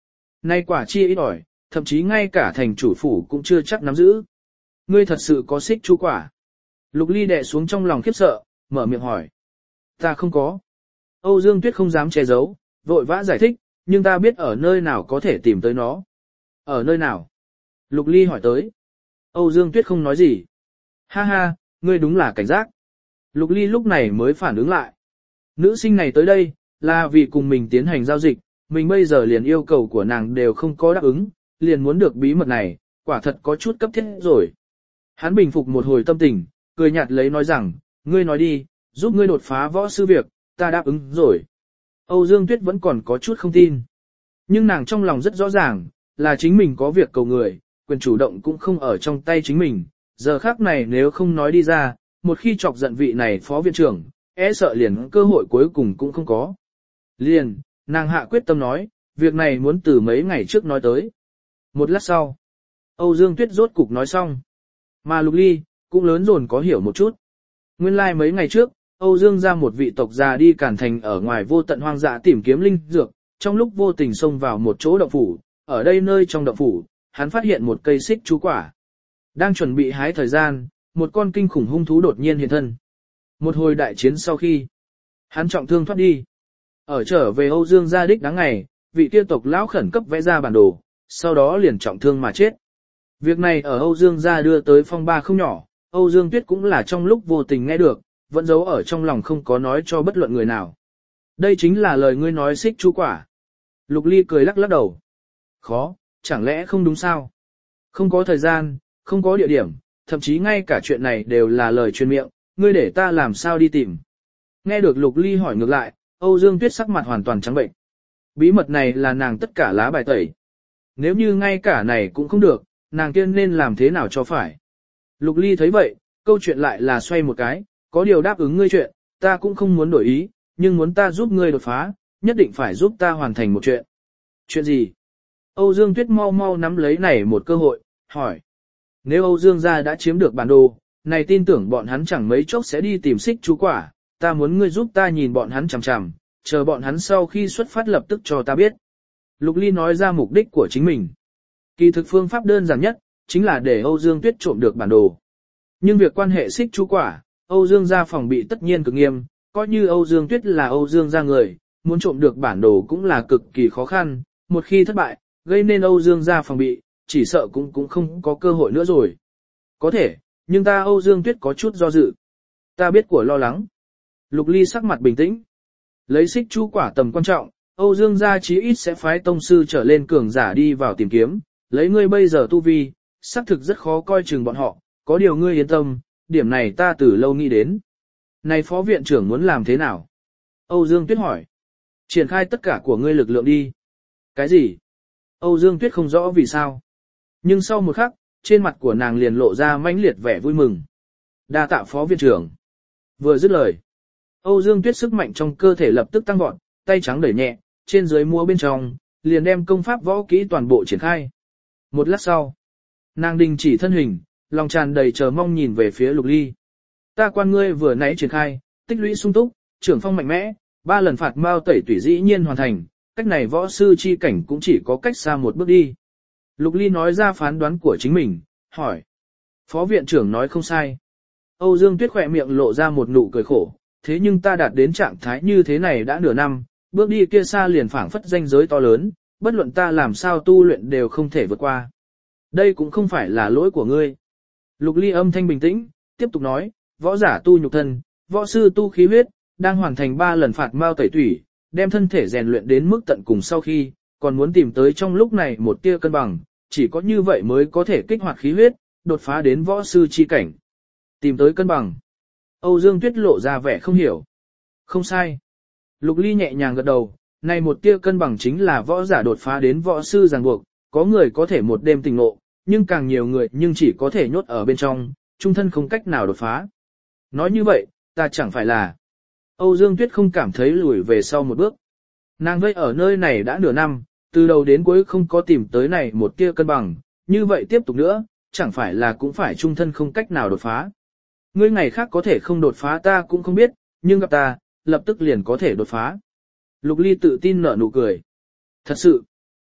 Nay quả chi ít ỏi, thậm chí ngay cả thành chủ phủ cũng chưa chắc nắm giữ. Ngươi thật sự có xích chu quả. Lục Ly đè xuống trong lòng khiếp sợ, mở miệng hỏi. Ta không có. Âu Dương Tuyết không dám che giấu, vội vã giải thích, nhưng ta biết ở nơi nào có thể tìm tới nó. Ở nơi nào? Lục Ly hỏi tới. Âu Dương Tuyết không nói gì. Ha ha, ngươi đúng là cảnh giác. Lục Ly lúc này mới phản ứng lại. Nữ sinh này tới đây, là vì cùng mình tiến hành giao dịch, mình bây giờ liền yêu cầu của nàng đều không có đáp ứng, liền muốn được bí mật này, quả thật có chút cấp thiết rồi. Hắn bình phục một hồi tâm tình, cười nhạt lấy nói rằng, ngươi nói đi, giúp ngươi đột phá võ sư việc, ta đáp ứng rồi. Âu Dương Tuyết vẫn còn có chút không tin. Nhưng nàng trong lòng rất rõ ràng, là chính mình có việc cầu người, quyền chủ động cũng không ở trong tay chính mình. Giờ khác này nếu không nói đi ra, một khi chọc giận vị này phó viện trưởng, e sợ liền cơ hội cuối cùng cũng không có. Liền, nàng hạ quyết tâm nói, việc này muốn từ mấy ngày trước nói tới. Một lát sau, Âu Dương Tuyết rốt cục nói xong. Mà Lục Ly, cũng lớn dồn có hiểu một chút. Nguyên lai like mấy ngày trước, Âu Dương ra một vị tộc già đi Cản Thành ở ngoài vô tận hoang dã tìm kiếm linh dược, trong lúc vô tình xông vào một chỗ động phủ, ở đây nơi trong động phủ, hắn phát hiện một cây xích chú quả. Đang chuẩn bị hái thời gian, một con kinh khủng hung thú đột nhiên hiện thân. Một hồi đại chiến sau khi, hắn trọng thương thoát đi. Ở trở về Âu Dương gia đích đáng ngày, vị kia tộc lão khẩn cấp vẽ ra bản đồ, sau đó liền trọng thương mà chết. Việc này ở Âu Dương gia đưa tới phong ba không nhỏ, Âu Dương Tuyết cũng là trong lúc vô tình nghe được, vẫn giấu ở trong lòng không có nói cho bất luận người nào. Đây chính là lời ngươi nói xích chú quả. Lục Ly cười lắc lắc đầu. Khó, chẳng lẽ không đúng sao? Không có thời gian, không có địa điểm, thậm chí ngay cả chuyện này đều là lời truyền miệng, ngươi để ta làm sao đi tìm. Nghe được Lục Ly hỏi ngược lại, Âu Dương Tuyết sắc mặt hoàn toàn trắng bệnh. Bí mật này là nàng tất cả lá bài tẩy. Nếu như ngay cả này cũng không được, nàng tiên nên làm thế nào cho phải. Lục Ly thấy vậy, câu chuyện lại là xoay một cái, có điều đáp ứng ngươi chuyện, ta cũng không muốn đổi ý, nhưng muốn ta giúp ngươi đột phá, nhất định phải giúp ta hoàn thành một chuyện. Chuyện gì? Âu Dương Tuyết mau mau nắm lấy này một cơ hội, hỏi. Nếu Âu Dương gia đã chiếm được bản đồ, này tin tưởng bọn hắn chẳng mấy chốc sẽ đi tìm xích chú quả, ta muốn ngươi giúp ta nhìn bọn hắn chằm chằm, chờ bọn hắn sau khi xuất phát lập tức cho ta biết. Lục Ly nói ra mục đích của chính mình. Kỳ thực phương pháp đơn giản nhất, chính là để Âu Dương Tuyết trộm được bản đồ. Nhưng việc quan hệ xích chú quả, Âu Dương gia phòng bị tất nhiên cực nghiêm, coi như Âu Dương Tuyết là Âu Dương gia người, muốn trộm được bản đồ cũng là cực kỳ khó khăn, một khi thất bại, gây nên Âu Dương gia phòng bị, chỉ sợ cũng không có cơ hội nữa rồi. Có thể, nhưng ta Âu Dương Tuyết có chút do dự. Ta biết của lo lắng. Lục Ly sắc mặt bình tĩnh. Lấy xích chú quả tầm quan trọng, Âu Dương gia chí ít sẽ phái tông sư trở lên cường giả đi vào tìm kiếm, lấy ngươi bây giờ tu vi, xác thực rất khó coi chừng bọn họ, có điều ngươi yên tâm, điểm này ta từ lâu nghĩ đến. Này phó viện trưởng muốn làm thế nào? Âu Dương Tuyết hỏi. Triển khai tất cả của ngươi lực lượng đi. Cái gì? Âu Dương Tuyết không rõ vì sao. Nhưng sau một khắc, trên mặt của nàng liền lộ ra mãnh liệt vẻ vui mừng. Đa tạ phó viện trưởng. Vừa dứt lời, Âu Dương Tuyết sức mạnh trong cơ thể lập tức tăng vọt, tay trắng đẩy nhẹ, trên dưới múa bên trong, liền đem công pháp võ kỹ toàn bộ triển khai. Một lát sau, nàng đình chỉ thân hình, lòng tràn đầy chờ mong nhìn về phía Lục Ly. Ta quan ngươi vừa nãy triển khai, tích lũy sung túc, trưởng phong mạnh mẽ, 3 lần phạt mao tẩy tủy dĩ nhiên hoàn thành, cách này võ sư chi cảnh cũng chỉ có cách xa một bước đi. Lục Ly nói ra phán đoán của chính mình, hỏi. Phó viện trưởng nói không sai. Âu Dương Tuyết khỏe miệng lộ ra một nụ cười khổ, thế nhưng ta đạt đến trạng thái như thế này đã nửa năm, bước đi kia xa liền phảng phất ranh giới to lớn, bất luận ta làm sao tu luyện đều không thể vượt qua. Đây cũng không phải là lỗi của ngươi. Lục Ly âm thanh bình tĩnh, tiếp tục nói, võ giả tu nhục thân, võ sư tu khí huyết, đang hoàn thành 3 lần phạt mao tẩy tủy, đem thân thể rèn luyện đến mức tận cùng sau khi, còn muốn tìm tới trong lúc này một tia cân bằng, chỉ có như vậy mới có thể kích hoạt khí huyết, đột phá đến võ sư chi cảnh. Tìm tới cân bằng. Âu Dương Tuyết lộ ra vẻ không hiểu. Không sai. Lục Ly nhẹ nhàng gật đầu, này một tia cân bằng chính là võ giả đột phá đến võ sư ràng buộc, có người có thể một đêm tỉnh ngộ, nhưng càng nhiều người nhưng chỉ có thể nhốt ở bên trong, trung thân không cách nào đột phá. Nói như vậy, ta chẳng phải là... Âu Dương Tuyết không cảm thấy lùi về sau một bước. Nàng vây ở nơi này đã nửa năm, từ đầu đến cuối không có tìm tới này một tia cân bằng, như vậy tiếp tục nữa, chẳng phải là cũng phải trung thân không cách nào đột phá. Ngươi ngày khác có thể không đột phá ta cũng không biết, nhưng gặp ta, lập tức liền có thể đột phá. Lục Ly tự tin nở nụ cười. Thật sự,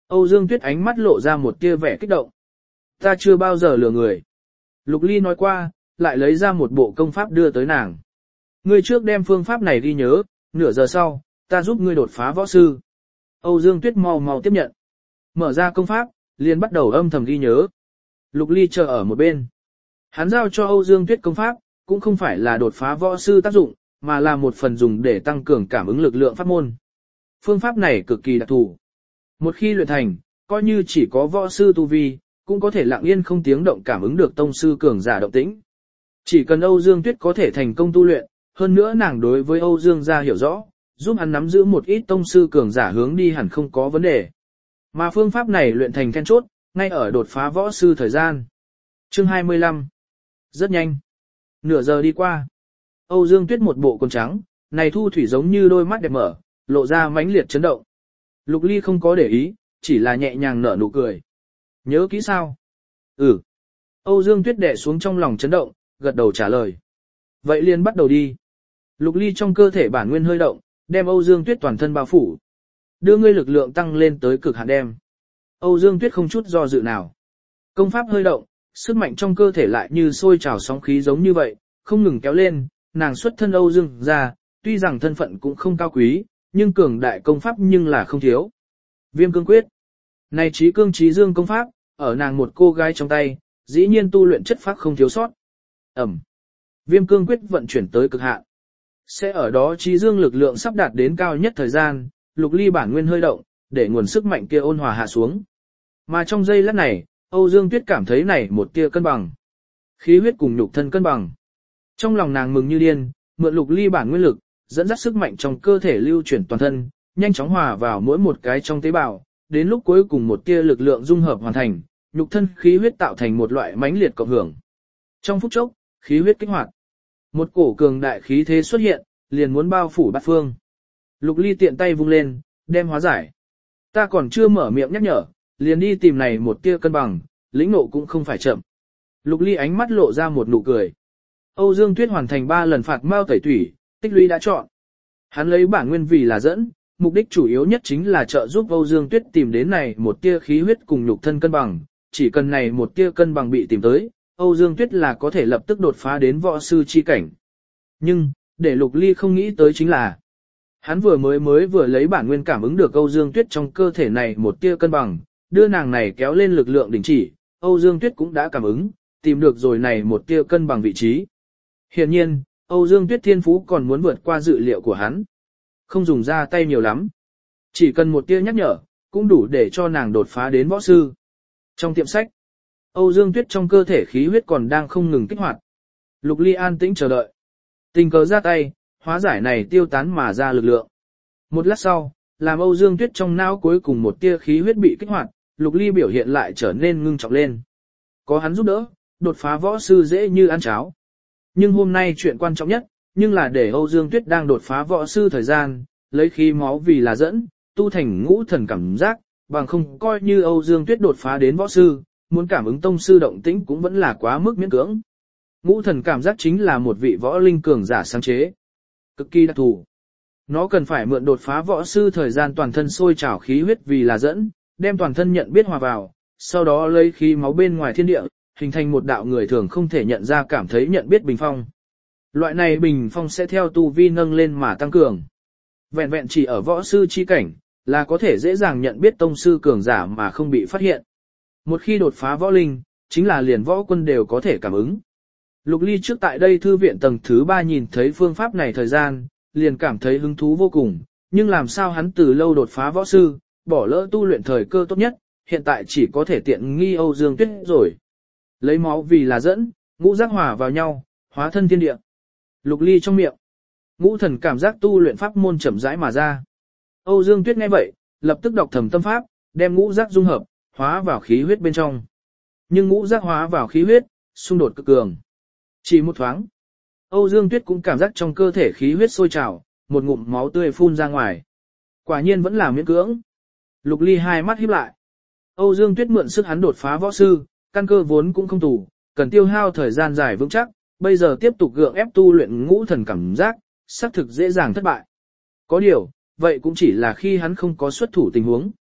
Âu Dương Tuyết ánh mắt lộ ra một tia vẻ kích động. Ta chưa bao giờ lừa người. Lục Ly nói qua, lại lấy ra một bộ công pháp đưa tới nàng. Ngươi trước đem phương pháp này ghi nhớ, nửa giờ sau, ta giúp ngươi đột phá võ sư. Âu Dương Tuyết mau mau tiếp nhận. Mở ra công pháp, liền bắt đầu âm thầm ghi nhớ. Lục Ly chờ ở một bên. Hắn giao cho Âu Dương Tuyết công pháp, cũng không phải là đột phá võ sư tác dụng, mà là một phần dùng để tăng cường cảm ứng lực lượng pháp môn. Phương pháp này cực kỳ đặc thù. Một khi luyện thành, coi như chỉ có võ sư tu vi, cũng có thể lặng yên không tiếng động cảm ứng được tông sư cường giả động tĩnh. Chỉ cần Âu Dương Tuyết có thể thành công tu luyện, hơn nữa nàng đối với Âu Dương gia hiểu rõ, giúp hắn nắm giữ một ít tông sư cường giả hướng đi hẳn không có vấn đề. Mà phương pháp này luyện thành then chốt, ngay ở đột phá võ sư thời gian. Chương 25. Rất nhanh. Nửa giờ đi qua. Âu Dương Tuyết một bộ quần trắng, này thu thủy giống như đôi mắt đẹp mở, lộ ra mãnh liệt chấn động. Lục Ly không có để ý, chỉ là nhẹ nhàng nở nụ cười. Nhớ kỹ sao? Ừ. Âu Dương Tuyết đè xuống trong lòng chấn động, gật đầu trả lời. Vậy liền bắt đầu đi. Lục Ly trong cơ thể bản nguyên hơi động, đem Âu Dương Tuyết toàn thân bao phủ. Đưa ngươi lực lượng tăng lên tới cực hạn đem. Âu Dương Tuyết không chút do dự nào. Công pháp hơi động, sức mạnh trong cơ thể lại như sôi trào sóng khí giống như vậy, không ngừng kéo lên, nàng xuất thân Âu Dương ra, tuy rằng thân phận cũng không cao quý, nhưng cường đại công pháp nhưng là không thiếu. Viêm cương quyết. Này trí cương trí dương công pháp, ở nàng một cô gái trong tay, dĩ nhiên tu luyện chất phác không thiếu sót. Ẩm. Viêm cương quyết vận chuyển tới cực hạn. Sẽ ở đó trí dương lực lượng sắp đạt đến cao nhất thời gian, Lục Ly bản nguyên hơi động, để nguồn sức mạnh kia ôn hòa hạ xuống. Mà trong giây lát này, Âu Dương Tuyết cảm thấy này một tia cân bằng. Khí huyết cùng nhục thân cân bằng. Trong lòng nàng mừng như điên, mượn Lục Ly bản nguyên lực, dẫn dắt sức mạnh trong cơ thể lưu chuyển toàn thân, nhanh chóng hòa vào mỗi một cái trong tế bào, đến lúc cuối cùng một tia lực lượng dung hợp hoàn thành, nhục thân khí huyết tạo thành một loại mãnh liệt cộng hưởng. Trong phút chốc, khí huyết kích hoạt. Một cổ cường đại khí thế xuất hiện, liền muốn bao phủ bát phương. Lục Ly tiện tay vung lên, đem hóa giải. Ta còn chưa mở miệng nhắc nhở, liền đi tìm này một tia cân bằng, lĩnh ngộ cũng không phải chậm. Lục Ly ánh mắt lộ ra một nụ cười. Âu Dương Tuyết hoàn thành 3 lần phạt mao tẩy thủy, tích lũy đã chọn. Hắn lấy bản nguyên vì là dẫn, mục đích chủ yếu nhất chính là trợ giúp Âu Dương Tuyết tìm đến này một tia khí huyết cùng nhục thân cân bằng, chỉ cần này một tia cân bằng bị tìm tới, Âu Dương Tuyết là có thể lập tức đột phá đến võ sư chi cảnh. Nhưng, để Lục Ly không nghĩ tới chính là, hắn vừa lấy bản nguyên cảm ứng được Âu Dương Tuyết trong cơ thể này một tia cân bằng, đưa nàng này kéo lên lực lượng đỉnh chỉ, Âu Dương Tuyết cũng đã cảm ứng, tìm được rồi này một tia cân bằng vị trí. Hiển nhiên, Âu Dương Tuyết thiên phú còn muốn vượt qua dự liệu của hắn. Không dùng ra tay nhiều lắm. Chỉ cần một tia nhắc nhở, cũng đủ để cho nàng đột phá đến võ sư. Trong tiệm sách, Âu Dương Tuyết trong cơ thể khí huyết còn đang không ngừng kích hoạt. Lục Ly an tĩnh chờ đợi. Tình cờ ra tay, hóa giải này tiêu tán mà ra lực lượng. Một lát sau, làm Âu Dương Tuyết trong não cuối cùng một tia khí huyết bị kích hoạt, Lục Ly biểu hiện lại trở nên ngưng trọng lên. Có hắn giúp đỡ, đột phá võ sư dễ như ăn cháo. Nhưng hôm nay chuyện quan trọng nhất, nhưng là để Âu Dương Tuyết đang đột phá võ sư thời gian, lấy khí máu vì là dẫn, tu thành ngũ thần cảm giác, bằng không coi như Âu Dương Tuyết đột phá đến võ sư, muốn cảm ứng tông sư động tĩnh cũng vẫn là quá mức miễn cưỡng. Ngũ thần cảm giác chính là một vị võ linh cường giả sáng chế, cực kỳ đặc thù. Nó cần phải mượn đột phá võ sư thời gian toàn thân sôi trào khí huyết vì là dẫn, đem toàn thân nhận biết hòa vào, sau đó lấy khí máu bên ngoài thiên địa, hình thành một đạo người thường không thể nhận ra cảm thấy nhận biết bình phong. Loại này bình phong sẽ theo tu vi nâng lên mà tăng cường. Vẹn vẹn chỉ ở võ sư chi cảnh, là có thể dễ dàng nhận biết tông sư cường giả mà không bị phát hiện. Một khi đột phá võ linh, chính là liền võ quân đều có thể cảm ứng. Lục Ly trước tại đây thư viện tầng thứ 3 nhìn thấy phương pháp này thời gian, liền cảm thấy hứng thú vô cùng, nhưng làm sao hắn từ lâu đột phá võ sư, bỏ lỡ tu luyện thời cơ tốt nhất, hiện tại chỉ có thể tiện nghi Âu Dương Tuyết rồi. Lấy máu vì là dẫn, ngũ giác hòa vào nhau, hóa thân thiên địa. Lục Ly trong miệng, ngũ thần cảm giác tu luyện pháp môn chậm rãi mà ra. Âu Dương Tuyết nghe vậy, lập tức đọc thầm tâm pháp, đem ngũ giác dung hợp, hóa vào khí huyết bên trong. Nhưng ngũ giác hóa vào khí huyết, xung đột cực cường. Chỉ một thoáng, Âu Dương Tuyết cũng cảm giác trong cơ thể khí huyết sôi trào, một ngụm máu tươi phun ra ngoài. Quả nhiên vẫn là miễn cưỡng. Lục Ly hai mắt híp lại. Âu Dương Tuyết mượn sức hắn đột phá võ sư, căn cơ vốn cũng không tù, cần tiêu hao thời gian dài vững chắc, bây giờ tiếp tục gượng ép tu luyện ngũ thần cảm giác, xác thực dễ dàng thất bại. Có điều, vậy cũng chỉ là khi hắn không có xuất thủ tình huống.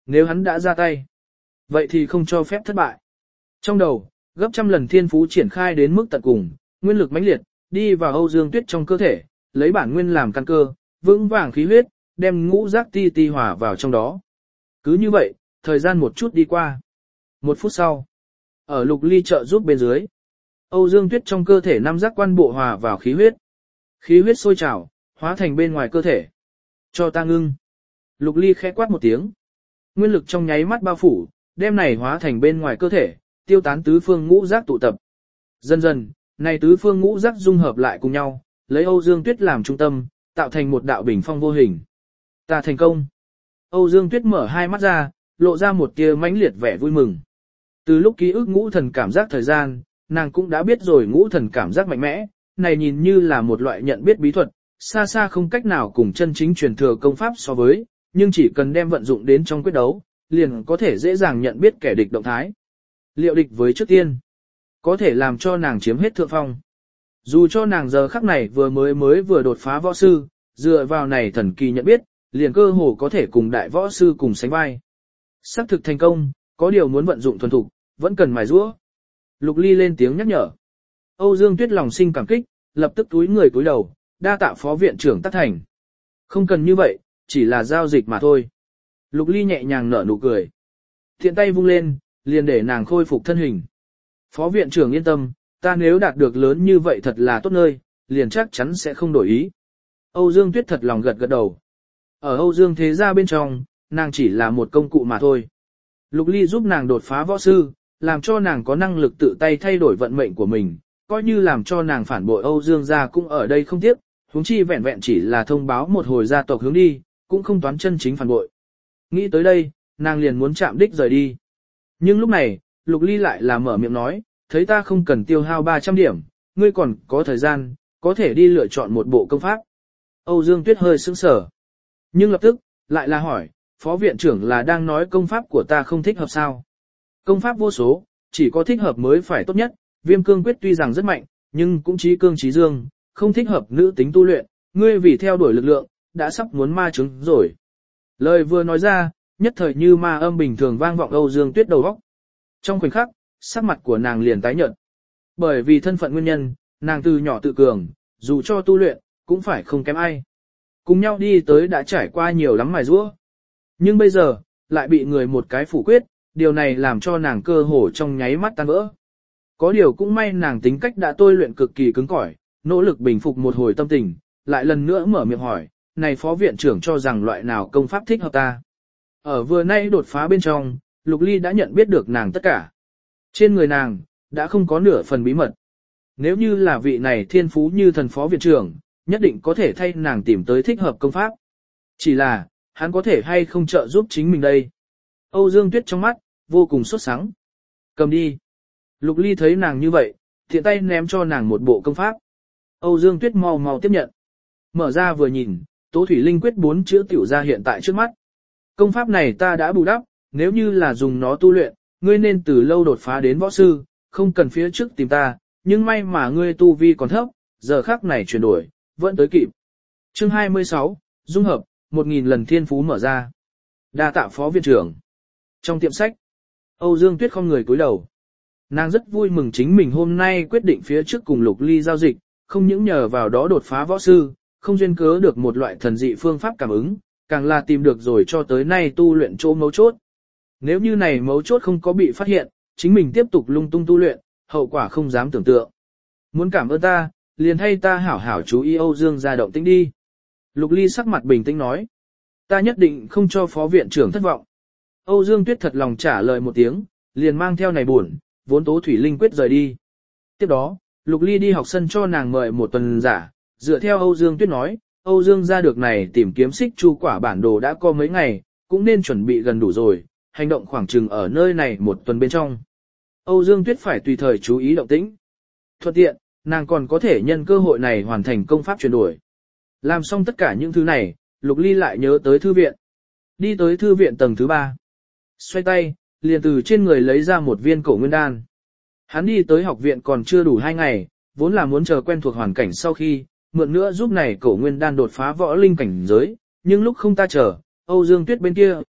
nếu hắn đã ra tay, vậy thì không cho phép thất bại. Trong đầu, gấp trăm lần thiên phú triển khai đến mức tận cùng, nguyên lực mãnh liệt, đi vào Âu Dương Tuyết trong cơ thể, lấy bản nguyên làm căn cơ, vững vàng khí huyết, đem ngũ giác ti ti hòa vào trong đó. Cứ như vậy, thời gian một chút đi qua. 1 phút sau, ở Lục Ly trợ giúp bên dưới, Âu Dương Tuyết trong cơ thể năm giác quan bộ hòa vào khí huyết. Khí huyết sôi trào, hóa thành bên ngoài cơ thể. Cho ta ngưng. Lục Ly khẽ quát một tiếng. Nguyên lực trong nháy mắt bao phủ, đem này hóa thành bên ngoài cơ thể, tiêu tán tứ phương ngũ giác tụ tập. Dần dần, này tứ phương ngũ giác dung hợp lại cùng nhau, lấy Âu Dương Tuyết làm trung tâm, tạo thành một đạo bình phong vô hình. Ta thành công. Âu Dương Tuyết mở hai mắt ra, lộ ra một tia mãnh liệt vẻ vui mừng. Từ lúc ký ức ngũ thần cảm giác thời gian, nàng cũng đã biết rồi ngũ thần cảm giác mạnh mẽ, này nhìn như là một loại nhận biết bí thuật, xa xa không cách nào cùng chân chính truyền thừa công pháp so với, nhưng chỉ cần đem vận dụng đến trong quyết đấu, liền có thể dễ dàng nhận biết kẻ địch động thái. Liệu địch với trước tiên, có thể làm cho nàng chiếm hết thượng phong. Dù cho nàng giờ khắc này vừa đột phá võ sư, dựa vào này thần kỳ nhận biết, liền cơ hồ có thể cùng đại võ sư cùng sánh vai. Xác thực thành công, có điều muốn vận dụng thuần thục, vẫn cần mài giũa. Lục Ly lên tiếng nhắc nhở. Âu Dương Tuyết lòng sinh cảm kích, lập tức túi người cúi đầu, đa tạ phó viện trưởng tác thành. Không cần như vậy, chỉ là giao dịch mà thôi. Lục Ly nhẹ nhàng nở nụ cười. Thiện tay vung lên, liền để nàng khôi phục thân hình. Phó viện trưởng yên tâm, ta nếu đạt được lớn như vậy thật là tốt nơi, liền chắc chắn sẽ không đổi ý. Âu Dương Tuyết thật lòng gật gật đầu. Ở Âu Dương thế gia bên trong, nàng chỉ là một công cụ mà thôi. Lục Ly giúp nàng đột phá võ sư, làm cho nàng có năng lực tự tay thay đổi vận mệnh của mình, coi như làm cho nàng phản bội Âu Dương gia cũng ở đây không tiếc, huống chi vẹn vẹn chỉ là thông báo một hồi gia tộc hướng đi, cũng không toán chân chính phản bội. Nghĩ tới đây, nàng liền muốn chạm đích rời đi. Nhưng lúc này, Lục Ly lại là mở miệng nói, thấy ta không cần tiêu hao 300 điểm, ngươi còn có thời gian, có thể đi lựa chọn một bộ công pháp. Âu Dương Tuyết hơi sững sờ, nhưng lập tức, lại là hỏi, phó viện trưởng là đang nói công pháp của ta không thích hợp sao? Công pháp vô số, chỉ có thích hợp mới phải tốt nhất, Viêm Cương Quyết tuy rằng rất mạnh, nhưng cũng trí cương trí dương, không thích hợp nữ tính tu luyện, ngươi vì theo đuổi lực lượng, đã sắp muốn ma chứng rồi. Lời vừa nói ra, nhất thời như ma âm bình thường vang vọng Âu Dương Tuyết đầu óc. Trong khoảnh khắc, sắc mặt của nàng liền tái nhợt. Bởi vì thân phận nguyên nhân, nàng từ nhỏ tự cường, dù cho tu luyện, cũng phải không kém ai. Cùng nhau đi tới đã trải qua nhiều lắm mài giũa. Nhưng bây giờ, lại bị người một cái phủ quyết, điều này làm cho nàng cơ hồ trong nháy mắt tan vỡ. Có điều cũng may nàng tính cách đã tôi luyện cực kỳ cứng cỏi, nỗ lực bình phục một hồi tâm tình, lại lần nữa mở miệng hỏi, này phó viện trưởng cho rằng loại nào công pháp thích hợp ta. Ở vừa nay đột phá bên trong, Lục Ly đã nhận biết được nàng tất cả. Trên người nàng, đã không có nửa phần bí mật. Nếu như là vị này thiên phú như thần phó viện trưởng, nhất định có thể thay nàng tìm tới thích hợp công pháp. Chỉ là, hắn có thể hay không trợ giúp chính mình đây. Âu Dương Tuyết trong mắt, vô cùng sốt sắng. Cầm đi. Lục Ly thấy nàng như vậy, thiện tay ném cho nàng một bộ công pháp. Âu Dương Tuyết mau mau tiếp nhận. Mở ra vừa nhìn, Tố Thủy Linh Quyết 4 chữ tiểu ra hiện tại trước mắt. Công pháp này ta đã bù đắp, nếu như là dùng nó tu luyện, ngươi nên từ lâu đột phá đến võ sư, không cần phía trước tìm ta, nhưng may mà ngươi tu vi còn thấp, giờ khắc này chuyển đổi, vẫn tới kịp. Chương 26, dung hợp, 1000 lần thiên phú mở ra. Đa tạ phó viện trưởng. Trong tiệm sách, Âu Dương Tuyết không người cúi đầu. Nàng rất vui mừng chính mình hôm nay quyết định phía trước cùng Lục Ly giao dịch, không những nhờ vào đó đột phá võ sư, không duyên cớ được một loại thần dị phương pháp cảm ứng, càng là tìm được rồi cho tới nay tu luyện chỗ mấu chốt. Nếu như này mấu chốt không có bị phát hiện, chính mình tiếp tục lung tung tu luyện, hậu quả không dám tưởng tượng. Muốn cảm ơn ta, liền thay ta hảo hảo chú ý Âu Dương gia động tĩnh đi. Lục Ly sắc mặt bình tĩnh nói. Ta nhất định không cho phó viện trưởng thất vọng. Âu Dương Tuyết thật lòng trả lời một tiếng, liền mang theo này buồn, vốn Tố Thủy Linh Quyết rời đi. Tiếp đó, Lục Ly đi học sân cho nàng mời một tuần giả, dựa theo Âu Dương Tuyết nói, Âu Dương gia được này tìm kiếm xích chu quả bản đồ đã có mấy ngày, cũng nên chuẩn bị gần đủ rồi, hành động khoảng chừng ở nơi này một tuần bên trong. Âu Dương Tuyết phải tùy thời chú ý động tĩnh. Thuận tiện, nàng còn có thể nhân cơ hội này hoàn thành công pháp chuyển đổi. Làm xong tất cả những thứ này, Lục Ly lại nhớ tới thư viện. Đi tới thư viện tầng thứ 3. Xoay tay, liền từ trên người lấy ra một viên cổ nguyên đan. Hắn đi tới học viện còn chưa đủ 2 ngày, vốn là muốn chờ quen thuộc hoàn cảnh sau khi, mượn nữa giúp này cổ nguyên đan đột phá võ linh cảnh giới, nhưng lúc không ta chờ, Âu Dương Tuyết bên kia,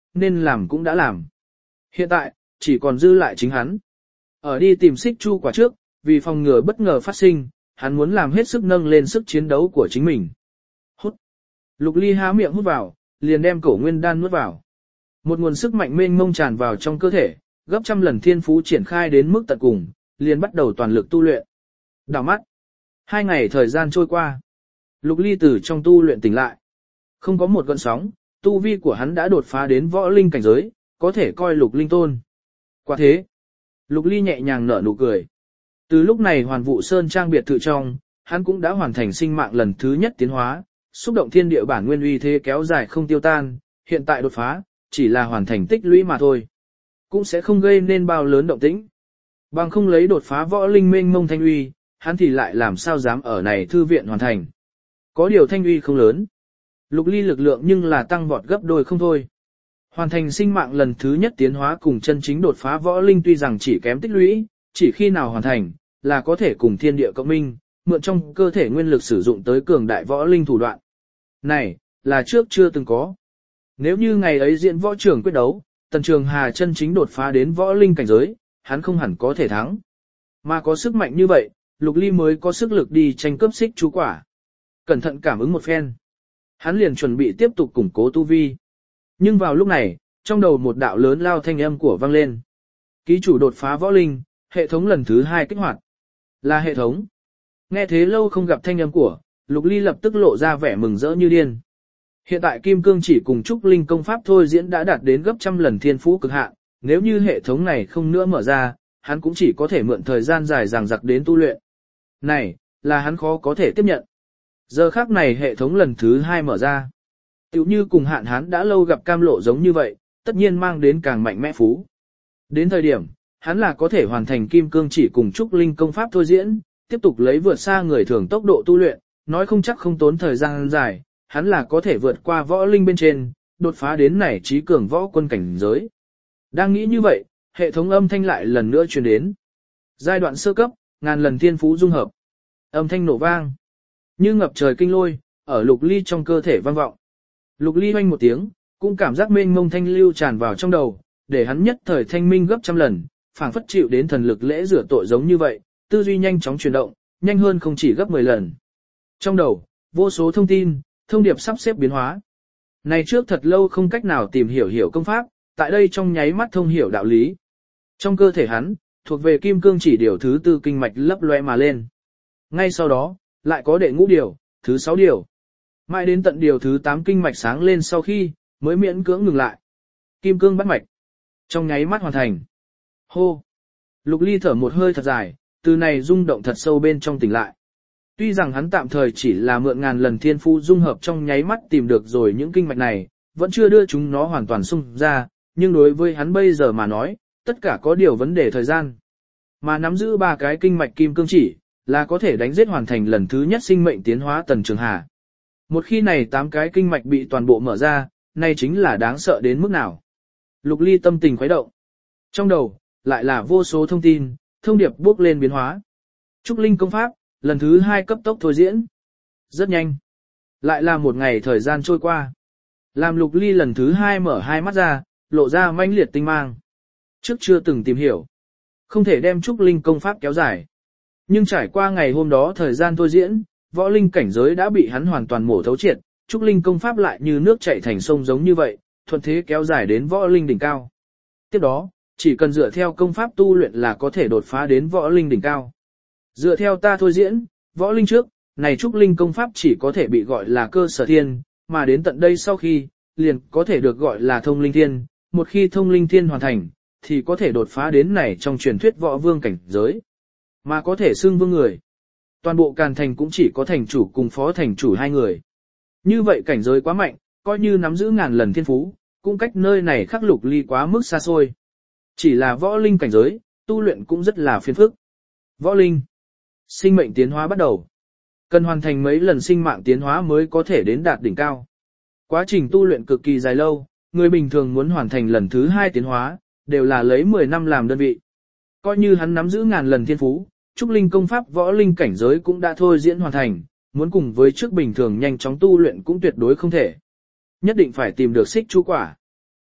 nên làm cũng đã làm. Hiện tại, chỉ còn dư lại chính hắn. Ở đi tìm xích chu quả trước, vì phòng ngừa bất ngờ phát sinh, hắn muốn làm hết sức nâng lên sức chiến đấu của chính mình. Hút. Lục Ly há miệng hút vào, liền đem cổ nguyên đan nuốt vào. Một nguồn sức mạnh mênh mông tràn vào trong cơ thể, gấp trăm lần thiên phú triển khai đến mức tận cùng, liền bắt đầu toàn lực tu luyện. Đảo mắt. 2 ngày thời gian trôi qua. Lục Ly từ trong tu luyện tỉnh lại. Không có một gợn sóng, tu vi của hắn đã đột phá đến võ linh cảnh giới, có thể coi lục linh tôn. Quả thế. Lục Ly nhẹ nhàng nở nụ cười. Từ lúc này Hoàn Vũ Sơn trang biệt thự trong, hắn cũng đã hoàn thành sinh mạng lần thứ nhất tiến hóa, xúc động thiên địa bản nguyên uy thế kéo dài không tiêu tan, hiện tại đột phá, chỉ là hoàn thành tích lũy mà thôi. Cũng sẽ không gây nên bao lớn động tĩnh. Bằng không lấy đột phá võ linh mênh mông thanh uy, hắn thì lại làm sao dám ở này thư viện hoàn thành. Có điều thanh uy không lớn. Lục Ly lực lượng nhưng là tăng vọt gấp đôi không thôi. Hoàn thành sinh mạng lần thứ nhất tiến hóa cùng chân chính đột phá võ linh tuy rằng chỉ kém tích lũy, chỉ khi nào hoàn thành, là có thể cùng thiên địa cộng minh, mượn trong cơ thể nguyên lực sử dụng tới cường đại võ linh thủ đoạn. Này, là trước chưa từng có. Nếu như ngày ấy diễn võ trường quyết đấu, Tần Trường Hà chân chính đột phá đến võ linh cảnh giới, hắn không hẳn có thể thắng. Mà có sức mạnh như vậy, Lục Ly mới có sức lực đi tranh cướp xích chú quả. Cẩn thận cảm ứng một phen. Hắn liền chuẩn bị tiếp tục củng cố tu vi. Nhưng vào lúc này, trong đầu một đạo lớn lao thanh âm của vang lên. Ký chủ đột phá võ linh, hệ thống lần thứ 2 kích hoạt. Là hệ thống. Nghe thế lâu không gặp thanh âm của, Lục Ly lập tức lộ ra vẻ mừng rỡ như điên. Hiện tại Kim Cương chỉ cùng Trúc Linh công pháp thôi diễn đã đạt đến gấp trăm lần thiên phú cực hạn, nếu như hệ thống này không nữa mở ra, hắn cũng chỉ có thể mượn thời gian dài dằng dặc đến tu luyện. Này, là hắn khó có thể tiếp nhận. Giờ khác này hệ thống lần thứ 2 mở ra. Tiểu như cùng hạn hắn đã lâu gặp cam lộ giống như vậy, tất nhiên mang đến càng mạnh mẽ phú. Đến thời điểm, hắn là có thể hoàn thành Kim Cương chỉ cùng Trúc Linh công pháp thôi diễn, tiếp tục lấy vượt xa người thường tốc độ tu luyện, nói không chắc không tốn thời gian dài, hắn là có thể vượt qua võ linh bên trên, đột phá đến này trí cường võ quân cảnh giới. Đang nghĩ như vậy, hệ thống âm thanh lại lần nữa truyền đến. Giai đoạn sơ cấp, ngàn lần thiên phú dung hợp. Âm thanh nổ vang, như ngập trời kinh lôi, ở Lục Ly trong cơ thể vang vọng. Lục Ly oanh một tiếng, cũng cảm giác mênh mông thanh lưu tràn vào trong đầu, để hắn nhất thời thanh minh gấp trăm lần, phảng phất chịu đến thần lực lễ rửa tội giống như vậy, tư duy nhanh chóng chuyển động, nhanh hơn không chỉ gấp 10 lần. Trong đầu, vô số thông tin, thông điệp sắp xếp biến hóa. Này trước thật lâu không cách nào tìm hiểu công pháp, tại đây trong nháy mắt thông hiểu đạo lý. Trong cơ thể hắn, thuộc về Kim Cương chỉ điều thứ 4 kinh mạch lấp loe mà lên. Ngay sau đó, lại có đệ ngũ điều, thứ 6 điều. Mãi đến tận điều thứ 8 kinh mạch sáng lên sau khi, mới miễn cưỡng ngừng lại. Kim Cương bắt mạch. Trong nháy mắt hoàn thành. Hô. Lục Ly thở một hơi thật dài, từ này rung động thật sâu bên trong tỉnh lại. Tuy rằng hắn tạm thời chỉ là mượn ngàn lần thiên phú dung hợp trong nháy mắt tìm được rồi những kinh mạch này, vẫn chưa đưa chúng nó hoàn toàn xung ra, nhưng đối với hắn bây giờ mà nói, tất cả có điều vấn đề thời gian. Mà nắm giữ 3 cái kinh mạch Kim Cương chỉ, là có thể đánh giết hoàn thành lần thứ nhất sinh mệnh tiến hóa Tần Trường Hà. Một khi này 8 cái kinh mạch bị toàn bộ mở ra, này chính là đáng sợ đến mức nào. Lục Ly tâm tình khuấy động. Trong đầu, lại là vô số thông tin, thông điệp bước lên biến hóa. Trúc Linh công pháp, lần thứ 2 cấp tốc thôi diễn. Rất nhanh. Lại là một ngày thời gian trôi qua. Làm Lục Ly lần thứ 2 mở hai mắt ra, lộ ra mãnh liệt tinh mang. Trước chưa từng tìm hiểu. Không thể đem Trúc Linh công pháp kéo dài. Nhưng trải qua ngày hôm đó thời gian thôi diễn, võ linh cảnh giới đã bị hắn hoàn toàn mổ thấu triệt, Trúc Linh công pháp lại như nước chảy thành sông giống như vậy, thuận thế kéo dài đến võ linh đỉnh cao. Tiếp đó, chỉ cần dựa theo công pháp tu luyện là có thể đột phá đến võ linh đỉnh cao. Dựa theo ta thôi diễn, võ linh trước, này Trúc Linh công pháp chỉ có thể bị gọi là cơ sở thiên, mà đến tận đây sau khi, liền có thể được gọi là thông linh thiên, một khi thông linh thiên hoàn thành, thì có thể đột phá đến này trong truyền thuyết võ vương cảnh giới, mà có thể xưng vương người. Toàn bộ Càn Thành cũng chỉ có thành chủ cùng phó thành chủ 2 người. Như vậy cảnh giới quá mạnh, coi như nắm giữ ngàn lần thiên phú, cũng cách nơi này khắc Lục Ly quá mức xa xôi. Chỉ là võ linh cảnh giới, tu luyện cũng rất là phiền phức. Võ linh, sinh mệnh tiến hóa bắt đầu. Cần hoàn thành mấy lần sinh mạng tiến hóa mới có thể đến đạt đỉnh cao. Quá trình tu luyện cực kỳ dài lâu, người bình thường muốn hoàn thành lần thứ 2 tiến hóa, đều là lấy 10 năm làm đơn vị. Coi như hắn nắm giữ ngàn lần thiên phú, Trúc Linh công pháp võ linh cảnh giới cũng đã thôi diễn hoàn thành, muốn cùng với trước bình thường nhanh chóng tu luyện cũng tuyệt đối không thể. Nhất định phải tìm được xích chú quả.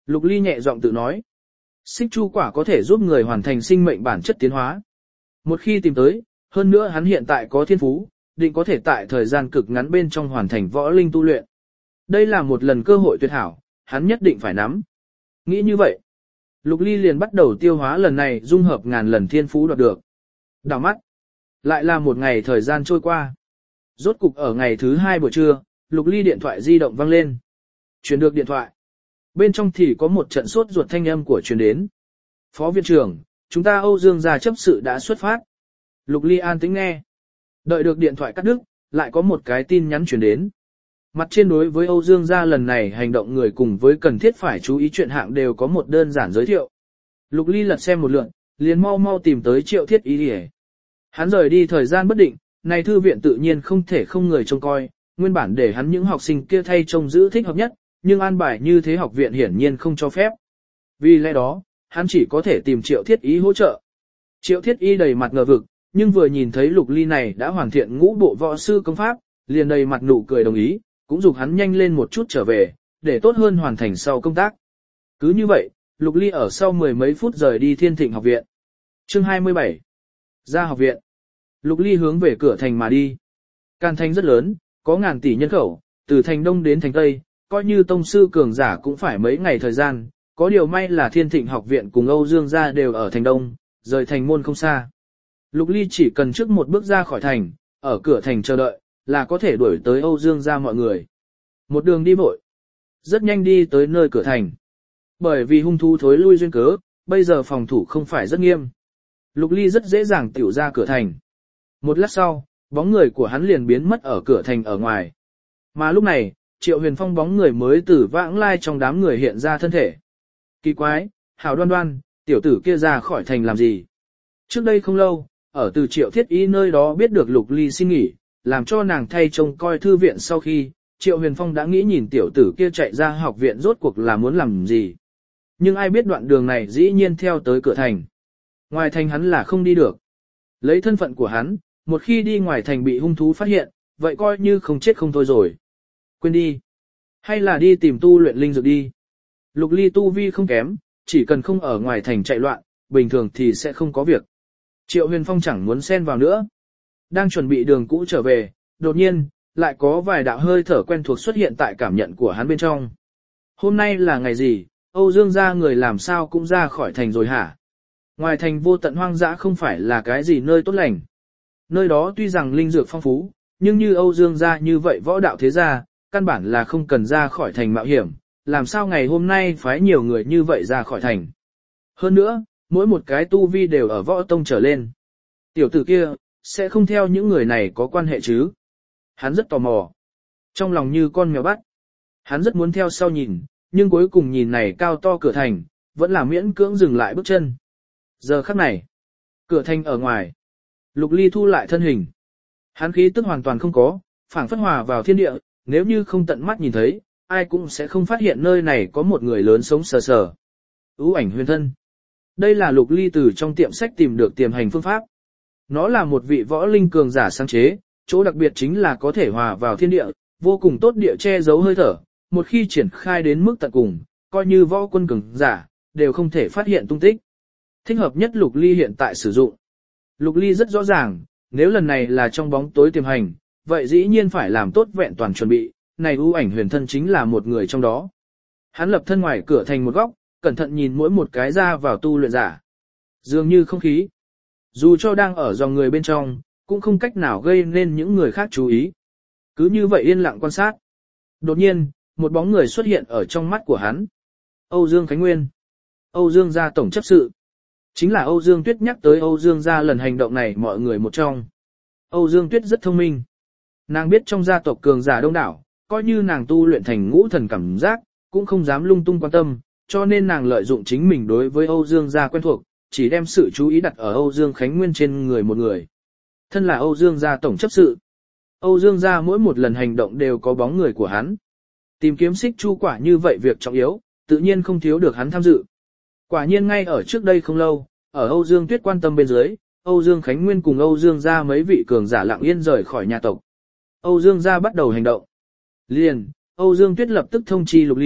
Lục Ly nhẹ giọng tự nói. Xích chu quả có thể giúp người hoàn thành sinh mệnh bản chất tiến hóa. Một khi tìm tới, hơn nữa hắn hiện tại có thiên phú, định có thể tại thời gian cực ngắn bên trong hoàn thành võ linh tu luyện. Đây là một lần cơ hội tuyệt hảo, hắn nhất định phải nắm. Nghĩ như vậy, Lục Ly liền bắt đầu tiêu hóa lần này dung hợp ngàn lần thiên phú đoạt được. Đảo mắt, lại là một ngày thời gian trôi qua. Rốt cục ở ngày thứ 2 buổi trưa, Lục Ly điện thoại di động vang lên. Truyền được điện thoại. Bên trong thì có một trận sốt ruột thanh âm của truyền đến. Phó viện trưởng, chúng ta Âu Dương gia chấp sự đã xuất phát. Lục Ly an tĩnh nghe. Đợi được điện thoại cắt đứt, lại có một cái tin nhắn truyền đến. Mặt trên đối với Âu Dương gia lần này hành động người cùng với cần thiết phải chú ý chuyện hạng đều có một đơn giản giới thiệu. Lục Ly lật xem một lượt, liền mau mau tìm tới Triệu Thiết Ý đi. Hắn rời đi thời gian bất định, này thư viện tự nhiên không thể không người trông coi, nguyên bản để hắn những học sinh kia thay trông giữ thích hợp nhất, nhưng an bài như thế học viện hiển nhiên không cho phép. Vì lẽ đó, hắn chỉ có thể tìm Triệu Thiết Ý hỗ trợ. Triệu Thiết Ý đầy mặt ngờ vực, nhưng vừa nhìn thấy Lục Ly này đã hoàn thiện ngũ bộ võ sư công pháp, liền đầy mặt nụ cười đồng ý, cũng dục hắn nhanh lên một chút trở về, để tốt hơn hoàn thành sau công tác. Cứ như vậy, Lục Ly ở sau mười mấy phút rời đi Thiên Thịnh học viện. Chương 27. Ra học viện. Lục Ly hướng về cửa thành mà đi. Càn thành rất lớn, có ngàn tỷ nhân khẩu, từ thành đông đến thành tây, coi như tông sư cường giả cũng phải mấy ngày thời gian, có điều may là Thiên Thịnh học viện cùng Âu Dương gia đều ở thành đông, rời thành môn không xa. Lục Ly chỉ cần trước một bước ra khỏi thành, ở cửa thành chờ đợi, là có thể đuổi tới Âu Dương gia mọi người. Một đường đi vội, rất nhanh đi tới nơi cửa thành. Bởi vì hung thú thối lui duyên cớ, bây giờ phòng thủ không phải rất nghiêm. Lục Ly rất dễ dàng tiểu ra cửa thành. Một lát sau, bóng người của hắn liền biến mất ở cửa thành ở ngoài. Mà lúc này, Triệu Huyền Phong bóng người mới từ vãng lai trong đám người hiện ra thân thể. Kỳ quái, Hảo Đoan Đoan, tiểu tử kia ra khỏi thành làm gì? Trước đây không lâu, ở từ Triệu Thiết Ý nơi đó biết được Lục Ly xin nghỉ, làm cho nàng thay trông coi thư viện sau khi, Triệu Huyền Phong đã nghĩ nhìn tiểu tử kia chạy ra học viện rốt cuộc là muốn làm gì. Nhưng ai biết đoạn đường này dĩ nhiên theo tới cửa thành. Ngoài thành hắn là không đi được. Lấy thân phận của hắn, một khi đi ngoài thành bị hung thú phát hiện, vậy coi như không chết không thôi rồi. Quên đi. Hay là đi tìm tu luyện linh dược đi. Lục Ly tu vi không kém, chỉ cần không ở ngoài thành chạy loạn, bình thường thì sẽ không có việc. Triệu Huyền Phong chẳng muốn xen vào nữa. Đang chuẩn bị đường cũ trở về, đột nhiên, lại có vài đạo hơi thở quen thuộc xuất hiện tại cảm nhận của hắn bên trong. Hôm nay là ngày gì, Âu Dương gia người làm sao cũng ra khỏi thành rồi hả? Ngoài thành vô tận hoang dã không phải là cái gì nơi tốt lành. Nơi đó tuy rằng linh dược phong phú, nhưng như Âu Dương gia như vậy võ đạo thế gia, căn bản là không cần ra khỏi thành mạo hiểm, làm sao ngày hôm nay phái nhiều người như vậy ra khỏi thành. Hơn nữa, mỗi một cái tu vi đều ở võ tông trở lên. Tiểu tử kia, sẽ không theo những người này có quan hệ chứ? Hắn rất tò mò. Trong lòng như con mèo bắt. Hắn rất muốn theo sau nhìn, nhưng cuối cùng nhìn này cao to cửa thành, vẫn là miễn cưỡng dừng lại bước chân. Giờ khắc này, cửa thành ở ngoài, Lục Ly thu lại thân hình. Hắn khí tức hoàn toàn không có, phảng phất hòa vào thiên địa, nếu như không tận mắt nhìn thấy, ai cũng sẽ không phát hiện nơi này có một người lớn sống sờ sờ. Ưu ảnh huyền thân. Đây là Lục Ly từ trong tiệm sách tìm được tiềm hành phương pháp. Nó là một vị võ linh cường giả sáng chế, chỗ đặc biệt chính là có thể hòa vào thiên địa, vô cùng tốt địa che giấu hơi thở, một khi triển khai đến mức tận cùng, coi như võ quân cường giả, đều không thể phát hiện tung tích. Thích hợp nhất Lục Ly hiện tại sử dụng. Lục Ly rất rõ ràng, nếu lần này là trong bóng tối tiềm hành, vậy dĩ nhiên phải làm tốt vẹn toàn chuẩn bị, này ưu ảnh huyền thân chính là một người trong đó. Hắn lập thân ngoài cửa thành một góc, cẩn thận nhìn mỗi một cái ra vào tu luyện giả. Dường như không khí. Dù cho đang ở dòng người bên trong, cũng không cách nào gây nên những người khác chú ý. Cứ như vậy yên lặng quan sát. Đột nhiên, một bóng người xuất hiện ở trong mắt của hắn. Âu Dương Khánh Nguyên. Âu Dương gia tổng chấp sự. Chính là Âu Dương Tuyết nhắc tới Âu Dương gia lần hành động này mọi người một trong. Âu Dương Tuyết rất thông minh. Nàng biết trong gia tộc cường giả đông đảo, coi như nàng tu luyện thành ngũ thần cảm giác, cũng không dám lung tung quan tâm, cho nên nàng lợi dụng chính mình đối với Âu Dương gia quen thuộc, chỉ đem sự chú ý đặt ở Âu Dương Khánh Nguyên trên người một người. Thân là Âu Dương gia tổng chấp sự. Âu Dương gia mỗi một lần hành động đều có bóng người của hắn. Tìm kiếm xích chu quả như vậy việc trọng yếu, tự nhiên không thiếu được hắn tham dự. Quả nhiên ngay ở trước đây không lâu, ở Âu Dương Tuyết quan tâm bên dưới, Âu Dương Khánh Nguyên cùng Âu Dương gia mấy vị cường giả lặng yên rời khỏi nhà tộc. Âu Dương gia bắt đầu hành động. Liền, Âu Dương Tuyết lập tức thông chi Lục Ly,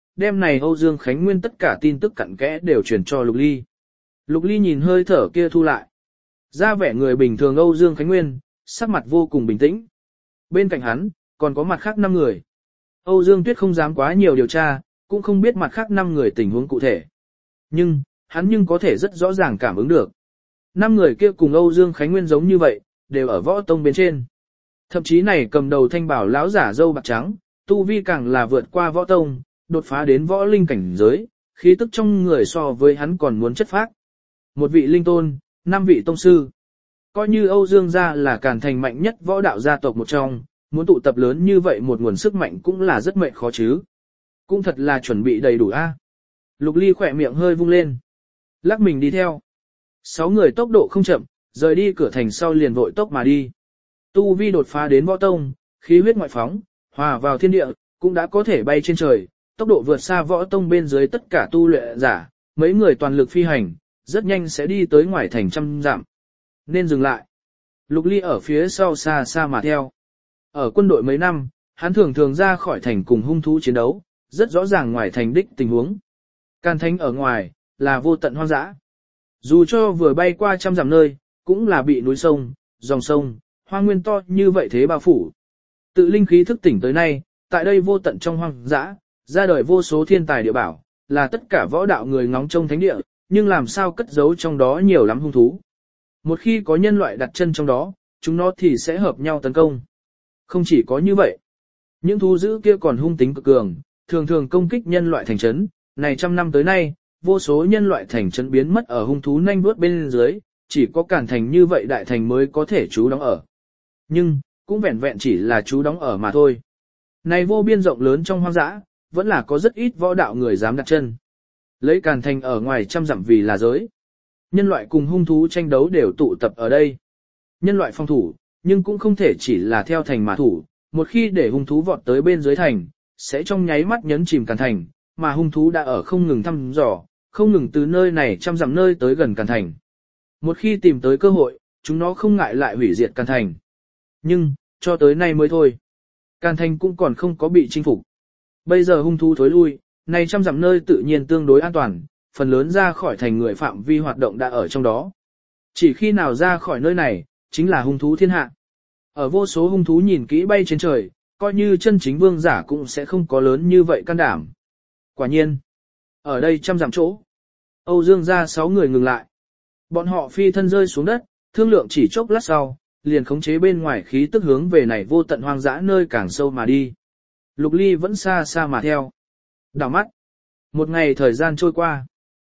đêm này Âu Dương Khánh Nguyên tất cả tin tức cặn kẽ đều truyền cho Lục Ly. Lục Ly nhìn hơi thở kia thu lại. Ra vẻ người bình thường Âu Dương Khánh Nguyên, sắc mặt vô cùng bình tĩnh. Bên cạnh hắn, còn có mặt khác 5 người. Âu Dương Tuyết không dám quá nhiều điều tra, cũng không biết mặt khác 5 người tình huống cụ thể. Nhưng, hắn có thể rất rõ ràng cảm ứng được. 5 người kia cùng Âu Dương Khánh Nguyên giống như vậy, đều ở võ tông bên trên. Thậm chí này cầm đầu thanh bảo lão giả dâu bạc trắng, tu vi càng là vượt qua võ tông, đột phá đến võ linh cảnh giới, khí tức trong người so với hắn còn muốn chất phác. Một vị linh tôn, 5 vị tông sư. Coi như Âu Dương gia là Càn Thành mạnh nhất võ đạo gia tộc một trong, muốn tụ tập lớn như vậy một nguồn sức mạnh cũng là rất mệt khó chứ. Cũng thật là chuẩn bị đầy đủ a. Lục Ly khỏe miệng hơi vung lên. Lắc mình đi theo. 6 người tốc độ không chậm, rời đi cửa thành sau liền vội tốc mà đi. Tu vi đột phá đến võ tông, khí huyết ngoại phóng, hòa vào thiên địa, cũng đã có thể bay trên trời, tốc độ vượt xa võ tông bên dưới tất cả tu luyện giả, mấy người toàn lực phi hành, rất nhanh sẽ đi tới ngoài thành trăm dặm. Nên dừng lại. Lục Ly ở phía sau xa xa mà theo. Ở quân đội mấy năm, hắn thường thường ra khỏi thành cùng hung thú chiến đấu, rất rõ ràng ngoài thành đích tình huống. Càn Thành ở ngoài, là vô tận hoang dã. Dù cho vừa bay qua trăm dặm nơi, cũng là bị núi sông, dòng sông, hoang nguyên to như vậy thế bao phủ. Tự linh khí thức tỉnh tới nay, tại đây vô tận trong hoang dã, ra đời vô số thiên tài địa bảo, là tất cả võ đạo người ngóng trông thánh địa, nhưng làm sao cất giấu trong đó nhiều lắm hung thú. Một khi có nhân loại đặt chân trong đó, chúng nó thì sẽ hợp nhau tấn công. Không chỉ có như vậy, những thú dữ kia còn hung tính cực cường, thường thường công kích nhân loại thành trấn. Này trăm năm tới nay, vô số nhân loại thành trấn biến mất ở hung thú nhanh vuốt bên dưới, chỉ có Càn Thành như vậy đại thành mới có thể trú đóng ở. Nhưng, cũng vẹn vẹn chỉ là trú đóng ở mà thôi. Này vô biên rộng lớn trong hoang dã, vẫn là có rất ít võ đạo người dám đặt chân. Lấy Càn Thành ở ngoài trăm dặm vì là giới. Nhân loại cùng hung thú tranh đấu đều tụ tập ở đây. Nhân loại phòng thủ, nhưng cũng không thể chỉ là theo thành mà thủ, một khi để hung thú vọt tới bên dưới thành, sẽ trong nháy mắt nhấn chìm Càn Thành, mà hung thú đã ở không ngừng thăm dò, không ngừng từ nơi này trăm dặm nơi tới gần Càn Thành. Một khi tìm tới cơ hội, chúng nó không ngại lại hủy diệt Càn Thành. Nhưng, cho tới nay mới thôi. Càn Thành cũng còn không có bị chinh phục. Bây giờ hung thú thối lui, này trăm dặm nơi tự nhiên tương đối an toàn, phần lớn ra khỏi thành người phạm vi hoạt động đã ở trong đó. Chỉ khi nào ra khỏi nơi này, chính là hung thú thiên hạ. Ở vô số hung thú nhìn kỹ bay trên trời, coi như chân chính vương giả cũng sẽ không có lớn như vậy can đảm. Quả nhiên, ở đây trăm dặm chỗ, Âu Dương gia 6 người ngừng lại. Bọn họ phi thân rơi xuống đất, thương lượng chỉ chốc lát sau, liền khống chế bên ngoài khí tức hướng về này vô tận hoang dã nơi càng sâu mà đi. Lục Ly vẫn xa xa mà theo. Đảo mắt. Một ngày thời gian trôi qua.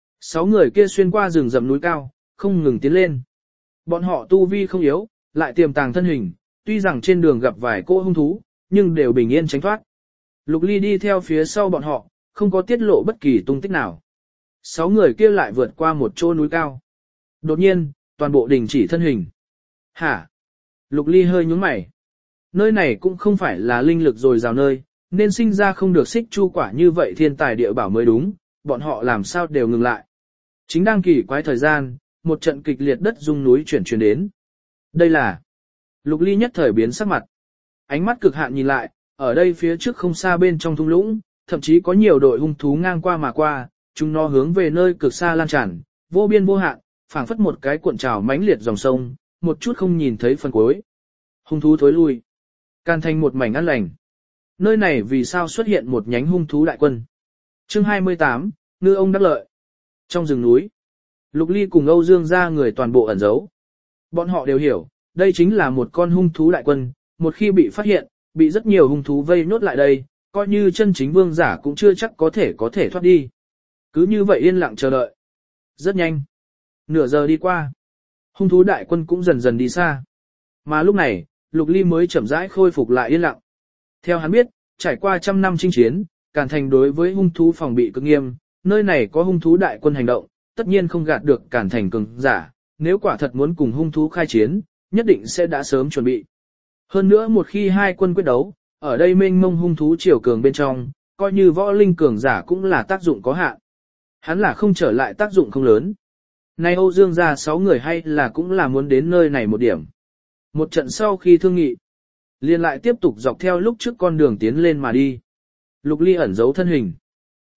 6 người kia xuyên qua rừng rậm núi cao, không ngừng tiến lên. Bọn họ tu vi không yếu, lại tiềm tàng thân hình, tuy rằng trên đường gặp vài cô hung thú, nhưng đều bình yên tránh thoát. Lục Ly đi theo phía sau bọn họ, không có tiết lộ bất kỳ tung tích nào. 6 người kia lại vượt qua một chỗ núi cao. Đột nhiên, toàn bộ đình chỉ thân hình. Hả? Lục Ly hơi nhướng mày. Nơi này cũng không phải là linh lực dồi dào nơi, nên sinh ra không được xích chu quả như vậy thiên tài địa bảo mới đúng, bọn họ làm sao đều ngừng lại. Chính đang kỳ quái thời gian, một trận kịch liệt đất rung núi chuyển đến. Đây là... Lục Ly nhất thời biến sắc mặt. Ánh mắt cực hạn nhìn lại, ở đây phía trước không xa bên trong thung lũng, thậm chí có nhiều đội hung thú ngang qua mà qua, chúng nó hướng về nơi cực xa lan tràn, vô biên vô hạn, phảng phất một cái cuộn trào mãnh liệt dòng sông, một chút không nhìn thấy phần cuối. Hung thú thối lui, Càn Thành một mảnh an lành. Nơi này vì sao xuất hiện một nhánh hung thú đại quân? Chương 28, ngư ông đắc lợi. Trong rừng núi, Lục Ly cùng Âu Dương gia người toàn bộ ẩn giấu. Bọn họ đều hiểu, đây chính là một con hung thú đại quân, một khi bị phát hiện, bị rất nhiều hung thú vây nốt lại đây, coi như chân chính vương giả cũng chưa chắc có thể thoát đi. Cứ như vậy yên lặng chờ đợi. Rất nhanh. Nửa giờ đi qua. Hung thú đại quân cũng dần dần đi xa. Mà lúc này, Lục Ly mới chậm rãi khôi phục lại yên lặng. Theo hắn biết, trải qua trăm năm chinh chiến, Càn Thành đối với hung thú phòng bị cực nghiêm, nơi này có hung thú đại quân hành động, tất nhiên không gạt được Càn Thành cường giả, nếu quả thật muốn cùng hung thú khai chiến, nhất định sẽ đã sớm chuẩn bị. Hơn nữa một khi hai quân quyết đấu, ở đây mênh mông hung thú triều cường bên trong, coi như võ linh cường giả cũng là tác dụng có hạn. Hắn là không trở lại tác dụng không lớn. Nay Âu Dương gia 6 người hay là cũng là muốn đến nơi này một điểm. Một trận sau khi thương nghị, liền lại tiếp tục dọc theo lúc trước con đường tiến lên mà đi. Lục Ly ẩn giấu thân hình.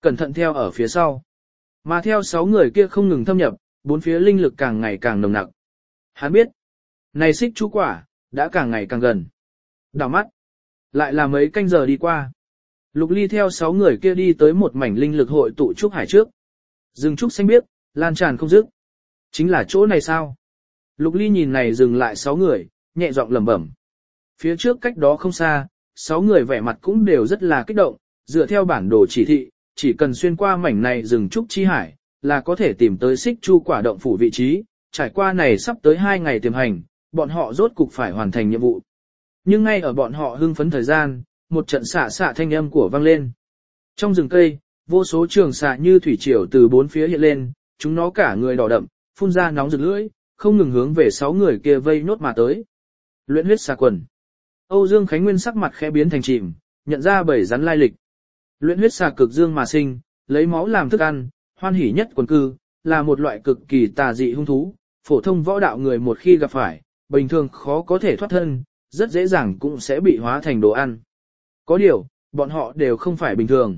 cẩn thận theo ở phía sau. Mà theo 6 người kia không ngừng thâm nhập, bốn phía linh lực càng ngày càng nồng nặc. Hắn biết, này xích chu quả, đã càng ngày càng gần. Đảo mắt, lại là mấy canh giờ đi qua. Lục Ly theo 6 người kia đi tới một mảnh linh lực hội tụ trúc hải trước. Rừng trúc xanh biếc, lan tràn không dứt. Chính là chỗ này sao? Lục Ly nhìn này dừng lại 6 người, nhẹ giọng lẩm bẩm. Phía trước cách đó không xa, 6 người vẻ mặt cũng đều rất là kích động, dựa theo bản đồ chỉ thị, chỉ cần xuyên qua mảnh này rừng trúc chi hải, là có thể tìm tới xích chu quả động phủ vị trí, trải qua này sắp tới 2 ngày tiềm hành, bọn họ rốt cục phải hoàn thành nhiệm vụ. Nhưng ngay ở bọn họ hưng phấn thời gian, một trận xạ thanh âm của vang lên. Trong rừng cây, vô số trường xạ như thủy triều từ bốn phía hiện lên, chúng nó cả người đỏ đậm, phun ra nóng rực lưỡi, không ngừng hướng về 6 người kia vây nốt mà tới. Luyện huyết xà quần. Âu Dương Khánh Nguyên sắc mặt khẽ biến thành chìm, nhận ra bầy rắn lai lịch. Luyện huyết xà cực dương mà sinh, lấy máu làm thức ăn, hoan hỉ nhất quần cư, là một loại cực kỳ tà dị hung thú, phổ thông võ đạo người một khi gặp phải, bình thường khó có thể thoát thân, rất dễ dàng cũng sẽ bị hóa thành đồ ăn. Có điều, bọn họ đều không phải bình thường.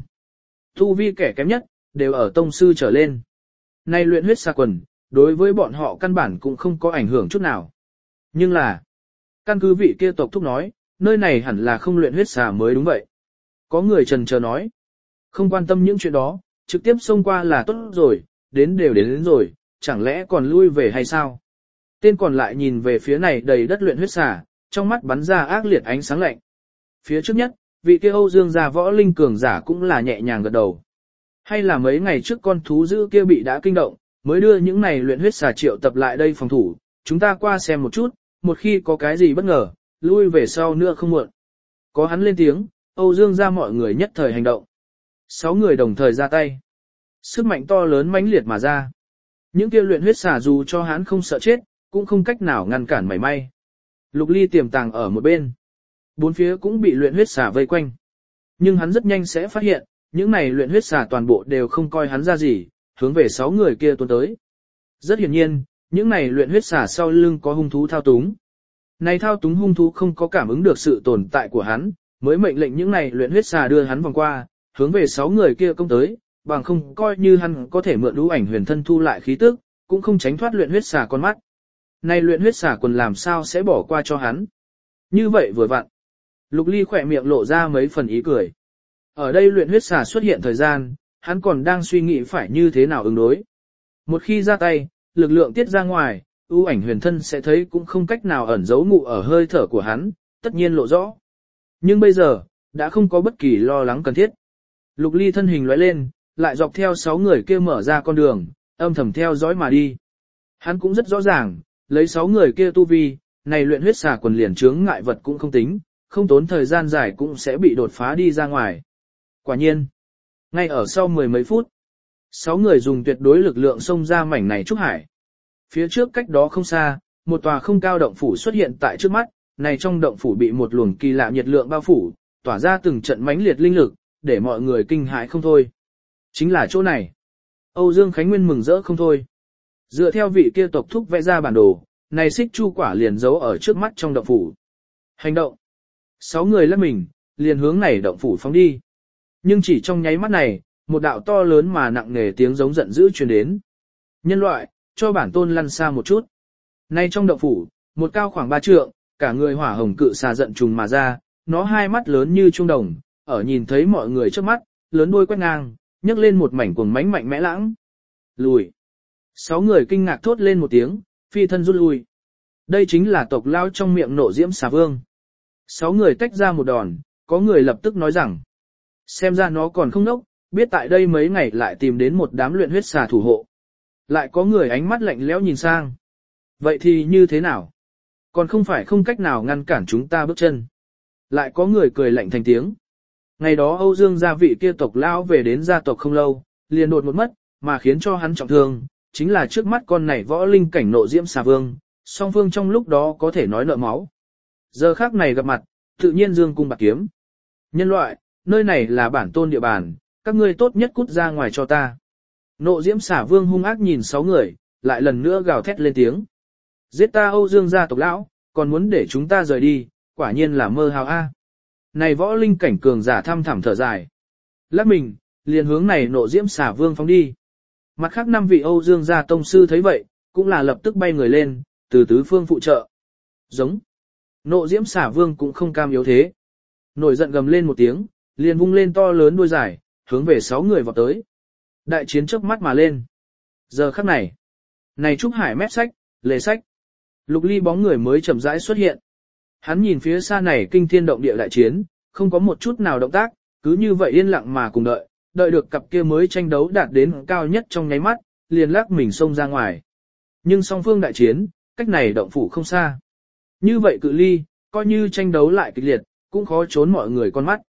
Tu vi kẻ kém nhất, đều ở tông sư trở lên. Nay luyện huyết xà quần, đối với bọn họ căn bản cũng không có ảnh hưởng chút nào. Nhưng là, căn cứ vị kia tộc thúc nói, nơi này hẳn là không luyện huyết xà mới đúng vậy. Có người trần chờ nói, không quan tâm những chuyện đó, trực tiếp xông qua là tốt rồi, đến rồi, chẳng lẽ còn lui về hay sao? Tên còn lại nhìn về phía này đầy đất luyện huyết xà, trong mắt bắn ra ác liệt ánh sáng lạnh. Phía trước nhất, vị kia Âu Dương gia võ linh cường giả cũng là nhẹ nhàng gật đầu. Hay là mấy ngày trước con thú dữ kia bị đã kinh động, mới đưa những này luyện huyết xà triệu tập lại đây phòng thủ, chúng ta qua xem một chút, một khi có cái gì bất ngờ, lui về sau nữa không muộn. Có hắn lên tiếng, Âu Dương gia mọi người nhất thời hành động. 6 người đồng thời ra tay. Sức mạnh to lớn mãnh liệt mà ra. Những kia luyện huyết xà dù cho hắn không sợ chết, cũng không cách nào ngăn cản mảy may. Lục Ly tiềm tàng ở một bên. Bốn phía cũng bị luyện huyết xà vây quanh. Nhưng hắn rất nhanh sẽ phát hiện, những này luyện huyết xà toàn bộ đều không coi hắn ra gì, hướng về 6 người kia tuôn tới. Rất hiển nhiên, những này luyện huyết xà sau lưng có hung thú thao túng. Này thao túng hung thú không có cảm ứng được sự tồn tại của hắn, mới mệnh lệnh những này luyện huyết xà đưa hắn vòng qua, hướng về 6 người kia công tới, bằng không coi như hắn có thể mượn lũ ảnh huyền thân thu lại khí tức, cũng không tránh thoát luyện huyết xà con mắt. Này luyện huyết xà quần làm sao sẽ bỏ qua cho hắn? Như vậy vừa vặn. Lục Ly khỏe miệng lộ ra mấy phần ý cười. Ở đây luyện huyết xà xuất hiện thời gian, hắn còn đang suy nghĩ phải như thế nào ứng đối. Một khi ra tay, lực lượng tiết ra ngoài, ưu ảnh huyền thân sẽ thấy cũng không cách nào ẩn giấu ngụ ở hơi thở của hắn, tất nhiên lộ rõ. Nhưng bây giờ, đã không có bất kỳ lo lắng cần thiết. Lục Ly thân hình lóe lên, lại dọc theo 6 người kia mở ra con đường, âm thầm theo dõi mà đi. Hắn cũng rất rõ ràng, lấy 6 người kia tu vi, này luyện huyết xà quần liền chướng ngại vật cũng không tính, không tốn thời gian dài cũng sẽ bị đột phá đi ra ngoài. Quả nhiên, ngay ở sau 10 mấy phút, 6 người dùng tuyệt đối lực lượng xông ra mảnh này trúc hải. Phía trước cách đó không xa, một tòa không cao động phủ xuất hiện tại trước mắt, này trong động phủ bị một luồng kỳ lạ nhiệt lượng bao phủ, tỏa ra từng trận mãnh liệt linh lực, để mọi người kinh hãi không thôi. Chính là chỗ này. Âu Dương Khánh Nguyên mừng rỡ không thôi. Dựa theo vị kia tộc thúc vẽ ra bản đồ, này xích chu quả liền giấu ở trước mắt trong động phủ. Hành động. 6 người lắc mình, liền hướng này động phủ phóng đi. Nhưng chỉ trong nháy mắt này, một đạo to lớn mà nặng nề tiếng giống giận dữ truyền đến. Nhân loại, cho bản tôn lăn xa một chút. Nay trong động phủ, một cao khoảng 3 trượng, cả người hỏa hồng cự xà giận trùng mà ra, nó hai mắt lớn như trung đồng, ở nhìn thấy mọi người trước mắt, lớn đuôi quét ngang, nhấc lên một mảnh cuồng mãnh mạnh mẽ lãng. Lùi. 6 người kinh ngạc thốt lên một tiếng, phi thân rút lui. Đây chính là tộc lao trong miệng nộ diễm xà vương. 6 người tách ra một đòn, có người lập tức nói rằng, xem ra nó còn không nốc, biết tại đây mấy ngày lại tìm đến một đám luyện huyết xà thủ hộ. Lại có người ánh mắt lạnh lẽo nhìn sang. Vậy thì như thế nào? Còn không phải không cách nào ngăn cản chúng ta bước chân. Lại có người cười lạnh thành tiếng. Ngày đó Âu Dương gia vị kia tộc lao về đến gia tộc không lâu, liền đột một mất, mà khiến cho hắn trọng thương, chính là trước mắt con này võ linh cảnh nộ diễm xà vương, song phương trong lúc đó có thể nói nợ máu. Giờ khác này gặp mặt, tự nhiên dương cung bạc kiếm. Nhân loại, nơi này là bản tôn địa bàn, các ngươi tốt nhất cút ra ngoài cho ta. Nộ diễm xà vương hung ác nhìn 6 người, lại lần nữa gào thét lên tiếng. Giết ta Âu Dương gia tộc lão, còn muốn để chúng ta rời đi, quả nhiên là mơ hào a. Này võ linh cảnh cường giả thăm thẳm thở dài. Lát mình, liền hướng này nộ diễm xả vương phóng đi. Mặt khác 5 vị Âu Dương gia tông sư thấy vậy, cũng là lập tức bay người lên, từ tứ phương phụ trợ. Giống. Nộ diễm xả vương cũng không cam yếu thế. Nổi giận gầm lên một tiếng, liền vung lên to lớn đuôi dài, hướng về 6 người vọt tới. Đại chiến chớp mắt mà lên. Giờ khắc này. Này Trúc Hải mép sách, lề sách. Lục Ly bóng người mới chậm rãi xuất hiện. Hắn nhìn phía xa này kinh thiên động địa đại chiến, không có một chút nào động tác, cứ như vậy yên lặng mà cùng đợi, đợi được cặp kia mới tranh đấu đạt đến cao nhất trong nháy mắt, liền lắc mình xông ra ngoài. Nhưng song phương đại chiến, cách này động phủ không xa. Như vậy cự ly, coi như tranh đấu lại kịch liệt, cũng khó trốn mọi người con mắt.